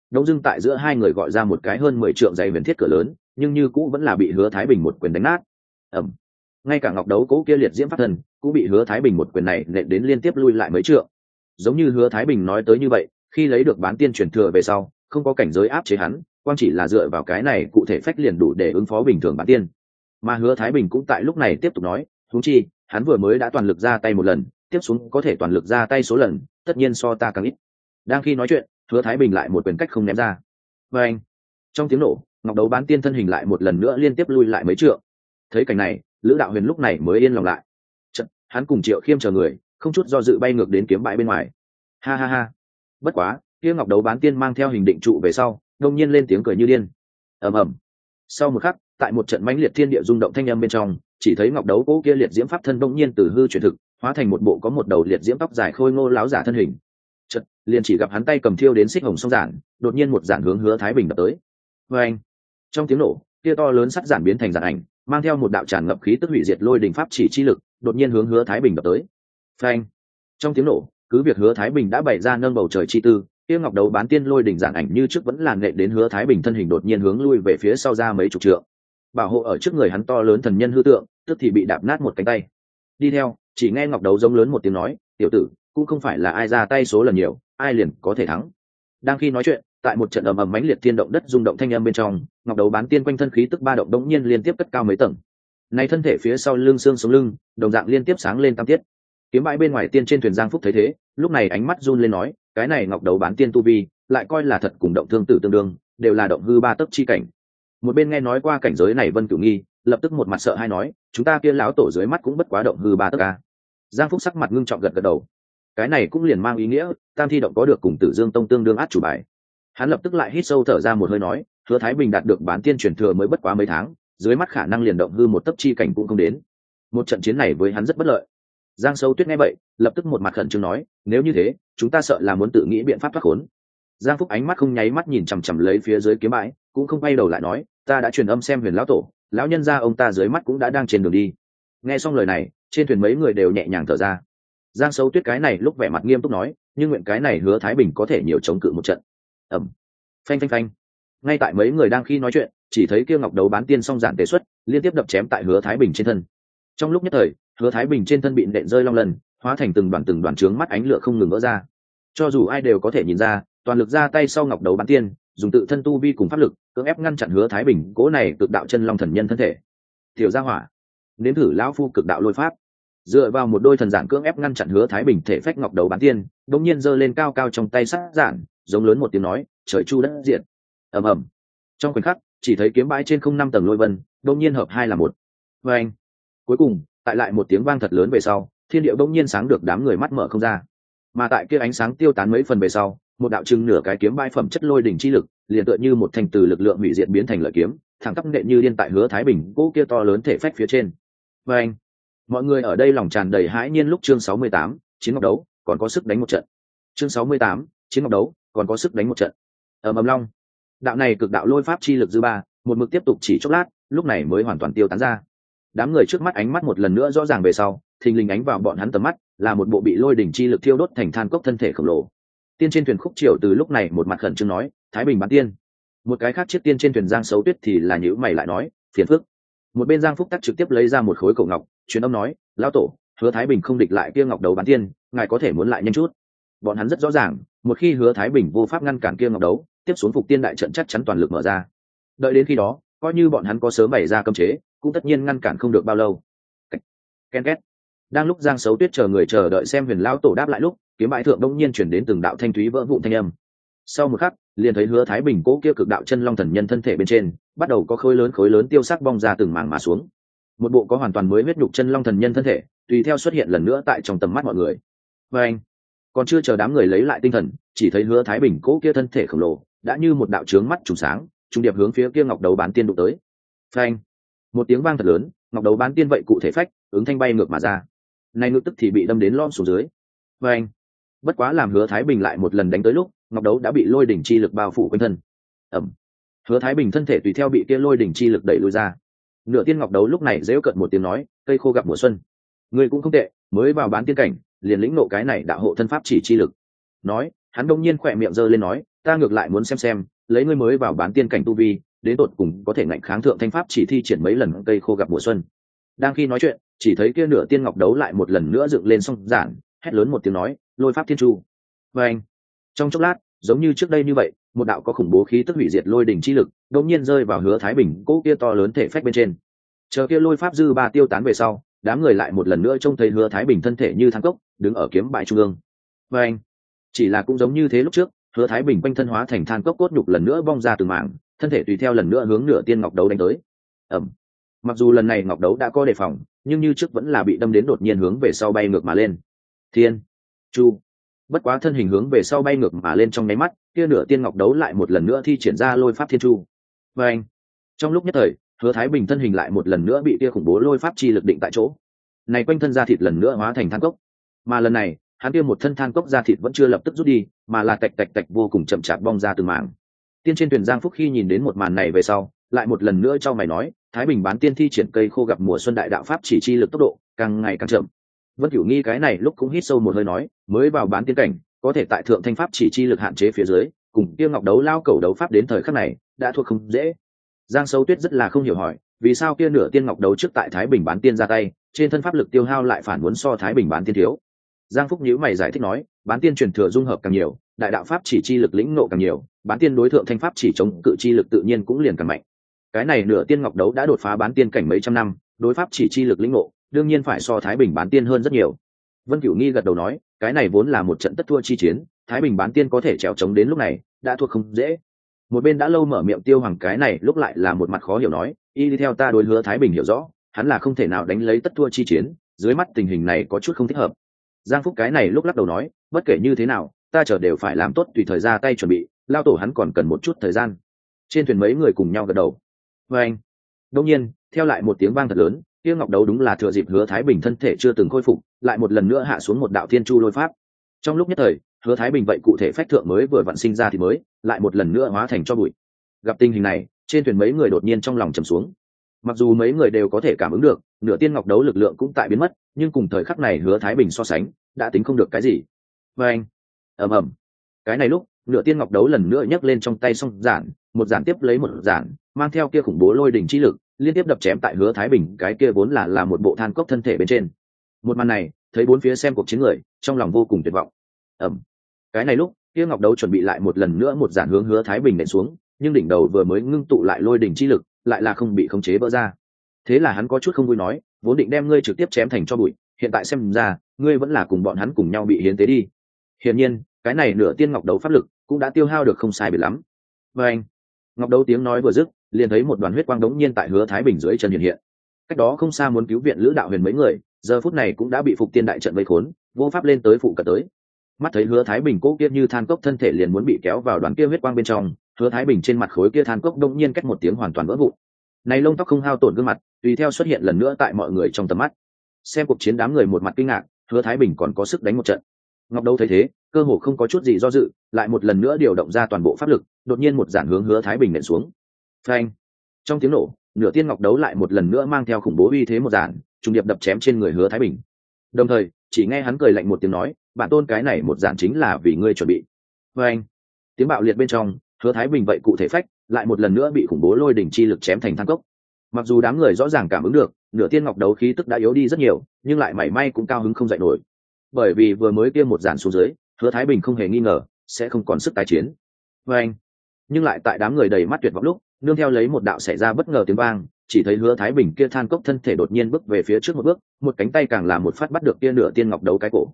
Speaker 1: đông dưng tại giữa hai người gọi ra một cái hơn 10 trượng dày huyền thiết cửa lớn, nhưng như cũ vẫn là bị Hứa Thái Bình một quyền đánh nát. Ầm. Ngay cả ngọc đấu cố kia liệt diễm pháp thần cũng bị Hứa Thái Bình một quyền này nện đến liên tiếp lui lại mấy trượng. Giống như Hứa Thái Bình nói tới như vậy, khi lấy được bán tiên truyền thừa về sau, không có cảnh giới áp chế hắn, quang chỉ là dựa vào cái này cụ thể phách liền đủ để ứng phó bình thường bán tiên. Mà Hứa Thái Bình cũng tại lúc này tiếp tục nói, huống chi, hắn vừa mới đã toàn lực ra tay một lần, tiếp xuống có thể toàn lực ra tay số lần, tất nhiên so ta càng ít. Đang khi nói chuyện, Hứa Thái Bình lại một quyền cách không ném ra. Và anh, trong tiếng nổ, ngọc đấu bán tiên thân hình lại một lần nữa liên tiếp lui lại mấy trượng. Thấy cảnh này, Lữ Đạo Huyền lúc này mới yên lòng lại. Chật, hắn cùng Triệu Khiêm chờ người, không chút do dự bay ngược đến kiếm bãi bên ngoài. Ha ha ha. Bất quá, kia ngọc đấu bán tiên mang theo hình định trụ về sau, đột nhiên lên tiếng cười như điên. Ầm ầm. Sau một khắc, tại một trận mãnh liệt thiên địa rung động thanh âm bên trong, chỉ thấy ngọc đấu cố kia liệt diễm pháp thân đột nhiên từ hư chuyển thực, hóa thành một bộ có một đầu liệt diễm tóc dài khôi ngô láo giả thân hình. Chợt, liền chỉ gặp hắn tay cầm thiêu đến xích hồng song giản, đột nhiên một giản hướng Hứa Thái Bình đập tới. Oeng! Trong tiếng nổ, kia to lớn sắt giản biến thành giản ảnh, mang theo một đạo tràn ngập khí tức hủy diệt lôi đình pháp chỉ chi lực, đột nhiên hướng Hứa Thái Bình đập tới. Phanh! Trong tiếng nổ, cứ việc Hứa Thái Bình đã bày ra nâng bầu trời chi tư, kia ngọc đấu bán tiên lôi đỉnh giản ảnh như trước vẫn làn nện đến Hứa Thái Bình thân hình đột nhiên hướng lui về phía sau ra mấy chục trượng. Bảo hộ ở trước người hắn to lớn thần nhân hư tượng, tức thì bị đạp nát một cánh tay. Đi theo, chỉ nghe ngọc đấu giống lớn một tiếng nói, tiểu tử, cũng không phải là ai ra tay số lần nhiều, ai liền có thể thắng. Đang khi nói chuyện, tại một trận ầm ầm mãnh liệt thiên động đất rung động thanh âm bên trong, ngọc đấu bán tiên quanh thân khí tức ba động đống nhiên liên tiếp cất cao mấy tầng. Này thân thể phía sau lưng xương sống lưng, đồng dạng liên tiếp sáng lên tam tiết. Kiếm bãi bên ngoài tiên trên thuyền Giang Phúc thấy thế, lúc này ánh mắt run lên nói, cái này ngọc đấu bán tiên tu vi, lại coi là thật cùng động thương tử tương đương, đều là động hư ba tấc chi cảnh. Một bên nghe nói qua cảnh giới này Vân Cửu Nghi, lập tức một mặt sợ hai nói, chúng ta kia lão tổ dưới mắt cũng bất quá động hư ba tấc a. Giang Phúc sắc mặt ngưng trọng gật gật đầu. Cái này cũng liền mang ý nghĩa, Tam Thi động có được cùng Tử Dương Tông tương đương át chủ bài. Hắn lập tức lại hít sâu thở ra một hơi nói, Hứa Thái Bình đạt được bán tiên truyền thừa mới bất quá mấy tháng, dưới mắt khả năng liền động hư một tấc chi cảnh cũng không đến. Một trận chiến này với hắn rất bất lợi. Giang Sâu Tuyết nghe vậy, lập tức một mặt khẩn trương nói, nếu như thế, chúng ta sợ là muốn tự nghĩ biện pháp thoát khốn. Giang Phúc ánh mắt không nháy mắt nhìn chằm chằm lấy phía dưới kiếm bãi, cũng không quay đầu lại nói, ta đã truyền âm xem Huyền lão tổ, lão nhân gia ông ta dưới mắt cũng đã đang trên đường đi. Nghe xong lời này, trên thuyền mấy người đều nhẹ nhàng thở ra. Giang Sâu Tuyết cái này lúc vẻ mặt nghiêm túc nói, nhưng nguyện cái này Hứa Thái Bình có thể nhiều chống cự một trận. Ầm. Phanh phanh phanh. Ngay tại mấy người đang khi nói chuyện, chỉ thấy kia ngọc đấu bán tiên song giản tế xuất, liên tiếp đập chém tại Hứa Thái Bình trên thân. Trong lúc nhất thời, Hứa Thái Bình trên thân bị nện rơi long lần, hóa thành từng đoàn trướng mắt ánh lửa không ngừng vỡ ra. Cho dù ai đều có thể nhìn ra, toàn lực ra tay sau ngọc đấu bán tiên, dùng tự thân tu vi cùng pháp lực, cưỡng ép ngăn chặn Hứa Thái Bình cố này cực đạo chân long thần nhân thân thể. Tiểu gia hỏa, nếm thử lão phu cực đạo lôi pháp. Dựa vào một đôi thần giản cưỡng ép ngăn chặn Hứa Thái Bình thể phách ngọc đấu bán tiên, đột nhiên giơ lên cao cao trong tay sắt giản, giống lớn một tiếng nói, trời chu đất diệt. Ầm ầm. Trong khoảnh khắc, chỉ thấy kiếm bãi trên không năm tầng lôi vân, đột nhiên hợp hai là một. Và anh. Cuối cùng, tại lại một tiếng vang thật lớn về sau, thiên địa bỗng nhiên sáng được đám người mắt mở không ra. Mà tại kia ánh sáng tiêu tán mấy phần về sau, một đạo trưng nửa cái kiếm bãi phẩm chất lôi đỉnh chi lực, liền tựa như một thành từ lực lượng hủy diệt biến thành lợi kiếm, thẳng tắp nện như điên tại Hứa Thái Bình cỗ kia to lớn thể phách phía trên. Và anh. Mọi người ở đây lòng tràn đầy hãi nhiên lúc chương 68, chiến ngọc đấu, còn có sức đánh một trận. Chương 68, chiến ngọc đấu, còn có sức đánh một trận. Ầm ầm long. Đạo này cực đạo lôi pháp chi lực dư ba, một mực tiếp tục chỉ chốc lát, lúc này mới hoàn toàn tiêu tán ra. Đám người trước mắt ánh mắt một lần nữa rõ ràng về sau, thình lình ánh vào bọn hắn tầm mắt, là một bộ bị lôi đỉnh chi lực thiêu đốt thành than cốc thân thể khổng lồ. Tiên trên thuyền Khúc Triều từ lúc này một mặt khẩn trương nói, Thái Bình bán tiên. Một cái khác chiếc tiên trên thuyền Giang Sấu Tuyết thì là nhíu mày lại nói, phiền phức. Một bên Giang Phúc Tắc trực tiếp lấy ra một khối cổ ngọc, truyền âm nói, lão tổ, Hứa Thái Bình không địch lại kia ngọc đấu bán tiên, ngài có thể muốn lại nhanh chút. Bọn hắn rất rõ ràng, một khi Hứa Thái Bình vô pháp ngăn cản kia ngọc đấu, tiếp xuống phục tiên đại trận chắc chắn toàn lực mở ra. Đợi đến khi đó, coi như bọn hắn có sớm bày ra cấm chế, cũng tất nhiên ngăn cản không được bao lâu. Ken két. Đang lúc Giang Sấu Tuyết chờ người chờ đợi xem Huyền lão tổ đáp lại lúc, kiếm bãi thượng đông nhiên chuyển đến từng đạo thanh thúy vỡ vụn thanh âm. Sau một khắc, liền thấy Hứa Thái Bình cố kia cực đạo chân long thần nhân thân thể bên trên, bắt đầu có khối lớn tiêu sắc bong ra từng mảng mà xuống. Một bộ có hoàn toàn mới huyết nhục chân long thần nhân thân thể, tùy theo xuất hiện lần nữa tại trong tầm mắt mọi người. Và anh, còn chưa chờ đám người lấy lại tinh thần, chỉ thấy Hứa Thái Bình cố kia thân thể khổng lồ, đã như một đạo chướng mắt trùng sáng, trùng điệp hướng phía kia ngọc đấu bán tiên đụng tới. Phanh! Một tiếng vang thật lớn, ngọc đấu bán tiên vậy cụ thể phách, ứng thanh bay ngược mà ra. Này ngực tức thì bị đâm đến lom xuống dưới. Phanh! Bất quá làm Hứa Thái Bình lại một lần đánh tới lúc, ngọc đấu đã bị lôi đỉnh chi lực bao phủ quanh thân. Ầm! Hứa Thái Bình thân thể tùy theo bị kia lôi đỉnh chi lực đẩy lùi ra. Nửa tiên ngọc đấu lúc này giễu cợt một tiếng nói, cây khô gặp mùa xuân. Ngươi cũng không tệ, mới vào bán tiên cảnh, liền lĩnh ngộ cái này đạo hộ thân pháp chỉ chi lực. Nói, hắn đông nhiên khỏe miệng giơ lên nói, ta ngược lại muốn xem lấy ngươi mới vào bán tiên cảnh tu vi đến tột cùng có thể ngạnh kháng thượng thanh pháp chỉ thi triển mấy lần cây khô gặp mùa xuân. Đang khi nói chuyện chỉ thấy kia nửa tiên ngọc đấu lại một lần nữa dựng lên song giản, hét lớn một tiếng nói lôi pháp thiên chu. Và anh trong chốc lát giống như trước đây như vậy, một đạo có khủng bố khí tức hủy diệt lôi đỉnh chi lực đột nhiên rơi vào Hứa Thái Bình cỗ kia to lớn thể phách bên trên. Chờ kia lôi pháp dư ba tiêu tán về sau, đám người lại một lần nữa trông thấy Hứa Thái Bình thân thể như than cốc đứng ở kiếm bãi trung ương. Và anh chỉ là cũng giống như thế lúc trước, Hứa Thái Bình quanh thân hóa thành than cốc cốt nhục lần nữa bong ra từng mảng, thân thể tùy theo lần nữa hướng nửa tiên ngọc đấu đánh tới. Mặc dù lần này ngọc đấu đã có đề phòng, nhưng như trước vẫn là bị đâm đến đột nhiên hướng về sau bay ngược mà lên. Thiên chu, bất quá thân hình hướng về sau bay ngược mà lên trong nháy mắt, kia nửa tiên ngọc đấu lại một lần nữa thi triển ra lôi pháp thiên chu. Và anh trong lúc nhất thời, Hứa Thái Bình thân hình lại một lần nữa bị kia khủng bố lôi pháp chi lực định tại chỗ. Này quanh thân da thịt lần nữa hóa thành than cốc, mà lần này hắn kia một thân than cốc da thịt vẫn chưa lập tức rút đi, mà là tạch tạch tạch vô cùng chậm chạp bong ra từng mảng. Tiên trên thuyền Giang Phúc khi nhìn đến một màn này về sau, lại một lần nữa cho mày nói, Thái Bình bán tiên thi triển cây khô gặp mùa xuân đại đạo pháp chỉ chi lực tốc độ càng ngày càng chậm. Vân Cửu Nghi cái này lúc cũng hít sâu một hơi nói, mới vào bán tiên cảnh, có thể tại thượng thanh pháp chỉ chi lực hạn chế phía dưới, cùng kia ngọc đấu lao cầu đấu pháp đến thời khắc này, đã thuộc không dễ. Giang Sâu Tuyết rất là không hiểu hỏi, vì sao kia nửa tiên ngọc đấu trước tại Thái Bình bán tiên ra tay, trên thân pháp lực tiêu hao lại phản muốn so Thái Bình bán tiên thiếu. Giang Phúc nhíu mày giải thích nói, bán tiên truyền thừa dung hợp càng nhiều, đại đạo pháp chỉ chi lực lĩnh ngộ càng nhiều, bán tiên đối thượng thanh pháp chỉ chống cự chi lực tự nhiên cũng liền càng mạnh. Cái này nửa tiên ngọc đấu đã đột phá bán tiên cảnh mấy trăm năm, đối pháp chỉ chi lực lĩnh ngộ đương nhiên phải so Thái Bình bán tiên hơn rất nhiều. Vân Cửu Nghi gật đầu nói, cái này vốn là một trận tất thua chi chiến, Thái Bình bán tiên có thể trèo chống đến lúc này đã thua không dễ. Một bên đã lâu mở miệng Tiêu Hoàng cái này lúc lại là một mặt khó hiểu nói, y đi theo ta đối Hứa Thái Bình hiểu rõ, hắn là không thể nào đánh lấy tất thua chi chiến, dưới mắt tình hình này có chút không thích hợp. Giang Phúc cái này lúc lắc đầu nói, bất kể như thế nào ta chờ đều phải làm tốt tùy thời ra tay chuẩn bị, lao tổ hắn còn cần một chút thời gian. Trên thuyền mấy người cùng nhau gật đầu. Và anh đông nhiên theo lại một tiếng vang thật lớn, kia ngọc đấu đúng là thừa dịp Hứa Thái Bình thân thể chưa từng khôi phục, lại một lần nữa hạ xuống một đạo thiên chu lôi pháp. Trong lúc nhất thời, Hứa Thái Bình vậy cụ thể phách thượng mới vừa vặn sinh ra thì mới lại một lần nữa hóa thành cho bụi. Gặp tình hình này, trên thuyền mấy người đột nhiên trong lòng trầm xuống. Mặc dù mấy người đều có thể cảm ứng được nửa tiên ngọc đấu lực lượng cũng tại biến mất, nhưng cùng thời khắc này Hứa Thái Bình so sánh đã tính không được cái gì. Và anh ầm cái này lúc nửa tiên ngọc đấu lần nữa nhấc lên trong tay song giản, một giản tiếp lấy một giản, mang theo kia khủng bố lôi đỉnh chi lực liên tiếp đập chém tại Hứa Thái Bình cái kia vốn là một bộ than cốc thân thể bên trên. Một màn này thấy bốn phía xem cuộc chiến người trong lòng vô cùng tuyệt vọng. Cái này lúc kia ngọc đấu chuẩn bị lại một lần nữa một giản hướng Hứa Thái Bình nện xuống, nhưng đỉnh đầu vừa mới ngưng tụ lại lôi đỉnh chi lực lại là không bị khống chế vỡ ra. Thế là hắn có chút không vui nói, vốn định đem ngươi trực tiếp chém thành cho bụi, hiện tại xem ra ngươi vẫn là cùng bọn hắn cùng nhau bị hiến tế đi. Hiển nhiên cái này nửa tiên ngọc đấu pháp lực cũng đã tiêu hao được không sai biệt lắm. Và anh ngọc đấu tiếng nói vừa dứt, liền thấy một đoàn huyết quang đống nhiên tại Hứa Thái Bình dưới chân hiện hiện. Cách đó không xa muốn cứu viện Lữ Đạo Huyền mấy người giờ phút này cũng đã bị Phục Tiên đại trận vây khốn, vô pháp lên tới phụ cận tới. Mắt thấy Hứa Thái Bình cố kia như than cốc thân thể liền muốn bị kéo vào đoàn kia huyết quang bên trong, Hứa Thái Bình trên mặt khối kia than cốc đống nhiên cách một tiếng hoàn toàn vỡ vụn. Này lông tóc không hao tổn gương mặt tùy theo xuất hiện lần nữa tại mọi người trong tầm mắt. Xem cuộc chiến đám người một mặt kinh ngạc, Hứa Thái Bình còn có sức đánh một trận. Ngọc Đấu thấy thế cơ hồ không có chút gì do dự, lại một lần nữa điều động ra toàn bộ pháp lực, đột nhiên một giản hướng Hứa Thái Bình nện xuống. Phanh! Trong tiếng nổ, nửa tiên ngọc đấu lại một lần nữa mang theo khủng bố uy thế một giản, trùng điệp đập chém trên người Hứa Thái Bình. Đồng thời chỉ nghe hắn cười lạnh một tiếng nói, bản tôn cái này một giản chính là vì ngươi chuẩn bị. Phanh! Tiếng bạo liệt bên trong, Hứa Thái Bình vậy cụ thể phách lại một lần nữa bị khủng bố lôi đỉnh chi lực chém thành than cốc. Mặc dù đám người rõ ràng cảm ứng được nửa tiên ngọc đấu khí tức đã yếu đi rất nhiều, nhưng lại mảy may cũng cao hứng không dậy nổi, bởi vì vừa mới kia một giản xuống dưới, Hứa Thái Bình không hề nghi ngờ sẽ không còn sức tái chiến. Anh nhưng lại tại đám người đầy mắt tuyệt vọng lúc, nương theo lấy một đạo xảy ra bất ngờ tiếng vang, chỉ thấy Hứa Thái Bình kia than cốc thân thể đột nhiên bước về phía trước một bước, một cánh tay càng là một phát bắt được kia nửa tiên ngọc đấu cái cổ.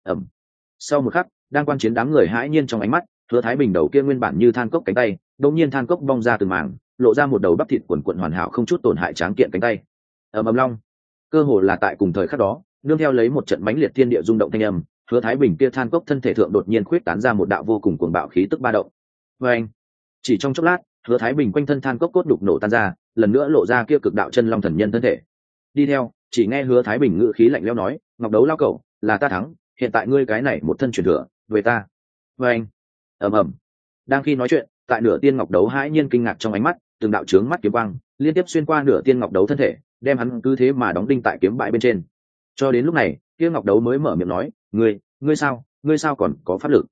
Speaker 1: Sau một khắc, đang quan chiến đám người hãi nhiên trong ánh mắt, Hứa Thái Bình đầu kia nguyên bản như than cốc cánh tay đột nhiên than cốc bong ra từng mảng, lộ ra một đầu bắp thịt quần quận hoàn hảo không chút tổn hại tráng kiện cánh tay. Ầm long, cơ hồ là tại cùng thời khắc đó, nương theo lấy một trận mãnh liệt thiên địa rung động thanh âm, Hứa Thái Bình kia than cốc thân thể thượng đột nhiên khuyết tán ra một đạo vô cùng cuồng bạo khí tức ba động. Anh chỉ trong chốc lát, Hứa Thái Bình quanh thân than cốc cốt đục nổ tan ra, lần nữa lộ ra kia cực đạo chân long thần nhân thân thể. Đi theo chỉ nghe Hứa Thái Bình ngữ khí lạnh lẽo nói, ngọc đấu lao cẩu, là ta thắng, hiện tại ngươi cái này một thân truyền thừa về ta. Anh ầm đang khi nói chuyện, tại nửa tiên ngọc đấu hãi nhiên kinh ngạc trong ánh mắt, từng đạo chướng mắt kiếm quang liên tiếp xuyên qua nửa tiên ngọc đấu thân thể, đem hắn cứ thế mà đóng đinh tại kiếm bãi bên trên. Cho đến lúc này kia ngọc đấu mới mở miệng nói, ngươi sao còn có pháp lực?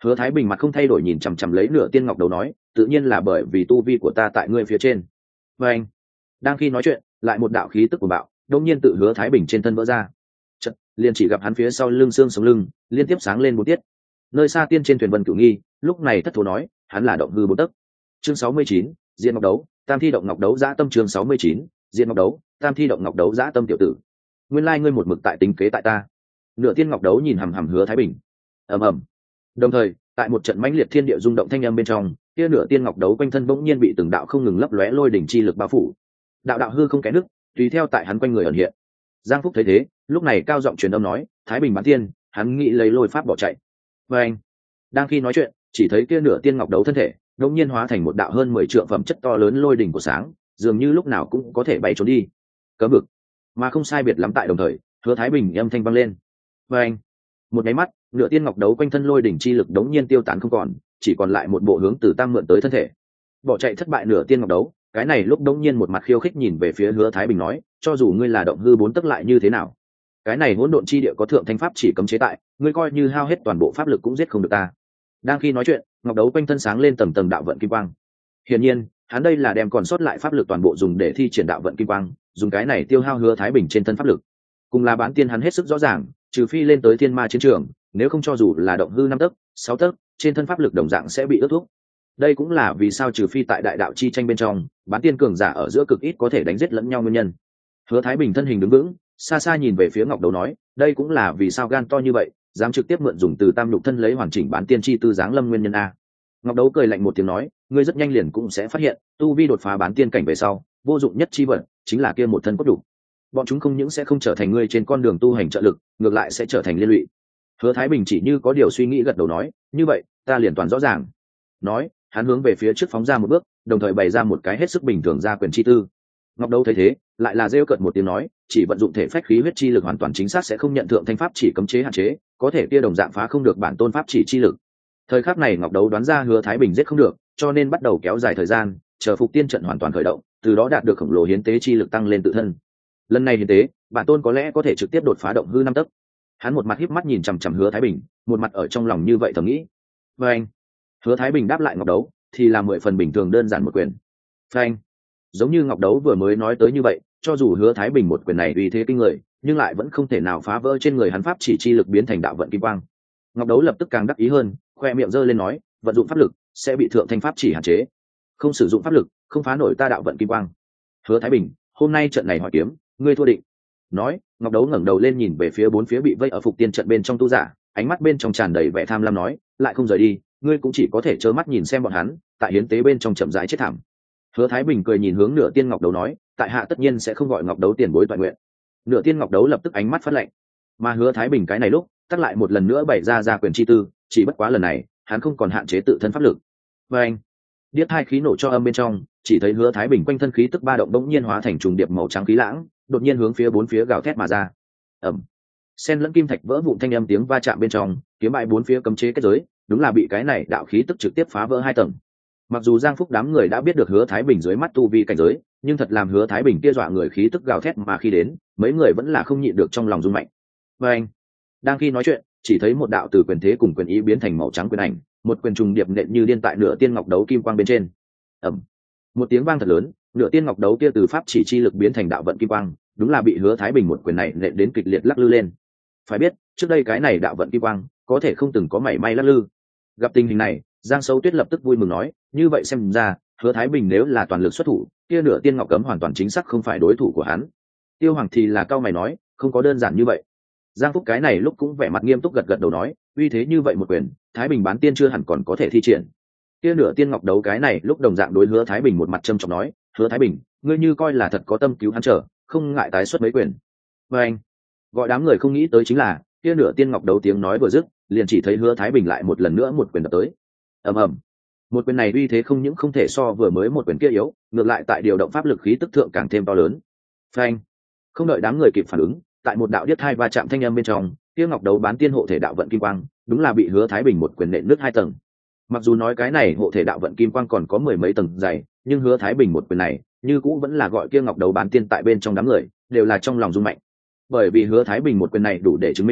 Speaker 1: Hứa Thái Bình mặt không thay đổi nhìn chằm chằm lấy Nửa Tiên Ngọc Đấu nói, tự nhiên là bởi vì tu vi của ta tại ngươi phía trên. Và anh, đang khi nói chuyện, lại một đạo khí tức của bạo, đông nhiên tự Hứa Thái Bình trên thân vỡ ra. Chợt, liền chỉ gặp hắn phía sau lưng xương sống lưng, liên tiếp sáng lên bốn tiết. Nơi xa tiên trên thuyền Vân Cửu Nghi, lúc này thất thố nói, hắn là động hư bốn tấc. Chương 69, Diên Ngọc Đấu, Tam Thi Động Ngọc Đấu Dã Tâm chương 69, Diên Ngọc Đấu, Tam Thi Động Ngọc Đấu Dã Tâm tiểu tử. Nguyên lai ngươi một mực tại tính kế tại ta. Nửa Tiên Ngọc Đấu nhìn hằm hằm Hứa Thái Bình. Ầm ầm. Đồng thời, tại một trận mãnh liệt thiên địa rung động thanh âm bên trong, kia Nửa Tiên Ngọc Đấu quanh thân bỗng nhiên bị từng đạo không ngừng lấp lóe lôi đỉnh chi lực bao phủ. Đạo đạo hư không kẽ nước, tùy theo tại hắn quanh người ẩn hiện. Giang Phúc thấy thế, lúc này cao giọng truyền âm nói, Thái Bình bán tiên, hắn nghĩ lấy lôi pháp bỏ chạy. Và anh, đang khi nói chuyện, chỉ thấy kia Nửa Tiên Ngọc Đấu thân thể đột nhiên hóa thành một đạo hơn 10 trượng phẩm chất to lớn lôi đỉnh của sáng, dường như lúc nào cũng có thể bay trốn đi. Cấm vực, mà không sai biệt lắm tại đồng thời, Hứa Thái Bình âm thanh vang lên. Và anh, một cái mắt, Nửa Tiên Ngọc Đấu quanh thân lôi đỉnh chi lực đống nhiên tiêu tán không còn, chỉ còn lại một bộ hướng từ tam mượn tới thân thể. Bỏ chạy thất bại Nửa Tiên Ngọc Đấu, cái này lúc đống nhiên một mặt khiêu khích nhìn về phía Hứa Thái Bình nói, cho dù ngươi là động hư bốn tức lại như thế nào, cái này hỗn độn chi địa có thượng thanh pháp chỉ cấm chế tại, ngươi coi như hao hết toàn bộ pháp lực cũng giết không được ta. Đang khi nói chuyện, Ngọc Đấu quanh thân sáng lên tầng tầng đạo vận kim quang. Hiển nhiên, hắn đây là đem còn sót lại pháp lực toàn bộ dùng để thi triển đạo vận kim quang, dùng cái này tiêu hao Hứa Thái Bình trên thân pháp lực. Cùng là bán tiên hắn hết sức rõ ràng, trừ phi lên tới thiên ma chiến trường, nếu không cho dù là động hư 5 tấc, 6 tấc, trên thân pháp lực đồng dạng sẽ bị ước thúc. Đây cũng là vì sao trừ phi tại đại đạo chi tranh bên trong, bán tiên cường giả ở giữa cực ít có thể đánh giết lẫn nhau nguyên nhân. Hứa Thái Bình thân hình đứng vững, xa xa nhìn về phía Ngọc Đấu nói, đây cũng là vì sao gan to như vậy, dám trực tiếp mượn dùng từ tam nhục thân lấy hoàn chỉnh bán tiên chi tư dáng lâm nguyên nhân a. Ngọc Đấu cười lạnh một tiếng nói, ngươi rất nhanh liền cũng sẽ phát hiện, tu vi đột phá bán tiên cảnh về sau, vô dụng nhất chi vật chính là kia một thân cốt đủ. Bọn chúng không những sẽ không trở thành ngươi trên con đường tu hành trợ lực, ngược lại sẽ trở thành liên lụy. Hứa Thái Bình chỉ như có điều suy nghĩ gật đầu nói, như vậy, ta liền toàn rõ ràng. Nói, hắn hướng về phía trước phóng ra một bước, đồng thời bày ra một cái hết sức bình thường ra quyền chi tư. Ngọc Đấu thấy thế, lại là rêu cợt một tiếng nói, chỉ vận dụng thể phách khí huyết chi lực hoàn toàn chính xác sẽ không nhận thượng thanh pháp chỉ cấm chế hạn chế, có thể kia đồng dạng phá không được bản tôn pháp chỉ chi lực. Thời khắc này Ngọc Đấu đoán ra Hứa Thái Bình giết không được, cho nên bắt đầu kéo dài thời gian, chờ phục tiên trận hoàn toàn khởi động, từ đó đạt được khổng lồ hiến tế chi lực tăng lên tự thân. Lần này hiến tế, bản tôn có lẽ có thể trực tiếp đột phá động hư 5 tấc. Hắn một mặt híp mắt nhìn chằm chằm Hứa Thái Bình, một mặt ở trong lòng như vậy thầm nghĩ. Phanh. Hứa Thái Bình đáp lại Ngọc Đấu, thì là 10 phần bình thường đơn giản một quyền. Phanh. Giống như Ngọc Đấu vừa mới nói tới như vậy, cho dù Hứa Thái Bình một quyền này uy thế kinh người, nhưng lại vẫn không thể nào phá vỡ trên người hắn pháp chỉ chi lực biến thành đạo vận kim quang. Ngọc Đấu lập tức càng đắc ý hơn, khoe miệng giơ lên nói, vận dụng pháp lực sẽ bị thượng thanh pháp chỉ hạn chế, không sử dụng pháp lực không phá nổi ta đạo vận kim quang. Hứa Thái Bình, hôm nay trận này hỏi kiếm, ngươi thua định. Nói, Ngọc Đấu ngẩng đầu lên nhìn về phía bốn phía bị vây ở phục tiên trận bên trong tu giả, ánh mắt bên trong tràn đầy vẻ tham lam nói, lại không rời đi, ngươi cũng chỉ có thể trơ mắt nhìn xem bọn hắn tại hiến tế bên trong chậm rãi chết thảm. Hứa Thái Bình cười nhìn hướng Nửa Tiên Ngọc Đấu nói, tại hạ tất nhiên sẽ không gọi Ngọc Đấu tiền bối toàn nguyện. Nửa Tiên Ngọc Đấu lập tức ánh mắt phát lạnh, mà Hứa Thái Bình cái này lúc tắt lại một lần nữa bày ra quyền chi tư, chỉ bất quá lần này hắn không còn hạn chế tự thân pháp lực. Và anh, điếc hai khí nổ cho âm bên trong, chỉ thấy Hứa Thái Bình quanh thân khí tức ba động bỗng nhiên hóa thành trùng điệp màu trắng khí lãng, đột nhiên hướng phía bốn phía gào thét mà ra. Ầm, sen lẫn kim thạch vỡ vụn thanh âm tiếng va chạm bên trong, kiếm bại bốn phía cấm chế kết giới, đúng là bị cái này đạo khí tức trực tiếp phá vỡ 2 tầng. Mặc dù Giang Phúc đám người đã biết được Hứa Thái Bình dưới mắt tu vi cảnh giới, nhưng thật làm Hứa Thái Bình kia dọa người khí tức gào thét mà khi đến, mấy người vẫn là không nhịn được trong lòng rung mạnh. Và anh, đang khi nói chuyện, chỉ thấy một đạo từ quyền thế cùng quyền ý biến thành màu trắng quyền ảnh, một quyền trùng điệp nện như điên tại Nửa Tiên Ngọc Đấu kim quang bên trên. Ầm, một tiếng vang thật lớn, Nửa Tiên Ngọc Đấu kia từ pháp chỉ chi lực biến thành đạo vận kim quang, đúng là bị Hứa Thái Bình một quyền này nện đến kịch liệt lắc lư lên. Phải biết, trước đây cái này đạo vận kim quang có thể không từng có mảy may lắc lư. Gặp tình hình này, Giang Sâu Tuyết lập tức vui mừng nói, như vậy xem ra, Hứa Thái Bình nếu là toàn lực xuất thủ, kia Nửa Tiên Ngọc Cấm hoàn toàn chính xác không phải đối thủ của hắn. Tiêu Hoàng thì là cao mày nói, không có đơn giản như vậy. Giang Phúc cái này lúc cũng vẻ mặt nghiêm túc gật gật đầu nói, uy thế như vậy một quyền, Thái Bình bán tiên chưa hẳn còn có thể thi triển. Kia Nửa Tiên Ngọc Đấu cái này lúc đồng dạng đối Hứa Thái Bình một mặt trâm trọng nói, Hứa Thái Bình, ngươi như coi là thật có tâm cứu hắn trở, không ngại tái xuất mấy quyền. Và anh, gọi đám người không nghĩ tới chính là, kia Nửa Tiên Ngọc Đấu tiếng nói vừa dứt, liền chỉ thấy Hứa Thái Bình lại một lần nữa một quyền đập tới. Ầm ầm, một quyền này uy thế không những không thể so vừa mới một quyền kia yếu, ngược lại tại điều động pháp lực khí tức thượng càng thêm to lớn. Phanh, không đợi đám người kịp phản ứng, tại một đạo điếc thai va chạm thanh âm bên trong, kia Ngọc Đấu bán tiên hộ thể đạo vận kim quang, đúng là bị Hứa Thái Bình một quyền nện nứt 2 tầng. Mặc dù nói cái này hộ thể đạo vận kim quang còn có 10 mấy tầng dày, nhưng Hứa Thái Bình một quyền này, như cũ vẫn là gọi kia Ngọc Đấu bán tiên tại bên trong đám người, đều là trong lòng rung mạnh. Bởi vì Hứa Thái Bình một quyền này đủ để chứng minh,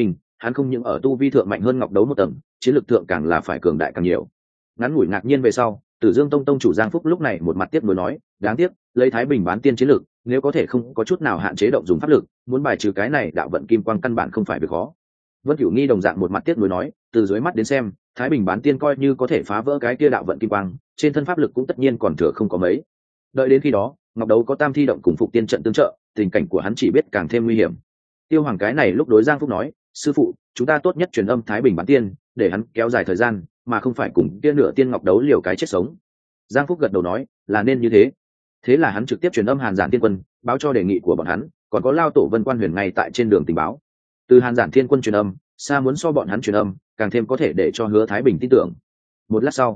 Speaker 1: hắn không những ở tu vi thượng mạnh hơn ngọc đấu một tầng, chiến lược thượng càng là phải cường đại càng nhiều. Ngắn ngủi ngạc nhiên về sau, Tử Dương Tông tông chủ Giang Phúc lúc này một mặt tiếc nuối nói, đáng tiếc, lấy Thái Bình bán tiên chiến lược, nếu có thể không có chút nào hạn chế động dùng pháp lực, muốn bài trừ cái này đạo vận kim quang căn bản không phải việc khó. Vân Cửu Nghi đồng dạng một mặt tiếc nuối nói, từ dưới mắt đến xem, Thái Bình bán tiên coi như có thể phá vỡ cái kia đạo vận kim quang, trên thân pháp lực cũng tất nhiên còn thừa không có mấy. Đợi đến khi đó, Ngọc Đấu có Tam Thi động cùng Phục Tiên trận tương trợ, tình cảnh của hắn chỉ biết càng thêm nguy hiểm. Tiêu Hoàng cái này lúc đối Giang Phúc nói, sư phụ, chúng ta tốt nhất truyền âm Thái Bình bán tiên, để hắn kéo dài thời gian, mà không phải cùng kia nửa tiên Ngọc Đấu liều cái chết sống. Giang Phúc gật đầu nói, là nên như thế. Thế là hắn trực tiếp truyền âm Hàn Giản Tiên Quân, báo cho đề nghị của bọn hắn, còn có lao tổ Vân Quan Huyền ngay tại trên đường tình báo. Từ Hàn Giản Thiên Quân truyền âm, xa muốn so bọn hắn truyền âm, càng thêm có thể để cho Hứa Thái Bình tin tưởng. Một lát sau,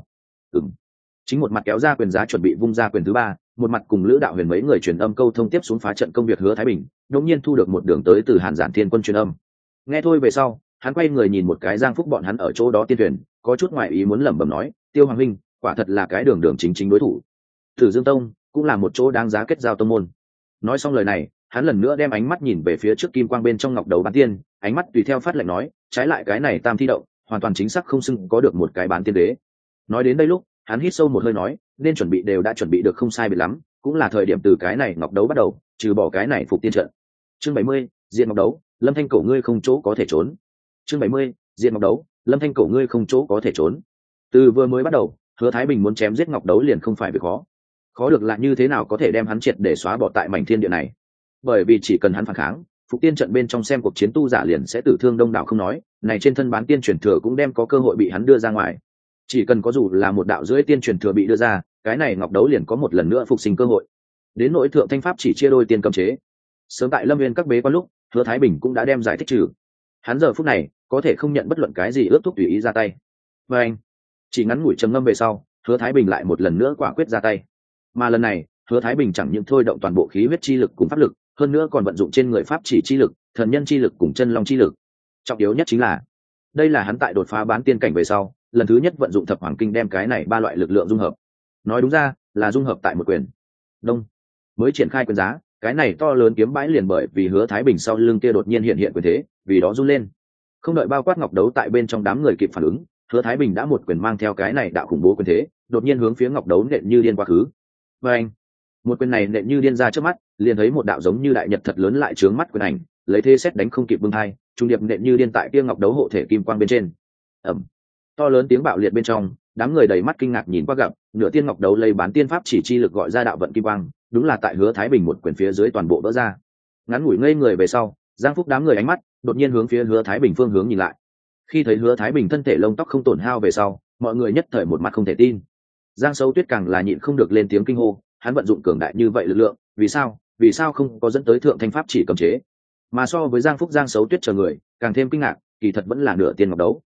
Speaker 1: chính một mặt kéo ra quyền giá chuẩn bị vung ra quyền thứ ba, một mặt cùng Lữ Đạo Huyền mấy người truyền âm câu thông tiếp xuống phá trận công việc Hứa Thái Bình, đột nhiên thu được một đường tới từ Hàn Giản Thiên Quân truyền âm. Nghe thôi về sau, hắn quay người nhìn một cái Giang Phúc bọn hắn ở chỗ đó tiên thuyền, có chút ngoại ý muốn lẩm bẩm nói, Tiêu Hoàng huynh, quả thật là cái đường đường chính chính đối thủ. Tử Dương Tông cũng là một chỗ đáng giá kết giao tông môn. Nói xong lời này, hắn lần nữa đem ánh mắt nhìn về phía trước kim quang bên trong ngọc đấu bán tiên, ánh mắt tùy theo phát lệnh nói, trái lại cái này Tam Thi động, hoàn toàn chính xác không xưng có được một cái bán tiên đế. Nói đến đây lúc, hắn hít sâu một hơi nói, nên chuẩn bị đều đã chuẩn bị được không sai biệt lắm, cũng là thời điểm từ cái này ngọc đấu bắt đầu, trừ bỏ cái này phục tiên trận. Chương 70, diện ngọc đấu, Lâm Thanh Cổ ngươi không chỗ có thể trốn. Chương 70, diện ngọc đấu, Lâm Thanh Cổ ngươi không chỗ có thể trốn. Từ vừa mới bắt đầu, Hứa Thái Bình muốn chém giết ngọc đấu liền không phải việc khó. Khó được là như thế nào có thể đem hắn triệt để xóa bỏ tại mảnh thiên địa này. Bởi vì chỉ cần hắn phản kháng, phục tiên trận bên trong xem cuộc chiến tu giả liền sẽ tử thương đông đảo không nói, này trên thân bán tiên truyền thừa cũng đem có cơ hội bị hắn đưa ra ngoài. Chỉ cần có dù là một đạo rưỡi tiên truyền thừa bị đưa ra, cái này ngọc đấu liền có một lần nữa phục sinh cơ hội. Đến nỗi thượng thanh pháp chỉ chia đôi tiên cấm chế, sớm tại Lâm Viên các bế quan lúc, Hứa Thái Bình cũng đã đem giải thích trừ. Hắn giờ phút này có thể không nhận bất luận cái gì ước thúc tùy ý ra tay. Và anh, chỉ ngắn ngủi trầm ngâm về sau, Hứa Thái Bình lại một lần nữa quả quyết ra tay. Mà lần này, Hứa Thái Bình chẳng những thôi động toàn bộ khí huyết chi lực cùng pháp lực, hơn nữa còn vận dụng trên người pháp chỉ chi lực, thần nhân chi lực cùng chân long chi lực. Trọng yếu nhất chính là, đây là hắn tại đột phá bán tiên cảnh về sau, lần thứ nhất vận dụng thập hoàng kinh đem cái này ba loại lực lượng dung hợp. Nói đúng ra, là dung hợp tại một quyền. Đông, mới triển khai quyền giá, cái này to lớn kiếm bãi liền bởi vì Hứa Thái Bình sau lưng kia đột nhiên hiện quyền thế, vì đó run lên. Không đợi bao quát ngọc đấu tại bên trong đám người kịp phản ứng, Hứa Thái Bình đã một quyền mang theo cái này đạo khủng bố quyền thế, đột nhiên hướng phía ngọc đấu nện như điên quá khứ. Và anh, một quyền này nện như điên ra trước mắt, liền thấy một đạo giống như đại nhật thật lớn lại trướng mắt quyền ảnh, lấy thế xét đánh không kịp bưng hai, trung điệp nện như điên tại kia ngọc đấu hộ thể kim quang bên trên. Ầm, to lớn tiếng bạo liệt bên trong, đám người đầy mắt kinh ngạc nhìn qua gặp, nửa tiên ngọc đấu lấy bán tiên pháp chỉ chi lực gọi ra đạo vận kim quang, đúng là tại Hứa Thái Bình một quyền phía dưới toàn bộ vỡ ra. Ngắn ngủi ngây người về sau, Giang Phúc đám người ánh mắt đột nhiên hướng phía Hứa Thái Bình phương hướng nhìn lại. Khi thấy Hứa Thái Bình thân thể lông tóc không tổn hao về sau, mọi người nhất thời một mặt không thể tin. Giang Sấu Tuyết càng là nhịn không được lên tiếng kinh hô, hắn vận dụng cường đại như vậy lực lượng, vì sao không có dẫn tới thượng thanh pháp chỉ cấm chế? Mà so với Giang Phúc, Giang Sấu Tuyết chờ người càng thêm kinh ngạc, kỳ thật vẫn là nửa tiên ngọc đấu.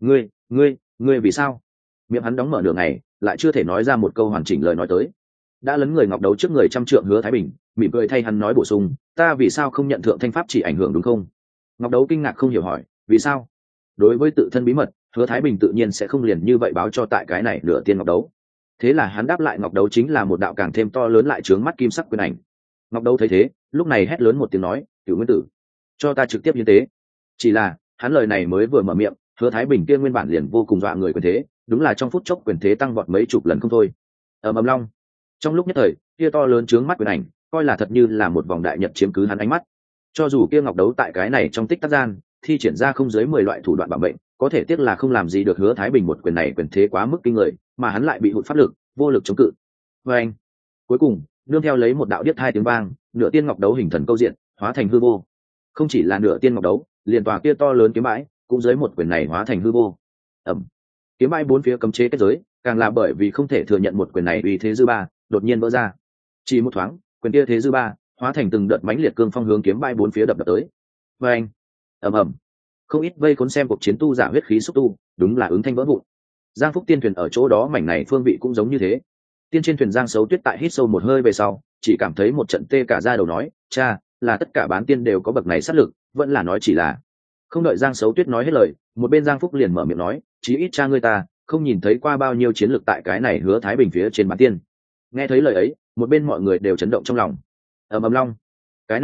Speaker 1: Ngươi vì sao? Miệng hắn đóng mở nửa ngày, lại chưa thể nói ra một câu hoàn chỉnh lời nói tới. Đã lấn người ngọc đấu trước người trăm trượng Hứa Thái Bình, mỉm cười thay hắn nói bổ sung, ta vì sao không nhận thượng thanh pháp chỉ ảnh hưởng đúng không? Ngọc đấu kinh ngạc không hiểu hỏi, vì sao? Đối với tự thân bí mật, Hứa Thái Bình tự nhiên sẽ không liền như vậy báo cho tại cái này nửa tiên ngọc đấu. Thế là hắn đáp lại ngọc đấu chính là một đạo càng thêm to lớn lại trướng mắt kim sắc quyền ảnh. Ngọc đấu thấy thế, lúc này hét lớn một tiếng nói, Cửu Nguyên Tử, cho ta trực tiếp hiến tế. Chỉ là hắn lời này mới vừa mở miệng, Hứa Thái Bình kia nguyên bản liền vô cùng dọa người quyền thế, đúng là trong phút chốc quyền thế tăng vọt mấy chục lần không thôi. Ầm long, trong lúc nhất thời, kia to lớn trướng mắt quyền ảnh, coi là thật như là một vòng đại nhật chiếm cứ hắn ánh mắt. Cho dù kia ngọc đấu tại cái này trong tích tắc gian, thi triển ra không dưới 10 loại thủ đoạn bảo mệnh, có thể tiếc là không làm gì được Hứa Thái Bình một quyền này quyền thế quá mức kinh người, mà hắn lại bị hụt pháp lực, vô lực chống cự. Và anh, cuối cùng, nương theo lấy một đạo điếc hai tiếng vang, nửa tiên ngọc đấu hình thần câu diện, hóa thành hư vô. Không chỉ là nửa tiên ngọc đấu, liền tòa kia to lớn kiếm bãi, cũng dưới một quyền này hóa thành hư vô. Kiếm bãi bốn phía cấm chế kết giới, càng là bởi vì không thể thừa nhận một quyền này uy thế dư ba, đột nhiên vỡ ra. Chỉ một thoáng, quyền kia thế dư ba, hóa thành từng đợt mãnh liệt cương phong hướng kiếm bãi bốn phía đập tới. Và anh, ầm, không ít vây khốn xem cuộc chiến tu giả huyết khí xúc tu, đúng là ứng thanh vỡ vụn. Giang Phúc tiên thuyền ở chỗ đó mảnh này phương vị cũng giống như thế. Tiên trên thuyền Giang Sấu Tuyết tại hít sâu một hơi về sau, chỉ cảm thấy một trận tê cả da đầu nói, cha, là tất cả bán tiên đều có bậc này sát lực, vẫn là nói chỉ là. Không đợi Giang Sấu Tuyết nói hết lời, một bên Giang Phúc liền mở miệng nói, chí ít cha ngươi ta không nhìn thấy qua bao nhiêu chiến lực tại cái này Hứa Thái Bình phía trên bán tiên. Nghe thấy lời ấy, một bên mọi người đều chấn động trong lòng. Ầm long, cái này lúc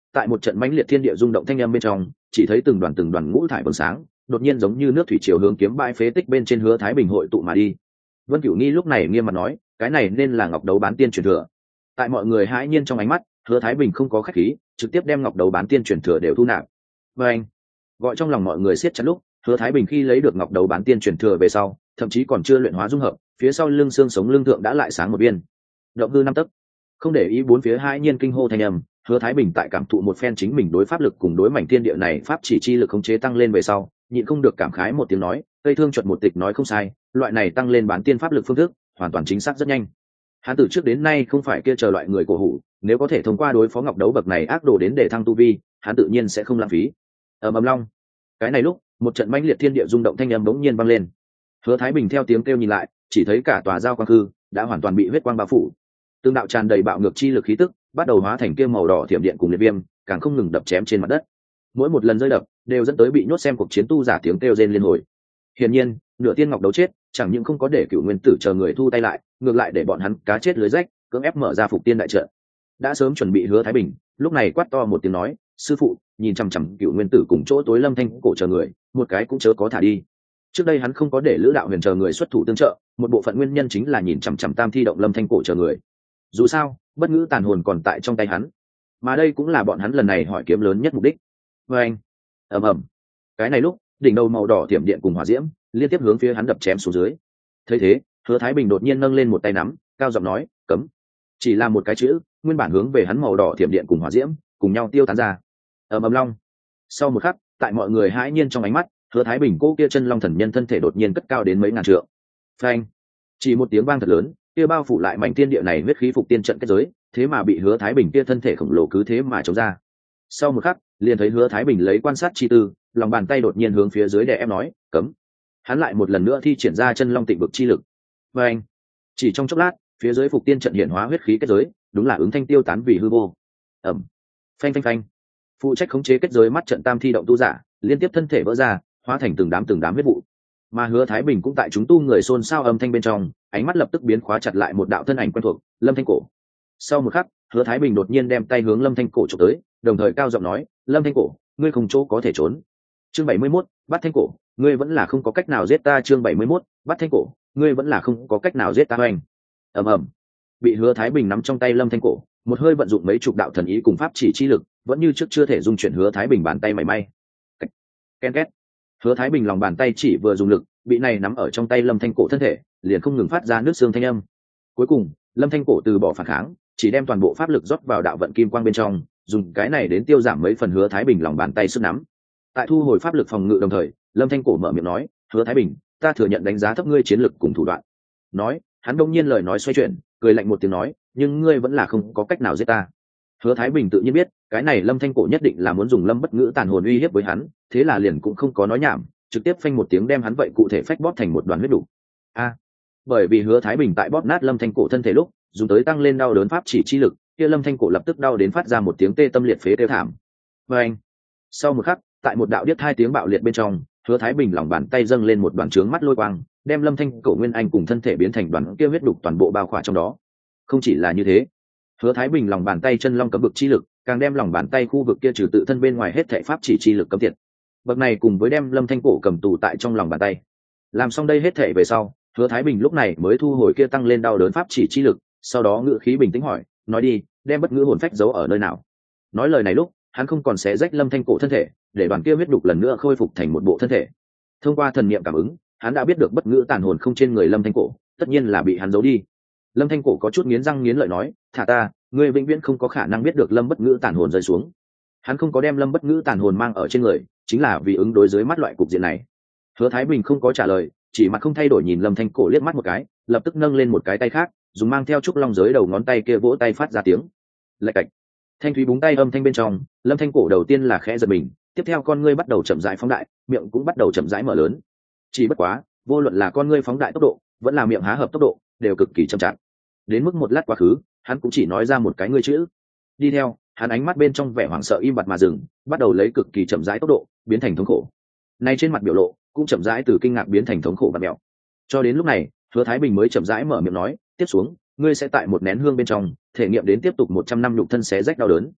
Speaker 1: tại một trận mãnh liệt thiên địa rung động thanh âm bên trong, chỉ thấy từng đoàn ngũ thải vầng sáng đột nhiên giống như nước thủy triều hướng kiếm bãi phế tích bên trên Hứa Thái Bình hội tụ mà đi. Vân Cửu Nghi lúc này nghiêm mặt nói, cái này nên là ngọc đấu bán tiên truyền thừa. Tại mọi người hãi nhiên trong ánh mắt, Hứa Thái Bình không có khách khí, trực tiếp đem ngọc đấu bán tiên truyền thừa đều thu nạp. Và anh, gọi trong lòng mọi người siết chặt lúc, Hứa Thái Bình khi lấy được ngọc đấu bán tiên truyền thừa về sau, thậm chí còn chưa luyện hóa dung hợp, phía sau lưng xương sống lưng thượng đã lại sáng một viên. Động hư năm tấc. Không để ý bốn phía hãi nhiên kinh hô thanh âm, Hứa Thái Bình tại cảm thụ một phen chính mình đối pháp lực cùng đối mảnh thiên địa này pháp chỉ chi lực khống chế tăng lên về sau, nhịn không được cảm khái một tiếng nói, Tây Thương chuẩn một tịch nói không sai, loại này tăng lên bán tiên pháp lực phương thức, hoàn toàn chính xác rất nhanh. Hắn từ trước đến nay không phải kia chờ loại người cổ hủ, nếu có thể thông qua đối phó ngọc đấu bậc này ác đồ đến để thăng tu vi, hắn tự nhiên sẽ không lãng phí. Ầm long. Cái này lúc, một trận mãnh liệt thiên địa rung động thanh âm bỗng nhiên vang lên. Hứa Thái Bình theo tiếng kêu nhìn lại, chỉ thấy cả tòa giao quang hư đã hoàn toàn bị huyết quang bao phủ. Tương đạo tràn đầy bạo ngược chi lực khí tức, bắt đầu hóa thành kia màu đỏ thiểm điện cùng liệt viêm, càng không ngừng đập chém trên mặt đất. Mỗi một lần rơi đập, đều dẫn tới bị nhốt xem cuộc chiến tu giả tiếng kêu rên liên hồi. Hiển nhiên, nửa tiên ngọc đấu chết, chẳng những không có để Cửu Nguyên Tử chờ người thu tay lại, ngược lại để bọn hắn cá chết lưới rách, cưỡng ép mở ra phục tiên đại trận. Đã sớm chuẩn bị Hứa Thái Bình, lúc này quát to một tiếng nói, sư phụ, nhìn chằm chằm Cửu Nguyên Tử cùng chỗ tối Lâm Thanh cổ chờ người, một cái cũng chớ có thả đi. Trước đây hắn không có để Lữ Đạo Huyền chờ người xuất thủ tương trợ, một bộ phận nguyên nhân chính là nhìn chằm chằm Tam Thi động Lâm Thanh cổ chờ người. Dù sao, bất ngữ tàn hồn còn tại trong tay hắn, mà đây cũng là bọn hắn lần này hỏi kiếm lớn nhất mục đích. Và anh, ầm, cái này lúc, đỉnh đầu màu đỏ tiệm điện cùng hỏa diễm liên tiếp hướng phía hắn đập chém xuống dưới. Thấy thế, Hứa Thái Bình đột nhiên nâng lên một tay nắm, cao giọng nói, cấm. Chỉ là một cái chữ, nguyên bản hướng về hắn màu đỏ tiệm điện cùng hỏa diễm cùng nhau tiêu tán ra. Ầm long. Sau một khắc, tại mọi người hãi nhiên trong ánh mắt, Hứa Thái Bình cô kia chân long thần nhân thân thể đột nhiên cất cao đến mấy ngàn trượng. Phanh! Chỉ một tiếng vang thật lớn, kia bao phủ lại mảnh thiên địa này huyết khí phục tiên trận kết giới, thế mà bị Hứa Thái Bình kia thân thể khổng lồ cứ thế mà chống ra. Sau một khắc, liền thấy Hứa Thái Bình lấy quan sát chi tư, lòng bàn tay đột nhiên hướng phía dưới đè ép nói, cấm. Hắn lại một lần nữa thi triển ra chân long tịnh vực chi lực. Phanh! Chỉ trong chốc lát, phía dưới phục tiên trận hiện hóa huyết khí kết giới, đúng là ứng thanh tiêu tán vì hư vô. Ầm! Phanh phanh phanh! Phụ trách khống chế kết giới mắt trận Tam Thi động tu giả, liên tiếp thân thể vỡ ra, hóa thành từng đám huyết vụ. Mà Hứa Thái Bình cũng tại chúng tu người xôn xao âm thanh bên trong, ánh mắt lập tức biến khóa chặt lại một đạo thân ảnh quen thuộc, Lâm Thanh cổ. Sau một khắc, Hứa Thái Bình đột nhiên đem tay hướng Lâm Thanh cổ chụp tới, đồng thời cao giọng nói, Lâm Thanh cổ, ngươi không chỗ có thể trốn. Chương 71, bắt Thanh cổ, ngươi vẫn là không có cách nào giết ta. Chương 71, bắt Thanh cổ, ngươi vẫn là không có cách nào giết ta. Oanh! Ầm. Bị Hứa Thái Bình nắm trong tay Lâm Thanh cổ, một hơi vận dụng mấy chục đạo thần ý cùng pháp chỉ chi lực, vẫn như trước chưa thể dung chuyển Hứa Thái Bình bàn tay mảy may. Ken két. Hứa Thái Bình lòng bàn tay chỉ vừa dùng lực, bị này nắm ở trong tay Lâm Thanh cổ thân thể, liền không ngừng phát ra nước xương thanh âm. Cuối cùng, Lâm Thanh cổ từ bỏ phản kháng, chỉ đem toàn bộ pháp lực rót vào đạo vận kim quang bên trong, dùng cái này đến tiêu giảm mấy phần Hứa Thái Bình lòng bàn tay sức nắm. Tại thu hồi pháp lực phòng ngự đồng thời, Lâm Thanh cổ mở miệng nói, Hứa Thái Bình, ta thừa nhận đánh giá thấp ngươi chiến lực cùng thủ đoạn. Nói, hắn đông nhiên lời nói xoay chuyển, cười lạnh một tiếng nói, nhưng ngươi vẫn là không có cách nào giết ta. Hứa Thái Bình tự nhiên biết, cái này Lâm Thanh cổ nhất định là muốn dùng Lâm bất ngữ tàn hồn uy hiếp với hắn, thế là liền cũng không có nói nhảm, trực tiếp phanh một tiếng đem hắn vậy cụ thể phách bóp thành một đoàn huyết đủ. Bởi vì Hứa Thái Bình tại bóp nát Lâm Thanh cổ thân thể lúc, dùng tới tăng lên đau đớn pháp chỉ chi lực, kia Lâm Thanh cổ lập tức đau đến phát ra một tiếng tê tâm liệt phế kêu thảm. Sau một khắc, tại một đạo điếc hai tiếng bạo liệt bên trong, Hứa Thái Bình lòng bàn tay dâng lên một đoàn trướng mắt lôi quang, đem Lâm Thanh cổ nguyên anh cùng thân thể biến thành đoàn kia huyết đục toàn bộ bao khỏa trong đó. Không chỉ là như thế, Hứa Thái Bình lòng bàn tay chân long cấm vực chi lực, càng đem lòng bàn tay khu vực kia trừ tự thân bên ngoài hết thảy pháp chỉ chi lực cấm tiệt. Bậc này cùng với đem Lâm Thanh cổ cầm tù tại trong lòng bàn tay. Làm xong đây hết thảy về sau, Hứa Thái Bình lúc này mới thu hồi kia tăng lên đau đớn pháp chỉ chi lực, sau đó ngữ khí bình tĩnh hỏi, nói đi, đem bất ngữ hồn phách giấu ở nơi nào? Nói lời này lúc, hắn không còn xé rách Lâm Thanh cổ thân thể, để đoàn kia huyết đục lần nữa khôi phục thành một bộ thân thể. Thông qua thần niệm cảm ứng, hắn đã biết được bất ngữ tàn hồn không trên người Lâm Thanh cổ, tất nhiên là bị hắn giấu đi. Lâm Thanh cổ có chút nghiến răng nghiến lợi nói, thả ta, ngươi vĩnh viễn không có khả năng biết được Lâm bất ngữ tàn hồn rơi xuống. Hắn không có đem Lâm bất ngữ tàn hồn mang ở trên người, chính là vì ứng đối dưới mắt loại cục diện này. Hứa Thái Bình không có trả lời, chỉ mặt không thay đổi nhìn Lâm Thanh cổ liếc mắt một cái, lập tức nâng lên một cái tay khác, dùng mang theo trúc long giới đầu ngón tay kia vỗ tay phát ra tiếng lạch cạch. Thanh thúy búng tay âm thanh bên trong, Lâm Thanh cổ đầu tiên là khẽ giật mình, tiếp theo con ngươi bắt đầu chậm rãi phóng đại, miệng cũng bắt đầu chậm rãi mở lớn. Chỉ bất quá, vô luận là con ngươi phóng đại tốc độ, vẫn là miệng há hợp tốc độ, đều cực kỳ chậm chạp. Đến mức một lát quá khứ, hắn cũng chỉ nói ra một cái ngươi chữ. Đi theo, hắn ánh mắt bên trong vẻ hoảng sợ im bặt mà dừng, bắt đầu lấy cực kỳ chậm rãi tốc độ biến thành thống khổ. Nay trên mặt biểu lộ cũng chậm rãi từ kinh ngạc biến thành thống khổ và mèo. Cho đến lúc này, Hứa Thái Bình mới chậm rãi mở miệng nói, tiếp xuống, ngươi sẽ tại một nén hương bên trong thể nghiệm đến tiếp tục 100 năm nhục thân xé rách đau đớn.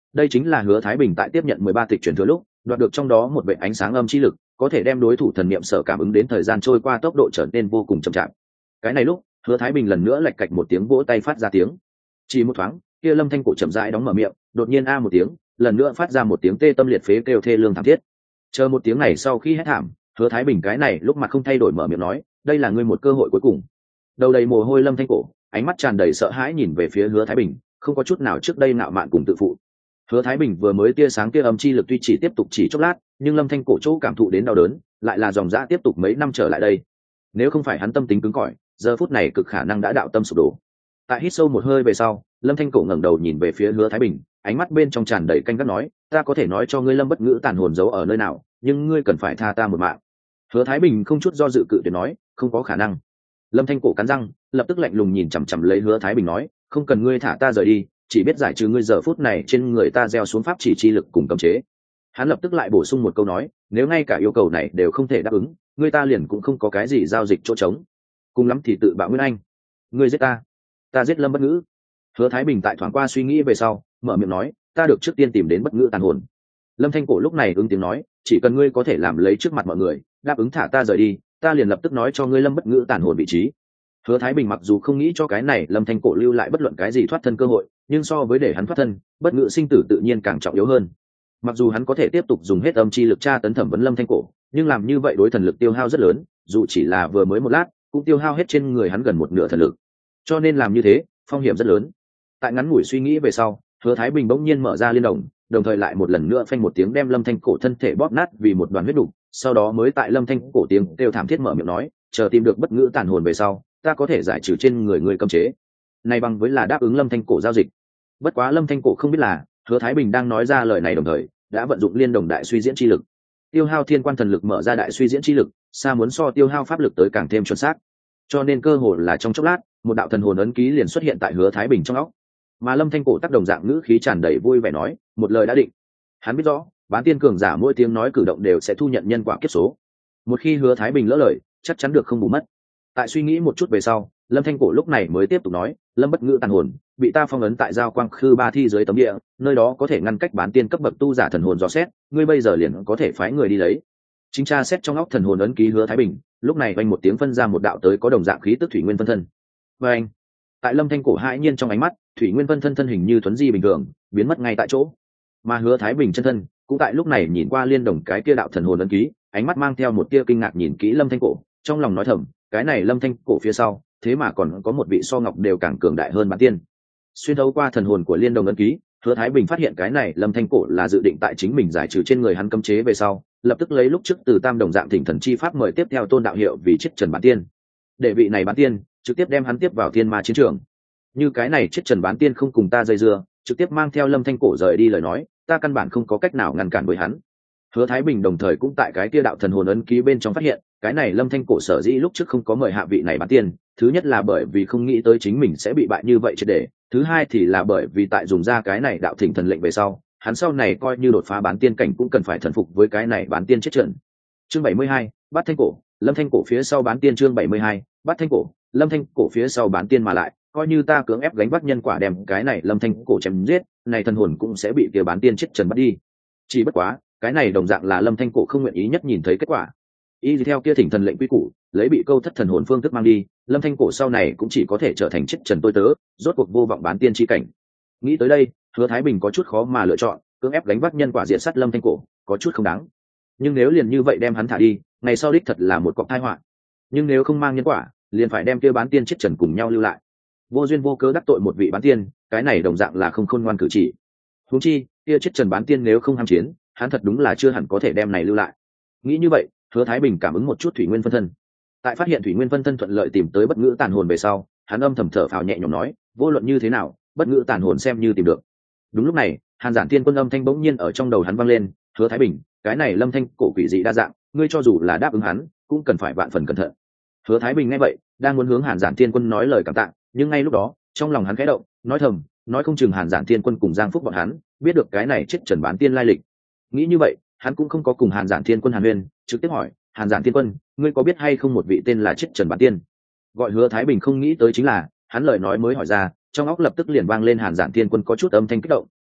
Speaker 1: đây chính là Hứa Thái Bình tại tiếp nhận 13 tịch truyền thừa lúc đoạt được trong đó một vệ ánh sáng âm chi lực, có thể đem đối thủ thần niệm sở cảm ứng đến thời gian trôi qua tốc độ trở nên vô cùng chậm chạp. Cái này lúc Hứa Thái Bình lần nữa lạch cạch một tiếng vỗ tay phát ra tiếng. Chỉ một thoáng, kia Lâm Thanh Cổ chậm rãi đóng mở miệng, đột nhiên a một tiếng, lần nữa phát ra một tiếng tê tâm liệt phế kêu thê lương thảm thiết. Chờ một tiếng này sau khi hét thảm, Hứa Thái Bình cái này lúc mặt không thay đổi mở miệng nói, đây là ngươi một cơ hội cuối cùng. Đầu đầy mồ hôi Lâm Thanh Cổ, ánh mắt tràn đầy sợ hãi nhìn về phía Hứa Thái Bình, không có chút nào trước đây ngạo mạn cùng tự phụ. Hứa Thái Bình vừa mới tia sáng kia âm chi lực tuy chỉ tiếp tục chỉ chốc lát, nhưng Lâm Thanh Cổ chỗ cảm thụ đến đau đớn, lại là dòng dã tiếp tục mấy năm trở lại đây. Nếu không phải hắn tâm tính cứng cỏi, giờ phút này cực khả năng đã đạo tâm sụp đổ. Tại hít sâu một hơi về sau, Lâm Thanh Cổ ngẩng đầu nhìn về phía Hứa Thái Bình, ánh mắt bên trong tràn đầy canh gắt nói, ta có thể nói cho ngươi Lâm Bất Ngữ tàn hồn giấu ở nơi nào, nhưng ngươi cần phải tha ta một mạng. Hứa Thái Bình không chút do dự cự tuyệt nói, không có khả năng. Lâm Thanh Cổ cắn răng, lập tức lạnh lùng nhìn chằm chằm lấy Hứa Thái Bình nói, không cần ngươi thả ta rời đi, chỉ biết giải trừ ngươi giờ phút này trên người ta gieo xuống pháp chỉ chi lực cùng cấm chế. Hắn lập tức lại bổ sung một câu nói, nếu ngay cả yêu cầu này đều không thể đáp ứng, ngươi ta liền cũng không có cái gì giao dịch chỗ trống, cùng lắm thì tự bạo Nguyên Anh. Ngươi giết ta giết Lâm Bất Ngữ. Hứa Thái Bình tại thoáng qua suy nghĩ về sau, mở miệng nói, ta được trước tiên tìm đến Bất Ngữ tàn hồn. Lâm Thanh Cổ lúc này ứng tiếng nói, chỉ cần ngươi có thể làm lấy trước mặt mọi người, đáp ứng thả ta rời đi, ta liền lập tức nói cho ngươi Lâm Bất Ngữ tàn hồn vị trí. Hứa Thái Bình mặc dù không nghĩ cho cái này Lâm Thanh Cổ lưu lại bất luận cái gì thoát thân cơ hội, nhưng so với để hắn thoát thân, Bất Ngữ sinh tử tự nhiên càng trọng yếu hơn. Mặc dù hắn có thể tiếp tục dùng hết âm chi lực tra tấn thẩm vấn Lâm Thanh Cổ, nhưng làm như vậy đối thần lực tiêu hao rất lớn, dù chỉ là vừa mới một lát, cũng tiêu hao hết trên người hắn gần một nửa thần lực. Cho nên làm như thế, phong hiểm rất lớn. Tại ngắn ngủi suy nghĩ về sau, Hứa Thái Bình bỗng nhiên mở ra liên đồng, đồng thời lại một lần nữa phanh một tiếng đem Lâm Thanh Cổ thân thể bóp nát vì một đoàn huyết đục, sau đó mới tại Lâm Thanh Cổ tiếng kêu thảm thiết mở miệng nói, chờ tìm được Bất Ngữ tàn hồn về sau, ta có thể giải trừ trên người người cấm chế. Này bằng với là đáp ứng Lâm Thanh Cổ giao dịch. Bất quá Lâm Thanh Cổ không biết là, Hứa Thái Bình đang nói ra lời này đồng thời, đã vận dụng liên đồng đại suy diễn chi lực. Tiêu hao thiên quan thần lực mở ra đại suy diễn chi lực, xa muốn so tiêu hao pháp lực tới càng thêm chuẩn xác. Cho nên cơ hội là trong chốc lát, một đạo thần hồn ấn ký liền xuất hiện tại Hứa Thái Bình trong óc. Mà Lâm Thanh Cổ tác đồng dạng ngữ khí tràn đầy vui vẻ nói, một lời đã định. Hắn biết rõ, bán tiên cường giả mỗi tiếng nói cử động đều sẽ thu nhận nhân quả kiếp số. Một khi Hứa Thái Bình lỡ lời, chắc chắn được không bù mất. Tại suy nghĩ một chút về sau, Lâm Thanh Cổ lúc này mới tiếp tục nói, Lâm Bất Ngữ tàn hồn bị ta phong ấn tại giao quang khư ba thi dưới tấm địa, nơi đó có thể ngăn cách bán tiên cấp bậc tu giả thần hồn dò xét, ngươi bây giờ liền có thể phái người đi lấy. Chính tra xét trong óc thần hồn ấn ký Hứa Thái Bình, lúc này vang một tiếng phân ra một đạo tới có đồng dạng khí tức thủy nguyên phân thân. Và anh, tại Lâm Thanh Cổ hãi nhiên trong ánh mắt, thủy nguyên phân thân thân hình như thuấn di bình thường, biến mất ngay tại chỗ. Mà Hứa Thái Bình chân thân cũng tại lúc này nhìn qua liên đồng cái kia đạo thần hồn ấn ký, ánh mắt mang theo một tia kinh ngạc nhìn kỹ Lâm Thanh Cổ, trong lòng nói thầm, cái này Lâm Thanh Cổ phía sau, thế mà còn có một vị so ngọc đều càng cường đại hơn bán tiên. Xuyên thấu qua thần hồn của liên đồng ấn ký, Hứa Thái Bình phát hiện cái này Lâm Thanh Cổ là dự định tại chính mình giải trừ trên người hắn cấm chế về sau, lập tức lấy lúc trước từ tam đồng dạng thỉnh thần chi pháp mời tiếp theo tôn đạo hiệu vì chết trần bán tiên. Để vị này bán tiên trực tiếp đem hắn tiếp vào thiên ma chiến trường. Như cái này chết trần bán tiên không cùng ta dây dưa, trực tiếp mang theo Lâm Thanh Cổ rời đi lời nói, ta căn bản không có cách nào ngăn cản với hắn. Hứa Thái Bình đồng thời cũng tại cái kia đạo thần hồn ấn ký bên trong phát hiện, cái này Lâm Thanh Cổ sở dĩ lúc trước không có mời hạ vị này bán tiên, thứ nhất là bởi vì không nghĩ tới chính mình sẽ bị bại như vậy triệt để, thứ hai thì là bởi vì tại dùng ra cái này đạo thỉnh thần lệnh về sau, hắn sau này coi như đột phá bán tiên cảnh cũng cần phải thần phục với cái này bán tiên chết trận. Chương 72, Bát Thanh Cổ, Lâm Thanh Cổ phía sau bán tiên chương 72, Bát Thanh Cổ, Lâm Thanh Cổ phía sau bán tiên mà lại, coi như ta cưỡng ép gánh vác nhân quả đem cái này Lâm Thanh Cổ chém giết, này thần hồn cũng sẽ bị kia bán tiên chết trần bắt đi. Chỉ bất quá, cái này đồng dạng là Lâm Thanh Cổ không nguyện ý nhất nhìn thấy kết quả. Y theo kia thỉnh thần lệnh quy củ, lấy bị câu thất thần hồn phương thức mang đi, Lâm Thanh Cổ sau này cũng chỉ có thể trở thành chết trần tôi tớ, rốt cuộc vô vọng bán tiên chi cảnh. Nghĩ tới đây, Hứa Thái Bình có chút khó mà lựa chọn, cưỡng ép gánh vác nhân quả diện sát Lâm Thanh Cổ, có chút không đáng. Nhưng nếu liền như vậy đem hắn thả đi, ngày sau đích thật là một cọc tai họa. Nhưng nếu không mang nhân quả, liền phải đem kia bán tiên chết trần cùng nhau lưu lại. Vô duyên vô cớ đắc tội một vị bán tiên, cái này đồng dạng là không khôn ngoan cử chỉ. Huống chi, kia chết trần bán tiên nếu không ham chiến, hắn thật đúng là chưa hẳn có thể đem này lưu lại. Nghĩ như vậy, Hứa Thái Bình cảm ứng một chút thủy nguyên phân thân. Tại phát hiện thủy nguyên phân thân thuận lợi tìm tới Bất Ngữ tàn hồn về sau, hắn âm thầm thở phào nhẹ nhõm nói, vô luận như thế nào, Bất Ngữ tàn hồn xem như tìm được. Đúng lúc này, Hàn Giản Thiên Quân âm thanh bỗng nhiên ở trong đầu hắn vang lên, Hứa Thái Bình, cái này Lâm Thanh Cổ quỷ dị đa dạng, ngươi cho dù là đáp ứng hắn, cũng cần phải vạn phần cẩn thận. Hứa Thái Bình nghe vậy, đang muốn hướng Hàn Giản Thiên Quân nói lời cảm tạ, nhưng ngay lúc đó, trong lòng hắn khẽ động, nói thầm, nói không chừng Hàn Giản Thiên Quân cùng Giang Phúc bọn hắn biết được cái này chết trần bán tiên lai lịch. Nghĩ như vậy, hắn cũng không có cùng Hàn Giản Thiên Quân hàn huyên, trực tiếp hỏi, Hàn Giản Thiên Quân, ngươi có biết hay không một vị tên là chết trần bán tiên? Gọi Hứa Thái Bình không nghĩ tới chính là, hắn lời nói mới hỏi ra, trong óc lập tức liền vang lên Hàn Giản Thiên Quân có chút âm thanh kích động,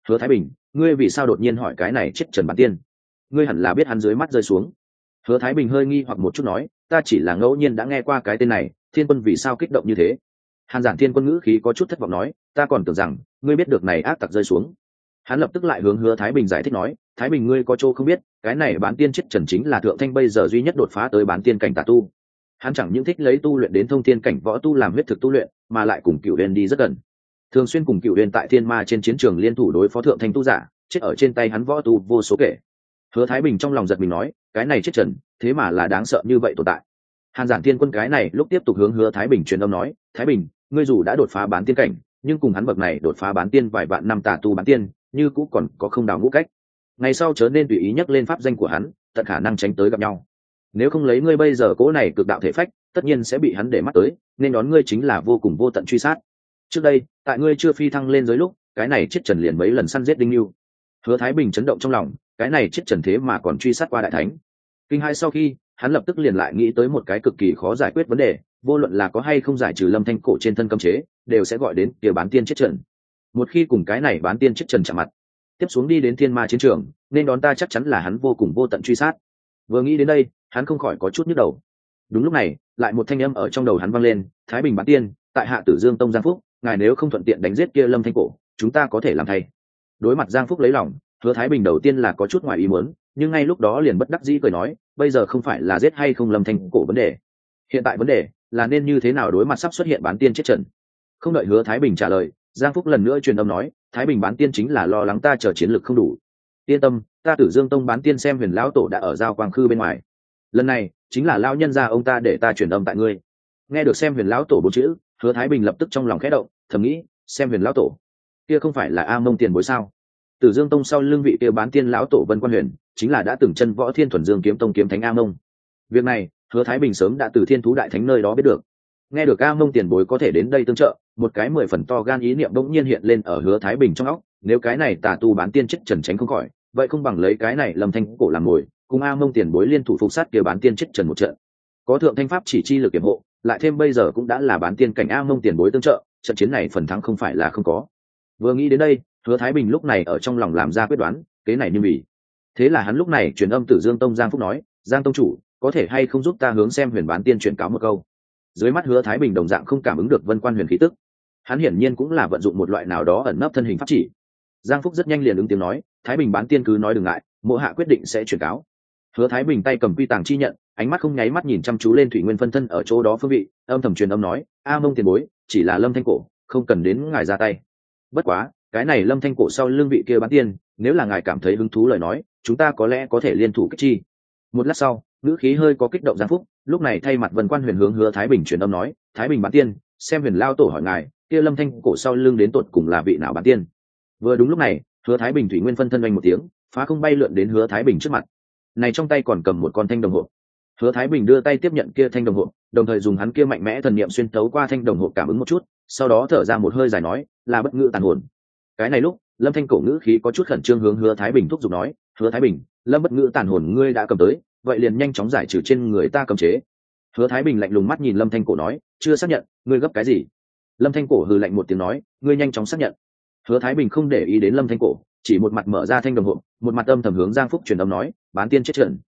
Speaker 1: Hứa Thái Bình, ngươi vì sao đột nhiên hỏi cái này chết trần bán tiên? Ngươi hẳn là biết hắn dưới mắt rơi xuống. Hứa Thái Bình hơi nghi hoặc một chút nói, ta chỉ là ngẫu nhiên đã nghe qua cái tên này, Thiên Quân vì sao kích động như thế? Hàn Giản Thiên Quân ngữ khí có chút thất vọng nói, ta còn tưởng rằng ngươi biết được này ác tặc rơi xuống. Hắn lập tức lại hướng Hứa Thái Bình giải thích nói, Thái Bình ngươi có chỗ không biết, cái này bán tiên chết trần chính là thượng thanh bây giờ duy nhất đột phá tới bán tiên cảnh tà tu. Hắn chẳng những thích lấy tu luyện đến thông thiên cảnh võ tu làm huyết thực tu luyện, mà lại cùng Cửu Huyền đi rất gần. Thường xuyên cùng Cửu Huyền tại thiên ma trên chiến trường liên thủ đối phó thượng thanh tu giả, chết ở trên tay hắn võ tu vô số kể. Hứa Thái Bình trong lòng giật mình nói, cái này chết trần, thế mà là đáng sợ như vậy tồn tại. Hàn Giản Thiên Quân cái này lúc tiếp tục hướng Hứa Thái Bình truyền âm nói, Thái Bình, ngươi dù đã đột phá bán tiên cảnh, nhưng cùng hắn bậc này đột phá bán tiên vài vạn năm tà tu bán tiên, như cũng còn có không đào ngũ cách. Ngày sau chớ nên tùy ý nhắc lên pháp danh của hắn, tận khả năng tránh tới gặp nhau. Nếu không lấy ngươi bây giờ cố này cực đạo thể phách, tất nhiên sẽ bị hắn để mắt tới, nên đón ngươi chính là vô cùng vô tận truy sát. Trước đây, tại ngươi chưa phi thăng lên giới lúc, cái này chết trần liền mấy lần săn giết Đinh Nưu. Hứa Thái Bình chấn động trong lòng, cái này chết trần thế mà còn truy sát qua đại thánh. Kinh hai sau khi, hắn lập tức liền lại nghĩ tới một cái cực kỳ khó giải quyết vấn đề, vô luận là có hay không giải trừ Lâm Thanh cổ trên thân cấm chế, đều sẽ gọi đến kia bán tiên chết trần. Một khi cùng cái này bán tiên chết trần chạm mặt, tiếp xuống đi đến thiên ma chiến trường, nên đón ta chắc chắn là hắn vô cùng vô tận truy sát. Vừa nghĩ đến đây, hắn không khỏi có chút nhức đầu. Đúng lúc này, lại một thanh âm ở trong đầu hắn vang lên, Thái Bình bán tiên, tại hạ Tử Dương Tông Giang Phúc, ngài nếu không thuận tiện đánh giết kia Lâm Thanh cổ, chúng ta có thể làm thay. Đối mặt Giang Phúc lấy lòng, Hứa Thái Bình đầu tiên là có chút ngoài ý muốn, nhưng ngay lúc đó liền bất đắc dĩ cười nói, bây giờ không phải là giết hay không Lâm Thanh cổ vấn đề, hiện tại vấn đề là nên như thế nào đối mặt sắp xuất hiện bán tiên chết trận. Không đợi Hứa Thái Bình trả lời, Giang Phúc lần nữa truyền âm nói, Thái Bình bán tiên chính là lo lắng ta chờ chiến lực không đủ. Yên tâm, ta Tử Dương Tông bán tiên xem Huyền lão tổ đã ở giao quang khư bên ngoài. Lần này chính là lão nhân gia ông ta để ta truyền âm tại ngươi. Nghe được xem Huyền lão tổ bốn chữ, Hứa Thái Bình lập tức trong lòng khẽ động, thầm nghĩ, xem Huyền lão tổ, kia không phải là A Mông tiền bối sao? Tử Dương Tông sau lưng vị kia bán tiên lão tổ Vân Quan Huyền, chính là đã từng chân võ Thiên Thuần Dương kiếm tông kiếm thánh A Mông. Việc này, Hứa Thái Bình sớm đã từ Thiên Thú đại thánh nơi đó biết được. Nghe được A Mông tiền bối có thể đến đây tương trợ, một cái 10 phần to gan ý niệm bỗng nhiên hiện lên ở Hứa Thái Bình trong óc, nếu cái này tà tu bán tiên chết trần tránh không khỏi, vậy không bằng lấy cái này Lâm Thanh cổ làm mồi, cùng A Mông tiền bối liên thủ phục sát kia bán tiên chết trần một trận. Có thượng thanh pháp chỉ chi lực kiểm hộ, lại thêm bây giờ cũng đã là bán tiên cảnh A Mông tiền bối tương trợ, trận chiến này phần thắng không phải là không có. Vừa nghĩ đến đây, Hứa Thái Bình lúc này ở trong lòng làm ra quyết đoán, kế này như vì. Thế là hắn lúc này truyền âm Tử Dương Tông Giang Phúc nói, Giang tông chủ, có thể hay không giúp ta hướng xem Huyền bán tiên truyền cáo một câu. Dưới mắt Hứa Thái Bình đồng dạng không cảm ứng được Vân Quan Huyền khí tức, hắn hiển nhiên cũng là vận dụng một loại nào đó ẩn nấp thân hình pháp chỉ. Giang Phúc rất nhanh liền ứng tiếng nói, Thái Bình bán tiên cứ nói đừng ngại, mộ hạ quyết định sẽ truyền cáo. Hứa Thái Bình tay cầm quy tàng chi nhận, ánh mắt không nháy mắt nhìn chăm chú lên Thủy Nguyên phân thân ở chỗ đó phương vị, âm thầm truyền âm nói, A Mông tiền bối, chỉ là Lâm Thanh cổ, không cần đến ngài ra tay. Bất quá, cái này Lâm Thanh cổ sau lưng vị kia bán tiên, nếu là ngài cảm thấy hứng thú lời nói, chúng ta có lẽ có thể liên thủ kích chi. Một lát sau, ngữ khí hơi có kích động Giang Phúc, lúc này thay mặt Vân Quan Huyền hướng Hứa Thái Bình truyền âm nói, Thái Bình bán tiên, xem Huyền lao tổ hỏi ngài, kia Lâm Thanh cổ sau lưng đến tột cùng là vị nào bán tiên. Vừa đúng lúc này, Hứa Thái Bình Thủy Nguyên phân thân oanh một tiếng, phá không bay lượn đến Hứa Thái Bình trước mặt. Này trong tay còn cầm một con thanh đồng hộp. Hứa Thái Bình đưa tay tiếp nhận kia thanh đồng hộp, đồng thời dùng hắn kia mạnh mẽ thần niệm xuyên tấu qua thanh đồng hộp cảm ứng một chút, sau đó thở ra một hơi dài nói, là bất ngữ tàn hồn. Cái này lúc, Lâm Thanh cổ ngữ khí có chút khẩn trương hướng Hứa Thái Bình thúc giục nói, Hứa Thái Bình, Lâm bất ngữ tàn hồn ngươi đã cầm tới, vậy liền nhanh chóng giải trừ trên người ta cấm chế. Hứa Thái Bình lạnh lùng mắt nhìn Lâm Thanh cổ nói, chưa xác nhận, ngươi gấp cái gì? Lâm Thanh cổ hừ lạnh một tiếng nói, ngươi nhanh chóng xác nhận. Hứa Thái Bình không để ý đến Lâm Thanh cổ, chỉ một mặt mở ra thanh đồng hộp, một mặt âm thầm hướng Giang Phúc truyền âm nói, bán tiên chết trận,